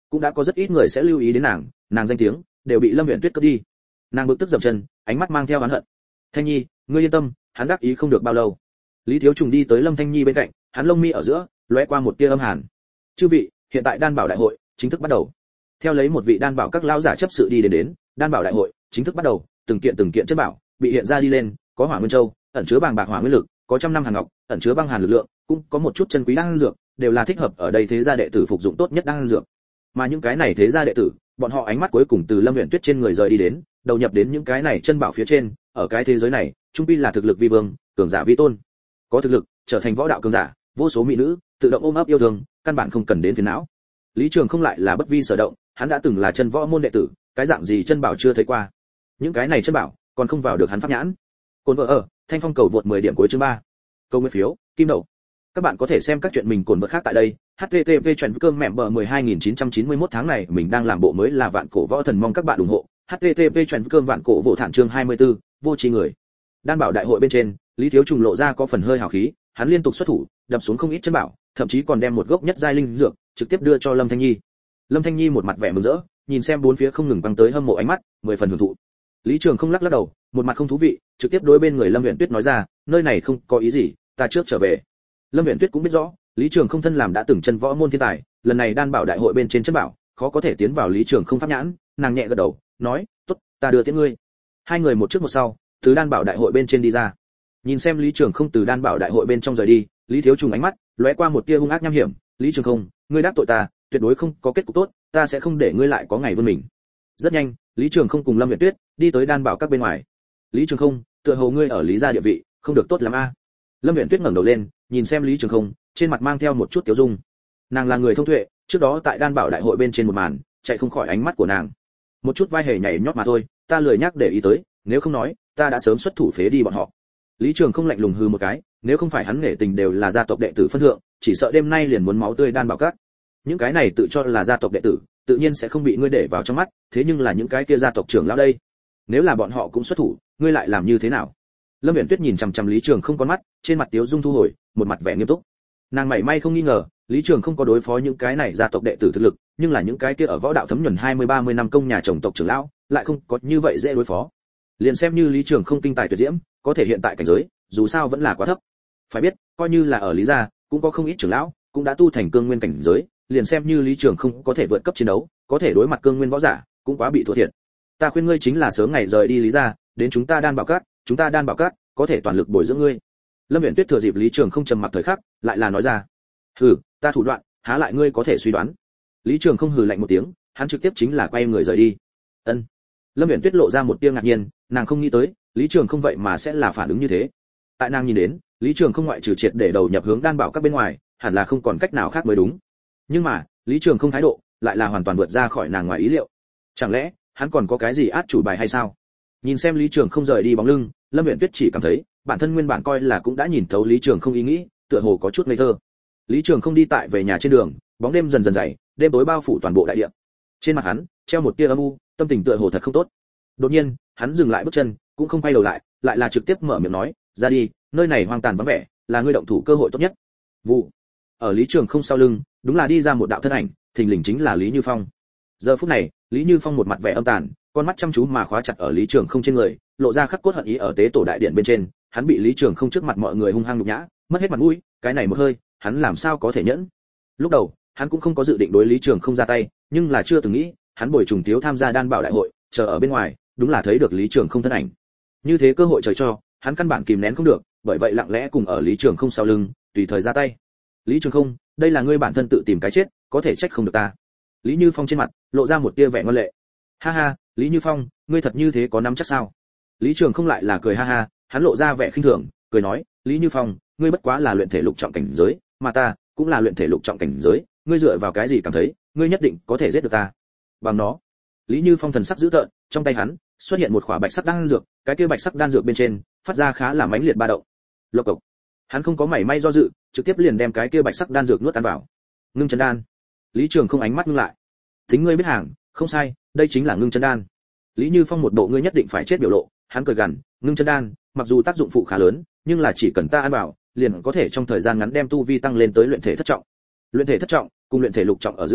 cũng đã có rất ít người sẽ lưu ý đến nàng, nàng danh tiếng đều bị Lâm Uyển Tuyết cướp đi. Nàng bực tức dậm chân, ánh mắt mang theo oán hận. Thanh Nhi, ngươi yên tâm, hắn đắc ý không được bao lâu. Lý Thiếu Trùng đi tới Lâm Thanh Nhi bên cạnh, hắn lông mi ở giữa lóe qua một tia âm hàn. Chư vị, hiện tại đan bảo đại hội chính thức bắt đầu. Theo lấy một vị đan bảo các lão giả chấp sự đi đến đến, đan bảo đại hội chính thức bắt đầu, từng kiện từng kiện chất bảo bị hiện ra đi lên, có Hỏa Nguyên Châu, ẩn chứa bàng bạc hỏa nguyên lực, có trăm năm hàn ngọc, ẩn chứa băng hàn lực lượng, cũng có một chút chân quý đan dược, đều là thích hợp ở đây thế gia đệ tử phục dụng tốt nhất đan dược. Mà những cái này thế gia đệ tử, bọn họ ánh mắt cuối cùng từ Lâm Uyển Tuyết trên người rời đi đến, đầu nhập đến những cái này chân bảo phía trên, ở cái thế giới này, trung quy là thực lực vi vương, cường giả vi tôn. Có thực lực, trở thành võ đạo cường giả, vô số mỹ nữ tự động ôm ấp yêu thương, căn bản không cần đến phiền não. Lý Trường không lại là bất vi sở động, hắn đã từng là chân võ môn đệ tử, cái dạng gì chân bảo chưa thấy qua. Những cái này chân bảo còn không vào được hắn pháp nhãn. Côn vợ ở, Thanh Phong cầu vượt mười điểm cuối chương ba. Câu nguyên phiếu, kim đậu. Các bạn có thể xem các chuyện mình cồn vợ khác tại đây. H T T P chuyển cơm mẹ bờ mười hai nghìn chín trăm chín mươi mốt tháng này mình đang làm bộ mới là vạn cổ võ thần, mong các bạn ủng hộ. H T T P chuyển cơm vạn cổ vụ thản chương hai mươi tư, vô tri người. Đan bảo đại hội bên trên, Lý Thiếu Trùng lộ ra có phần hơi hào khí, hắn liên tục xuất thủ, đập xuống không ít chân bảo, thậm chí còn đem một gốc nhất giai linh dược trực tiếp đưa cho Lâm Thanh Nhi. Lâm Thanh Nhi một mặt vẻ mừng rỡ, nhìn xem bốn phía không ngừng băng tới hâm mộ ánh mắt, mười phần hưởng thụ. Lý Trường không lắc lắc đầu, một mặt không thú vị, trực tiếp đối bên người Lâm Uyển Tuyết nói ra, nơi này không có ý gì, ta trước trở về. Lâm Uyển Tuyết cũng biết rõ, Lý Trường không thân làm đã từng chân võ môn thiên tài, lần này đan bảo đại hội bên trên chân bảo, khó có thể tiến vào Lý Trường không pháp nhãn, nàng nhẹ gật đầu, nói, tốt, ta đưa tiễn ngươi. Hai người một trước một sau, từ đan bảo đại hội bên trên đi ra. Nhìn xem Lý Trường không từ đan bảo đại hội bên trong rời đi, Lý Thiếu Trùng ánh mắt lóe qua một tia hung ác nham hiểm, Lý Trường không, ngươi đắc tội ta, tuyệt đối không có kết cục tốt, ta sẽ không để ngươi lại có ngày vươn mình. Rất nhanh, Lý Trường không cùng Lâm Uyển Tuyết đi tới đan bảo các bên ngoài. Lý Trường không, tựa hồ ngươi ở Lý gia địa vị không được tốt lắm a. Lâm Uyển Tuyết ngẩng đầu lên, nhìn xem Lý Trường không, trên mặt mang theo một chút tiêu dung. Nàng là người thông tuệ, trước đó tại đan bảo đại hội bên trên một màn, chạy không khỏi ánh mắt của nàng. Một chút vai hề nhảy nhót mà thôi, ta lười nhắc để ý tới, nếu không nói, ta đã sớm xuất thủ phế đi bọn họ. Lý Trường không lạnh lùng hừ một cái, nếu không phải hắn nể tình đều là gia tộc đệ tử phân thượng, chỉ sợ đêm nay liền muốn máu tươi đan bảo các. Những cái này tự cho là gia tộc đệ tử, tự nhiên sẽ không bị ngươi để vào trong mắt, thế nhưng là những cái kia gia tộc trưởng lão đây, nếu là bọn họ cũng xuất thủ, ngươi lại làm như thế nào? Lâm Uyển Tuyết nhìn chằm chằm Lý Trường không con mắt, trên mặt tiếu dung thu hồi, một mặt vẻ nghiêm túc. Nàng mảy may không nghi ngờ, Lý Trường không có đối phó những cái này gia tộc đệ tử thực lực, nhưng là những cái kia ở võ đạo thấm nhuần hai mươi ba mươi năm công nhà chồng tộc trưởng lão, lại không có như vậy dễ đối phó. Liền xem như Lý Trường không kinh tài tuyệt diễm, có thể hiện tại cảnh giới, dù sao vẫn là quá thấp. Phải biết, coi như là ở Lý gia, cũng có không ít trưởng lão, cũng đã tu thành cương nguyên cảnh giới, liền xem như Lý Trường không có thể vượt cấp chiến đấu, có thể đối mặt cương nguyên võ giả, cũng quá bị thua thiệt. Ta khuyên ngươi chính là sớm ngày rời đi Lý gia, đến chúng ta đan bảo các, chúng ta đan bảo các có thể toàn lực bồi dưỡng ngươi. Lâm Uyển Tuyết thừa dịp Lý Trường không trầm mặc thời khắc, lại là nói ra. Hừ, ta thủ đoạn, há lại ngươi có thể suy đoán. Lý Trường không hừ lạnh một tiếng, hắn trực tiếp chính là quay người rời đi. Ân. Lâm Uyển Tuyết lộ ra một tia ngạc nhiên, nàng không nghĩ tới, Lý Trường không vậy mà sẽ là phản ứng như thế. Tại nàng nhìn đến, Lý Trường không ngoại trừ triệt để đầu nhập hướng đan bảo các bên ngoài, hẳn là không còn cách nào khác mới đúng. Nhưng mà, Lý Trường không thái độ, lại là hoàn toàn vượt ra khỏi nàng ngoài ý liệu. Chẳng lẽ, hắn còn có cái gì át chủ bài hay sao? Nhìn xem Lý Trường không rời đi bóng lưng, Lâm Uyển Tuyết chỉ cảm thấy, bản thân nguyên bản coi là cũng đã nhìn thấu Lý Trường không ý nghĩ, tựa hồ có chút ngây thơ. Lý Trường không đi tại về nhà trên đường, bóng đêm dần dần dày, đêm tối bao phủ toàn bộ đại địa. Trên mặt hắn, treo một tia âm u, tâm tình tựa hồ thật không tốt. Đột nhiên, hắn dừng lại bước chân, cũng không quay đầu lại, lại là trực tiếp mở miệng nói, "Ra đi, nơi này hoang tàn vắng vẻ, là ngươi động thủ cơ hội tốt nhất." Vụ. Ở Lý Trường không sau lưng, đúng là đi ra một đạo thân ảnh, thình lình chính là Lý Như Phong. Giờ phút này, Lý Như Phong một mặt vẻ âm tàn, con mắt chăm chú mà khóa chặt ở Lý Trường không trên người, lộ ra khắc cốt hận ý ở tế tổ đại điện bên trên, hắn bị Lý Trường không trước mặt mọi người hung hăng nhục nhã, mất hết mặt mũi, cái này một hơi, hắn làm sao có thể nhẫn. Lúc đầu, hắn cũng không có dự định đối Lý Trường không ra tay, nhưng là chưa từng nghĩ, hắn bồi trùng thiếu tham gia đan bảo đại hội, chờ ở bên ngoài, đúng là thấy được Lý Trường không thân ảnh. Như thế cơ hội trời cho, hắn căn bản kìm nén không được, bởi vậy lặng lẽ cùng ở Lý Trường không sau lưng, tùy thời ra tay. Lý Trường không, đây là ngươi bản thân tự tìm cái chết, có thể trách không được ta. Lý Như Phong trên mặt lộ ra một tia vẻ ngoan lệ. Ha ha, Lý Như Phong, ngươi thật như thế có nắm chắc sao? Lý Trường không lại là cười ha ha, hắn lộ ra vẻ khinh thường, cười nói, Lý Như Phong, ngươi bất quá là luyện thể lục trọng cảnh giới, mà ta cũng là luyện thể lục trọng cảnh giới, ngươi dựa vào cái gì cảm thấy ngươi nhất định có thể giết được ta? Bằng nó. Lý Như Phong thần sắc dữ tợn, trong tay hắn xuất hiện một khỏa bạch sắc đan dược, cái kia bạch sắc đan dược bên trên phát ra khá là mãnh liệt ba động. Lộc cộc. Hắn không có mảy may do dự, trực tiếp liền đem cái kia bạch sắc đan dược nuốt ăn vào. Ngưng chân đan. Lý Trường không ánh mắt ngưng lại. Tính ngươi biết hàng, không sai, đây chính là ngưng chân đan. Lý Như Phong một bộ ngươi nhất định phải chết biểu lộ, hắn cười gằn, ngưng chân đan, mặc dù tác dụng phụ khá lớn, nhưng là chỉ cần ta ăn vào, liền có thể trong thời gian ngắn đem tu vi tăng lên tới luyện thể thất trọng. Luyện thể thất trọng cùng luyện thể lục trọng ở giữa,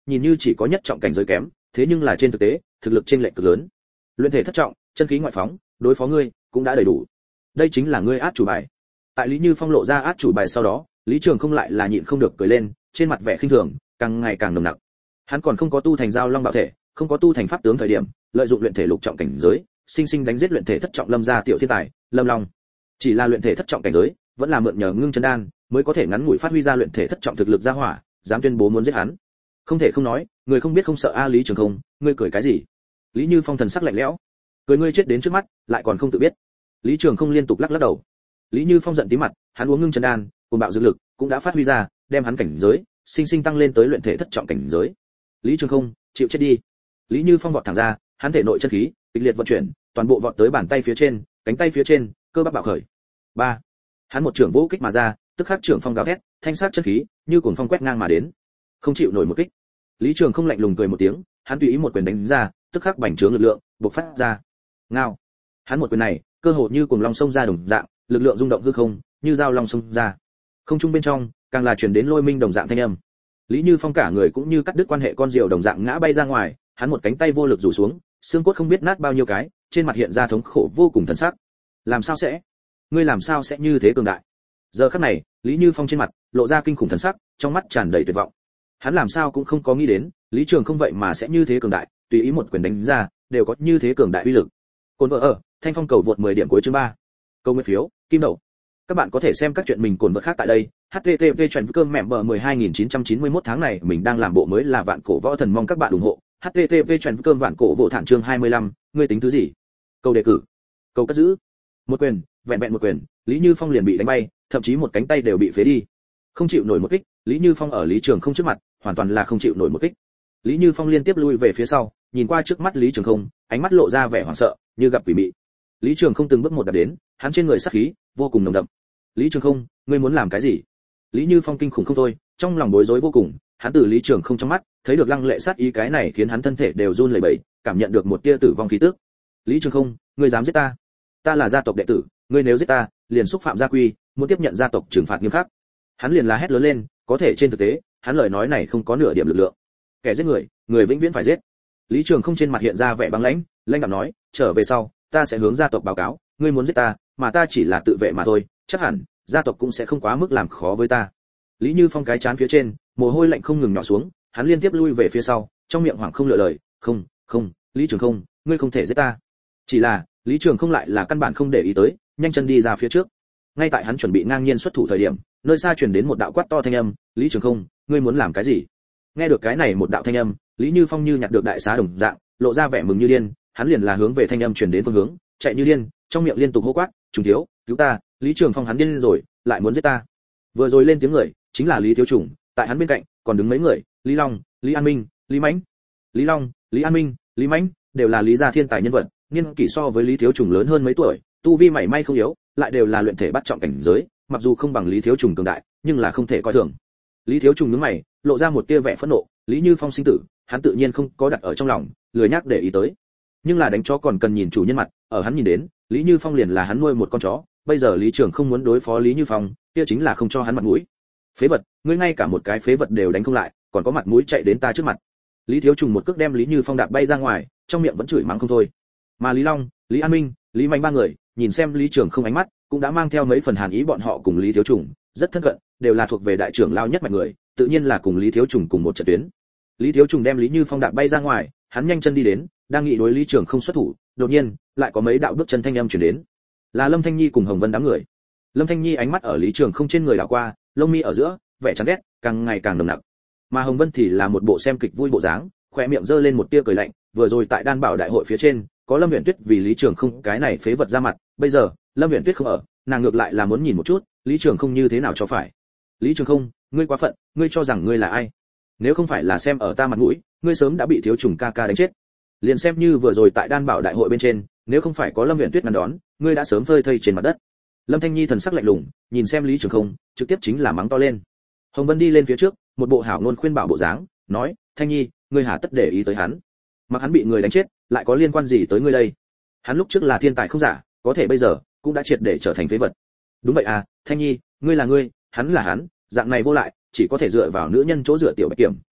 nhìn như chỉ có nhất trọng cảnh giới kém, thế nhưng là trên thực tế thực lực chênh lệch cực lớn. Luyện thể thất trọng, chân khí ngoại phóng, đối phó ngươi cũng đã đầy đủ. Đây chính là ngươi át chủ bài. Tại Lý Như Phong lộ ra át chủ bài sau đó, Lý Trường không lại là nhịn không được cười lên, trên mặt vẻ khinh thường càng ngày càng nồng nặc. Hắn còn không có tu thành giao long bảo thể, không có tu thành pháp tướng thời điểm, lợi dụng luyện thể lục trọng cảnh giới, sinh sinh đánh giết luyện thể thất trọng Lâm gia tiểu thiên tài, Lâm Long. Chỉ là luyện thể thất trọng cảnh giới, vẫn là mượn nhờ ngưng chân đan, mới có thể ngắn ngủi phát huy ra luyện thể thất trọng thực lực ra hỏa, dám tuyên bố muốn giết hắn. Không thể không nói, người không biết không sợ a. Lý Trường không, ngươi cười cái gì? Lý Như Phong thần sắc lạnh lẽo, cười ngươi chết đến trước mắt, lại còn không tự biết. Lý Trường không liên tục lắc lắc đầu. Lý Như Phong giận tím mặt, hắn uống ngưng chân đan, cuồng bạo dược lực cũng đã phát huy ra, đem hắn cảnh giới sinh sinh tăng lên tới luyện thể thất trọng cảnh giới. Lý Trường không, chịu chết đi. Lý Như Phong vọt thẳng ra, hắn thể nội chân khí kịch liệt vận chuyển, toàn bộ vọt tới bàn tay phía trên, cánh tay phía trên, cơ bắp bạo khởi. Ba. Hắn một trưởng vỗ kích mà ra, tức khắc trưởng phong gào thét, thanh sát chân khí như cuồng phong quét ngang mà đến. Không chịu nổi một kích. Lý Trường không lạnh lùng cười một tiếng, hắn tùy ý một quyền đánh ra, tức khắc bành trướng lực lượng bộc phát ra. Ngao. Hắn một quyền này, cơ hồ như cuồng long xông ra đồng dạng, lực lượng rung động hư không, như dao long xông ra. Không trung bên trong, càng là truyền đến lôi minh đồng dạng thanh âm. Lý Như Phong cả người cũng như cắt đứt quan hệ con diều đồng dạng ngã bay ra ngoài, hắn một cánh tay vô lực rủ xuống, xương cốt không biết nát bao nhiêu cái, trên mặt hiện ra thống khổ vô cùng thần sắc. Làm sao sẽ? Ngươi làm sao sẽ như thế cường đại? Giờ khắc này, Lý Như Phong trên mặt lộ ra kinh khủng thần sắc, trong mắt tràn đầy tuyệt vọng. Hắn làm sao cũng không có nghĩ đến, Lý Trường không vậy mà sẽ như thế cường đại, tùy ý một quyền đánh ra, đều có như thế cường đại uy lực. Cồn vợ ở, Thanh Phong cầu vượt mười điểm cuối chương ba. Câu nguyên phiếu, kim đậu. Các bạn có thể xem các chuyện mình cồn vợ khác tại đây. H T T P chuyển cơm mẹ bờ mười hai nghìn chín trăm chín mươi mốt tháng này mình đang làm bộ mới là vạn cổ võ thần, mong các bạn ủng hộ. H T T P chuyển cơm vạn cổ vỗ thản chương hai mươi lăm, ngươi tính thứ gì? Câu đề cử. Câu cất giữ. Một quyền, vẹn vẹn một quyền, Lý Như Phong liền bị đánh bay, thậm chí một cánh tay đều bị phế đi. Không chịu nổi một kích, Lý Như Phong ở Lý Trường không trước mặt, hoàn toàn là không chịu nổi một kích. Lý Như Phong liên tiếp lui về phía sau, nhìn qua trước mắt Lý Trường không, ánh mắt lộ ra vẻ hoảng sợ, như gặp quỷ mị. Lý Trường không từng bước một đạp đến, hắn trên người sát khí vô cùng nồng đậm. Lý Trường không, ngươi muốn làm cái gì? Lý Như Phong kinh khủng không thôi, trong lòng bối rối vô cùng, hắn từ Lý Trường không trong mắt thấy được lăng lệ sát ý, cái này khiến hắn thân thể đều run lẩy bẩy, cảm nhận được một tia tử vong khí tức. Lý Trường không, ngươi dám giết ta? Ta là gia tộc đệ tử, ngươi nếu giết ta, liền xúc phạm gia quy, muốn tiếp nhận gia tộc trừng phạt nghiêm khắc. Hắn liền la hét lớn lên, có thể trên thực tế, hắn lời nói này không có nửa điểm lực lượng. Kẻ giết người, người vĩnh viễn phải giết. Lý Trường không trên mặt hiện ra vẻ băng lãnh, lãnh đạm nói, trở về sau, ta sẽ hướng gia tộc báo cáo, ngươi muốn giết ta, mà ta chỉ là tự vệ mà thôi, chắc hẳn gia tộc cũng sẽ không quá mức làm khó với ta. Lý Như Phong cái chán phía trên, mồ hôi lạnh không ngừng nhỏ xuống, hắn liên tiếp lui về phía sau, trong miệng hoảng không lựa lời, "Không, không, Lý Trường không, ngươi không thể giết ta." Chỉ là, Lý Trường không lại là căn bản không để ý tới, nhanh chân đi ra phía trước. Ngay tại hắn chuẩn bị ngang nhiên xuất thủ thời điểm, nơi xa truyền đến một đạo quát to thanh âm, "Lý Trường không, ngươi muốn làm cái gì?" Nghe được cái này một đạo thanh âm, Lý Như Phong như nhặt được đại xá đồng dạng, lộ ra vẻ mừng như điên, hắn liền là hướng về thanh âm truyền đến phương hướng, chạy như điên, trong miệng liên tục hô quát, "Trùng thiếu, cứu ta!" Lý Trường Phong hắn điên rồi, lại muốn giết ta. Vừa rồi lên tiếng người, chính là Lý Thiếu Trùng, tại hắn bên cạnh còn đứng mấy người, Lý Long, Lý An Minh, Lý Mãnh. Lý Long, Lý An Minh, Lý Mãnh đều là Lý gia thiên tài nhân vật, niên kỷ so với Lý Thiếu Trùng lớn hơn mấy tuổi, tu vi mảy may không yếu, lại đều là luyện thể bắt trọng cảnh giới, mặc dù không bằng Lý Thiếu Trùng cường đại, nhưng là không thể coi thường. Lý Thiếu Trùng nhướng mày, lộ ra một tia vẻ phẫn nộ, Lý Như Phong sinh tử, hắn tự nhiên không có đặt ở trong lòng, lười nhắc để ý tới. Nhưng là đánh chó còn cần nhìn chủ nhân mặt, ở hắn nhìn đến, Lý Như Phong liền là hắn nuôi một con chó, bây giờ Lý Trường không muốn đối phó Lý Như Phong, kia chính là không cho hắn mặt mũi. Phế vật, ngươi ngay cả một cái phế vật đều đánh không lại, còn có mặt mũi chạy đến ta trước mặt. Lý Thiếu Trùng một cước đem Lý Như Phong đạp bay ra ngoài, trong miệng vẫn chửi mắng không thôi. Mà Lý Long, Lý An Minh, Lý Mạnh ba người, nhìn xem Lý Trường không ánh mắt, cũng đã mang theo mấy phần hàn ý, bọn họ cùng Lý Thiếu Trùng rất thân cận, đều là thuộc về đại trưởng lao nhất mạch người, tự nhiên là cùng Lý Thiếu Trùng cùng một trận tuyến. Lý Thiếu Trùng đem Lý Như Phong đạp bay ra ngoài, hắn nhanh chân đi đến, đang nghĩ đối Lý Trường không xuất thủ, đột nhiên, lại có mấy đạo bước chân thanh âm truyền đến. Là Lâm Thanh Nhi cùng Hồng Vân đám người. Lâm Thanh Nhi ánh mắt ở Lý Trường không trên người đảo qua, lông mi ở giữa, vẻ chán ghét càng ngày càng nồng nặc. Mà Hồng Vân thì là một bộ xem kịch vui bộ dáng, khóe miệng giơ lên một tia cười lạnh, vừa rồi tại Đan Bảo đại hội phía trên, có Lâm Uyển Tuyết vì Lý Trường không cái này phế vật ra mặt, bây giờ, Lâm Uyển Tuyết không ở, nàng ngược lại là muốn nhìn một chút, Lý Trường không như thế nào cho phải. Lý Trường không, ngươi quá phận, ngươi cho rằng ngươi là ai? Nếu không phải là xem ở ta mặt mũi, ngươi sớm đã bị Thiếu Trùng ca ca đánh chết. Liền xem như vừa rồi tại Đan Bảo đại hội bên trên, nếu không phải có Lâm Uyển Tuyết ngăn đón, ngươi đã sớm phơi thây trên mặt đất. Lâm Thanh Nhi thần sắc lạnh lùng, nhìn xem Lý Trường không, trực tiếp chính là mắng to lên. Hồng Vân đi lên phía trước, một bộ hảo ngôn khuyên bảo bộ dáng, nói, Thanh Nhi, ngươi hà tất để ý tới hắn? Mặc hắn bị người đánh chết, lại có liên quan gì tới ngươi đây? Hắn lúc trước là thiên tài không giả, có thể bây giờ cũng đã triệt để trở thành phế vật. Đúng vậy à, Thanh Nhi, ngươi là ngươi, hắn là hắn, dạng này vô lại, chỉ có thể dựa vào nữ nhân chỗ dựa tiểu Bạch Kiểm,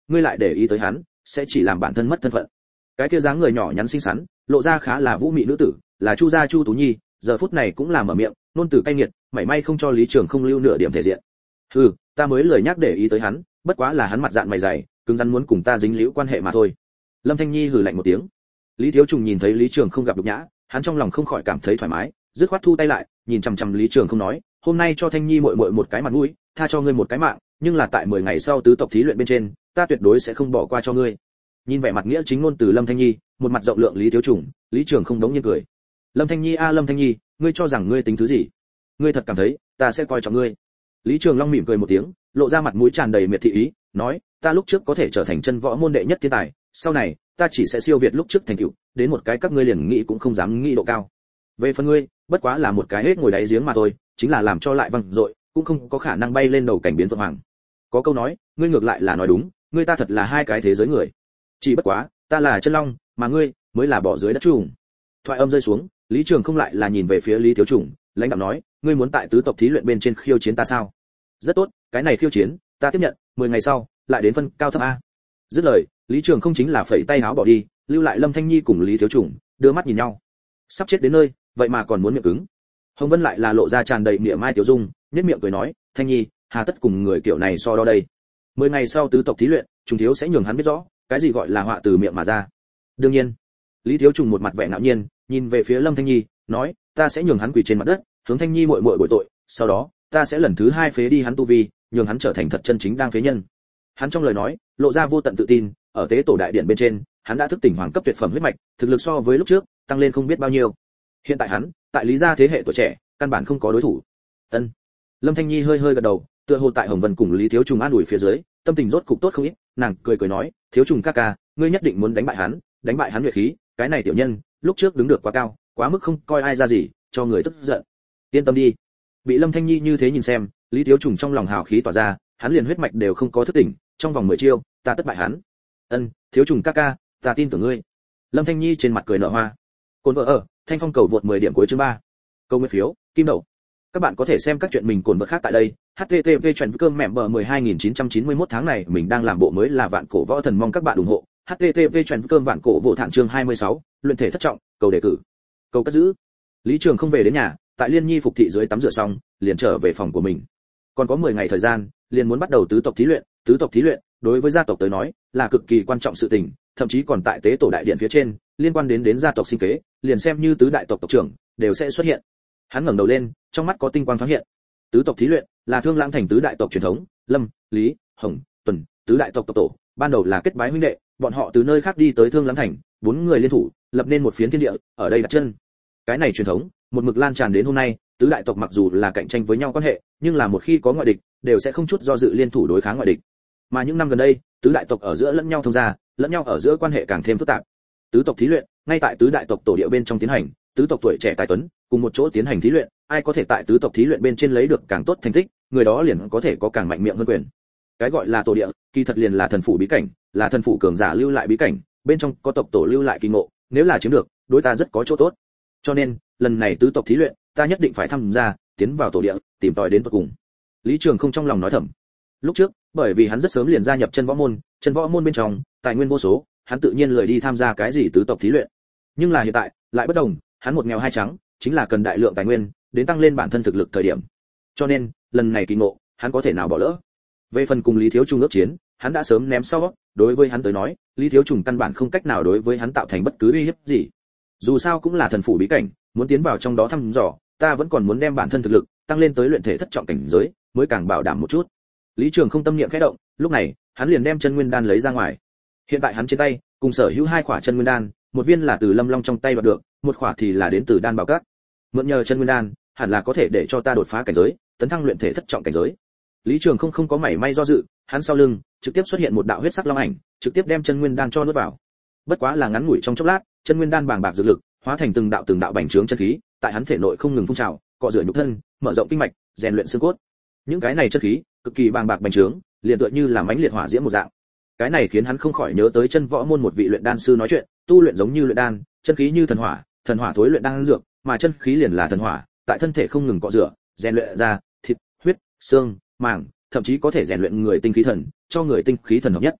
ngươi lại để ý tới hắn, sẽ chỉ làm bản thân mất thân phận. Cái kia dáng người nhỏ nhắn xinh xắn, lộ ra khá là vũ mị nữ tử, là Chu gia Chu Tú Nhi, giờ phút này cũng là mở miệng, nôn từ cay nghiệt, mảy may không cho Lý Trường không lưu nửa điểm thể diện. Hừ, ta mới lười nhắc để ý tới hắn, bất quá là hắn mặt dạn mày dày, cứng rắn muốn cùng ta dính liễu quan hệ mà thôi. Lâm Thanh Nhi hừ lạnh một tiếng. Lý Thiếu Trùng nhìn thấy Lý Trường không gặp nhục nhã, hắn trong lòng không khỏi cảm thấy thoải mái, dứt khoát thu tay lại, nhìn chằm chằm Lý Trường không nói, hôm nay cho Thanh Nhi muội muội một cái mặt mũi, tha cho ngươi một cái mạng, nhưng là tại mười ngày sau tứ tộc thí luyện bên trên, ta tuyệt đối sẽ không bỏ qua cho ngươi. Nhìn vẻ mặt nghĩa chính ngôn từ Lâm Thanh Nhi, một mặt rộng lượng Lý Thiếu Trùng, Lý Trường không đống nhiên cười. Lâm Thanh Nhi a Lâm Thanh Nhi, ngươi cho rằng ngươi tính thứ gì? Ngươi thật cảm thấy ta sẽ coi trọng ngươi? Lý Trường Long mỉm cười một tiếng, lộ ra mặt mũi tràn đầy miệt thị ý, nói, ta lúc trước có thể trở thành chân võ môn đệ nhất thiên tài, sau này ta chỉ sẽ siêu việt lúc trước thành tựu, đến một cái các ngươi liền nghĩ cũng không dám nghĩ độ cao. Về phần ngươi, bất quá là một cái hết ngồi đáy giếng mà thôi, chính là làm cho lại văng dội, cũng không có khả năng bay lên đầu cảnh biến vượng hoàng. Có câu nói, ngươi ngược lại là nói đúng, ngươi ta thật là hai cái thế giới người. Chỉ bất quá, ta là chân long, mà ngươi mới là bỏ dưới đất trùng. Thoại âm rơi xuống, Lý Trường không lại là nhìn về phía Lý Thiếu Trùng, lãnh đạm nói, ngươi muốn tại tứ tộc thí luyện bên trên khiêu chiến ta sao? Rất tốt, cái này khiêu chiến, ta tiếp nhận, mười ngày sau, lại đến phân cao thấp a. Dứt lời, Lý Trường không chính là phẩy tay áo bỏ đi, lưu lại Lâm Thanh Nhi cùng Lý Thiếu Trùng, đưa mắt nhìn nhau. Sắp chết đến nơi, vậy mà còn muốn miệng cứng. Hồng Vân lại là lộ ra tràn đầy miệng mai tiểu dung, nhếch miệng cười nói, Thanh Nhi, hà tất cùng người kiểu này so đo đây. Mười ngày sau tứ tộc thí luyện, Trùng thiếu sẽ nhường hắn biết rõ, cái gì gọi là họa từ miệng mà ra. Đương nhiên. Lý Thiếu Trùng một mặt vẻ ngạo nhiên, nhìn về phía Lâm Thanh Nhi, nói, ta sẽ nhường hắn quỳ trên mặt đất, hướng Thanh Nhi muội muội bồi tội, sau đó, ta sẽ lần thứ hai phế đi hắn tu vi, nhường hắn trở thành thật chân chính đang phế nhân. Hắn trong lời nói, lộ ra vô tận tự tin, ở tế tổ đại điện bên trên, hắn đã thức tỉnh hoàng cấp tuyệt phẩm huyết mạch, thực lực so với lúc trước, tăng lên không biết bao nhiêu. Hiện tại hắn, tại Lý gia thế hệ tuổi trẻ, căn bản không có đối thủ. Ân. Lâm Thanh Nhi hơi hơi gật đầu, tựa hồ tại Hồng Vân cùng Lý Thiếu Trùng an ủi phía dưới, tâm tình rốt cục tốt không ít, nàng cười cười nói, Thiếu Trùng ca ca, ngươi nhất định muốn đánh bại hắn, đánh bại hắn nhuệ khí, cái này tiểu nhân, lúc trước đứng được quá cao, quá mức không coi ai ra gì, cho người tức giận. Yên tâm đi. Bị Lâm Thanh Nhi như thế nhìn xem, Lý Thiếu Trùng trong lòng hào khí tỏa ra, hắn liền huyết mạch đều không có thức tỉnh, trong vòng mười chiêu, ta tất bại hắn. Ân, Thiếu Trùng ca ca, ta tin tưởng ngươi. Lâm Thanh Nhi trên mặt cười nở hoa. Côn vợ ở, Thanh Phong cầu vượt mười điểm cuối chương ba. Câu nguyên phiếu, kim đậu. Các bạn có thể xem các chuyện mình cồn vợ khác tại đây. H T T P chuyển cơm mẹ bờ mười hai nghìn chín trăm chín mươi mốt tháng này mình đang làm bộ mới là vạn cổ võ thần, mong các bạn ủng hộ. H T T P chuyển cơm vạn cổ vô thản chương hai mươi sáu, luyện thể thất trọng, cầu đề cử. Cầu cất giữ. Lý Trường không về đến nhà, tại Liên Nhi phục thị dưới tắm rửa xong, liền trở về phòng của mình. Còn có mười ngày thời gian, liền muốn bắt đầu tứ tộc thí luyện, tứ tộc thí luyện, đối với gia tộc tới nói, là cực kỳ quan trọng sự tình, thậm chí còn tại tế tổ đại điện phía trên, liên quan đến đến gia tộc sinh kế, liền xem như tứ đại tộc tộc trưởng đều sẽ xuất hiện. Hắn ngẩng đầu lên, trong mắt có tinh quang thoáng hiện. Tứ tộc thí luyện là Thương Lãng thành tứ đại tộc truyền thống, Lâm, Lý, Hồng, Tuần, tứ đại tộc tộc tổ, ban đầu là kết bái huynh đệ, bọn họ từ nơi khác đi tới Thương Lãng thành, bốn người liên thủ, lập nên một phiến thiên địa, ở đây đặt chân. Cái này truyền thống, một mực lan tràn đến hôm nay, tứ đại tộc mặc dù là cạnh tranh với nhau quan hệ, nhưng là một khi có ngoại địch, đều sẽ không chút do dự liên thủ đối kháng ngoại địch. Mà những năm gần đây, tứ đại tộc ở giữa lẫn nhau thông gia, lẫn nhau ở giữa quan hệ càng thêm phức tạp. Tứ tộc thí luyện, ngay tại tứ đại tộc tổ địa bên trong tiến hành, tứ tộc tuổi trẻ tài tuấn, cùng một chỗ tiến hành thí luyện, ai có thể tại tứ tộc thí luyện bên trên lấy được càng tốt thành tích, người đó liền có thể có càng mạnh miệng hơn quyền. Cái gọi là tổ địa, kỳ thật liền là thần phủ bí cảnh, là thần phủ cường giả lưu lại bí cảnh, bên trong có tộc tổ lưu lại kỳ ngộ, nếu là chiếm được, đối ta rất có chỗ tốt. Cho nên, lần này tứ tộc thí luyện, ta nhất định phải tham gia, tiến vào tổ địa, tìm tòi đến tận cùng. Lý Trường không trong lòng nói thầm. Lúc trước, bởi vì hắn rất sớm liền gia nhập chân võ môn, chân võ môn bên trong, tài nguyên vô số, hắn tự nhiên lười đi tham gia cái gì tứ tộc thí luyện. Nhưng là hiện tại, lại bất đồng, hắn một nghèo hai trắng, chính là cần đại lượng tài nguyên, đến tăng lên bản thân thực lực thời điểm. Cho nên, lần này kỳ ngộ, hắn có thể nào bỏ lỡ. Về phần cùng Lý Thiếu Trùng ước chiến, hắn đã sớm ném sau, đối với hắn tới nói, Lý Thiếu Trùng căn bản không cách nào đối với hắn tạo thành bất cứ uy hiếp gì. Dù sao cũng là thần phủ bí cảnh, muốn tiến vào trong đó thăm dò, ta vẫn còn muốn đem bản thân thực lực tăng lên tới luyện thể thất trọng cảnh giới, mới càng bảo đảm một chút. Lý Trường không tâm niệm khẽ động, lúc này, hắn liền đem chân nguyên đan lấy ra ngoài. Hiện tại hắn trên tay, cùng sở hữu hai quả chân nguyên đan, một viên là từ Lâm Long trong tay đoạt được, một quả thì là đến từ đan bảo các. Mượn nhờ chân nguyên đan, hẳn là có thể để cho ta đột phá cảnh giới, tấn thăng luyện thể thất trọng cảnh giới. Lý Trường không không có mảy may do dự, hắn sau lưng trực tiếp xuất hiện một đạo huyết sắc long ảnh, trực tiếp đem chân nguyên đan cho nuốt vào. Bất quá là ngắn ngủi trong chốc lát, chân nguyên đan bàng bạc dược lực, hóa thành từng đạo từng đạo bành trướng chân khí, tại hắn thể nội không ngừng phun trào, cọ rửa nhục thân, mở rộng kinh mạch, rèn luyện xương cốt. Những cái này chân khí, cực kỳ bàng bạc bành trướng, liền tựa như là mãnh liệt hỏa diễm một dạng. Cái này khiến hắn không khỏi nhớ tới chân võ môn một vị luyện đan sư nói chuyện, tu luyện giống như luyện đan, chân khí như thần hỏa, thần hỏa thối luyện đan dược, mà chân khí liền là thần hỏa, tại thân thể không ngừng cọ rửa, rèn luyện ra thịt, huyết, xương, màng, thậm chí có thể rèn luyện người tinh khí thần, cho người tinh khí thần hợp nhất.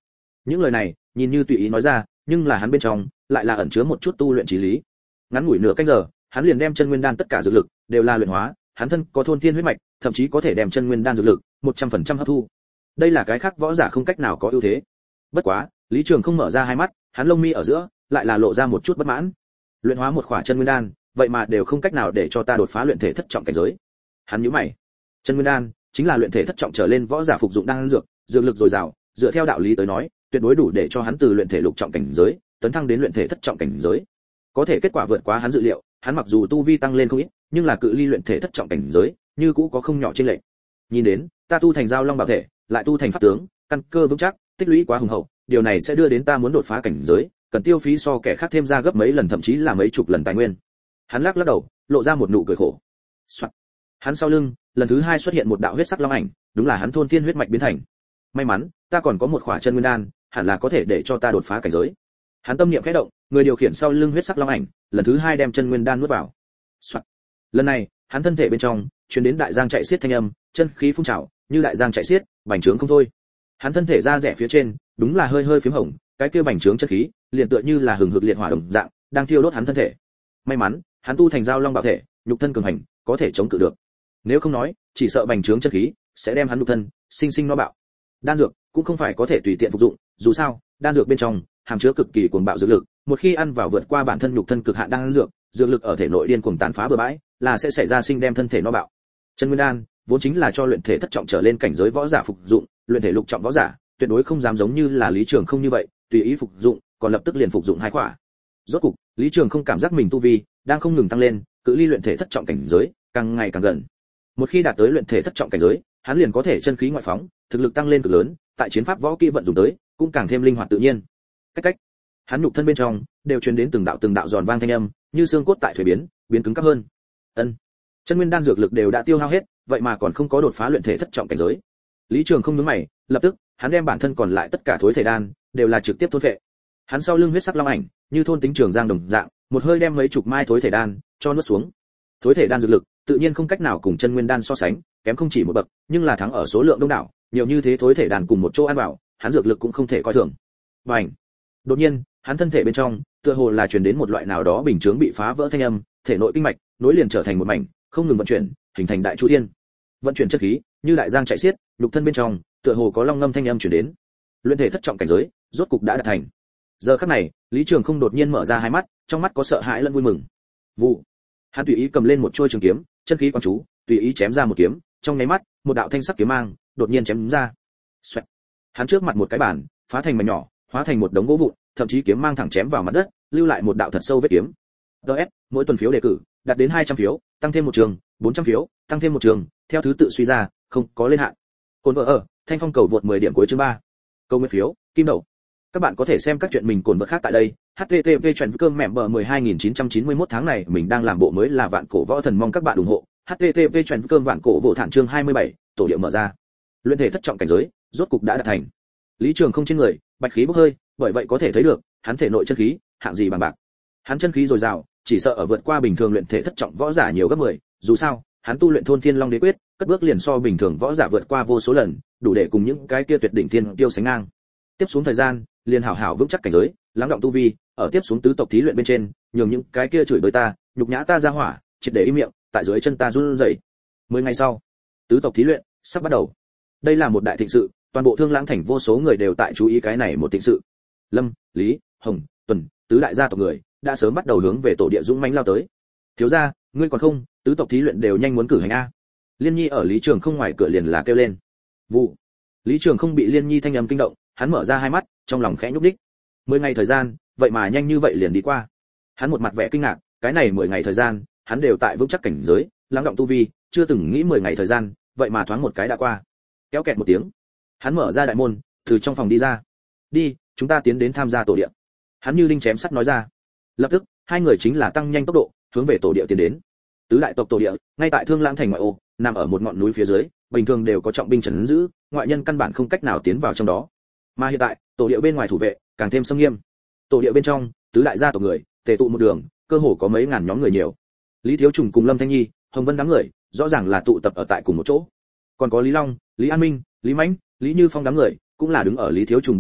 Những lời này nhìn như tùy ý nói ra, nhưng là hắn bên trong lại là ẩn chứa một chút tu luyện chí lý. Ngắn ngủi nửa canh giờ, hắn liền đem chân nguyên đan tất cả dược lực đều là luyện hóa, hắn thân có thôn thiên huyết mạch, thậm chí có thể đem chân nguyên đan dược lực một trăm phần trăm hấp thu. Đây là cái khác võ giả không cách nào có ưu thế. Bất quá, Lý Trường không mở ra hai mắt, hắn lông mi ở giữa lại là lộ ra một chút bất mãn. Luyện hóa một khỏa chân nguyên đan, vậy mà đều không cách nào để cho ta đột phá luyện thể thất trọng cảnh giới. Hắn nhíu mày. Chân nguyên đan chính là luyện thể thất trọng trở lên võ giả phục dụng đan dược, dược lực dồi dào, dựa theo đạo lý tới nói, tuyệt đối đủ để cho hắn từ luyện thể lục trọng cảnh giới tấn thăng đến luyện thể thất trọng cảnh giới. Có thể kết quả vượt quá hắn dự liệu, hắn mặc dù tu vi tăng lên không ít, nhưng là cự ly luyện thể thất trọng cảnh giới, như cũ có không nhỏ chênh lệch. Nhìn đến, ta tu thành giao long bảo thể, lại tu thành pháp tướng, căn cơ vững chắc, tích lũy quá hùng hậu, điều này sẽ đưa đến ta muốn đột phá cảnh giới, cần tiêu phí so kẻ khác thêm ra gấp mấy lần thậm chí là mấy chục lần tài nguyên. Hắn lắc lắc đầu, lộ ra một nụ cười khổ. Soạn. Hắn sau lưng, lần thứ hai xuất hiện một đạo huyết sắc long ảnh, đúng là hắn thôn thiên huyết mạch biến thành. May mắn, ta còn có một khỏa chân nguyên đan, hẳn là có thể để cho ta đột phá cảnh giới. Hắn tâm niệm khẽ động, người điều khiển sau lưng huyết sắc long ảnh, lần thứ hai đem chân nguyên đan nuốt vào. Soạn. Lần này, hắn thân thể bên trong truyền đến đại giang chạy xiết thanh âm, chân khí phun trào, như đại giang chạy xiết, bành trướng không thôi. Hắn thân thể ra rẻ phía trên, đúng là hơi hơi phím hồng, cái kia bành trướng chân khí, liền tựa như là hừng hực liệt hỏa đồng dạng, đang thiêu đốt hắn thân thể. May mắn, hắn tu thành giao long bảo thể, nhục thân cường hành, có thể chống cự được. Nếu không nói, chỉ sợ bành trướng chân khí sẽ đem hắn nhục thân sinh sinh nó bạo. Đan dược cũng không phải có thể tùy tiện phục dụng, dù sao, đan dược bên trong hàm chứa cực kỳ cuồng bạo dược lực, một khi ăn vào vượt qua bản thân nhục thân cực hạn đan dược, dược lực ở thể nội điên cuồng tàn phá bừa bãi, là sẽ xảy ra sinh đem thân thể nó bạo. Chân nguyên đan vốn chính là cho luyện thể thất trọng trở lên cảnh giới võ giả phục dụng, luyện thể lục trọng võ giả tuyệt đối không dám giống như là Lý Trường không như vậy, tùy ý phục dụng, còn lập tức liền phục dụng hai khỏa. Rốt cục, Lý Trường không cảm giác mình tu vi đang không ngừng tăng lên, cự ly luyện thể thất trọng cảnh giới càng ngày càng gần. Một khi đạt tới luyện thể thất trọng cảnh giới, hắn liền có thể chân khí ngoại phóng, thực lực tăng lên cực lớn, tại chiến pháp võ kỹ vận dụng tới, cũng càng thêm linh hoạt tự nhiên. Cách cách, hắn nhục thân bên trong đều truyền đến từng đạo từng đạo giòn vang thanh âm, như xương cốt tại thuế biến, biến cứng cáp hơn. Ân, chân nguyên đan dược lực đều đã tiêu hao hết, vậy mà còn không có đột phá luyện thể thất trọng cảnh giới. Lý Trường không nhướng mày, lập tức, hắn đem bản thân còn lại tất cả thối thể đan đều là trực tiếp thôn phệ. Hắn sau lưng huyết sắc long ảnh, như thôn tính trường giang đồng dạng, một hơi đem mấy chục mai thối thể đan cho nuốt xuống. Thối thể đan dược lực, tự nhiên không cách nào cùng chân nguyên đan so sánh, kém không chỉ một bậc, nhưng là thắng ở số lượng đông đảo, nhiều như thế thối thể đan cùng một chỗ ăn vào, hắn dược lực cũng không thể coi thường. Bành! Đột nhiên, hắn thân thể bên trong, tựa hồ là truyền đến một loại nào đó bình chướng bị phá vỡ thanh âm, thể nội kinh mạch nối liền trở thành một mảnh, không ngừng vận chuyển, hình thành đại chu thiên. Vận chuyển chất khí, như đại giang chảy xiết, nhục thân bên trong, tựa hồ có long ngâm thanh âm truyền đến. Luyện thể thất trọng cảnh giới, rốt cục đã đạt thành. Giờ khắc này, Lý Trường không đột nhiên mở ra hai mắt, trong mắt có sợ hãi lẫn vui mừng. Vụ. Hắn tùy ý cầm lên một chuôi trường kiếm, chân khí quán chú, tùy ý chém ra một kiếm, trong nháy mắt, một đạo thanh sắc kiếm mang đột nhiên chém ra. Xoẹt. Hắn trước mặt một cái bàn, phá thành mảnh nhỏ, hóa thành một đống gỗ vụn, thậm chí kiếm mang thẳng chém vào mặt đất, lưu lại một đạo thật sâu vết kiếm. đê ét, mỗi tuần phiếu đề cử, đạt đến hai trăm phiếu, tăng thêm một trường, bốn trăm phiếu, tăng thêm một trường, theo thứ tự suy ra, không có lên hạn. Cồn vợ ở, Thanh Phong cầu vượt mười điểm cuối chương ba. Câu nguyên phiếu, kim đậu. Các bạn có thể xem các chuyện mình cồn vợ khác tại đây. H T T P chuyển cơm mẹ bờ mười hai nghìn chín trăm chín mươi mốt tháng này mình đang làm bộ mới là vạn cổ võ thần, mong các bạn ủng hộ. H T T P chuyển cơm vạn cổ vỗ thản chương hai mươi bảy, tổ điệu mở ra. Luyện thể thất trọng cảnh giới, rốt cục đã đạt thành. Lý Trường không trên người, bạch khí bốc hơi, bởi vậy có thể thấy được, hắn thể nội chân khí, hạng gì bằng bạc. Hắn chân khí dồi dào, chỉ sợ ở vượt qua bình thường luyện thể thất trọng võ giả nhiều gấp mười, dù sao, hắn tu luyện thôn thiên long đế quyết, cất bước liền so bình thường võ giả vượt qua vô số lần, đủ để cùng những cái kia tuyệt đỉnh thiên tiêu sánh ngang. Tiếp xuống thời gian, liền hảo hảo vững chắc cảnh giới, lắng động tu vi, ở tiếp xuống tứ tộc thí luyện bên trên, nhường những cái kia chửi bới ta, nhục nhã ta ra hỏa, triệt để im miệng, tại dưới chân ta run rẩy. Mười ngày sau, tứ tộc thí luyện sắp bắt đầu. Đây là một đại thịnh sự, toàn bộ Thương Lãng thành vô số người đều tại chú ý cái này một thịnh sự. Lâm, Lý, Hồng, Tuần, tứ đại gia tộc người đã sớm bắt đầu hướng về tổ địa dũng mãnh lao tới. Thiếu gia, ngươi còn không, tứ tộc thí luyện đều nhanh muốn cử hành a. Liên Nhi ở Lý Trường không ngoài cửa liền là kêu lên. Vụ. Lý Trường không bị Liên Nhi thanh âm kinh động, hắn mở ra hai mắt, trong lòng khẽ nhúc nhích. Mười ngày thời gian, vậy mà nhanh như vậy liền đi qua. Hắn một mặt vẻ kinh ngạc, cái này mười ngày thời gian, hắn đều tại vững chắc cảnh giới, lắng động tu vi, chưa từng nghĩ mười ngày thời gian, vậy mà thoáng một cái đã qua. Kéo kẹt một tiếng, hắn mở ra đại môn, từ trong phòng đi ra. Đi, chúng ta tiến đến tham gia tổ địa. Hắn như đinh chém sắt nói ra. Lập tức, hai người chính là tăng nhanh tốc độ, hướng về tổ địa tiến đến. Tứ đại tộc tổ địa, ngay tại Thương Lãng thành ngoại ô, nằm ở một ngọn núi phía dưới, bình thường đều có trọng binh trấn giữ, ngoại nhân căn bản không cách nào tiến vào trong đó. Mà hiện tại, tổ địa bên ngoài thủ vệ càng thêm nghiêm nghiêm. Tổ địa bên trong, tứ đại gia tộc người tề tụ một đường, cơ hồ có mấy ngàn nhóm người nhiều. Lý Thiếu Trùng cùng Lâm Thanh Nhi, Hồng Vân đám người, rõ ràng là tụ tập ở tại cùng một chỗ. Còn có Lý Long, Lý An Minh, Lý Mãnh, Lý Như Phong đám người, cũng là đứng ở Lý Thiếu Trùng bên cạnh,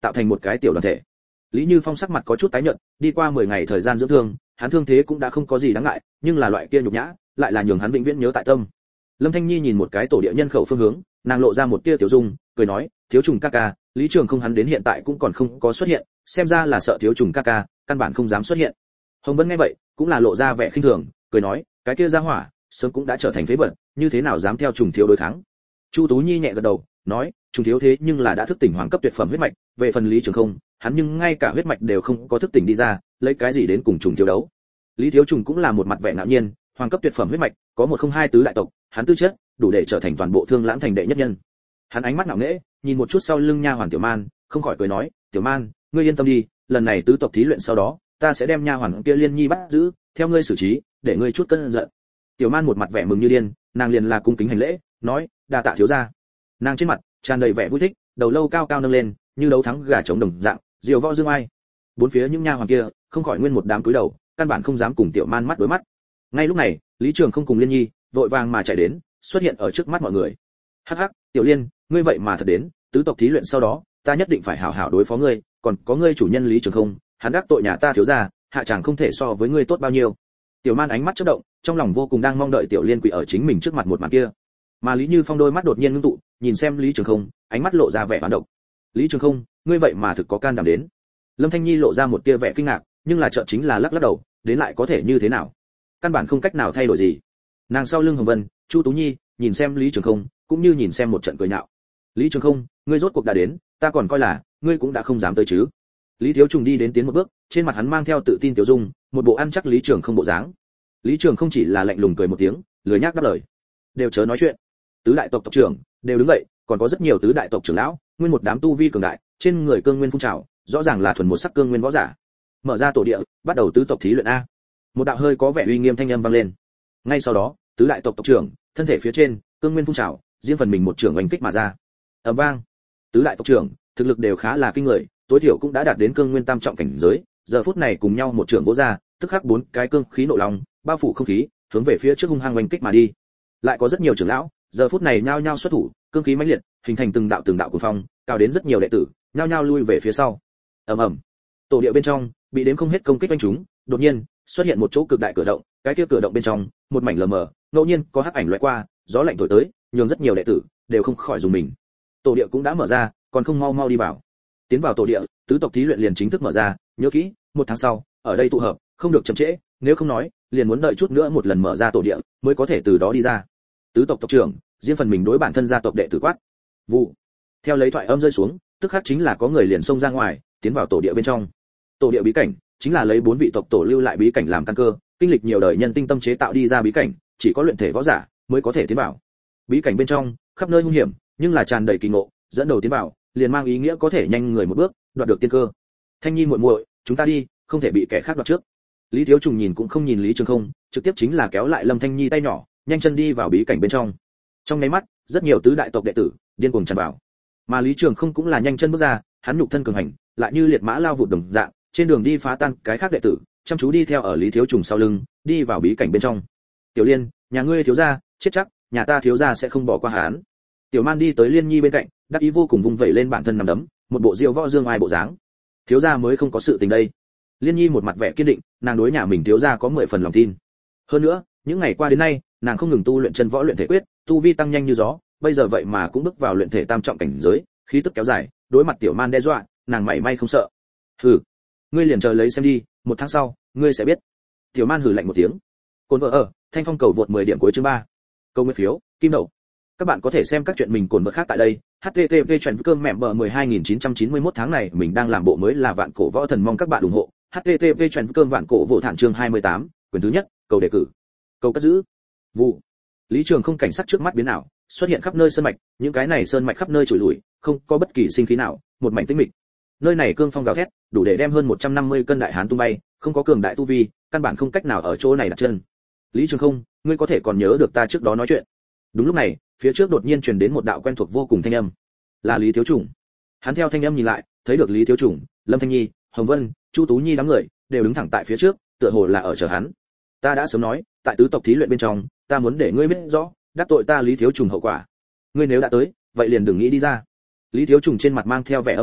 tạo thành một cái tiểu đoàn thể. Lý Như Phong sắc mặt có chút tái nhợt, đi qua mười ngày thời gian dưỡng thương, hắn thương thế cũng đã không có gì đáng ngại, nhưng là loại kia nhục nhã, lại là nhường hắn vĩnh viễn nhớ tại tâm. Lâm Thanh Nhi nhìn một cái tổ địa nhân khẩu phương hướng, nàng lộ ra một tia tiểu dung, cười nói, thiếu trùng ca ca, Lý Trường không hắn đến hiện tại cũng còn không có xuất hiện, xem ra là sợ thiếu trùng ca ca, căn bản không dám xuất hiện. Hồng Vân nghe vậy, cũng là lộ ra vẻ khinh thường, cười nói, cái kia gia hỏa, sớm cũng đã trở thành phế vật, như thế nào dám theo trùng thiếu đối kháng. Chu Tú Nhi nhẹ gật đầu, nói, trùng thiếu thế nhưng là đã thức tỉnh hoàng cấp tuyệt phẩm huyết mạch, về phần Lý Trường không, hắn nhưng ngay cả huyết mạch đều không có thức tỉnh đi ra, lấy cái gì đến cùng trùng thiếu đấu. Lý Thiếu Trùng cũng là một mặt vẻ ngạo nhiên, hoàng cấp tuyệt phẩm huyết mạch, có một không hai tứ đại tộc, hắn tư chất đủ để trở thành toàn bộ Thương Lãng thành đệ nhất nhân. Hắn ánh mắt ngạo nghễ, nhìn một chút sau lưng nha hoàn Tiểu Man, không khỏi cười nói, "Tiểu Man, ngươi yên tâm đi, lần này tứ tộc thí luyện sau đó, ta sẽ đem nha hoàn kia Liên Nhi bắt giữ, theo ngươi xử trí, để ngươi chút cơn giận." Tiểu Man một mặt vẻ mừng như điên, nàng liền là cung kính hành lễ, nói, "Đa tạ thiếu gia." Nàng trên mặt tràn đầy vẻ vui thích, đầu lâu cao cao nâng lên, như đấu thắng gà trống đồng dạng, diều võ dương ai. Bốn phía những nha hoàn kia, không khỏi nguyên một đám cúi đầu, căn bản không dám cùng Tiểu Man mắt đối mắt. Ngay lúc này, Lý Trường không cùng Liên Nhi, vội vàng mà chạy đến, xuất hiện ở trước mắt mọi người. "Hắc hắc, Tiểu Liên, ngươi vậy mà thật đến, tứ tộc thí luyện sau đó, ta nhất định phải hảo hảo đối phó ngươi, còn có ngươi chủ nhân Lý Trường không, hắn đắc tội nhà ta thiếu gia, hạ chẳng không thể so với ngươi tốt bao nhiêu." Tiểu Man ánh mắt chớp động, trong lòng vô cùng đang mong đợi Tiểu Liên quỳ ở chính mình trước mặt một màn kia. Mà Lý Như Phong đôi mắt đột nhiên ngưng tụ, nhìn xem Lý Trường không, ánh mắt lộ ra vẻ hoán độc. "Lý Trường không, ngươi vậy mà thực có can đảm đến." Lâm Thanh Nhi lộ ra một tia vẻ kinh ngạc, nhưng là chợt chính là lắc lắc đầu, đến lại có thể như thế nào? Căn bản không cách nào thay đổi gì. Nàng sau lưng Hồng Vân, Chu Tú Nhi, nhìn xem Lý Trường không, cũng như nhìn xem một trận cười nhạo. "Lý Trường không, ngươi rốt cuộc đã đến, ta còn coi là ngươi cũng đã không dám tới chứ?" Lý Thiếu Trùng đi đến tiến một bước, trên mặt hắn mang theo tự tin tiểu dung, một bộ ăn chắc Lý Trường không bộ dáng. Lý Trường không chỉ là lạnh lùng cười một tiếng, lười nhác đáp lời. "Đều chớ nói chuyện." Tứ đại tộc tộc trưởng đều đứng dậy, còn có rất nhiều tứ đại tộc trưởng lão, nguyên một đám tu vi cường đại, trên người cương nguyên phun trào, rõ ràng là thuần một sắc cương nguyên võ giả. Mở ra tổ địa, bắt đầu tứ tộc thí luyện a. Một đạo hơi có vẻ uy nghiêm thanh âm vang lên. Ngay sau đó, tứ đại tộc tộc trưởng, thân thể phía trên, cương nguyên phun trào, riêng phần mình một trưởng oanh kích mà ra. Ầm vang. Tứ đại tộc trưởng, thực lực đều khá là kinh người, tối thiểu cũng đã đạt đến cương nguyên tam trọng cảnh giới, giờ phút này cùng nhau một trưởng vỗ ra, tức khắc bốn cái cương khí nộ lòng, bao phủ không khí, hướng về phía trước hung hăng oanh kích mà đi. Lại có rất nhiều trưởng lão, giờ phút này nhao nhao xuất thủ, cương khí mãnh liệt, hình thành từng đạo từng đạo cuồng phong, cao đến rất nhiều đệ tử, nhao nhao lui về phía sau. Ầm ầm. Tổ địa bên trong, bị đếm không hết công kích vây chúng, đột nhiên xuất hiện một chỗ cực đại cửa động, cái kia cửa động bên trong, một mảnh lờ mờ, ngẫu nhiên có hắc ảnh lóe qua, gió lạnh thổi tới, nhường rất nhiều đệ tử đều không khỏi dùng mình. Tổ địa cũng đã mở ra, còn không mau mau đi vào. Tiến vào tổ địa, tứ tộc thí luyện liền chính thức mở ra, nhớ kỹ, một tháng sau, ở đây tụ hợp, không được chậm trễ, nếu không nói, liền muốn đợi chút nữa một lần mở ra tổ địa, mới có thể từ đó đi ra. Tứ tộc tộc trưởng, riêng phần mình đối bản thân gia tộc đệ tử quát. Vụ. Theo lấy thoại âm rơi xuống, tức khắc chính là có người liền xông ra ngoài, tiến vào tổ địa bên trong. Tổ địa bí cảnh chính là lấy bốn vị tộc tổ lưu lại bí cảnh làm căn cơ, kinh lịch nhiều đời nhân tinh tâm chế tạo đi ra bí cảnh, chỉ có luyện thể võ giả mới có thể tiến vào. Bí cảnh bên trong, khắp nơi hung hiểm, nhưng là tràn đầy kỳ ngộ, dẫn đầu tiến vào, liền mang ý nghĩa có thể nhanh người một bước, đoạt được tiên cơ. Thanh Nhi muội muội, chúng ta đi, không thể bị kẻ khác đoạt trước. Lý Thiếu Trùng nhìn cũng không nhìn Lý Trường không, trực tiếp chính là kéo lại Lâm Thanh Nhi tay nhỏ, nhanh chân đi vào bí cảnh bên trong. Trong nháy mắt, rất nhiều tứ đại tộc đệ tử điên cuồng tràn vào. Mà Lý Trường không cũng là nhanh chân bước ra, hắn nhục thân cường hành, lại như liệt mã lao vụt đồng dạng, trên đường đi phá tan cái khác đệ tử, chăm chú đi theo ở Lý Thiếu Trùng sau lưng, đi vào bí cảnh bên trong. "Tiểu Liên, nhà ngươi thiếu gia, chết chắc, nhà ta thiếu gia sẽ không bỏ qua hắn." Tiểu Man đi tới Liên Nhi bên cạnh, đắc ý vô cùng vung vẩy lên bản thân nằm đấm, một bộ diêu võ dương ai bộ dáng. "Thiếu gia mới không có sự tình đây." Liên Nhi một mặt vẻ kiên định, nàng đối nhà mình thiếu gia có mười phần lòng tin. Hơn nữa, những ngày qua đến nay, nàng không ngừng tu luyện chân võ luyện thể quyết, tu vi tăng nhanh như gió, bây giờ vậy mà cũng bước vào luyện thể tam trọng cảnh giới, khí tức kéo dài, đối mặt Tiểu Man đe dọa, nàng mảy may không sợ. "Hừ, ngươi liền chờ lấy xem đi, một tháng sau, ngươi sẽ biết." Tiểu Man hừ lạnh một tiếng. Cồn vợ ở, Thanh Phong cầu vượt mười điểm cuối chương ba. Câu nguyên phiếu, kim đậu. Các bạn có thể xem các chuyện mình cồn vợ khác tại đây. H T T P chuyển cơm mẹ bờ mười hai nghìn chín trăm chín mươi mốt tháng này mình đang làm bộ mới là Vạn Cổ Võ Thần, mong các bạn ủng hộ. H T T P chuyển cơm Vạn Cổ Võ Thản chương hai mươi tám, quyển thứ nhất, cầu đề cử. Cầu cất giữ. Vụ. Lý Trường không cảnh sắc trước mắt biến ảo, xuất hiện khắp nơi sơn mạch, những cái này sơn mạch khắp nơi trồi lùi, không có bất kỳ sinh khí nào, một mảnh tĩnh mịch. Nơi này cương phong gào thét, đủ để đem hơn một trăm năm mươi cân đại hán tung bay, không có cường đại tu vi, căn bản không cách nào ở chỗ này đặt chân. "Lý Trường không, ngươi có thể còn nhớ được ta trước đó nói chuyện?" Đúng lúc này, phía trước đột nhiên truyền đến một đạo quen thuộc vô cùng thanh âm. Là Lý Thiếu Trùng. Hắn theo thanh âm nhìn lại, thấy được Lý Thiếu Trùng, Lâm Thanh Nhi, Hồng Vân, Chu Tú Nhi đám người đều đứng thẳng tại phía trước, tựa hồ là ở chờ hắn. "Ta đã sớm nói, tại tứ tộc thí luyện bên trong, ta muốn để ngươi biết rõ, đắc tội ta Lý Thiếu Trùng hậu quả. Ngươi nếu đã tới, vậy liền đừng nghĩ đi ra." Lý Thiếu Trùng trên mặt mang theo vẻ âm tàn,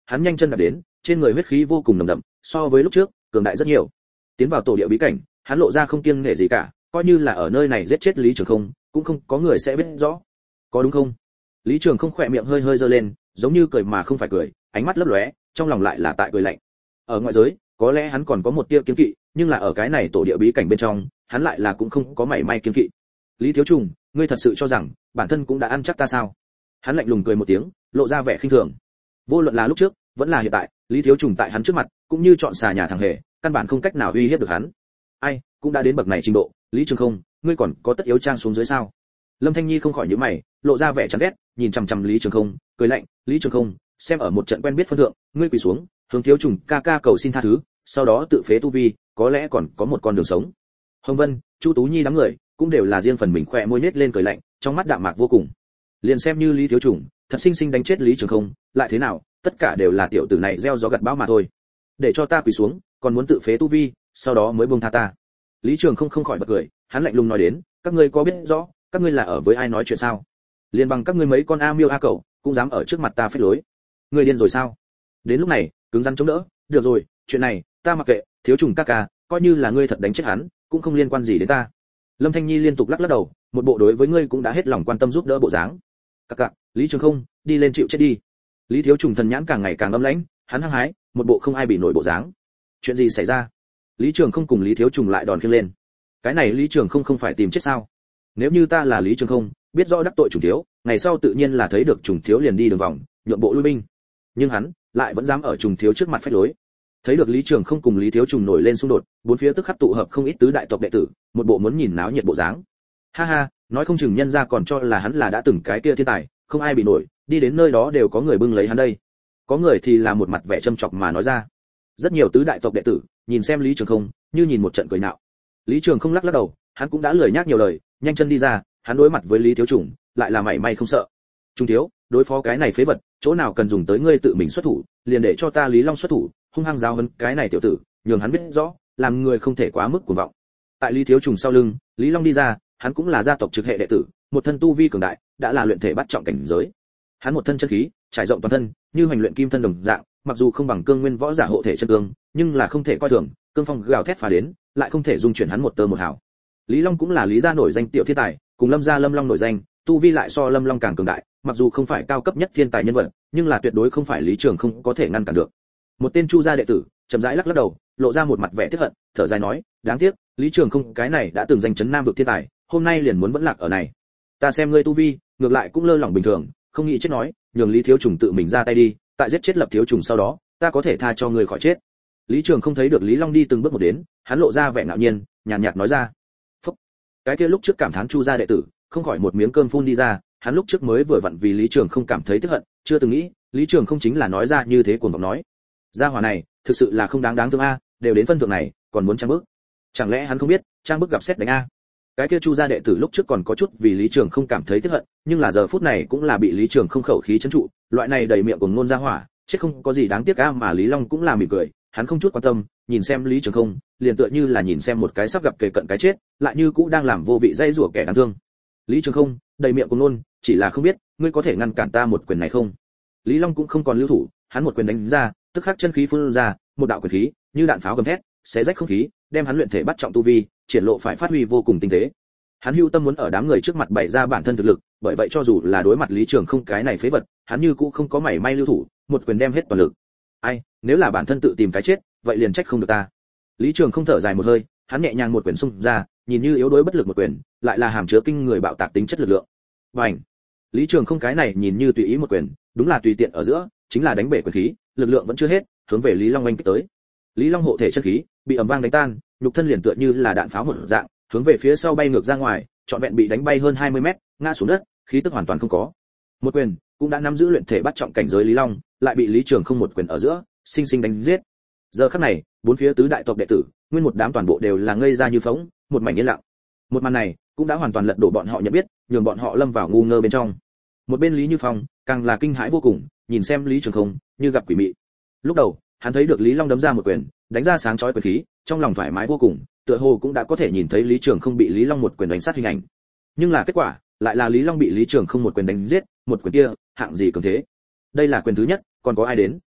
hắn nhanh chân đạp đến, trên người huyết khí vô cùng nồng đậm, so với lúc trước cường đại rất nhiều. Tiến vào tổ địa bí cảnh, hắn lộ ra không kiêng nể gì cả, coi như là ở nơi này giết chết Lý Trường Không, cũng không có người sẽ biết rõ. Có đúng không? Lý Trường Không khỏe miệng hơi hơi giơ lên, giống như cười mà không phải cười, ánh mắt lấp lóe, trong lòng lại là tại cười lạnh. Ở ngoại giới, có lẽ hắn còn có một tia kiêng kỵ, nhưng là ở cái này tổ địa bí cảnh bên trong, hắn lại là cũng không có mảy may kiêng kỵ. Lý Thiếu Trùng, ngươi thật sự cho rằng bản thân cũng đã ăn chắc ta sao? Hắn lạnh lùng cười một tiếng, lộ ra vẻ khinh thường. Vô luận là lúc trước, vẫn là hiện tại, Lý Thiếu Trùng tại hắn trước mặt, cũng như chọn xà nhà thằng hề, căn bản không cách nào uy hiếp được hắn. Ai, cũng đã đến bậc này trình độ, Lý Trường Không, ngươi còn có tất yếu trang xuống dưới sao? Lâm Thanh Nhi không khỏi nhíu mày, lộ ra vẻ chán ghét, nhìn chằm chằm Lý Trường Không, cười lạnh, Lý Trường Không, xem ở một trận quen biết phân thượng, ngươi quỳ xuống, hướng Thiếu Trùng ca ca cầu xin tha thứ, sau đó tự phế tu vi, có lẽ còn có một con đường sống. Hồng Vân, Chu Tú Nhi đám người, cũng đều là riêng phần mình khỏe môi nết lên cười lạnh, trong mắt đạm mạc vô cùng. Liền xem như Lý Thiếu Trùng, thật sinh sinh đánh chết Lý Trường Không, lại thế nào, tất cả đều là tiểu tử này gieo gió gặt bão mà thôi. Để cho ta quỳ xuống, còn muốn tự phế tu vi, sau đó mới buông tha ta. Lý Trường Không không khỏi bật cười, hắn lạnh lùng nói đến, các ngươi có biết rõ, các ngươi là ở với ai nói chuyện sao? Liên bằng các ngươi mấy con a miêu a cẩu, cũng dám ở trước mặt ta phách lối. Ngươi điên rồi sao? Đến lúc này, cứng rắn chống đỡ, được rồi, chuyện này, ta mặc kệ, Thiếu Trùng ca ca, coi như là ngươi thật đánh chết hắn, cũng không liên quan gì đến ta. Lâm Thanh Nhi liên tục lắc lắc đầu, một bộ đối với ngươi cũng đã hết lòng quan tâm giúp đỡ bộ dáng. Các cặc, Lý Trường Không, đi lên chịu chết đi. Lý Thiếu Trùng thần nhãn càng ngày càng âm lãnh, hắn hăng hái, một bộ không ai bị nổi bộ dáng. Chuyện gì xảy ra? Lý Trường Không cùng Lý Thiếu Trùng lại đòn khiêng lên. Cái này Lý Trường Không không phải tìm chết sao? Nếu như ta là Lý Trường Không, biết rõ đắc tội Trùng Thiếu, ngày sau tự nhiên là thấy được Trùng Thiếu liền đi đường vòng, nhượng bộ lui binh. Nhưng hắn lại vẫn dám ở Trùng Thiếu trước mặt phách lối. Thấy được Lý Trường Không cùng Lý Thiếu Trùng nổi lên xung đột, bốn phía tức khắc tụ hợp không ít tứ đại tộc đệ tử, một bộ muốn nhìn náo nhiệt bộ dáng. Ha ha, nói không chừng nhân gia còn cho là hắn là đã từng cái kia thiên tài, không ai bị nổi, đi đến nơi đó đều có người bưng lấy hắn đây. Có người thì là một mặt vẻ châm chọc mà nói ra. Rất nhiều tứ đại tộc đệ tử nhìn xem Lý Trường Không, như nhìn một trận cười nhạo. Lý Trường Không lắc lắc đầu, hắn cũng đã lười nhác nhiều lời, nhanh chân đi ra, hắn đối mặt với Lý Thiếu Trùng, lại là mảy may không sợ. Trung thiếu, đối phó cái này phế vật, chỗ nào cần dùng tới ngươi tự mình xuất thủ, liền để cho ta Lý Long xuất thủ, hung hăng giáo huấn cái này tiểu tử, nhường hắn biết rõ, làm người không thể quá mức cuồng vọng. Tại Lý Thiếu Trùng sau lưng, Lý Long đi ra, hắn cũng là gia tộc trực hệ đệ tử, một thân tu vi cường đại, đã là luyện thể bắt trọng cảnh giới. Hắn một thân chân khí, trải rộng toàn thân, như hoành luyện kim thân đồng dạng, mặc dù không bằng cương nguyên võ giả hộ thể chân cương, nhưng là không thể coi thường, cương phong gào thét phá đến, lại không thể dung chuyển hắn một tơ một hào. Lý Long cũng là Lý gia nổi danh tiểu thiên tài, cùng Lâm gia Lâm Long nổi danh, tu vi lại so Lâm Long càng cường đại, mặc dù không phải cao cấp nhất thiên tài nhân vật, nhưng là tuyệt đối không phải Lý Trường Không có thể ngăn cản được. Một tên Chu gia đệ tử, chậm rãi lắc lắc đầu, lộ ra một mặt vẻ tiếc hận, thở dài nói, đáng tiếc, Lý Trường Không cái này đã từng danh chấn Nam vực thiên tài, hôm nay liền muốn vẫn lạc ở này. Ta xem ngươi tu vi, ngược lại cũng lơ lỏng bình thường, không nghĩ chết nói, nhường Lý Thiếu Trùng tự mình ra tay đi, tại giết chết Lập Thiếu Trùng sau đó, ta có thể tha cho ngươi khỏi chết. Lý Trường Không thấy được Lý Long đi từng bước một đến, hắn lộ ra vẻ ngạo nhiên, nhàn nhạt nói ra. Phúc. Cái kia lúc trước cảm thán Chu gia đệ tử, không khỏi một miếng cơm phun đi ra, hắn lúc trước mới vừa vặn vì Lý Trường Không cảm thấy tức hận, chưa từng nghĩ, Lý Trường Không chính là nói ra như thế cuồng vọng nói. Gia hỏa này, thực sự là không đáng đáng thương a, đều đến phân thượng này, còn muốn trang bức. Chẳng lẽ hắn không biết, trang bức gặp xét đánh a? Cái kia Chu gia đệ tử lúc trước còn có chút vì Lý Trường Không cảm thấy tức hận, nhưng là giờ phút này cũng là bị Lý Trường Không khẩu khí trấn trụ, loại này đầy miệng cuồng ngôn gia hỏa, chết không có gì đáng tiếc a, mà Lý Long cũng là mỉm cười, hắn không chút quan tâm, nhìn xem Lý Trường Không, liền tựa như là nhìn xem một cái sắp gặp kề cận cái chết, lại như cũng đang làm vô vị dây rủa kẻ đáng thương. Lý Trường Không, đầy miệng cuồng ngôn, chỉ là không biết, ngươi có thể ngăn cản ta một quyền này không? Lý Long cũng không còn lưu thủ, hắn một quyền đánh ra, tức khắc chân khí phun ra, một đạo quyền khí, như đạn pháo gầm thét, xé rách không khí, đem hắn luyện thể bắt trọng tu vi, triển lộ phải phát huy vô cùng tinh tế. Hắn hưu tâm muốn ở đám người trước mặt bày ra bản thân thực lực, bởi vậy cho dù là đối mặt Lý Trường Không cái này phế vật, hắn như cũng không có mảy may lưu thủ, một quyền đem hết toàn lực. Ai, nếu là bản thân tự tìm cái chết, vậy liền trách không được ta. Lý Trường Không thở dài một hơi, hắn nhẹ nhàng một quyền xung ra, nhìn như yếu đuối bất lực một quyền, lại là hàm chứa kinh người bạo tạc tính chất lực lượng. Bành! Lý Trường Không cái này nhìn như tùy ý một quyền, đúng là tùy tiện ở giữa, chính là đánh bể quyền khí, lực lượng vẫn chưa hết, hướng về Lý Long oanh kích tới. Lý Long hộ thể chân khí, bị ầm vang đánh tan, nhục thân liền tựa như là đạn pháo một dạng, hướng về phía sau bay ngược ra ngoài, trọn vẹn bị đánh bay hơn hai mươi mét, ngã xuống đất, khí tức hoàn toàn không có. Một quyền, cũng đã nắm giữ luyện thể bắt trọng cảnh giới Lý Long, lại bị Lý Trường Không một quyền ở giữa, sinh sinh đánh giết. Giờ khắc này, bốn phía tứ đại tộc đệ tử, nguyên một đám toàn bộ đều là ngây ra như phỗng, một mảnh yên lặng. Một màn này, cũng đã hoàn toàn lật đổ bọn họ nhận biết, nhường bọn họ lâm vào ngu ngơ bên trong. Một bên Lý Như Phong, càng là kinh hãi vô cùng, nhìn xem Lý Trường Không, như gặp quỷ mị. Lúc đầu, hắn thấy được Lý Long đấm ra một quyền, đánh ra sáng chói quyền khí, trong lòng thoải mái vô cùng, tựa hồ cũng đã có thể nhìn thấy Lý Trường Không bị Lý Long một quyền đánh sát hình ảnh. Nhưng là kết quả, lại là Lý Long bị Lý Trường Không một quyền đánh giết, một quyền kia, hạng gì cường thế. Đây là quyền thứ nhất, còn có ai đến,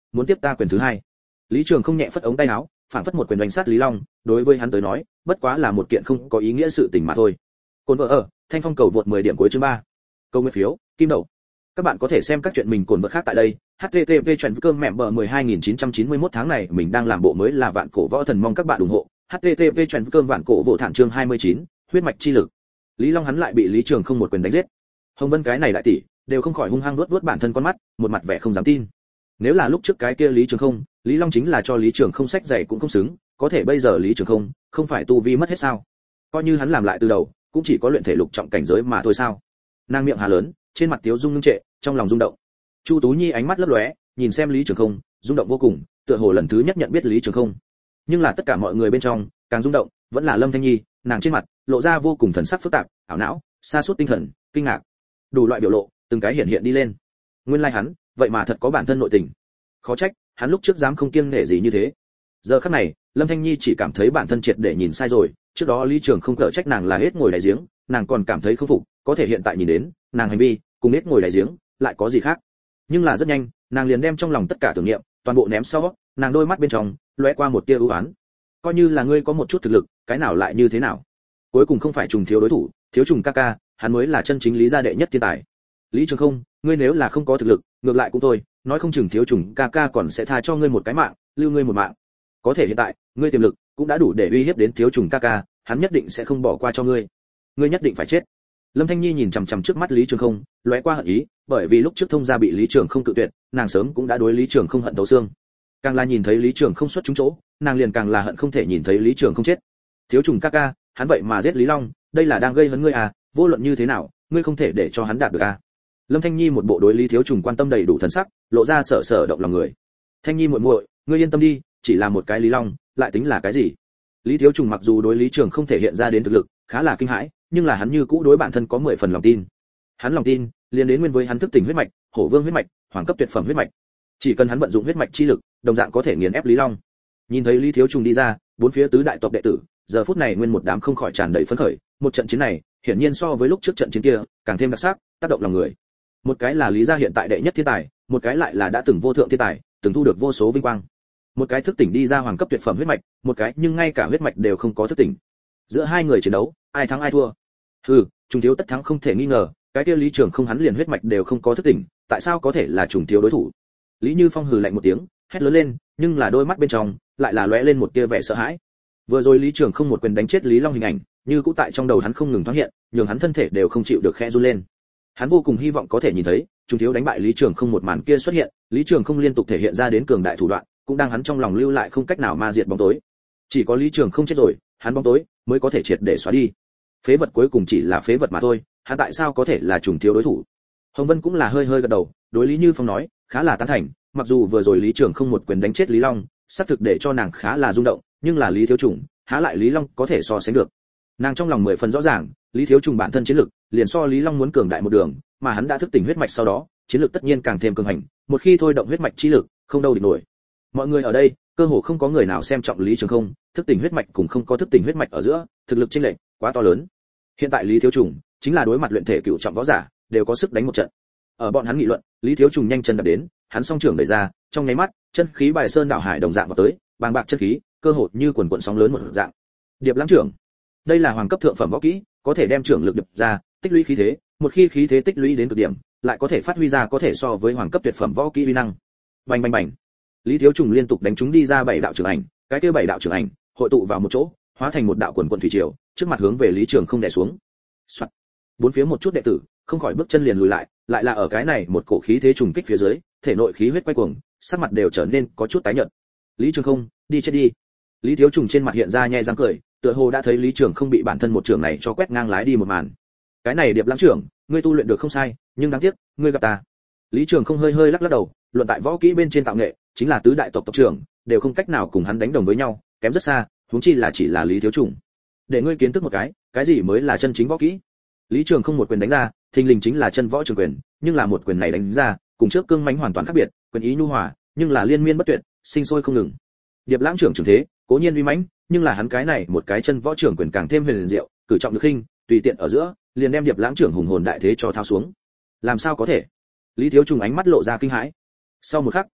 muốn tiếp ta quyền thứ hai. Lý Trường không nhẹ phất ống tay áo, phản phất một quyền đánh sát Lý Long, đối với hắn tới nói, bất quá là một kiện không có ý nghĩa sự tình mà thôi. Cồn vợ ở, Thanh Phong cầu vượt mười điểm cuối chương ba. Câu nguyên phiếu, kim đậu. Các bạn có thể xem các chuyện mình cồn vợ khác tại đây. H T T P chuyển cơm mẹ bờ mười hai nghìn chín trăm chín mươi mốt tháng này mình đang làm bộ mới là Vạn Cổ Võ Thần, mong các bạn ủng hộ. H T T P chuyển cơm Vạn Cổ Võ Thản chương hai mươi chín, huyết mạch chi lực. Lý Long hắn lại bị Lý Trường không một quyền đánh giết. Hồng Vân cái này đại tỷ, đều không khỏi hung hăng nuốt nuốt bản thân con mắt, một mặt vẻ không dám tin. Nếu là lúc trước cái kia Lý Trường không, Lý Long chính là cho Lý Trường không sách dạy cũng không xứng, có thể bây giờ Lý Trường không, không phải tu vi mất hết sao? Coi như hắn làm lại từ đầu, cũng chỉ có luyện thể lục trọng cảnh giới mà thôi sao? Nàng miệng hà lớn, trên mặt tiếu dung ngưng trệ, trong lòng rung động. Chu Tú Nhi ánh mắt lấp lóe, nhìn xem Lý Trường không, rung động vô cùng, tựa hồ lần thứ nhất nhận biết Lý Trường không. Nhưng là tất cả mọi người bên trong, càng rung động, vẫn là Lâm Thanh Nhi, nàng trên mặt lộ ra vô cùng thần sắc phức tạp, ảo não, sa sút tinh thần, kinh ngạc, đủ loại biểu lộ, từng cái hiện hiện đi lên. Nguyên lai like hắn, vậy mà thật có bản thân nội tình. Khó trách, hắn lúc trước dám không kiêng nể gì như thế. Giờ khắc này, Lâm Thanh Nhi chỉ cảm thấy bản thân triệt để nhìn sai rồi, trước đó Lý Trường không cỡ trách nàng là hết ngồi đáy giếng, nàng còn cảm thấy không phục, có thể hiện tại nhìn đến, nàng hành vi, cùng hết ngồi đáy giếng, lại có gì khác. Nhưng là rất nhanh, nàng liền đem trong lòng tất cả tưởng niệm, toàn bộ ném sau, nàng đôi mắt bên trong lóe qua một tia ưu ái. Coi như là ngươi có một chút thực lực, cái nào lại như thế nào? Cuối cùng không phải Trùng Thiếu đối thủ, Thiếu Trùng ca ca, hắn mới là chân chính Lý gia đệ nhất thiên tài. Lý Trường không, ngươi nếu là không có thực lực, ngược lại cũng thôi, nói không chừng Thiếu Trùng ca ca còn sẽ tha cho ngươi một cái mạng, lưu ngươi một mạng. Có thể hiện tại, ngươi tiềm lực cũng đã đủ để uy hiếp đến Thiếu Trùng ca ca, hắn nhất định sẽ không bỏ qua cho ngươi. Ngươi nhất định phải chết. Lâm Thanh Nhi nhìn chằm chằm trước mắt Lý Trường không, lóe qua hận ý, bởi vì lúc trước thông gia bị Lý Trường không cự tuyệt, nàng sớm cũng đã đối Lý Trường không hận thấu xương. Càng là nhìn thấy Lý Trường không xuất chúng chỗ, nàng liền càng là hận không thể nhìn thấy Lý Trường không chết. Thiếu Trùng ca ca, hắn vậy mà giết Lý Long, đây là đang gây hấn ngươi à, vô luận như thế nào, ngươi không thể để cho hắn đạt được à? Lâm Thanh Nhi một bộ đối Lý Thiếu Trùng quan tâm đầy đủ thần sắc, lộ ra sở sở động lòng người. Thanh Nhi muội muội, ngươi yên tâm đi, chỉ là một cái Lý Long, lại tính là cái gì? Lý Thiếu Trùng mặc dù đối Lý Trường không thể hiện ra đến thực lực, khá là kinh hãi, nhưng là hắn như cũ đối bản thân có mười phần lòng tin. Hắn lòng tin, liền đến nguyên với hắn thức tỉnh huyết mạch, Hổ Vương huyết mạch, hoàng cấp tuyệt phẩm huyết mạch. Chỉ cần hắn vận dụng huyết mạch chi lực, đồng dạng có thể nghiền ép Lý Long. Nhìn thấy Lý Thiếu Trùng đi ra, bốn phía tứ đại tộc đệ tử, giờ phút này nguyên một đám không khỏi tràn đầy phấn khởi, một trận chiến này, hiển nhiên so với lúc trước trận chiến kia, càng thêm đặc sắc, tác động lòng người. Một cái là Lý gia hiện tại đệ nhất thiên tài, một cái lại là đã từng vô thượng thiên tài, từng thu được vô số vinh quang. Một cái thức tỉnh đi ra hoàng cấp tuyệt phẩm huyết mạch, một cái nhưng ngay cả huyết mạch đều không có thức tỉnh. Giữa hai người chiến đấu, ai thắng ai thua? Hừ, Trùng Thiếu tất thắng không thể nghi ngờ, cái kia Lý Trường không hắn liền huyết mạch đều không có thức tỉnh, tại sao có thể là Trùng Thiếu đối thủ? Lý Như Phong hừ lạnh một tiếng, hét lớn lên, nhưng là đôi mắt bên trong lại là lóe lên một tia vẻ sợ hãi. Vừa rồi Lý Trường không một quyền đánh chết Lý Long hình ảnh, như cũ tại trong đầu hắn không ngừng thoáng hiện, nhường hắn thân thể đều không chịu được khẽ run lên. Hắn vô cùng hy vọng có thể nhìn thấy, Trùng Thiếu đánh bại Lý Trường không một màn kia xuất hiện, Lý Trường không liên tục thể hiện ra đến cường đại thủ đoạn, cũng đang hắn trong lòng lưu lại không cách nào ma diệt bóng tối. Chỉ có Lý Trường không chết rồi, hắn bóng tối mới có thể triệt để xóa đi. Phế vật cuối cùng chỉ là phế vật mà thôi, hắn tại sao có thể là Trùng Thiếu đối thủ? Hồng Vân cũng là hơi hơi gật đầu, đối Lý Như Phong nói, khá là tán thành, mặc dù vừa rồi Lý Trường không một quyền đánh chết Lý Long, xác thực để cho nàng khá là rung động, nhưng là Lý Thiếu Trùng, há lại Lý Long có thể so sánh được. Nàng trong lòng mười phần rõ ràng, Lý Thiếu Trùng bản thân chiến lực, liền so Lý Long muốn cường đại một đường, mà hắn đã thức tỉnh huyết mạch sau đó, chiến lực tất nhiên càng thêm cường hành, một khi thôi động huyết mạch chi lực, không đâu địch nổi. Mọi người ở đây, cơ hồ không có người nào xem trọng Lý Trường không, thức tỉnh huyết mạch cùng không có thức tỉnh huyết mạch ở giữa, thực lực chênh lệch quá to lớn. Hiện tại Lý Thiếu Trùng, chính là đối mặt luyện thể cửu trọng võ giả, đều có sức đánh một trận. Ở bọn hắn nghị luận, Lý Thiếu Trùng nhanh chân đạp đến, hắn song trưởng đẩy ra, trong nháy mắt, chân khí bài sơn đảo hải đồng dạng vào tới, bàng bạc chân khí, cơ hồ như quần quần sóng lớn một dạng. Điệp Lãng trưởng, đây là hoàng cấp thượng phẩm võ kỹ, có thể đem trưởng lực điệp ra, tích lũy khí thế, một khi khí thế tích lũy đến cực điểm, lại có thể phát huy ra có thể so với hoàng cấp tuyệt phẩm võ kỹ uy năng. Bành bành bành. Lý Thiếu Trùng liên tục đánh chúng đi ra bảy đạo trưởng ảnh, cái kia bảy đạo trưởng ảnh hội tụ vào một chỗ, hóa thành một đạo quần quần thủy triều, trước mặt hướng về Lý Trường không đè xuống. Soạt. Bốn phía một chút đệ tử, không khỏi bước chân liền lùi lại, lại là ở cái này một cổ khí thế trùng kích phía dưới, thể nội khí huyết quay cuồng, sắc mặt đều trở nên có chút tái nhợt. Lý Trường không, đi chết đi. Lý Thiếu Trùng trên mặt hiện ra nhẹ răng cười, tựa hồ đã thấy Lý Trường không bị bản thân một trường này cho quét ngang lái đi một màn. Cái này Điệp Lãng trưởng, ngươi tu luyện được không sai, nhưng đáng tiếc, ngươi gặp ta. Lý Trường không hơi hơi lắc lắc đầu, luận tại võ kỹ bên trên tạo nghệ, chính là tứ đại tộc tộc trưởng, đều không cách nào cùng hắn đánh đồng với nhau, kém rất xa, huống chi là chỉ là Lý Thiếu Trùng. Để ngươi kiến thức một cái, cái gì mới là chân chính võ kỹ. Lý Trường không một quyền đánh ra, thình lình chính là chân võ trường quyền, nhưng là một quyền này đánh ra, cùng trước cương mãnh hoàn toàn khác biệt, quyền ý nhu hòa, nhưng là liên miên bất tuyệt, sinh sôi không ngừng. Điệp Lãng trưởng trường thế, cố nhiên uy mãnh, nhưng là hắn cái này một cái chân võ trưởng quyền càng thêm huyền diệu, cử trọng được khinh, tùy tiện ở giữa, liền đem Điệp Lãng trưởng hùng hồn đại thế cho thao xuống. Làm sao có thể? Lý Thiếu Trùng ánh mắt lộ ra kinh hãi. Sau một khắc,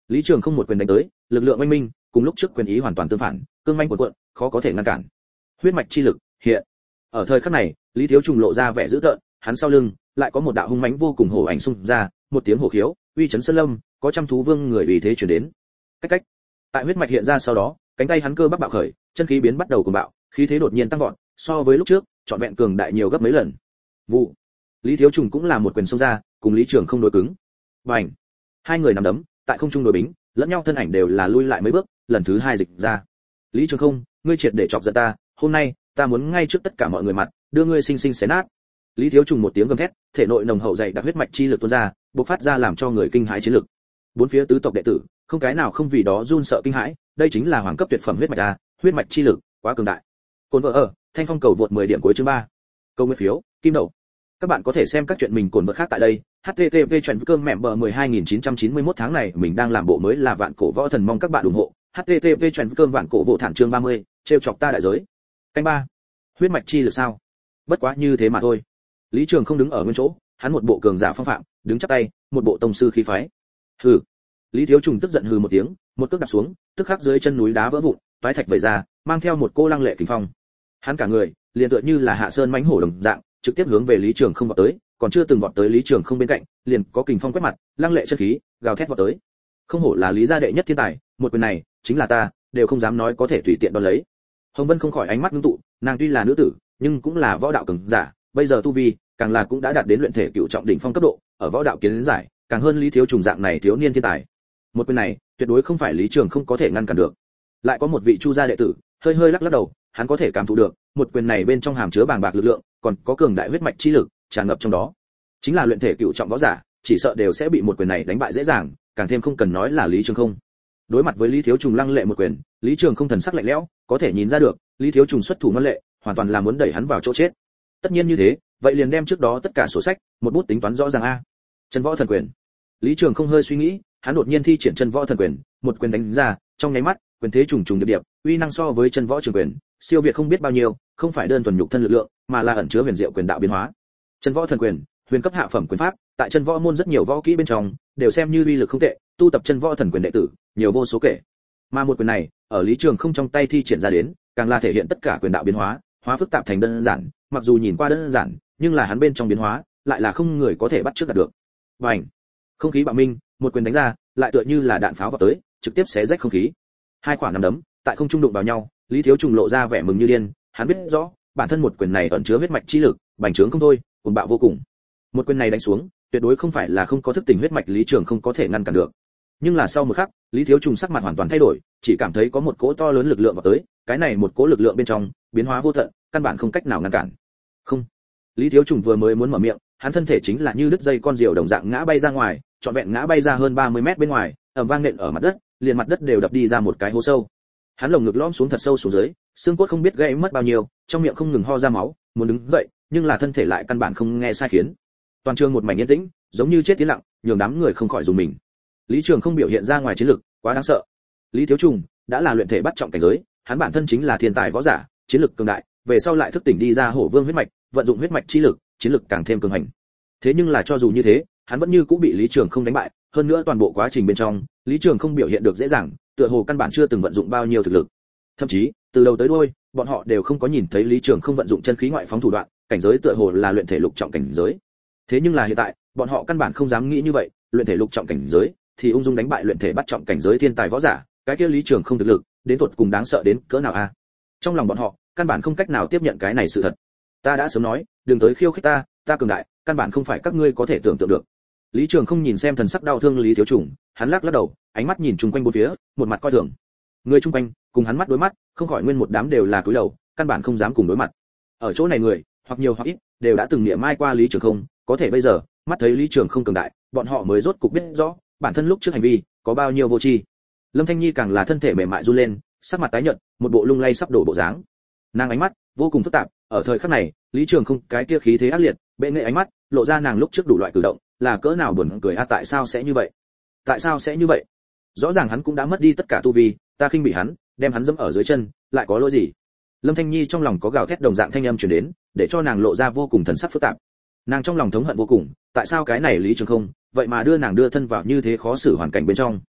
Lý Trường Không một quyền đánh tới, lực lượng oanh minh, cùng lúc trước quyền ý hoàn toàn tương phản, cương manh cuộn cuộn, khó có thể ngăn cản. Huyết mạch chi lực hiện. Ở thời khắc này, Lý Thiếu Trùng lộ ra vẻ dữ tợn, hắn sau lưng lại có một đạo hung mãnh vô cùng hổ ảnh xung ra, một tiếng hổ khiếu, uy chấn sơn lâm, có trăm thú vương người vì thế truyền đến. Cách cách. Tại huyết mạch hiện ra sau đó, cánh tay hắn cơ bắp bạo khởi, chân khí biến bắt đầu cuồng bạo, khí thế đột nhiên tăng vọt, so với lúc trước, trọn vẹn cường đại nhiều gấp mấy lần. Vụ. Lý Thiếu Trùng cũng là một quyền xông ra, cùng Lý Trường Không đối cứng. Bành. Hai người nắm đấm, tại không trung đối bính, lẫn nhau thân ảnh đều là lui lại mấy bước, lần thứ hai dịch ra. Lý Trường Không, ngươi triệt để chọc giận ta, hôm nay, ta muốn ngay trước tất cả mọi người mặt, đưa ngươi sinh sinh xé nát. Lý Thiếu Trùng một tiếng gầm thét, thể nội nồng hậu dày đặc huyết mạch chi lực tuôn ra, bộc phát ra làm cho người kinh hãi chiến lực. Bốn phía tứ tộc đệ tử, không cái nào không vì đó run sợ kinh hãi, đây chính là hoàng cấp tuyệt phẩm huyết mạch a, huyết mạch chi lực, quá cường đại. Cồn vợ ở, Thanh Phong cầu vượt mười điểm cuối chương ba. Câu nguyên phiếu, kim đậu. Các bạn có thể xem các chuyện mình cồn vợ khác tại đây. H T T P chuyển cơm mẹ bờ mười hai nghìn chín trăm chín mươi mốt tháng này mình đang làm bộ mới là vạn cổ võ thần, mong các bạn ủng hộ. H T T P chuyển cơm vạn cổ vô thản chương ba mươi, trêu chọc ta đại giới. Canh ba. Huyết mạch chi lực sao? Bất quá như thế mà thôi. Lý Trường Không đứng ở nguyên chỗ, hắn một bộ cường giả phong phạm, đứng chắp tay, một bộ tông sư khí phái. Hừ. Lý Thiếu Trùng tức giận hừ một tiếng, một cước đạp xuống, tức khắc dưới chân núi đá vỡ vụn, toái thạch vẩy ra, mang theo một cô lăng lệ kình phong. Hắn cả người liền tựa như là hạ sơn mãnh hổ đồng dạng, trực tiếp hướng về Lý Trường Không vọt tới, còn chưa từng vọt tới Lý Trường Không bên cạnh, liền có kình phong quét mặt, lăng lệ chân khí, gào thét vọt tới. Không hổ là Lý gia đệ nhất thiên tài, một quyền này, chính là ta, đều không dám nói có thể tùy tiện đón lấy. Hồng Vân không khỏi ánh mắt ngưng tụ, nàng tuy là nữ tử, nhưng cũng là võ đạo cường giả, bây giờ tu vi, càng là cũng đã đạt đến luyện thể cựu trọng đỉnh phong cấp độ, ở võ đạo kiến giải, càng hơn Lý Thiếu Trùng dạng này thiếu niên thiên tài. Một quyền này, tuyệt đối không phải Lý Trường Không có thể ngăn cản được. Lại có một vị Chu gia đệ tử, hơi hơi lắc lắc đầu, hắn có thể cảm thụ được, một quyền này bên trong hàm chứa bàng bạc lực lượng, còn có cường đại huyết mạch chi lực tràn ngập trong đó. Chính là luyện thể cựu trọng võ giả, chỉ sợ đều sẽ bị một quyền này đánh bại dễ dàng, càng thêm không cần nói là Lý Trường Không. Đối mặt với Lý Thiếu Trùng lăng lệ một quyền, Lý Trường Không thần sắc lạnh lẽo, có thể nhìn ra được, Lý Thiếu Trùng xuất thủ ngoan lệ, hoàn toàn là muốn đẩy hắn vào chỗ chết. Tất nhiên như thế, vậy liền đem trước đó tất cả sổ sách, một bút tính toán rõ ràng a. Chân võ thần quyền. Lý Trường Không hơi suy nghĩ, hắn đột nhiên thi triển chân võ thần quyền, một quyền đánh ra, trong nháy mắt, quyền thế trùng trùng điệp điệp, uy năng so với chân võ trường quyền, siêu việt không biết bao nhiêu, không phải đơn thuần nhục thân lực lượng, mà là ẩn chứa huyền diệu quyền đạo biến hóa. Chân võ thần quyền, huyền cấp hạ phẩm quyền pháp, tại chân võ môn rất nhiều võ kỹ bên trong, đều xem như uy lực không tệ, tu tập chân võ thần quyền đệ tử, nhiều vô số kể. Mà một quyền này, ở Lý Trường Không trong tay thi triển ra đến, càng là thể hiện tất cả quyền đạo biến hóa, hóa phức tạp thành đơn giản, mặc dù nhìn qua đơn giản, nhưng là hắn bên trong biến hóa, lại là không người có thể bắt chước đạt được. Bành! Không khí bạo minh, một quyền đánh ra, lại tựa như là đạn pháo vào tới, trực tiếp xé rách không khí. Hai quả nắm đấm, tại không trung đụng vào nhau, Lý Thiếu Trùng lộ ra vẻ mừng như điên, hắn biết rõ, bản thân một quyền này ẩn chứa huyết mạch chi lực, bành trướng không thôi, cuồng bạo vô cùng. Một quyền này đánh xuống, tuyệt đối không phải là không có thức tỉnh huyết mạch Lý Trường Không có thể ngăn cản được. Nhưng là sau một khắc, Lý Thiếu Trùng sắc mặt hoàn toàn thay đổi, chỉ cảm thấy có một cỗ to lớn lực lượng vào tới, cái này một cỗ lực lượng bên trong, biến hóa vô tận, căn bản không cách nào ngăn cản. Không. Lý Thiếu Trùng vừa mới muốn mở miệng, hắn thân thể chính là như đứt dây con diều đồng dạng ngã bay ra ngoài, trọn vẹn ngã bay ra hơn ba mươi mét bên ngoài, ầm vang nện ở mặt đất, liền mặt đất đều đập đi ra một cái hố sâu. Hắn lồng ngực lõm xuống thật sâu xuống dưới, xương cốt không biết gãy mất bao nhiêu, trong miệng không ngừng ho ra máu, muốn đứng dậy, nhưng là thân thể lại căn bản không nghe sai khiến. Toàn trường một mảnh yên tĩnh, giống như chết tiến lặng, nhường đám người không khỏi dùng mình. Lý Trường Không biểu hiện ra ngoài chiến lực, quá đáng sợ. Lý Thiếu Trùng đã là luyện thể bắt trọng cảnh giới, hắn bản thân chính là thiên tài võ giả, chiến lực cường đại, về sau lại thức tỉnh đi ra hổ vương huyết mạch, vận dụng huyết mạch chi lực, chiến lực càng thêm cường hành. Thế nhưng là cho dù như thế, hắn vẫn như cũng bị Lý Trường Không đánh bại, hơn nữa toàn bộ quá trình bên trong, Lý Trường Không biểu hiện được dễ dàng, tựa hồ căn bản chưa từng vận dụng bao nhiêu thực lực. Thậm chí, từ đầu tới đuôi, bọn họ đều không có nhìn thấy Lý Trường Không vận dụng chân khí ngoại phóng thủ đoạn, cảnh giới tựa hồ là luyện thể lục trọng cảnh giới. Thế nhưng là hiện tại, bọn họ căn bản không dám nghĩ như vậy, luyện thể lục trọng cảnh giới thì ung dung đánh bại luyện thể bắt trọng cảnh giới thiên tài võ giả, cái kia Lý Trường Không thực lực, đến tột cùng đáng sợ đến cỡ nào a? Trong lòng bọn họ, căn bản không cách nào tiếp nhận cái này sự thật. Ta đã sớm nói, đừng tới khiêu khích ta, ta cường đại, căn bản không phải các ngươi có thể tưởng tượng được. Lý Trường Không nhìn xem thần sắc đau thương Lý Thiếu Trùng, hắn lắc lắc đầu, ánh mắt nhìn chung quanh bốn phía, một mặt coi thường. Người chung quanh, cùng hắn mắt đối mắt, không khỏi nguyên một đám đều là cúi đầu, căn bản không dám cùng đối mặt. Ở chỗ này người, hoặc nhiều hoặc ít, đều đã từng niệm mai qua Lý Trường Không, có thể bây giờ, mắt thấy Lý Trường Không cường đại, bọn họ mới rốt cục biết rõ, bản thân lúc trước hành vi có bao nhiêu vô tri. Lâm Thanh Nhi càng là thân thể mềm mại run lên, sắc mặt tái nhợt, một bộ lung lay sắp đổ bộ dáng. Nàng ánh mắt vô cùng phức tạp, ở thời khắc này, Lý Trường Không cái kia khí thế ác liệt, bệ nghệ ánh mắt, lộ ra nàng lúc trước đủ loại cử động, là cỡ nào buồn cười a, tại sao sẽ như vậy? Tại sao sẽ như vậy? Rõ ràng hắn cũng đã mất đi tất cả tu vi, ta khinh bị hắn, đem hắn dẫm ở dưới chân, lại có lỗi gì? Lâm Thanh Nhi trong lòng có gào thét đồng dạng thanh âm truyền đến, để cho nàng lộ ra vô cùng thần sắc phức tạp. Nàng trong lòng thống hận vô cùng, tại sao cái này Lý Trường Không, vậy mà đưa nàng đưa thân vào như thế khó xử hoàn cảnh bên trong.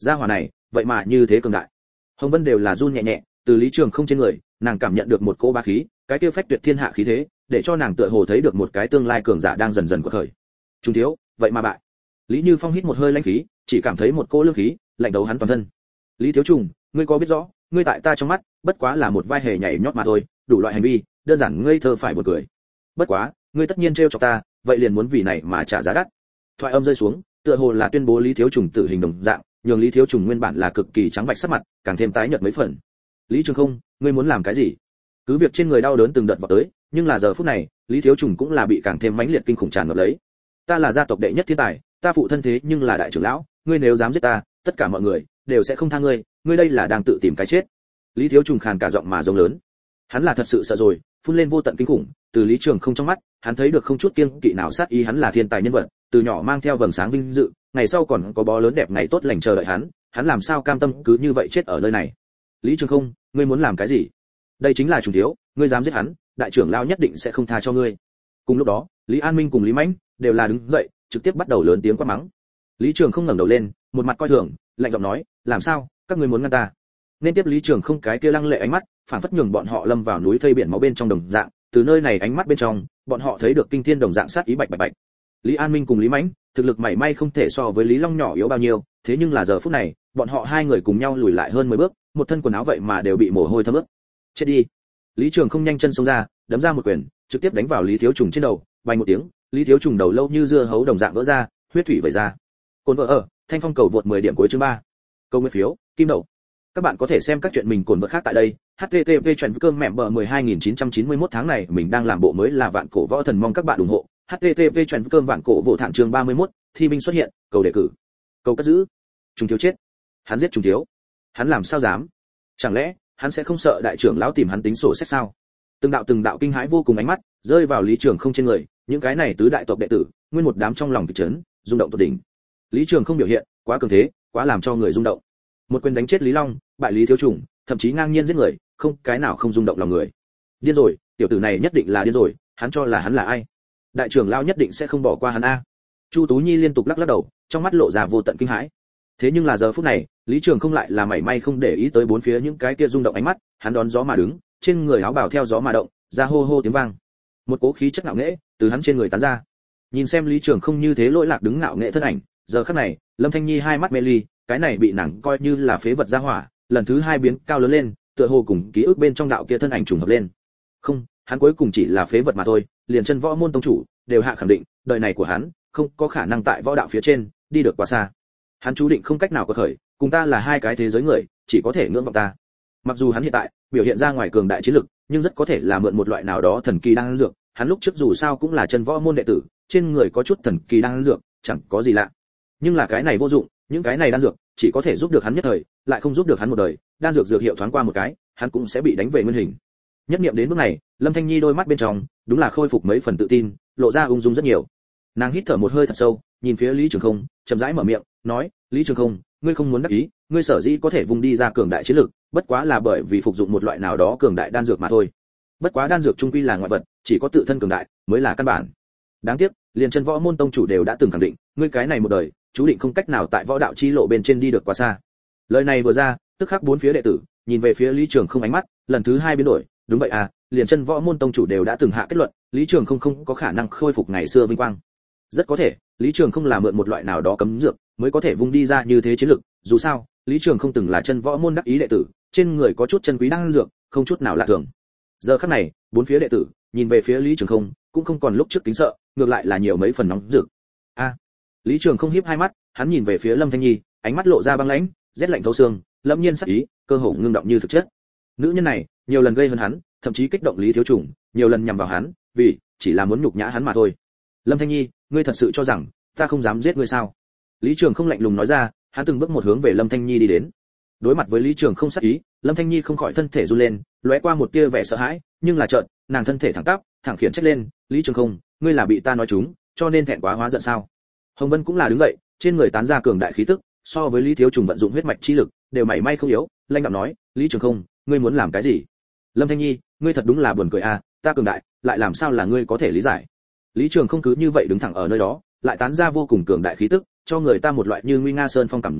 gia hỏa này vậy mà như thế cường đại. Hồng Vân đều là run nhẹ nhẹ, từ Lý Trường Không trên người nàng cảm nhận được một cỗ bá khí, cái kia phách tuyệt thiên hạ khí thế, để cho nàng tựa hồ thấy được một cái tương lai cường giả đang dần dần quật khởi. Trung thiếu, vậy mà bại. Lý Như Phong hít một hơi lãnh khí, chỉ cảm thấy một cỗ lương khí lạnh đấu hắn toàn thân. Lý thiếu trùng, ngươi có biết rõ, ngươi tại ta trong mắt bất quá là một vai hề nhảy nhót mà thôi, đủ loại hành vi đơn giản ngây thơ phải buồn cười. Bất quá, ngươi tất nhiên trêu chọc ta, vậy liền muốn vì này mà trả giá đắt. Thoại âm rơi xuống, tựa hồ là tuyên bố Lý thiếu trùng tử hình đồng dạng, nhường Lý thiếu trùng nguyên bản là cực kỳ trắng bạch sắc mặt, càng thêm tái nhợt mấy phần. Lý Trường Không, ngươi muốn làm cái gì? Cứ việc trên người đau đớn từng đợt vọt tới, nhưng là giờ phút này, Lý thiếu trùng cũng là bị càng thêm mãnh liệt kinh khủng tràn ngập lấy. Ta là gia tộc đệ nhất thiên tài, ta phụ thân thế nhưng là đại trưởng lão, ngươi nếu dám giết ta, tất cả mọi người đều sẽ không tha ngươi, ngươi đây là đang tự tìm cái chết. Lý thiếu trùng khàn cả giọng mà giống lớn. Hắn là thật sự sợ rồi, phun lên vô tận kinh khủng, từ Lý Trường Không trong mắt, hắn thấy được không chút kiêng kỵ nào sát ý, hắn là thiên tài nhân vật, từ nhỏ mang theo vầng sáng vinh dự, ngày sau còn có bó lớn đẹp ngày tốt lành chờ đợi hắn, hắn làm sao cam tâm cứ như vậy chết ở nơi này. Lý Trường Không, ngươi muốn làm cái gì? Đây chính là Trùng thiếu, ngươi dám giết hắn, đại trưởng lão nhất định sẽ không tha cho ngươi. Cùng lúc đó, Lý An Minh cùng Lý Mãnh đều là đứng dậy, trực tiếp bắt đầu lớn tiếng quát mắng. Lý Trường Không ngẩng đầu lên, một mặt coi thường, lạnh giọng nói, làm sao, các ngươi muốn ngăn ta? Nên tiếp Lý Trường Không cái kia lăng lệ ánh mắt, phản phất nhường bọn họ lâm vào núi thây biển máu bên trong đồng dạng, từ nơi này ánh mắt bên trong, bọn họ thấy được kinh thiên đồng dạng sát ý bạch bạch bạch. Lý An Minh cùng Lý Mãnh, thực lực mảy may không thể so với Lý Long nhỏ yếu bao nhiêu, thế nhưng là giờ phút này, bọn họ hai người cùng nhau lùi lại hơn mười bước, một thân quần áo vậy mà đều bị mồ hôi thấm ướt. Chết đi. Lý Trường Không nhanh chân xông ra, đấm ra một quyền, trực tiếp đánh vào Lý Thiếu Trùng trên đầu, vang một tiếng, Lý Thiếu Trùng đầu lâu như dưa hấu đồng dạng vỡ ra, huyết thủy vẩy ra. Cồn vợ ở, Thanh Phong cầu vượt mười điểm cuối chương ba. Câu nguyên phiếu, kim đậu. Các bạn có thể xem các chuyện mình cồn vợ khác tại đây. H T T P chuyện cơm mẹ bờ mười hai nghìn chín trăm chín mươi mốt tháng này mình đang làm bộ mới là Vạn Cổ Võ Thần, mong các bạn ủng hộ. H T T P chuyện cơm Vạn Cổ Vô Thản chương ba mươi mốt, thi binh xuất hiện, cầu đề cử. Cầu cất giữ. Trùng thiếu chết. Hắn giết Trùng thiếu. Hắn làm sao dám? Chẳng lẽ hắn sẽ không sợ đại trưởng lão tìm hắn tính sổ sách sao? Từng đạo từng đạo kinh hãi vô cùng ánh mắt rơi vào Lý Trường Không trên người, những cái này tứ đại tộc đệ tử, nguyên một đám trong lòng kịch chấn, rung động tột đỉnh. Lý Trường Không biểu hiện quá cường thế, quá làm cho người rung động. Một quyền đánh chết Lý Long, bại Lý Thiếu Trùng, thậm chí ngang nhiên giết người, không cái nào không rung động lòng người. Điên rồi, tiểu tử này nhất định là điên rồi, hắn cho là hắn là ai? Đại trưởng lão nhất định sẽ không bỏ qua hắn a. Chu Tú Nhi liên tục lắc lắc đầu, trong mắt lộ ra vô tận kinh hãi. Thế nhưng là giờ phút này, Lý Trường Không lại là mảy may không để ý tới bốn phía những cái kia rung động ánh mắt, hắn đón gió mà đứng, trên người áo bào theo gió mà động, ra hô hô tiếng vang. Một cố khí chất ngạo nghễ từ hắn trên người tán ra. Nhìn xem Lý Trường Không như thế lỗi lạc đứng ngạo nghễ thân ảnh, giờ khắc này, Lâm Thanh Nhi hai mắt mê ly, cái này bị nàng coi như là phế vật gia hỏa, lần thứ hai biến cao lớn lên, tựa hồ cùng ký ức bên trong đạo kia thân ảnh trùng hợp lên. Không, hắn cuối cùng chỉ là phế vật mà thôi, liền chân võ môn tông chủ đều hạ khẳng định, đời này của hắn không có khả năng tại võ đạo phía trên đi được quá xa. Hắn chú định không cách nào có khởi, cùng ta là hai cái thế giới người, chỉ có thể ngưỡng vọng ta. Mặc dù hắn hiện tại biểu hiện ra ngoài cường đại chiến lực, nhưng rất có thể là mượn một loại nào đó thần kỳ đan dược, hắn lúc trước dù sao cũng là chân võ môn đệ tử, trên người có chút thần kỳ đan dược, chẳng có gì lạ. Nhưng là cái này vô dụng, những cái này đan dược chỉ có thể giúp được hắn nhất thời, lại không giúp được hắn một đời, đan dược dược hiệu thoáng qua một cái, hắn cũng sẽ bị đánh về nguyên hình. Nhất niệm đến bước này, Lâm Thanh Nhi đôi mắt bên trong đúng là khôi phục mấy phần tự tin, lộ ra ung dung rất nhiều. Nàng hít thở một hơi thật sâu, nhìn phía Lý Trường Không, chậm rãi mở miệng, nói, Lý Trường Không, ngươi không muốn đắc ý, ngươi sở dĩ có thể vùng đi ra cường đại chiến lực, bất quá là bởi vì phục dụng một loại nào đó cường đại đan dược mà thôi. Bất quá đan dược trung quy là ngoại vật, chỉ có tự thân cường đại mới là căn bản. Đáng tiếc, liền chân võ môn tông chủ đều đã từng khẳng định, ngươi cái này một đời, chú định không cách nào tại võ đạo chi lộ bên trên đi được quá xa. Lời này vừa ra, tức khắc bốn phía đệ tử nhìn về phía Lý Trường Không ánh mắt lần thứ hai biến đổi. Đúng vậy à, liền chân võ môn tông chủ đều đã từng hạ kết luận, Lý Trường Không không có khả năng khôi phục ngày xưa vinh quang. Rất có thể, Lý Trường Không là mượn một loại nào đó cấm dược, mới có thể vung đi ra như thế chiến lực. Dù sao, Lý Trường Không từng là chân võ môn đắc ý đệ tử, trên người có chút chân quý đan dược, không chút nào lạ thường. Giờ khắc này, bốn phía đệ tử nhìn về phía Lý Trường Không, cũng không còn lúc trước kính sợ, ngược lại là nhiều mấy phần nóng rực. A, à, Lý Trường Không híp hai mắt, hắn nhìn về phía Lâm Thanh Nhi, ánh mắt lộ ra băng lãnh, rét lạnh thấu xương, lâm nhiên sắc ý, cơ hồ ngưng động như thực chất. Nữ nhân này, nhiều lần gây hấn hắn, thậm chí kích động Lý Thiếu Trùng, nhiều lần nhằm vào hắn, vì chỉ là muốn nhục nhã hắn mà thôi. Lâm Thanh Nhi, ngươi thật sự cho rằng ta không dám giết ngươi sao? Lý Trường Không lạnh lùng nói ra, hắn từng bước một hướng về Lâm Thanh Nhi đi đến. Đối mặt với Lý Trường Không sắc ý, Lâm Thanh Nhi không khỏi thân thể run lên, lóe qua một tia vẻ sợ hãi, nhưng là chợt, nàng thân thể thẳng tắp, thẳng khiển trách lên, Lý Trường Không, ngươi là bị ta nói trúng, cho nên thẹn quá hóa giận sao? Hồng Vân cũng là đứng dậy, trên người tán ra cường đại khí tức, so với Lý Thiếu Trùng vận dụng huyết mạch chi lực, đều mảy may không yếu, lanh đạm nói, Lý Trường Không, ngươi muốn làm cái gì? Lâm Thanh Nhi, ngươi thật đúng là buồn cười a, à, ta cường đại, lại làm sao là ngươi có thể lý giải? Lý Trường Không cứ như vậy đứng thẳng ở nơi đó, lại tán ra vô cùng cường đại khí tức, cho người ta một loại như nguy nga sơn phong cảm giác,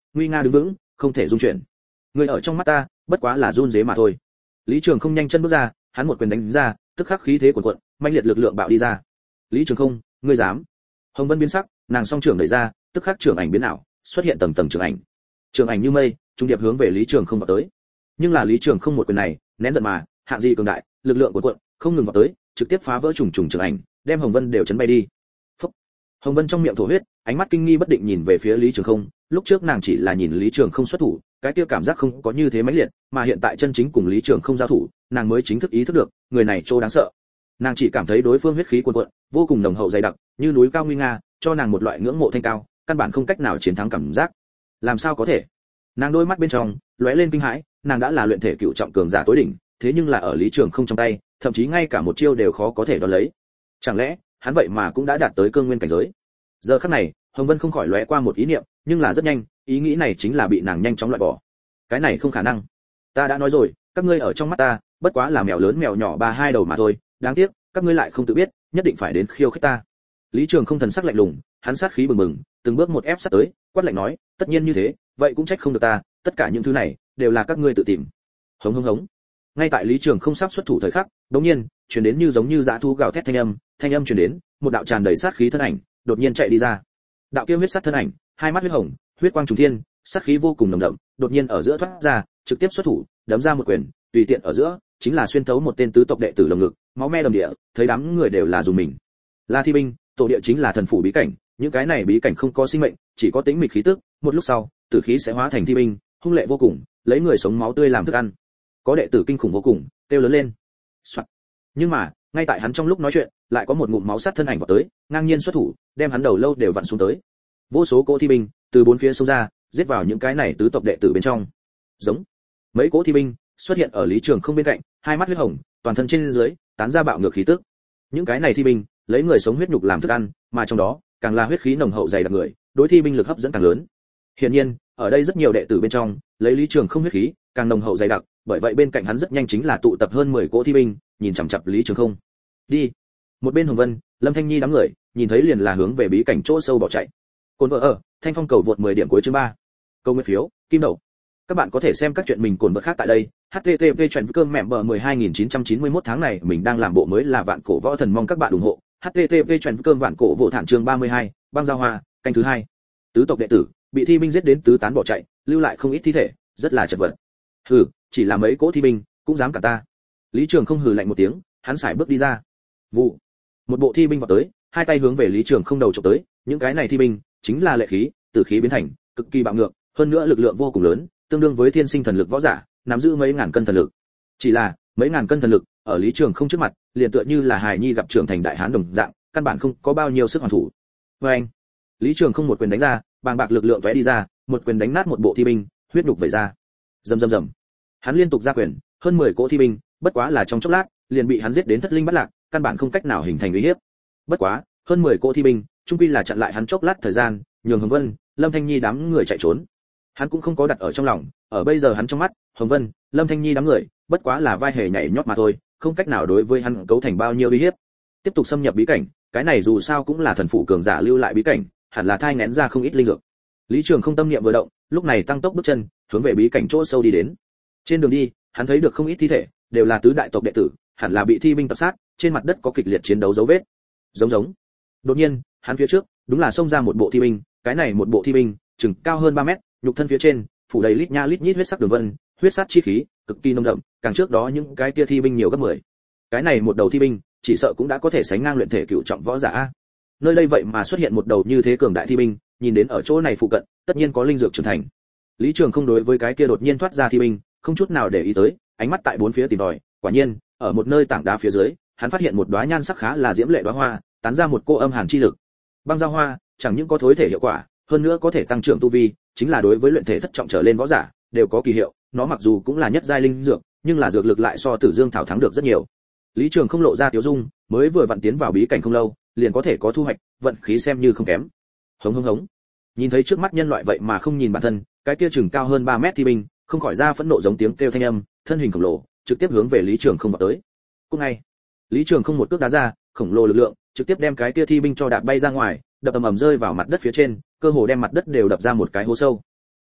nguy nga đứng vững, không thể dung chuyển. Người ở trong mắt ta, bất quá là run rế mà thôi. Lý Trường Không nhanh chân bước ra, hắn một quyền đánh ra, tức khắc khí thế cuồn cuộn, mãnh liệt lực lượng bạo đi ra. Lý Trường Không, ngươi dám? Hồng Vân biến sắc, nàng song trưởng đẩy ra, tức khắc trưởng ảnh biến ảo, xuất hiện tầng tầng trưởng ảnh. Trưởng ảnh như mây, trung điệp hướng về Lý Trường Không vào tới. Nhưng là Lý Trường Không một quyền này, nén giận mà, hạng gì cường đại, lực lượng cuồn cuộn, không ngừng vào tới, trực tiếp phá vỡ trùng trùng trưởng ảnh, đem Hồng Vân đều chấn bay đi. Phốc. Hồng Vân trong miệng thổ huyết, ánh mắt kinh nghi bất định nhìn về phía Lý Trường Không, lúc trước nàng chỉ là nhìn Lý Trường Không xuất thủ, cái kia cảm giác không có như thế mãnh liệt, mà hiện tại chân chính cùng Lý Trường Không giao thủ, nàng mới chính thức ý thức được, người này trô đáng sợ. Nàng chỉ cảm thấy đối phương huyết khí cuồn cuộn, vô cùng nồng hậu dày đặc, như núi cao nguy nga, cho nàng một loại ngưỡng mộ thanh cao, căn bản không cách nào chiến thắng cảm giác. Làm sao có thể? Nàng đôi mắt bên trong lóe lên kinh hãi, nàng đã là luyện thể cựu trọng cường giả tối đỉnh, thế nhưng là ở Lý Trường Không trong tay, thậm chí ngay cả một chiêu đều khó có thể đón lấy. Chẳng lẽ, hắn vậy mà cũng đã đạt tới cương nguyên cảnh giới? Giờ khắc này, Hồng Vân không khỏi lóe qua một ý niệm, nhưng là rất nhanh, ý nghĩ này chính là bị nàng nhanh chóng loại bỏ. Cái này không khả năng. Ta đã nói rồi, các ngươi ở trong mắt ta, bất quá là mèo lớn mèo nhỏ ba hai đầu mà thôi, đáng tiếc, các ngươi lại không tự biết, nhất định phải đến khiêu khích ta. Lý Trường Không thần sắc lạnh lùng, hắn sát khí bừng bừng, từng bước một ép sát tới, quát lạnh nói, tất nhiên như thế, vậy cũng trách không được ta, tất cả những thứ này đều là các ngươi tự tìm. Hống hống hống. Ngay tại Lý Trường Không sắp xuất thủ thời khắc, đột nhiên, truyền đến như giống như dã thú gào thét thanh âm, thanh âm truyền đến, một đạo tràn đầy sát khí thân ảnh, đột nhiên chạy đi ra. Đạo kia huyết sát thân ảnh, hai mắt huyết hồng, huyết quang trùng thiên, sát khí vô cùng nồng đậm, đột nhiên ở giữa thoát ra, trực tiếp xuất thủ, đấm ra một quyền, tùy tiện ở giữa, chính là xuyên thấu một tên tứ tộc đệ tử lồng ngực, máu me đầm địa, thấy đám người đều là dùng mình. La Thi binh, tổ địa chính là thần phủ bí cảnh, những cái này bí cảnh không có sinh mệnh, chỉ có tĩnh mịch khí tức, một lúc sau, tử khí sẽ hóa thành thi binh, hung lệ vô cùng, lấy người sống máu tươi làm thức ăn. Có đệ tử kinh khủng vô cùng, kêu lớn lên. Soạn. Nhưng mà, ngay tại hắn trong lúc nói chuyện, lại có một ngụm máu sắt thân ảnh vào tới, ngang nhiên xuất thủ, đem hắn đầu lâu đều vặn xuống tới. Vô số cỗ thi binh từ bốn phía xông ra, giết vào những cái này tứ tộc đệ tử bên trong. Giống. Mấy cỗ thi binh xuất hiện ở Lý Trường Không bên cạnh, hai mắt huyết hồng, toàn thân trên dưới tán ra bạo ngược khí tức. Những cái này thi binh lấy người sống huyết nhục làm thức ăn, mà trong đó càng là huyết khí nồng hậu dày đặc người, đối thi binh lực hấp dẫn càng lớn. Hiển nhiên, ở đây rất nhiều đệ tử bên trong, lấy Lý Trường Không huyết khí càng nồng hậu dày đặc, bởi vậy bên cạnh hắn rất nhanh chính là tụ tập hơn mười cỗ thi binh, nhìn chằm chằm Lý Trường Không. Đi. Một bên Hồng Vân, Lâm Thanh Nhi đám người, nhìn thấy liền là hướng về bí cảnh chỗ sâu bỏ chạy. Cồn vợ ở, Thanh Phong cầu vượt mười điểm cuối chương ba. Câu nguyên phiếu, kim đậu. Các bạn có thể xem các chuyện mình cồn vợ khác tại đây. H T T P chuyện cơm mẹ bờ mười hai nghìn chín trăm chín mươi mốt tháng này mình đang làm bộ mới là vạn cổ võ thần, mong các bạn ủng hộ. H T T P chuyện cơm vạn cổ vô thản chương ba mươi hai, băng giao hoa, canh thứ hai. Tứ tộc đệ tử bị thi binh giết đến tứ tán bỏ chạy, lưu lại không ít thi thể, rất là chật vật. Hừ, chỉ là mấy cỗ thi binh, cũng dám cả ta. Lý Trường Không hừ lạnh một tiếng, hắn sải bước đi ra. Vụ. Một bộ thi binh vào tới, hai tay hướng về Lý Trường Không đầu chụp tới, những cái này thi binh chính là lệ khí, tử khí biến thành, cực kỳ bạo ngược, hơn nữa lực lượng vô cùng lớn, tương đương với thiên sinh thần lực võ giả, nắm giữ mấy ngàn cân thần lực. Chỉ là, mấy ngàn cân thần lực, ở Lý Trường Không trước mặt, liền tựa như là hài nhi gặp trưởng thành đại hán đồng dạng, căn bản không có bao nhiêu sức hoàn thủ. Oeng! Lý Trường Không một quyền đánh ra, bàng bạc lực lượng tóe đi ra, một quyền đánh nát một bộ thi binh, huyết nhục vẩy ra. Rầm rầm rầm. Hắn liên tục ra quyền, hơn mười cỗ thi binh, bất quá là trong chốc lát, liền bị hắn giết đến thất linh bất lạc, căn bản không cách nào hình thành uy hiếp. Bất quá, hơn mười cỗ thi binh, chung quy là chặn lại hắn chốc lát thời gian, nhường Hồng Vân, Lâm Thanh Nhi đám người chạy trốn. Hắn cũng không có đặt ở trong lòng, ở bây giờ hắn trong mắt, Hồng Vân, Lâm Thanh Nhi đám người, bất quá là vai hề nhảy nhót mà thôi, không cách nào đối với hắn cấu thành bao nhiêu uy hiếp. Tiếp tục xâm nhập bí cảnh, cái này dù sao cũng là thần phụ cường giả lưu lại bí cảnh, hẳn là thai nghén ra không ít linh dược. Lý Trường Không tâm niệm vừa động, lúc này tăng tốc bước chân, hướng về bí cảnh chỗ sâu đi đến. Trên đường đi, hắn thấy được không ít thi thể, đều là tứ đại tộc đệ tử, hẳn là bị thi binh tập sát, trên mặt đất có kịch liệt chiến đấu dấu vết. Giống giống. Đột nhiên, hắn phía trước, đúng là xông ra một bộ thi binh, cái này một bộ thi binh, chừng cao hơn ba mét, nhục thân phía trên, phủ đầy lít nha lít nhít huyết sắc đường vân, huyết sát chi khí, cực kỳ nồng đậm, càng trước đó những cái kia thi binh nhiều gấp mười. Cái này một đầu thi binh, chỉ sợ cũng đã có thể sánh ngang luyện thể cựu trọng võ giả a. Nơi đây vậy mà xuất hiện một đầu như thế cường đại thi binh, nhìn đến ở chỗ này phụ cận, tất nhiên có linh dược trưởng thành. Lý Trường Không đối với cái kia đột nhiên thoát ra thi binh, không chút nào để ý tới, ánh mắt tại bốn phía tìm tòi, quả nhiên, ở một nơi tảng đá phía dưới, hắn phát hiện một đóa nhan sắc khá là diễm lệ đóa hoa, tán ra một cô âm hàn chi lực. Băng giao hoa, chẳng những có thối thể hiệu quả, hơn nữa có thể tăng trưởng tu vi, chính là đối với luyện thể thất trọng trở lên võ giả, đều có kỳ hiệu, nó mặc dù cũng là nhất giai linh dược, nhưng là dược lực lại so Tử Dương thảo thắng được rất nhiều. Lý Trường Không lộ ra tiểu dung, mới vừa vặn tiến vào bí cảnh không lâu, liền có thể có thu hoạch, vận khí xem như không kém. Hống hống hống. Nhìn thấy trước mắt nhân loại vậy mà không nhìn bản thân, cái kia chừng cao hơn ba mét thi binh, không khỏi ra phẫn nộ giống tiếng kêu thanh âm, thân hình khổng lồ, trực tiếp hướng về Lý Trường Không vào tới. Cùng ngay, Lý Trường Không một cước đá ra, khổng lồ lực lượng, trực tiếp đem cái kia thi binh cho đạp bay ra ngoài, đập ầm ầm rơi vào mặt đất phía trên, cơ hồ đem mặt đất đều đập ra một cái hố sâu.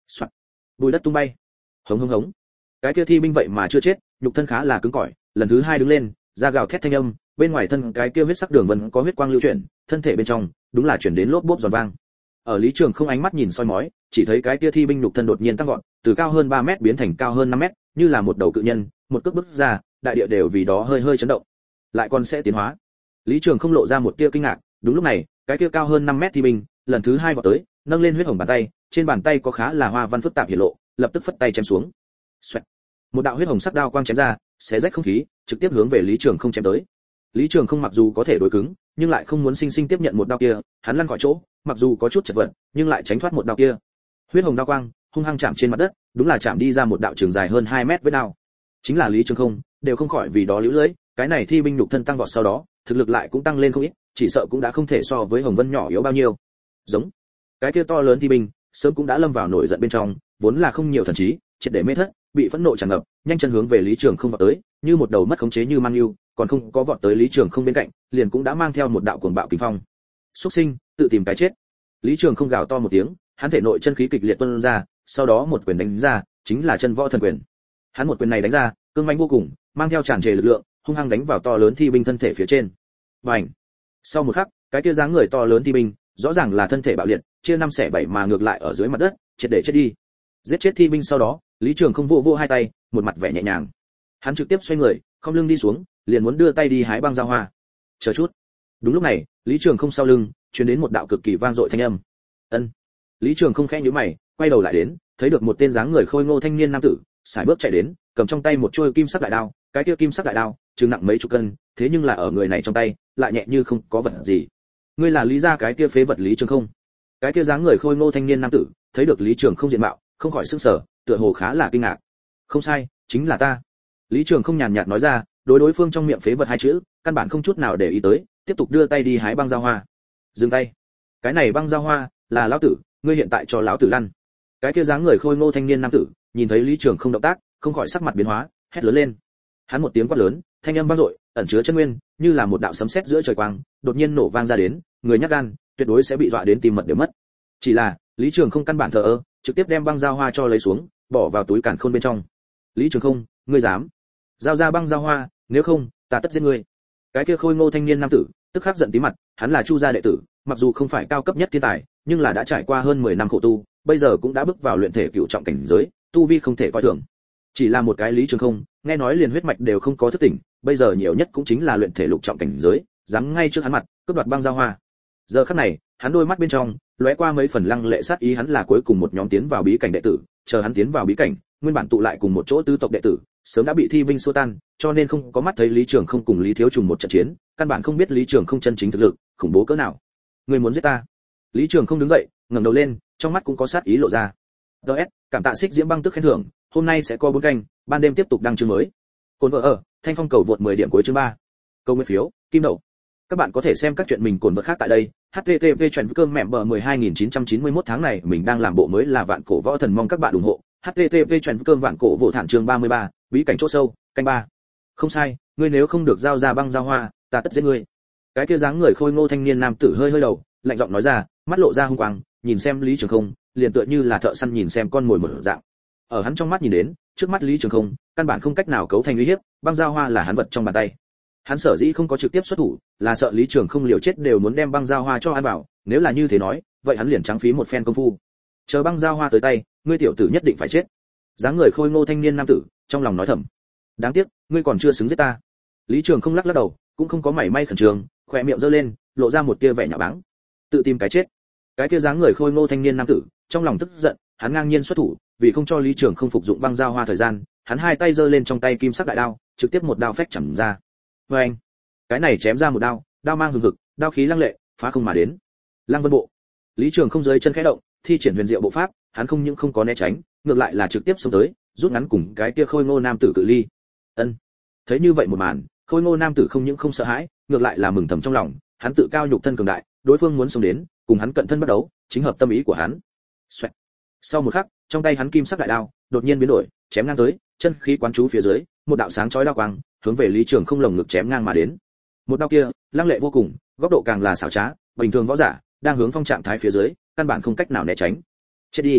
Soạn. Bùi đất tung bay. Hống hống hống. Cái kia thi binh vậy mà chưa chết, nhục thân khá là cứng cỏi, lần thứ hai đứng lên, ra gào thét thanh âm, bên ngoài thân cái kia huyết sắc đường vân có huyết quang lưu chuyển, thân thể bên trong đúng là chuyển đến lốp bốp giòn vang. Ở Lý Trường không ánh mắt nhìn soi mói, chỉ thấy cái kia thi binh nhục thân đột nhiên tăng vọt, từ cao hơn ba mét biến thành cao hơn năm mét, như là một đầu cự nhân, một cước bước ra, đại địa đều vì đó hơi hơi chấn động. Lại còn sẽ tiến hóa. Lý Trường không lộ ra một tia kinh ngạc, đúng lúc này, cái kia cao hơn năm mét thi binh, lần thứ hai vọt tới, nâng lên huyết hồng bàn tay, trên bàn tay có khá là hoa văn phức tạp hiện lộ, lập tức phất tay chém xuống. Xoẹt. Một đạo huyết hồng sắc đao quang chém ra, xé rách không khí, trực tiếp hướng về Lý Trường không chém tới. Lý Trường không mặc dù có thể đối cứng, nhưng lại không muốn sinh sinh tiếp nhận một đao kia, hắn lăn khỏi chỗ, mặc dù có chút chật vật, nhưng lại tránh thoát một đao kia. Huyết hồng đao quang hung hăng chạm trên mặt đất, đúng là chạm đi ra một đạo trường dài hơn hai mét với đao. Chính là Lý Trường không, đều không khỏi vì đó liễu lưỡi, cái này thi binh nhục thân tăng vọt sau đó, thực lực lại cũng tăng lên không ít, chỉ sợ cũng đã không thể so với Hồng Vân nhỏ yếu bao nhiêu. Giống. Cái kia to lớn thi binh, sớm cũng đã lâm vào nổi giận bên trong, vốn là không nhiều thần trí, triệt để mê thất, bị phẫn nộ tràn ngập, nhanh chân hướng về Lý Trường không vọt tới, như một đầu mất khống chế như mang yêu, còn không có vọt tới Lý Trường không bên cạnh, liền cũng đã mang theo một đạo cuồng bạo kình phong. Súc sinh, tự tìm cái chết. Lý Trường không gào to một tiếng, hắn thể nội chân khí kịch liệt tuôn ra, sau đó một quyền đánh ra, chính là chân võ thần quyền. Hắn một quyền này đánh ra, cương mãnh vô cùng, mang theo tràn trề lực lượng, hung hăng đánh vào to lớn thi binh thân thể phía trên. Bành! Sau một khắc, cái kia dáng người to lớn thi binh, rõ ràng là thân thể bạo liệt, chia năm xẻ bảy mà ngược lại ở dưới mặt đất, triệt để chết đi. Giết chết thi binh sau đó, Lý Trường không vỗ vỗ hai tay, một mặt vẻ nhẹ nhàng. Hắn trực tiếp xoay người, không lưng đi xuống, liền muốn đưa tay đi hái băng giao hoa. Chờ chút. Đúng lúc này, Lý Trường không sau lưng truyền đến một đạo cực kỳ vang dội thanh âm. Ân. Lý Trường không khẽ nhíu mày, quay đầu lại đến, thấy được một tên dáng người khôi ngô thanh niên nam tử, sải bước chạy đến, cầm trong tay một chuôi kim sắc đại đao, cái kia kim sắc đại đao, chừng nặng mấy chục cân, thế nhưng là ở người này trong tay, lại nhẹ như không có vật gì. Ngươi là Lý gia cái kia phế vật Lý Trường không? Cái kia dáng người khôi ngô thanh niên nam tử, thấy được Lý Trường không diện mạo, không khỏi sửng sở, tựa hồ khá là kinh ngạc. Không sai, chính là ta. Lý Trường không nhàn nhạt nói ra, đối đối phương trong miệng phế vật hai chữ, căn bản không chút nào để ý tới, tiếp tục đưa tay đi hái băng giao hoa. Dừng tay. Cái này băng giao hoa, là lão tử, ngươi hiện tại cho lão tử lăn. Cái kia dáng người khôi ngô thanh niên nam tử, nhìn thấy Lý Trường không động tác, không khỏi sắc mặt biến hóa, hét lớn lên. Hắn một tiếng quát lớn, thanh âm vang dội, ẩn chứa chân nguyên, như là một đạo sấm sét giữa trời quang, đột nhiên nổ vang ra đến, người nhát gan, tuyệt đối sẽ bị dọa đến tim mật đều mất. Chỉ là, Lý Trường không căn bản thờ ơ, trực tiếp đem băng giao hoa cho lấy xuống, bỏ vào túi càn khôn bên trong. Lý Trường không, ngươi dám? Giao ra băng giao hoa, nếu không, ta tất giết ngươi. Cái kia khôi ngô thanh niên nam tử, tức khắc giận tí mặt, hắn là Chu gia đệ tử, mặc dù không phải cao cấp nhất thiên tài, nhưng là đã trải qua hơn mười năm khổ tu, bây giờ cũng đã bước vào luyện thể cửu trọng cảnh giới, tu vi không thể coi thường. Chỉ là một cái Lý Trường không, nghe nói liền huyết mạch đều không có thức tỉnh, bây giờ nhiều nhất cũng chính là luyện thể lục trọng cảnh giới, dám ngay trước hắn mặt cướp đoạt băng giao hoa. Giờ khắc này, hắn đôi mắt bên trong lóe qua mấy phần lăng lệ sát ý, hắn là cuối cùng một nhóm tiến vào bí cảnh đệ tử, chờ hắn tiến vào bí cảnh, nguyên bản tụ lại cùng một chỗ tứ tộc đệ tử, sớm đã bị thi binh xua tan, cho nên không có mắt thấy Lý Trường không cùng Lý Thiếu Trùng một trận chiến, căn bản không biết Lý Trường không chân chính thực lực khủng bố cỡ nào. Ngươi muốn giết ta? Lý Trường không đứng dậy, ngẩng đầu lên, trong mắt cũng có sát ý lộ ra. đê ét, cảm tạ Xích Diễm băng tức khen thưởng, hôm nay sẽ có bốn canh, ban đêm tiếp tục đăng chương mới. Cồn vợ ở, Thanh Phong cầu vượt mười điểm cuối chương ba. Câu nguyên phiếu, kim đậu. Các bạn có thể xem các chuyện mình cồn vợ khác tại đây. hát tê tê pê chuyện cơm mẹm bờ mười hai nghìn chín trăm chín mươi mốt tháng này mình đang làm bộ mới là Vạn Cổ Võ Thần, mong các bạn ủng hộ. hát tê tê pê chuyện cơm Vạn Cổ Võ Thản chương ba mươi ba, bí cảnh chỗ sâu, canh ba. Không sai, ngươi nếu không được giao ra băng giao hoa, ta tất giết ngươi. Cái kia dáng người khôi ngô thanh niên nam tử hơi hơi đầu, lạnh giọng nói ra, mắt lộ ra hung quang, nhìn xem Lý Trường không, liền tựa như là thợ săn nhìn xem con mồi một dạng. Ở hắn trong mắt nhìn đến, trước mắt Lý Trường không, căn bản không cách nào cấu thành uy hiếp, băng giao hoa là hắn vật trong bàn tay. Hắn sở dĩ không có trực tiếp xuất thủ, là sợ Lý Trường không liều chết đều muốn đem băng giao hoa cho ăn vào, nếu là như thế nói, vậy hắn liền trắng phí một phen công phu. Chờ băng giao hoa tới tay, ngươi tiểu tử nhất định phải chết. Dáng người khôi ngô thanh niên nam tử, trong lòng nói thầm. Đáng tiếc, ngươi còn chưa xứng giết ta. Lý Trường không lắc lắc đầu, cũng không có mảy may khẩn trương, khóe miệng giơ lên, lộ ra một tia vẻ nhạo báng. Tự tìm cái chết. Cái tia dáng người khôi ngô thanh niên nam tử, trong lòng tức giận, hắn ngang nhiên xuất thủ, vì không cho Lý Trường không phục dụng băng giao hoa thời gian, hắn hai tay giơ lên trong tay kim sắc đại đao, trực tiếp một đao phách chầm ra. Và anh, cái này chém ra một đao, đao mang hừng hực, đao khí lăng lệ, phá không mà đến. Lăng Vân Bộ. Lý Trường không dưới chân khẽ động, thi triển huyền diệu bộ pháp, hắn không những không có né tránh, ngược lại là trực tiếp xông tới, rút ngắn cùng cái kia khôi ngô nam tử cự ly. Ân. Thấy như vậy một màn, khôi ngô nam tử không những không sợ hãi, ngược lại là mừng thầm trong lòng, hắn tự cao nhục thân cường đại, đối phương muốn xông đến, cùng hắn cận thân bắt đấu, chính hợp tâm ý của hắn. Xoẹt. Sau một khắc, trong tay hắn kim sắc đại đao đột nhiên biến đổi, chém ngang tới, chân khí quán chú phía dưới, một đạo sáng chói đao quang hướng về Lý Trường không lồng ngực chém ngang mà đến. Một đao kia, lăng lệ vô cùng, góc độ càng là xảo trá, bình thường võ giả đang hướng phong trạng thái phía dưới, căn bản không cách nào né tránh. Chết đi.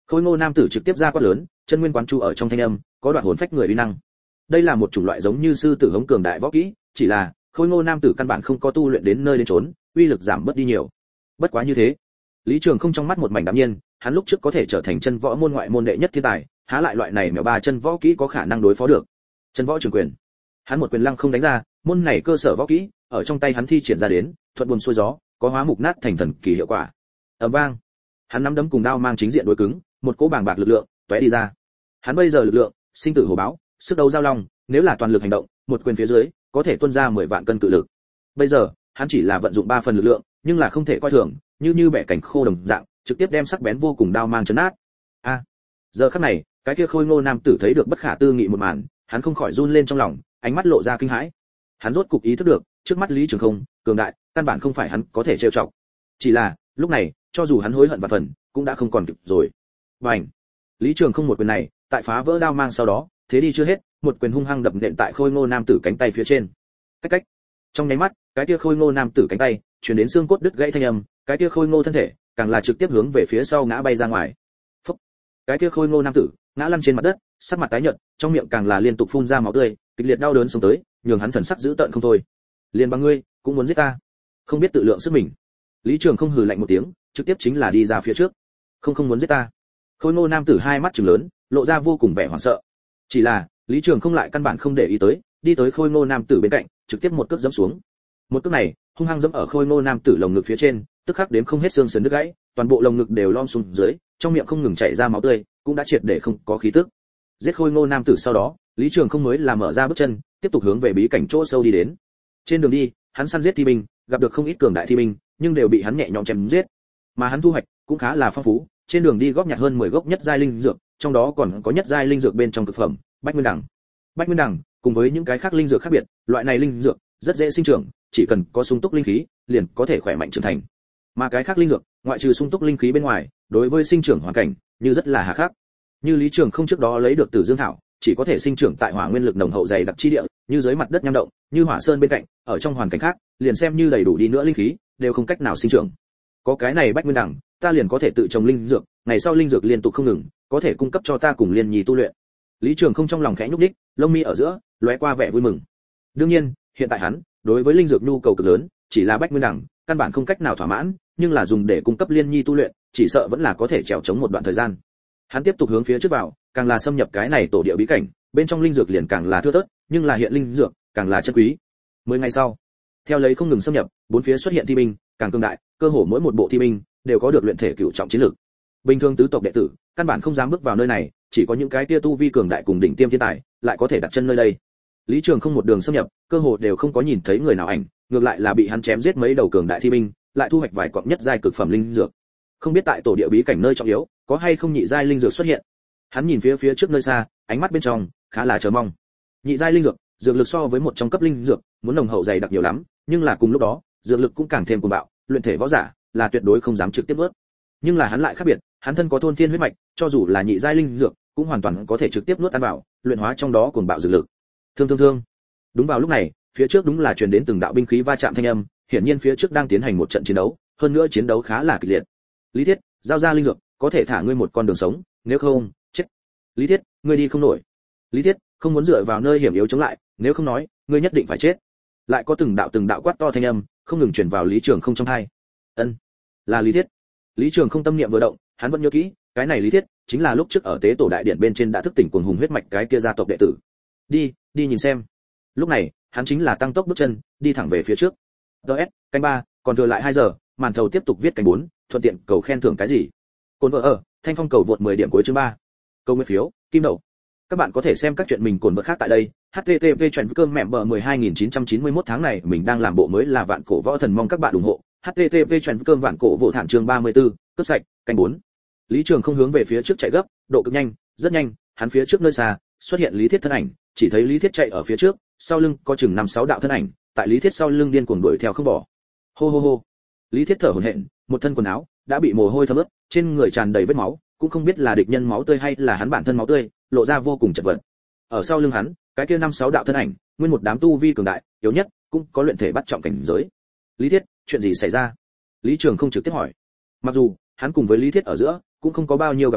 Khôi Ngô nam tử trực tiếp ra quát lớn, chân nguyên quán chu ở trong thanh âm, có đoạn hồn phách người uy năng. Đây là một chủng loại giống như sư tử hống cường đại võ kỹ, chỉ là Khôi Ngô nam tử căn bản không có tu luyện đến nơi đến chốn, uy lực giảm bớt đi nhiều. Bất quá như thế, Lý Trường không trong mắt một mảnh đạm nhiên, hắn lúc trước có thể trở thành chân võ môn ngoại môn đệ nhất thiên tài, há lại loại này mèo ba chân võ kỹ có khả năng đối phó được. Chân võ trường quyền, hắn một quyền lăng không đánh ra, môn này cơ sở võ kỹ ở trong tay hắn thi triển ra đến, thuận buồm xuôi gió, có hóa mục nát thành thần kỳ hiệu quả. Ầm vang, hắn nắm đấm cùng đao mang chính diện đối cứng, một cỗ bàng bạc lực lượng tóe đi ra. Hắn bây giờ lực lượng, sinh tử hổ báo, sức đấu giao long, nếu là toàn lực hành động, một quyền phía dưới có thể tuôn ra mười vạn cân cự lực. Bây giờ, hắn chỉ là vận dụng ba phần lực lượng, nhưng là không thể coi thường, như như bẻ cảnh khô đồng dạng, trực tiếp đem sắc bén vô cùng đao mang chấn nát. A, à, giờ khắc này, cái kia Khôi Ngô nam tử thấy được bất khả tư nghị một màn, hắn không khỏi run lên trong lòng, ánh mắt lộ ra kinh hãi. Hắn rốt cục ý thức được, trước mắt Lý Trường Không, cường đại, căn bản không phải hắn có thể trêu chọc. Chỉ là, lúc này, cho dù hắn hối hận và phần, cũng đã không còn kịp rồi. Bành! Lý Trường Không một quyền này, tại phá vỡ đao mang sau đó, thế đi chưa hết, một quyền hung hăng đập nện tại Khôi Ngô nam tử cánh tay phía trên. Cách cách. Trong nháy mắt, cái kia Khôi Ngô nam tử cánh tay truyền đến xương cốt đứt gãy thanh âm, cái kia Khôi Ngô thân thể càng là trực tiếp hướng về phía sau ngã bay ra ngoài. Phốc. Cái kia Khôi Ngô nam tử ngã lăn trên mặt đất, sắc mặt tái nhợt, trong miệng càng là liên tục phun ra máu tươi, kịch liệt đau đớn xông tới, nhường hắn thần sắc dữ tợn không thôi. Liên bằng ngươi, cũng muốn giết ta? Không biết tự lượng sức mình. Lý Trường Không hừ lạnh một tiếng, trực tiếp chính là đi ra phía trước. Không không muốn giết ta. Khôi Ngô nam tử hai mắt trừng lớn, lộ ra vô cùng vẻ hoảng sợ. Chỉ là, Lý Trường Không lại căn bản không để ý tới, đi tới Khôi Ngô nam tử bên cạnh, trực tiếp một cước giẫm xuống. Một cước này, hung hăng giẫm ở Khôi Ngô nam tử lồng ngực phía trên, tức khắc đếm không hết xương sườn đứt gãy, toàn bộ lồng ngực đều lom xuống dưới, trong miệng không ngừng chảy ra máu tươi, cũng đã triệt để không có khí tức. Giết Khôi Ngô nam tử sau đó, Lý Trường Không mới là mở ra bước chân, tiếp tục hướng về bí cảnh chỗ sâu đi đến. Trên đường đi, hắn săn giết thi binh, gặp được không ít cường đại thi binh, nhưng đều bị hắn nhẹ nhõm chém giết. Mà hắn thu hoạch cũng khá là phong phú, trên đường đi góp nhặt hơn mười gốc nhất giai linh dược, trong đó còn có nhất giai linh dược bên trong cực phẩm, Bách Nguyên Đằng. Bách Nguyên Đằng, cùng với những cái khác linh dược khác biệt, loại này linh dược rất dễ sinh trưởng, chỉ cần có sung túc linh khí, liền có thể khỏe mạnh trưởng thành. Mà cái khác linh dược, ngoại trừ sung túc linh khí bên ngoài, đối với sinh trưởng hoàn cảnh, như rất là hà khắc. Như Lý Trường Không trước đó lấy được Tử Dương thảo, chỉ có thể sinh trưởng tại hỏa nguyên lực nồng hậu dày đặc chi địa, như dưới mặt đất nham động, như hỏa sơn bên cạnh, ở trong hoàn cảnh khác, liền xem như đầy đủ đi nữa linh khí, đều không cách nào sinh trưởng. Có cái này Bách Nguyên Đằng, ta liền có thể tự trồng linh dược, ngày sau linh dược liên tục không ngừng, có thể cung cấp cho ta cùng Liên Nhi tu luyện. Lý Trường Không trong lòng khẽ nhúc nhích, lông mi ở giữa lóe qua vẻ vui mừng. Đương nhiên, hiện tại hắn đối với linh dược nhu cầu cực lớn, chỉ là Bách Nguyên Đằng, căn bản không cách nào thỏa mãn, nhưng là dùng để cung cấp Liên Nhi tu luyện, chỉ sợ vẫn là có thể trèo chống một đoạn thời gian. Hắn tiếp tục hướng phía trước vào, càng là xâm nhập cái này tổ địa bí cảnh, bên trong linh dược liền càng là thưa thớt, nhưng là hiện linh dược càng là chân quý. Mười ngày sau, theo lấy không ngừng xâm nhập, bốn phía xuất hiện thi binh, càng cường đại, cơ hồ mỗi một bộ thi binh đều có được luyện thể cửu trọng chiến lực. Bình thường tứ tộc đệ tử, căn bản không dám bước vào nơi này, chỉ có những cái tia tu vi cường đại cùng đỉnh tiêm thiên tài, lại có thể đặt chân nơi đây. Lý Trường Không một đường xâm nhập, cơ hồ đều không có nhìn thấy người nào ảnh, ngược lại là bị hắn chém giết mấy đầu cường đại thi binh, lại thu hoạch vài cọng nhất giai cực phẩm linh dược. Không biết tại tổ địa bí cảnh nơi trọng yếu, có hay không nhị giai linh dược xuất hiện. Hắn nhìn phía phía trước nơi xa, ánh mắt bên trong khá là chờ mong. Nhị giai linh dược, dược lực so với một trong cấp linh dược, muốn nồng hậu dày đặc nhiều lắm, nhưng là cùng lúc đó, dược lực cũng càng thêm cuồng bạo, luyện thể võ giả là tuyệt đối không dám trực tiếp nuốt. Nhưng là hắn lại khác biệt, hắn thân có thôn thiên huyết mạch, cho dù là nhị giai linh dược, cũng hoàn toàn có thể trực tiếp nuốt ăn vào, luyện hóa trong đó cuồng bạo dược lực. Thương thương thương. Đúng vào lúc này, phía trước đúng là truyền đến từng đạo binh khí va chạm thanh âm, hiển nhiên phía trước đang tiến hành một trận chiến đấu, hơn nữa chiến đấu khá là kịch liệt. Lý Thiết, giao ra linh dược, có thể thả ngươi một con đường sống, nếu không, chết. Lý Thiết, ngươi đi không nổi. Lý Thiết, không muốn dựa vào nơi hiểm yếu chống lại, nếu không nói, ngươi nhất định phải chết. Lại có từng đạo từng đạo quát to thanh âm, không ngừng truyền vào Lý Trường Không trong tai. Ân, là Lý Thiết. Lý Trường Không tâm niệm vừa động, hắn vẫn nhớ kỹ, cái này Lý Thiết chính là lúc trước ở tế tổ đại điện bên trên đã thức tỉnh cuồng hùng huyết mạch cái kia gia tộc đệ tử. Đi, đi nhìn xem. Lúc này, hắn chính là tăng tốc bước chân, đi thẳng về phía trước. đê ét, canh ba, còn thừa lại hai giờ, màn thầu tiếp tục viết canh bốn, thuận tiện cầu khen thưởng cái gì. Cồn vợ ở, Thanh Phong cầu vượt mười điểm cuối chương ba. Câu nguyên phiếu, kim đậu. Các bạn có thể xem các chuyện mình cồn vợ khác tại đây. hát tê tê pê chuyện cơm mẹ bờ mười hai nghìn chín trăm chín mươi mốt tháng này mình đang làm bộ mới là vạn cổ võ thần, mong các bạn ủng hộ. hát tê tê pê chuyện cơm vạn cổ vô thản chương ba mươi tư, cướp sạch, canh bốn. Lý Trường Không hướng về phía trước chạy gấp, độ cực nhanh, rất nhanh, hắn phía trước nơi xa xuất hiện Lý Thiết thân ảnh, chỉ thấy Lý Thiết chạy ở phía trước, sau lưng có chừng năm sáu đạo thân ảnh, tại Lý Thiết sau lưng điên cuồng đuổi theo không bỏ. Hô hô hô. Lý Thiết thở hổn hển, một thân quần áo đã bị mồ hôi thấm ướt, trên người tràn đầy vết máu, cũng không biết là địch nhân máu tươi hay là hắn bản thân máu tươi, lộ ra vô cùng chật vật. Ở sau lưng hắn, cái kia năm sáu đạo thân ảnh, nguyên một đám tu vi cường đại, yếu nhất cũng có luyện thể bắt trọng cảnh giới. Lý Thiết, chuyện gì xảy ra? Lý Trường Không trực tiếp hỏi. Mặc dù hắn cùng với Lý Thiết ở giữa cũng không có bao nhiêu gặp nhau,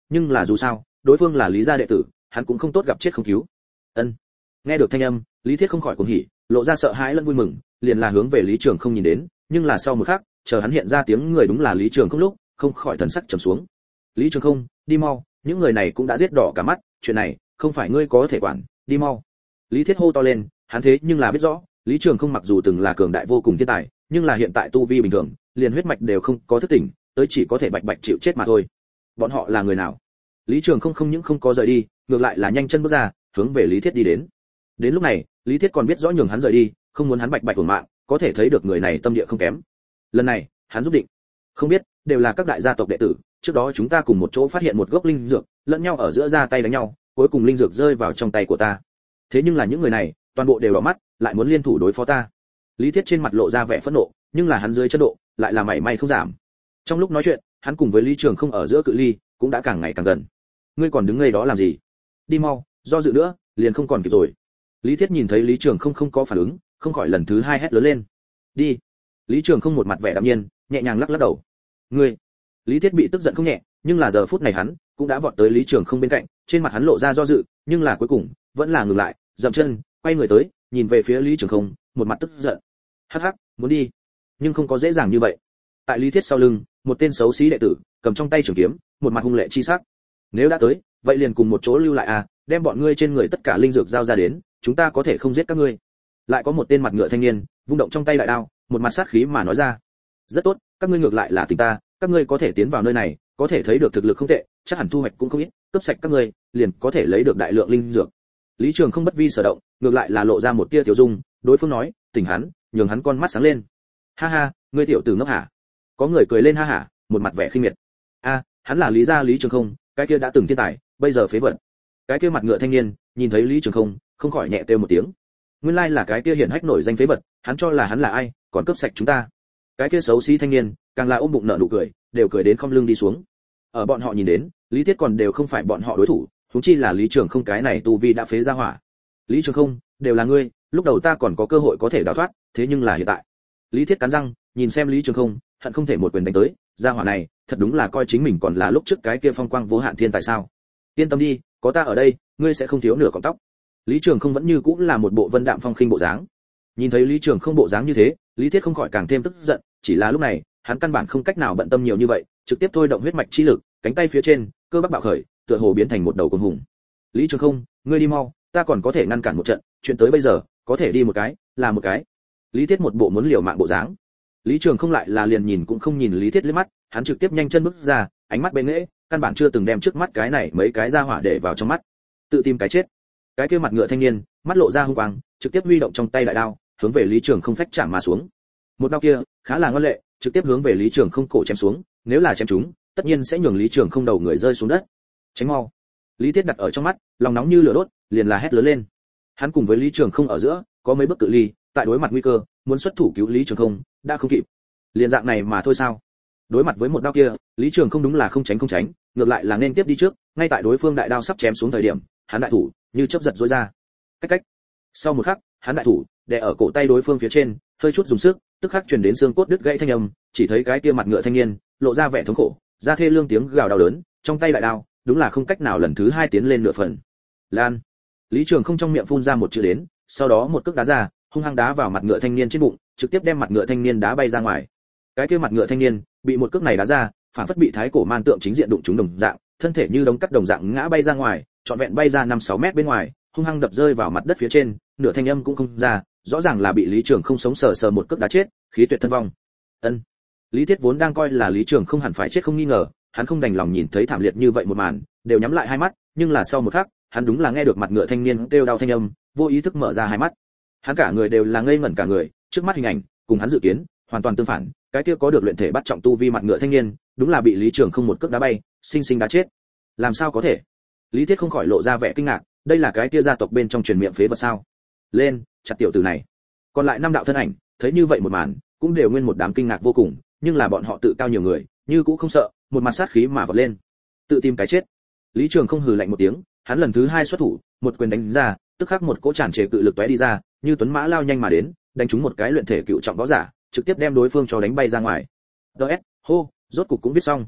nhưng là dù sao đối phương là lý gia đệ tử, hắn cũng không tốt gặp chết không cứu. Ân. Nghe được thanh âm, Lý Thiết không khỏi cuồng hỉ, lộ ra sợ hãi lẫn vui mừng, liền là hướng về Lý Trường Không nhìn đến, nhưng là sau một khắc, chờ hắn hiện ra tiếng người đúng là Lý Trường Không lúc, không khỏi thần sắc trầm xuống. Lý Trường Không, đi mau, những người này cũng đã giết đỏ cả mắt, chuyện này không phải ngươi có thể quản, đi mau. Lý Thiết hô to lên, hắn thế nhưng là biết rõ, Lý Trường Không mặc dù từng là cường đại vô cùng thiên tài, nhưng là hiện tại tu vi bình thường, liền huyết mạch đều không có thức tỉnh, tới chỉ có thể bạch bạch chịu chết mà thôi. Bọn họ là người nào? Lý Trường Không không những không có rời đi, ngược lại là nhanh chân bước ra, hướng về Lý Thiết đi đến. Đến lúc này, Lý Thiết còn biết rõ nhường hắn rời đi, không muốn hắn bạch bạch hưởng mạng, có thể thấy được người này tâm địa không kém. Lần này, hắn giúp định. Không biết, đều là các đại gia tộc đệ tử, trước đó chúng ta cùng một chỗ phát hiện một gốc linh dược, lẫn nhau ở giữa ra tay đánh nhau, cuối cùng linh dược rơi vào trong tay của ta. Thế nhưng là những người này, toàn bộ đều đỏ mắt, lại muốn liên thủ đối phó ta. Lý Thiết trên mặt lộ ra vẻ phẫn nộ, nhưng là hắn dưới chân độ, lại là mảy may không giảm. Trong lúc nói chuyện, hắn cùng với Lý Trường Không ở giữa cự ly cũng đã càng ngày càng gần. Ngươi còn đứng ngây đó làm gì? Đi mau, do dự nữa, liền không còn kịp rồi. Lý Thiết nhìn thấy Lý Trường Không không có phản ứng, không khỏi lần thứ hai hét lớn lên. Đi. Lý Trường Không một mặt vẻ đạm nhiên, nhẹ nhàng lắc lắc đầu. Ngươi. Lý Thiết bị tức giận không nhẹ, nhưng là giờ phút này hắn cũng đã vọt tới Lý Trường Không bên cạnh, trên mặt hắn lộ ra do dự, nhưng là cuối cùng vẫn là ngừng lại, dậm chân, quay người tới, nhìn về phía Lý Trường Không, một mặt tức giận. Hắc hắc, muốn đi, nhưng không có dễ dàng như vậy. Tại Lý Thiết sau lưng, một tên xấu xí đệ tử, cầm trong tay trường kiếm, một mặt hung lệ chi sắc. Nếu đã tới, vậy liền cùng một chỗ lưu lại à, đem bọn ngươi trên người tất cả linh dược giao ra đến, chúng ta có thể không giết các ngươi. Lại có một tên mặt ngựa thanh niên, vung động trong tay đại đao, một mặt sát khí mà nói ra. Rất tốt, các ngươi ngược lại là tình ta, các ngươi có thể tiến vào nơi này, có thể thấy được thực lực không tệ, chắc hẳn thu hoạch cũng không ít, cướp sạch các ngươi, liền có thể lấy được đại lượng linh dược. Lý Trường Không bất vi sở động, ngược lại là lộ ra một tia tiểu dung, đối phương nói, tỉnh hắn, nhường hắn con mắt sáng lên. Ha ha, ngươi tiểu tử ngốc hả? Có người cười lên ha hả, một mặt vẻ khinh miệt. A, hắn là Lý gia Lý Trường Không, cái kia đã từng thiên tài, bây giờ phế vật. Cái kia mặt ngựa thanh niên, nhìn thấy Lý Trường Không, không khỏi nhẹ kêu một tiếng. Nguyên lai là cái kia hiển hách nổi danh phế vật, hắn cho là hắn là ai, còn cướp sạch chúng ta. Cái kia xấu xí thanh niên, càng là ôm bụng nở nụ cười, đều cười đến không lưng đi xuống. Ở bọn họ nhìn đến, Lý Thiết còn đều không phải bọn họ đối thủ, huống chi là Lý Trường Không cái này tu vi đã phế ra hỏa. Lý Trường Không, đều là ngươi, lúc đầu ta còn có cơ hội có thể đào thoát, thế nhưng là hiện tại. Lý Thiết cắn răng, nhìn xem Lý Trường Không, hận không thể một quyền đánh tới, gia hỏa này, thật đúng là coi chính mình còn là lúc trước cái kia phong quang vô hạn thiên tài sao? Yên tâm đi, có ta ở đây, ngươi sẽ không thiếu nửa cọng tóc. Lý Trường Không vẫn như cũng là một bộ vân đạm phong khinh bộ dáng. Nhìn thấy Lý Trường Không bộ dáng như thế, Lý Thiết không khỏi càng thêm tức giận, chỉ là lúc này, hắn căn bản không cách nào bận tâm nhiều như vậy, trực tiếp thôi động huyết mạch chi lực, cánh tay phía trên, cơ bắp bạo khởi, tựa hồ biến thành một đầu cuồng hùng. Lý Trường Không, ngươi đi mau, ta còn có thể ngăn cản một trận, chuyện tới bây giờ, có thể đi một cái, là một cái. Lý Thiết một bộ muốn liều mạng bộ dáng. Lý Trường Không lại là liền nhìn cũng không nhìn Lý Thiết liếc mắt, hắn trực tiếp nhanh chân bước ra, ánh mắt bén nghễ, căn bản chưa từng đem trước mắt cái này mấy cái ra hỏa để vào trong mắt. Tự tìm cái chết. Cái kia mặt ngựa thanh niên, mắt lộ ra hung quang, trực tiếp huy động trong tay đại đao, hướng về Lý Trường Không phách chạm mà xuống. Một đao kia, khá là ngoan lệ, trực tiếp hướng về Lý Trường Không cổ chém xuống, nếu là chém trúng, tất nhiên sẽ nhường Lý Trường Không đầu người rơi xuống đất. Tránh mau. Lý Thiết đặt ở trong mắt, lòng nóng như lửa đốt, liền là hét lớn lên. Hắn cùng với Lý Trường Không ở giữa, có mấy bước cự ly, tại đối mặt nguy cơ, muốn xuất thủ cứu Lý Trường Không, đã không kịp. Liền dạng này mà thôi sao? Đối mặt với một đao kia, Lý Trường Không đúng là không tránh không tránh, ngược lại là nên tiếp đi trước, ngay tại đối phương đại đao sắp chém xuống thời điểm, hắn đại thủ như chớp giật rối ra. Cách cách. Sau một khắc, hắn đại thủ đè ở cổ tay đối phương phía trên, hơi chút dùng sức, tức khắc truyền đến xương cốt đứt gãy thanh âm, chỉ thấy cái kia mặt ngựa thanh niên, lộ ra vẻ thống khổ, ra thê lương tiếng gào đau đớn, trong tay đại đao, đúng là không cách nào lần thứ hai tiến lên nửa phần. Lan. Lý Trường Không trong miệng phun ra một chữ đến, sau đó một cước đá ra, hung hăng đá vào mặt ngựa thanh niên trên bụng, trực tiếp đem mặt ngựa thanh niên đá bay ra ngoài. Cái kia mặt ngựa thanh niên bị một cước này đá ra, phản phất bị thái cổ man tượng chính diện đụng trúng đồng dạng, thân thể như đống cắt đồng dạng ngã bay ra ngoài, trọn vẹn bay ra năm sáu mét bên ngoài, hung hăng đập rơi vào mặt đất phía trên, nửa thanh âm cũng không ra, rõ ràng là bị Lý Trường Không sống sờ sờ một cước đá chết, khí tuyệt thân vong. Ân. Lý Thiết vốn đang coi là Lý Trường Không hẳn phải chết không nghi ngờ, hắn không đành lòng nhìn thấy thảm liệt như vậy một màn, đều nhắm lại hai mắt, nhưng là sau một khắc, hắn đúng là nghe được mặt ngựa thanh niên kêu đau thanh âm, vô ý thức mở ra hai mắt. Hắn cả người đều là ngây ngẩn cả người, trước mắt hình ảnh, cùng hắn dự kiến, hoàn toàn tương phản, cái kia có được luyện thể bắt trọng tu vi mặt ngựa thanh niên, đúng là bị Lý Trường Không một cước đá bay, sinh sinh đá chết. Làm sao có thể? Lý Thiết không khỏi lộ ra vẻ kinh ngạc, đây là cái kia gia tộc bên trong truyền miệng phế vật sao? Lên, chặt tiểu tử này. Còn lại năm đạo thân ảnh, thấy như vậy một màn, cũng đều nguyên một đám kinh ngạc vô cùng, nhưng là bọn họ tự cao nhiều người, như cũng không sợ, một mặt sát khí mà vọt lên. Tự tìm cái chết. Lý Trường Không hừ lạnh một tiếng, hắn lần thứ hai xuất thủ, một quyền đánh ra, tức khắc một cỗ tràn trề cự lực tóe đi ra, như tuấn mã lao nhanh mà đến, đánh trúng một cái luyện thể cựu trọng võ giả, trực tiếp đem đối phương cho đánh bay ra ngoài. đê ét, hô, rốt cục cũng viết xong.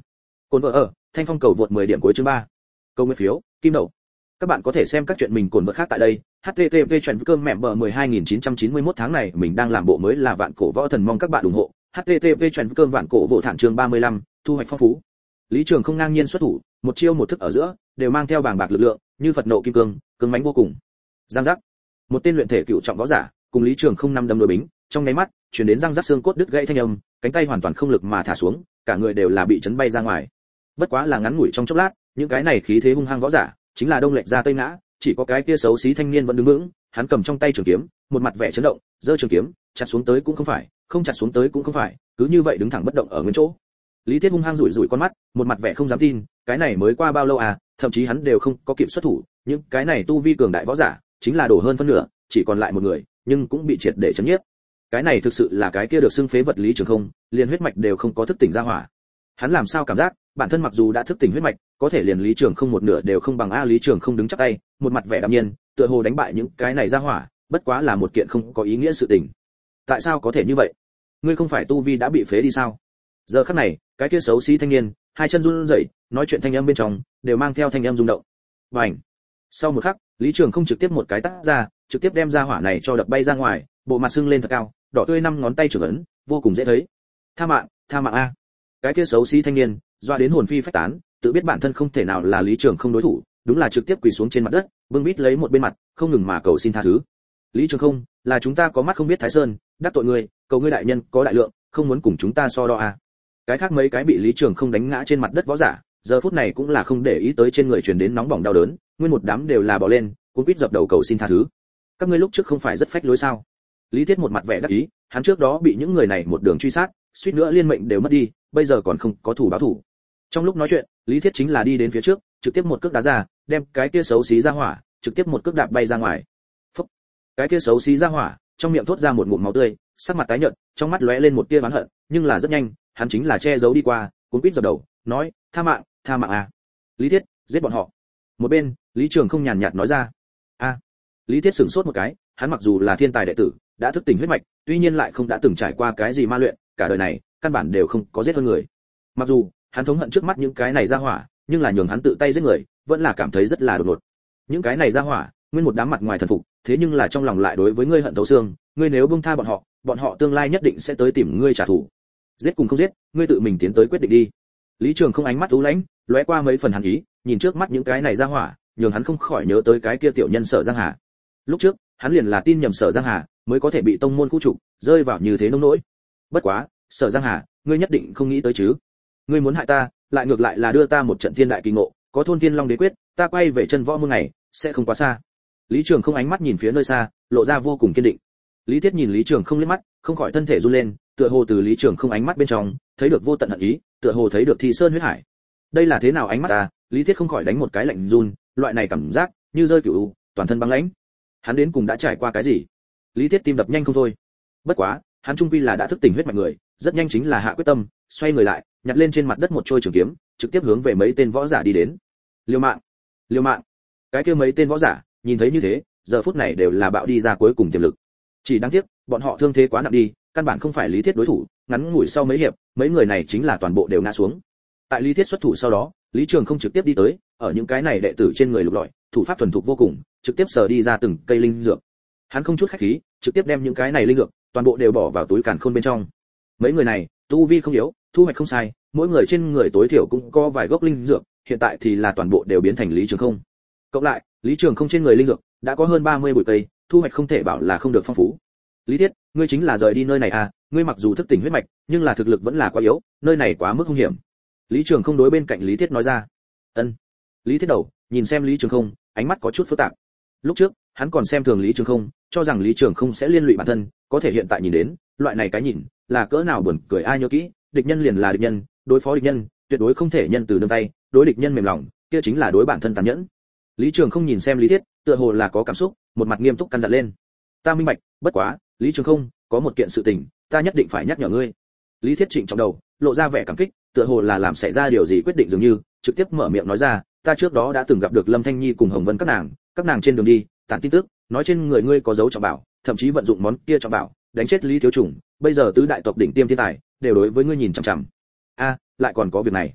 Cồn vợ ở, Thanh Phong cầu vượt mười điểm cuối chương ba. Câu nguyên phiếu, kim đậu. Các bạn có thể xem các chuyện mình cồn vợ khác tại đây. hát tê tê pê chuyện cơm mẹ bờ mười hai nghìn chín trăm chín mươi mốt tháng này mình đang làm bộ mới là Vạn Cổ Võ Thần, mong các bạn ủng hộ. hát tê tê pê chuyện cơm Vạn Cổ Võ Thản chương ba mươi lăm, thu hoạch phong phú. Lý Trường không ngang nhiên xuất thủ, một chiêu một thức ở giữa đều mang theo bàng bạc lực lượng, như Phật nộ kim cương, cứng mãnh vô cùng. Giang giác. Một tên luyện thể cựu trọng võ giả, cùng Lý Trường không năm đâm đối bính, trong nháy mắt, truyền đến răng rắc xương cốt đứt gãy thanh âm, cánh tay hoàn toàn không lực mà thả xuống, cả người đều là bị chấn bay ra ngoài. Bất quá là ngắn ngủi trong chốc lát, những cái này khí thế hung hăng võ giả, chính là đông lệch ra tây ngã, chỉ có cái kia xấu xí thanh niên vẫn đứng vững, hắn cầm trong tay trường kiếm, một mặt vẻ chấn động, giơ trường kiếm, chặt xuống tới cũng không phải, không chặt xuống tới cũng không phải, cứ như vậy đứng thẳng bất động ở nguyên chỗ. Lý Thiết hung hăng rủi rủi con mắt, một mặt vẻ không dám tin, cái này mới qua bao lâu à, thậm chí hắn đều không có kịp xuất thủ, những cái này tu vi cường đại võ giả, chính là đổ hơn phân nửa, chỉ còn lại một người, nhưng cũng bị triệt để chấn nhiếp. Cái này thực sự là cái kia được xưng phế vật Lý Trường không, liền huyết mạch đều không có thức tỉnh ra hỏa. Hắn làm sao cảm giác, bản thân mặc dù đã thức tỉnh huyết mạch, có thể liền Lý Trường không một nửa đều không bằng a. Lý Trường không đứng chắp tay, một mặt vẻ đạm nhiên, tựa hồ đánh bại những cái này ra hỏa, bất quá là một kiện không có ý nghĩa sự tình. Tại sao có thể như vậy? Ngươi không phải tu vi đã bị phế đi sao? Giờ khắc này, cái kia xấu xí thanh niên, hai chân run rẩy, nói chuyện thanh âm bên trong đều mang theo thanh âm rung động. Bành! Sau một khắc, Lý Trường không trực tiếp một cái tát ra, trực tiếp đem ra hỏa này cho đập bay ra ngoài, bộ mặt sưng lên thật cao, đỏ tươi năm ngón tay trưởng ấn, vô cùng dễ thấy. Tha mạng, tha mạng a! Cái kia xấu xí thanh niên, doa đến hồn phi phách tán, tự biết bản thân không thể nào là Lý Trường không đối thủ, đúng là trực tiếp quỳ xuống trên mặt đất, bưng bít lấy một bên mặt, không ngừng mà cầu xin tha thứ. Lý Trường không, là chúng ta có mắt không biết Thái Sơn, đắc tội ngươi, cầu ngươi đại nhân có đại lượng, không muốn cùng chúng ta so đo a. Cái khác mấy cái bị Lý Trường không đánh ngã trên mặt đất võ giả, giờ phút này cũng là không để ý tới trên người truyền đến nóng bỏng đau đớn, nguyên một đám đều là bò lên, cuống quýt dập đầu cầu xin tha thứ. Các ngươi lúc trước không phải rất phách lối sao? Lý Thiết một mặt vẻ đắc ý, hắn trước đó bị những người này một đường truy sát, suýt nữa liên mệnh đều mất đi, bây giờ còn không có thủ báo thủ. Trong lúc nói chuyện, Lý Thiết chính là đi đến phía trước, trực tiếp một cước đá ra, đem cái kia xấu xí ra hỏa, trực tiếp một cước đạp bay ra ngoài. Phốc. Cái kia xấu xí ra hỏa, trong miệng thốt ra một ngụm máu tươi, sắc mặt tái nhợt, trong mắt lóe lên một tia oán hận, nhưng là rất nhanh, hắn chính là che giấu đi qua, cuống quýt dập đầu, nói, tha mạng, tha mạng à. Lý Thiết, giết bọn họ. Một bên, Lý Trường không nhàn nhạt nói ra. A. Lý Thiết sửng sốt một cái, hắn mặc dù là thiên tài đệ tử, đã thức tỉnh huyết mạch, tuy nhiên lại không đã từng trải qua cái gì ma luyện, cả đời này, căn bản đều không có giết hơn người. Mặc dù, hắn thống hận trước mắt những cái này ra hỏa, nhưng là nhường hắn tự tay giết người, vẫn là cảm thấy rất là đột ngột. Những cái này ra hỏa, nguyên một đám mặt ngoài thần phục, thế nhưng là trong lòng lại đối với ngươi hận thấu xương, ngươi nếu buông tha bọn họ, bọn họ tương lai nhất định sẽ tới tìm ngươi trả thù. Giết cùng không giết, ngươi tự mình tiến tới quyết định đi. Lý Trường không ánh mắt u lãnh, lóe qua mấy phần hàn ý, nhìn trước mắt những cái này ra hỏa, nhường hắn không khỏi nhớ tới cái kia tiểu nhân Sở Giang Hà. Lúc trước, hắn liền là tin nhầm Sở Giang Hà, mới có thể bị tông môn khu trục, rơi vào như thế nông nỗi. Bất quá, Sở Giang Hà, ngươi nhất định không nghĩ tới chứ? Ngươi muốn hại ta, lại ngược lại là đưa ta một trận thiên đại kỳ ngộ, có thôn thiên long đế quyết, ta quay về chân võ môn ngày, sẽ không quá xa. Lý Trường không ánh mắt nhìn phía nơi xa, lộ ra vô cùng kiên định. Lý Thiết nhìn Lý Trường không liếc mắt, không khỏi thân thể run lên, tựa hồ từ Lý Trường không ánh mắt bên trong, thấy được vô tận hận ý, tựa hồ thấy được Thi Sơn huyết hải. Đây là thế nào ánh mắt ta? Lý Thiết không khỏi đánh một cái lạnh run, loại này cảm giác như rơi cửu u, toàn thân băng lãnh. Hắn đến cùng đã trải qua cái gì? Lý Thiết tim đập nhanh không thôi. Bất quá, hắn trung quy là đã thức tỉnh huyết mạch người, rất nhanh chính là hạ quyết tâm, xoay người lại, nhặt lên trên mặt đất một trôi trường kiếm, trực tiếp hướng về mấy tên võ giả đi đến. Liêu mạng, liêu mạng. Cái kia mấy tên võ giả, nhìn thấy như thế, giờ phút này đều là bạo đi ra cuối cùng tiềm lực. Chỉ đáng tiếc, bọn họ thương thế quá nặng đi, căn bản không phải Lý Thiết đối thủ, ngắn ngủi sau mấy hiệp, mấy người này chính là toàn bộ đều ngã xuống. Tại Lý Thiết xuất thủ sau đó, Lý Trường không trực tiếp đi tới, ở những cái này đệ tử trên người lục lọi, thủ pháp thuần thục vô cùng, trực tiếp sờ đi ra từng cây linh dược. Hắn không chút khách khí, trực tiếp đem những cái này linh dược, toàn bộ đều bỏ vào túi càn khôn bên trong. Mấy người này, tu vi không yếu, thu hoạch không sai, mỗi người trên người tối thiểu cũng có vài gốc linh dược, hiện tại thì là toàn bộ đều biến thành Lý Trường không. Cộng lại, Lý Trường không trên người linh dược đã có hơn ba mươi bụi cây, thu hoạch không thể bảo là không được phong phú. Lý Thiết, ngươi chính là rời đi nơi này à? Ngươi mặc dù thức tỉnh huyết mạch, nhưng là thực lực vẫn là quá yếu, nơi này quá mức hung hiểm. Lý Trường không đối bên cạnh Lý Thiết nói ra. Ân. Lý Thiết đầu, nhìn xem Lý Trường không, ánh mắt có chút phức tạp. Lúc trước, hắn còn xem thường Lý Trường không, cho rằng Lý Trường không sẽ liên lụy bản thân, có thể hiện tại nhìn đến, loại này cái nhìn, là cỡ nào buồn cười. Ai nhớ kỹ, địch nhân liền là địch nhân, đối phó địch nhân, tuyệt đối không thể nhân từ nương tay, đối địch nhân mềm lòng, kia chính là đối bản thân tàn nhẫn. Lý Trường không nhìn xem Lý Thiết, tựa hồ là có cảm xúc, một mặt nghiêm túc căn dặn lên. Ta minh bạch, bất quá, Lý Trường không, có một kiện sự tình, ta nhất định phải nhắc nhở ngươi. Lý Thiết trịnh trọng đầu, lộ ra vẻ cảm kích, tựa hồ là làm xảy ra điều gì quyết định dường như, trực tiếp mở miệng nói ra, ta trước đó đã từng gặp được Lâm Thanh Nhi cùng Hồng Vân các nàng, các nàng trên đường đi, tản tin tức, nói trên người ngươi có dấu trọng bảo, thậm chí vận dụng món kia trọng bảo, đánh chết Lý Thiếu Trùng, bây giờ tứ đại tộc đỉnh tiêm thiên tài, đều đối với ngươi nhìn chằm chằm. A, lại còn có việc này.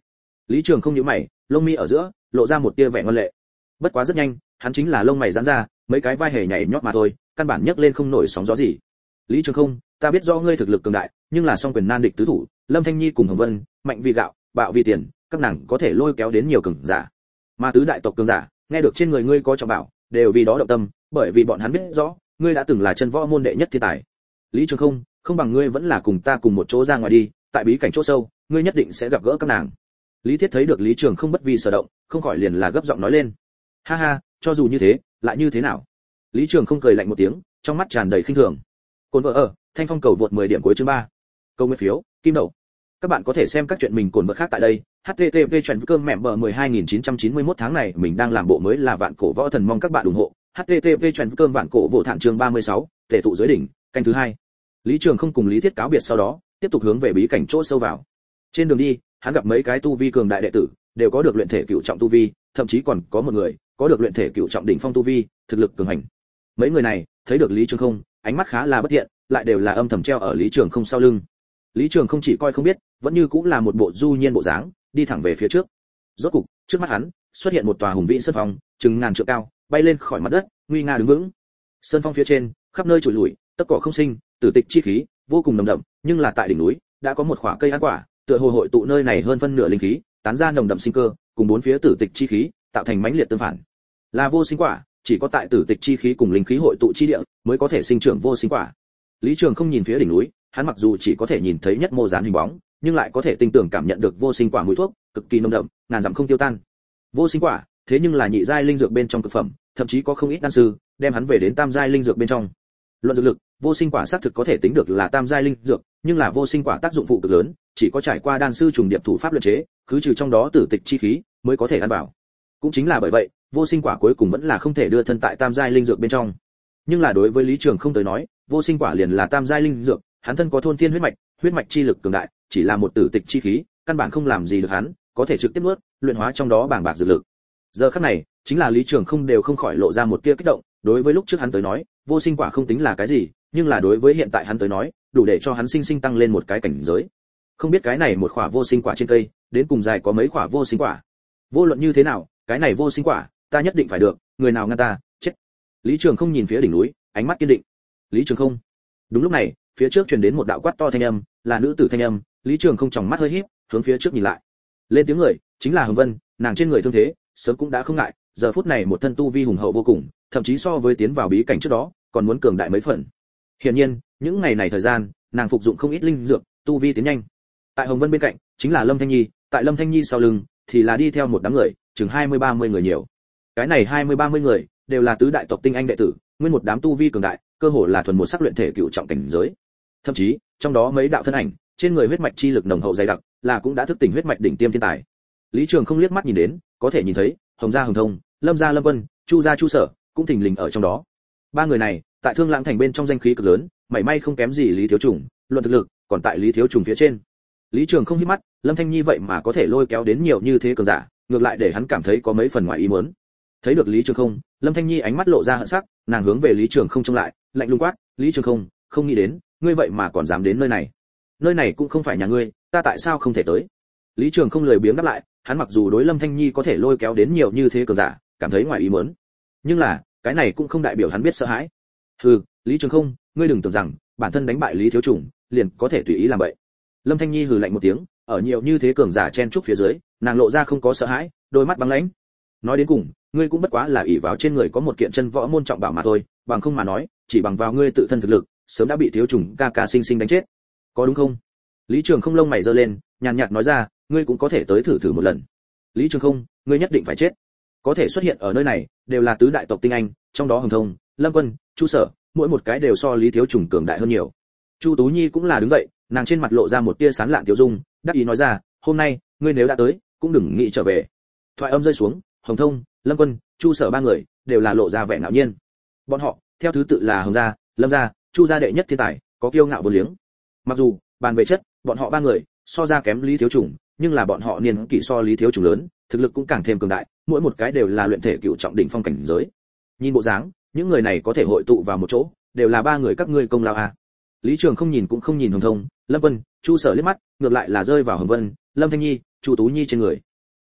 Lý Trường không nhíu mày, lông mi ở giữa lộ ra một tia vẻ ngoan lệ. Bất quá rất nhanh, hắn chính là lông mày giãn ra, mấy cái vai hề nhảy nhót mà thôi, căn bản nhấc lên không nổi sóng gió gì. Lý Trường không, ta biết rõ ngươi thực lực cường đại, nhưng là song quyền nan địch tứ thủ, Lâm Thanh Nhi cùng Hồng Vân, mạnh vì gạo, bạo vì tiền, các nàng có thể lôi kéo đến nhiều cường giả. Mà tứ đại tộc cường giả, nghe được trên người ngươi có trọng bảo, đều vì đó động tâm, bởi vì bọn hắn biết rõ, ngươi đã từng là chân võ môn đệ nhất thiên tài. Lý Trường không, không bằng ngươi vẫn là cùng ta cùng một chỗ ra ngoài đi, tại bí cảnh chỗ sâu, ngươi nhất định sẽ gặp gỡ các nàng. Lý Thiết thấy được Lý Trường không bất vi sở động, không khỏi liền là gấp giọng nói lên. Ha ha, cho dù như thế, lại như thế nào? Lý Trường không cười lạnh một tiếng, trong mắt tràn đầy khinh thường. Côn vợ ở, Thanh Phong cầu vượt mười điểm cuối chương ba. Câu nguyên phiếu, kim đậu. Các bạn có thể xem các chuyện mình cồn vợ khác tại đây. H T T P chuyển cơm mẹ bờ mười hai nghìn chín trăm chín mươi mốt tháng này mình đang làm bộ mới là vạn cổ võ thần, mong các bạn ủng hộ. H T T P chuyển cơm vạn cổ vô thản chương ba mươi sáu, tề tụ dưới đỉnh, canh thứ hai. Lý Trường không cùng Lý Thiết cáo biệt sau đó, tiếp tục hướng về bí cảnh chỗ sâu vào. Trên đường đi, hắn gặp mấy cái tu vi cường đại đệ tử, đều có được luyện thể cửu trọng tu vi, thậm chí còn có một người có được luyện thể cửu trọng đỉnh phong tu vi, thực lực cường hành. Mấy người này thấy được Lý Trường không, ánh mắt khá là bất thiện, lại đều là âm thầm treo ở Lý Trường không sau lưng. Lý Trường không chỉ coi không biết, vẫn như cũng là một bộ du nhiên bộ dáng, đi thẳng về phía trước. Rốt cục, trước mắt hắn xuất hiện một tòa hùng vĩ sơn phong, chừng ngàn trượng cao, bay lên khỏi mặt đất, nguy nga đứng vững. Sơn phong phía trên, khắp nơi trụi lủi, tất cỏ không sinh, tử tịch chi khí vô cùng nồng đậm, nhưng là tại đỉnh núi đã có một khỏa cây ăn quả, tựa hồ hội tụ nơi này hơn phân nửa linh khí, tán ra nồng đậm sinh cơ, cùng bốn phía tử tịch chi khí tạo thành mãnh liệt tương phản. Là vô sinh quả, chỉ có tại tử tịch chi khí cùng linh khí hội tụ chi địa mới có thể sinh trưởng vô sinh quả. Lý Trường không nhìn phía đỉnh núi, hắn mặc dù chỉ có thể nhìn thấy nhất mô dáng hình bóng, nhưng lại có thể tinh tường cảm nhận được vô sinh quả mùi thuốc, cực kỳ nồng đậm, ngàn dặm không tiêu tan. Vô sinh quả, thế nhưng là nhị giai linh dược bên trong cực phẩm, thậm chí có không ít đan sư đem hắn về đến tam giai linh dược bên trong. Luận dược lực, vô sinh quả xác thực có thể tính được là tam giai linh dược, nhưng là vô sinh quả tác dụng phụ cực lớn, chỉ có trải qua đan sư trùng điệp thủ pháp luyện chế, khứ trừ trong đó tử tịch chi khí, mới có thể ăn vào. Cũng chính là bởi vậy, vô sinh quả cuối cùng vẫn là không thể đưa thân tại tam giai linh dược bên trong. Nhưng là đối với Lý Trường không tới nói, vô sinh quả liền là tam giai linh dược, hắn thân có thôn thiên huyết mạch, huyết mạch chi lực cường đại, chỉ là một tử tịch chi khí, căn bản không làm gì được hắn, có thể trực tiếp nuốt, luyện hóa trong đó bảng bạc dược lực. Giờ khắc này, chính là Lý Trường không đều không khỏi lộ ra một tia kích động, đối với lúc trước hắn tới nói, vô sinh quả không tính là cái gì, nhưng là đối với hiện tại hắn tới nói, đủ để cho hắn sinh sinh tăng lên một cái cảnh giới. Không biết cái này một quả vô sinh quả trên cây, đến cùng dài có mấy quả vô sinh quả. Vô luận như thế nào, cái này vô sinh quả, ta nhất định phải được, người nào ngăn ta, chết. Lý Trường không nhìn phía đỉnh núi, ánh mắt kiên định. Lý Trường không. Đúng lúc này, phía trước truyền đến một đạo quát to thanh âm, là nữ tử thanh âm. Lý Trường không tròng mắt hơi híp, hướng phía trước nhìn lại. Lên tiếng người, chính là Hồng Vân, nàng trên người thương thế, sớm cũng đã không ngại, giờ phút này một thân tu vi hùng hậu vô cùng, thậm chí so với tiến vào bí cảnh trước đó, còn muốn cường đại mấy phần. Hiển nhiên, những ngày này thời gian, nàng phục dụng không ít linh dược, tu vi tiến nhanh. Tại Hồng Vân bên cạnh, chính là Lâm Thanh Nhi, tại Lâm Thanh Nhi sau lưng thì là đi theo một đám người, chừng hai mươi ba mươi người nhiều. Cái này hai mươi ba mươi người đều là tứ đại tộc tinh anh đệ tử, nguyên một đám tu vi cường đại, cơ hồ là thuần một sắc luyện thể cựu trọng cảnh giới. Thậm chí, trong đó mấy đạo thân ảnh, trên người huyết mạch chi lực nồng hậu dày đặc, là cũng đã thức tỉnh huyết mạch đỉnh tiêm thiên tài. Lý Trường không liếc mắt nhìn đến, có thể nhìn thấy, Hồng gia Hồng Thông, Lâm gia Lâm Quân, Chu gia Chu Sở, cũng thình lình ở trong đó. Ba người này, tại Thương Lãng thành bên trong danh khí cực lớn, mảy may không kém gì Lý Thiếu Trùng, luận thực lực, còn tại Lý Thiếu Trùng phía trên. Lý Trường không hít mắt, Lâm Thanh Nhi vậy mà có thể lôi kéo đến nhiều như thế cường giả, ngược lại để hắn cảm thấy có mấy phần ngoài ý muốn. Thấy được Lý Trường không, Lâm Thanh Nhi ánh mắt lộ ra hận sắc, nàng hướng về Lý Trường không trông lại, lạnh lùng quát, "Lý Trường không, không nghĩ đến, ngươi vậy mà còn dám đến nơi này. Nơi này cũng không phải nhà ngươi, ta tại sao không thể tới?" Lý Trường không lười biếng đáp lại, hắn mặc dù đối Lâm Thanh Nhi có thể lôi kéo đến nhiều như thế cường giả, cảm thấy ngoài ý muốn, nhưng là, cái này cũng không đại biểu hắn biết sợ hãi. "Hừ, Lý Trường không, ngươi đừng tưởng rằng bản thân đánh bại Lý Thiếu Trùng, liền có thể tùy ý làm vậy." Lâm Thanh Nhi hừ lạnh một tiếng, ở nhiều như thế cường giả chen trúc phía dưới, nàng lộ ra không có sợ hãi, đôi mắt băng lãnh. Nói đến cùng, ngươi cũng bất quá là ỷ vào trên người có một kiện chân võ môn trọng bảo mà thôi, bằng không mà nói, chỉ bằng vào ngươi tự thân thực lực, sớm đã bị Thiếu Trùng ca ca sinh sinh đánh chết. Có đúng không? Lý Trường không lông mày giơ lên, nhàn nhạt nói ra, ngươi cũng có thể tới thử thử một lần. Lý Trường không, ngươi nhất định phải chết. Có thể xuất hiện ở nơi này, đều là tứ đại tộc tinh anh, trong đó Hồng Thông, Lâm Quân, Chu Sở, mỗi một cái đều so Lý Thiếu Trùng cường đại hơn nhiều. Chu Tú Nhi cũng là đứng dậy, nàng trên mặt lộ ra một tia sán lạn tiêu dung, đắc ý nói ra, hôm nay, ngươi nếu đã tới, cũng đừng nghĩ trở về. Thoại âm rơi xuống, Hồng Thông, Lâm Quân, Chu Sở ba người đều là lộ ra vẻ ngạo nhiên. Bọn họ, theo thứ tự là Hồng gia, Lâm gia, Chu gia đệ nhất thiên tài, có kiêu ngạo vô liếng. Mặc dù, bàn về chất, bọn họ ba người so ra kém Lý Thiếu Trùng, nhưng là bọn họ niên kỷ so Lý Thiếu Trùng lớn, thực lực cũng càng thêm cường đại, mỗi một cái đều là luyện thể cựu trọng đỉnh phong cảnh giới. Nhìn bộ dáng, những người này có thể hội tụ vào một chỗ, đều là ba người các ngươi công lao à? Lý Trường không nhìn cũng không nhìn Hồng Thông, Lâm Quân, Chu Sở liếc mắt, ngược lại là rơi vào Hồng Vân, Lâm Thanh Nhi, Chu Tú Nhi trên người,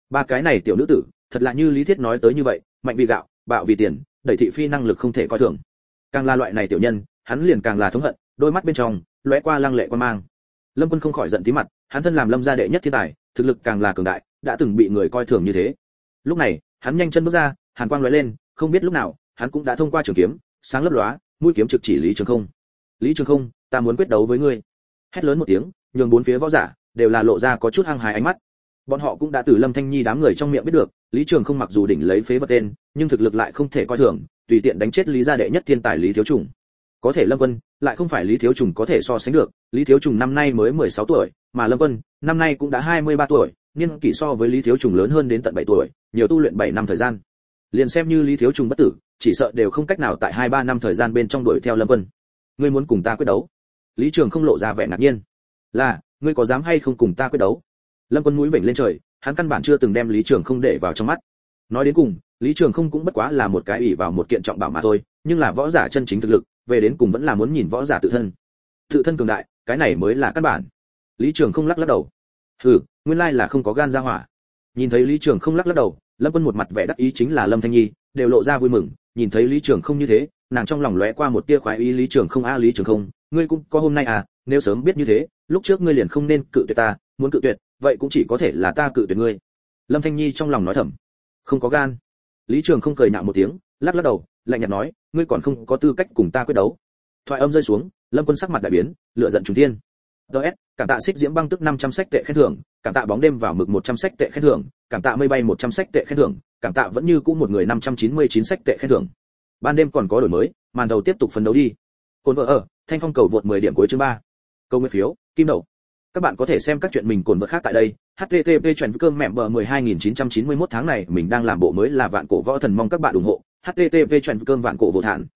Ba cái này tiểu nữ tử, thật là như lý thiết nói tới như vậy, mạnh vì gạo, bạo vì tiền, đẩy thị phi năng lực không thể coi thường. Càng là loại này tiểu nhân, hắn liền càng là thống hận, đôi mắt bên trong lóe qua lăng lệ quan mang. Lâm Quân không khỏi giận tí mặt, hắn thân làm Lâm gia đệ nhất thiên tài, thực lực càng là cường đại, đã từng bị người coi thường như thế. Lúc này, hắn nhanh chân bước ra, hàn quang lóe lên, không biết lúc nào, hắn cũng đã thông qua trường kiếm, sáng lấp lóa, mũi kiếm trực chỉ Lý Trường Không. Lý Trường Không, ta muốn quyết đấu với ngươi. Hét lớn một tiếng, nhường bốn phía võ giả đều là lộ ra có chút hăng hái ánh mắt. Bọn họ cũng đã từ Lâm Thanh Nhi đám người trong miệng biết được, Lý Trường Không mặc dù đỉnh lấy phế vật tên, nhưng thực lực lại không thể coi thường, tùy tiện đánh chết Lý gia đệ nhất thiên tài Lý Thiếu Trùng. Có thể Lâm Quân lại không phải Lý Thiếu Trùng có thể so sánh được, Lý Thiếu Trùng năm nay mới mười sáu tuổi, mà Lâm Quân năm nay cũng đã hai mươi ba tuổi, niên kỷ so với Lý Thiếu Trùng lớn hơn đến tận bảy tuổi, nhiều tu luyện bảy năm thời gian. Liền xem như Lý Thiếu Trùng bất tử, chỉ sợ đều không cách nào tại hai ba năm thời gian bên trong đuổi theo Lâm Quân. Ngươi muốn cùng ta quyết đấu? Lý Trường Không lộ ra vẻ ngạc nhiên. Là, ngươi có dám hay không cùng ta quyết đấu? Lâm Quân mũi vểnh lên trời, hắn căn bản chưa từng đem Lý Trường Không để vào trong mắt. Nói đến cùng, Lý Trường Không cũng bất quá là một cái ỷ vào một kiện trọng bảo mà thôi, nhưng là võ giả chân chính thực lực, về đến cùng vẫn là muốn nhìn võ giả tự thân. Tự thân cường đại, cái này mới là căn bản. Lý Trường Không lắc lắc đầu. Hừ, nguyên lai là không có gan ra hỏa. Nhìn thấy Lý Trường Không lắc lắc đầu, Lâm Quân một mặt vẻ đắc ý chính là Lâm Thanh Nhi, đều lộ ra vui mừng, nhìn thấy Lý Trường Không như thế, nàng trong lòng lóe qua một tia khoái ý. Lý Trường Không a Lý Trường Không, ngươi cũng có hôm nay à, nếu sớm biết như thế, lúc trước ngươi liền không nên cự tuyệt ta, muốn cự tuyệt, vậy cũng chỉ có thể là ta cự tuyệt ngươi. Lâm Thanh Nhi trong lòng nói thầm, không có gan. Lý Trường Không cười nhạo một tiếng, lắc lắc đầu, lạnh nhạt nói, ngươi còn không có tư cách cùng ta quyết đấu. Thoại âm rơi xuống, Lâm Quân sắc mặt đại biến, lửa giận trùng thiên. đê ét, cảm tạ Xích Diễm Băng tức năm trăm sách tệ khen thưởng, cảm tạ Bóng Đêm vào mực một trăm sách tệ khen thưởng, cảm tạ Mây Bay một trăm sách tệ khen thưởng, cảm tạ vẫn như cũ một người năm trăm chín mươi chín sách tệ khen thưởng. Ban đêm còn có đổi mới, màn đầu tiếp tục phấn đấu đi. Cồn vợ ở, Thanh Phong cầu vượt mười điểm cuối chương ba. Câu nguyên phiếu, kim đậu. Các bạn có thể xem các chuyện mình cồn vợ khác tại đây. H T T P chuyển cơm mẹ bờ mười hai nghìn chín trăm chín mươi mốt tháng này mình đang làm bộ mới là Vạn Cổ Võ Thần, mong các bạn ủng hộ. H T T P chuyển cơm Vạn Cổ Vô Thản.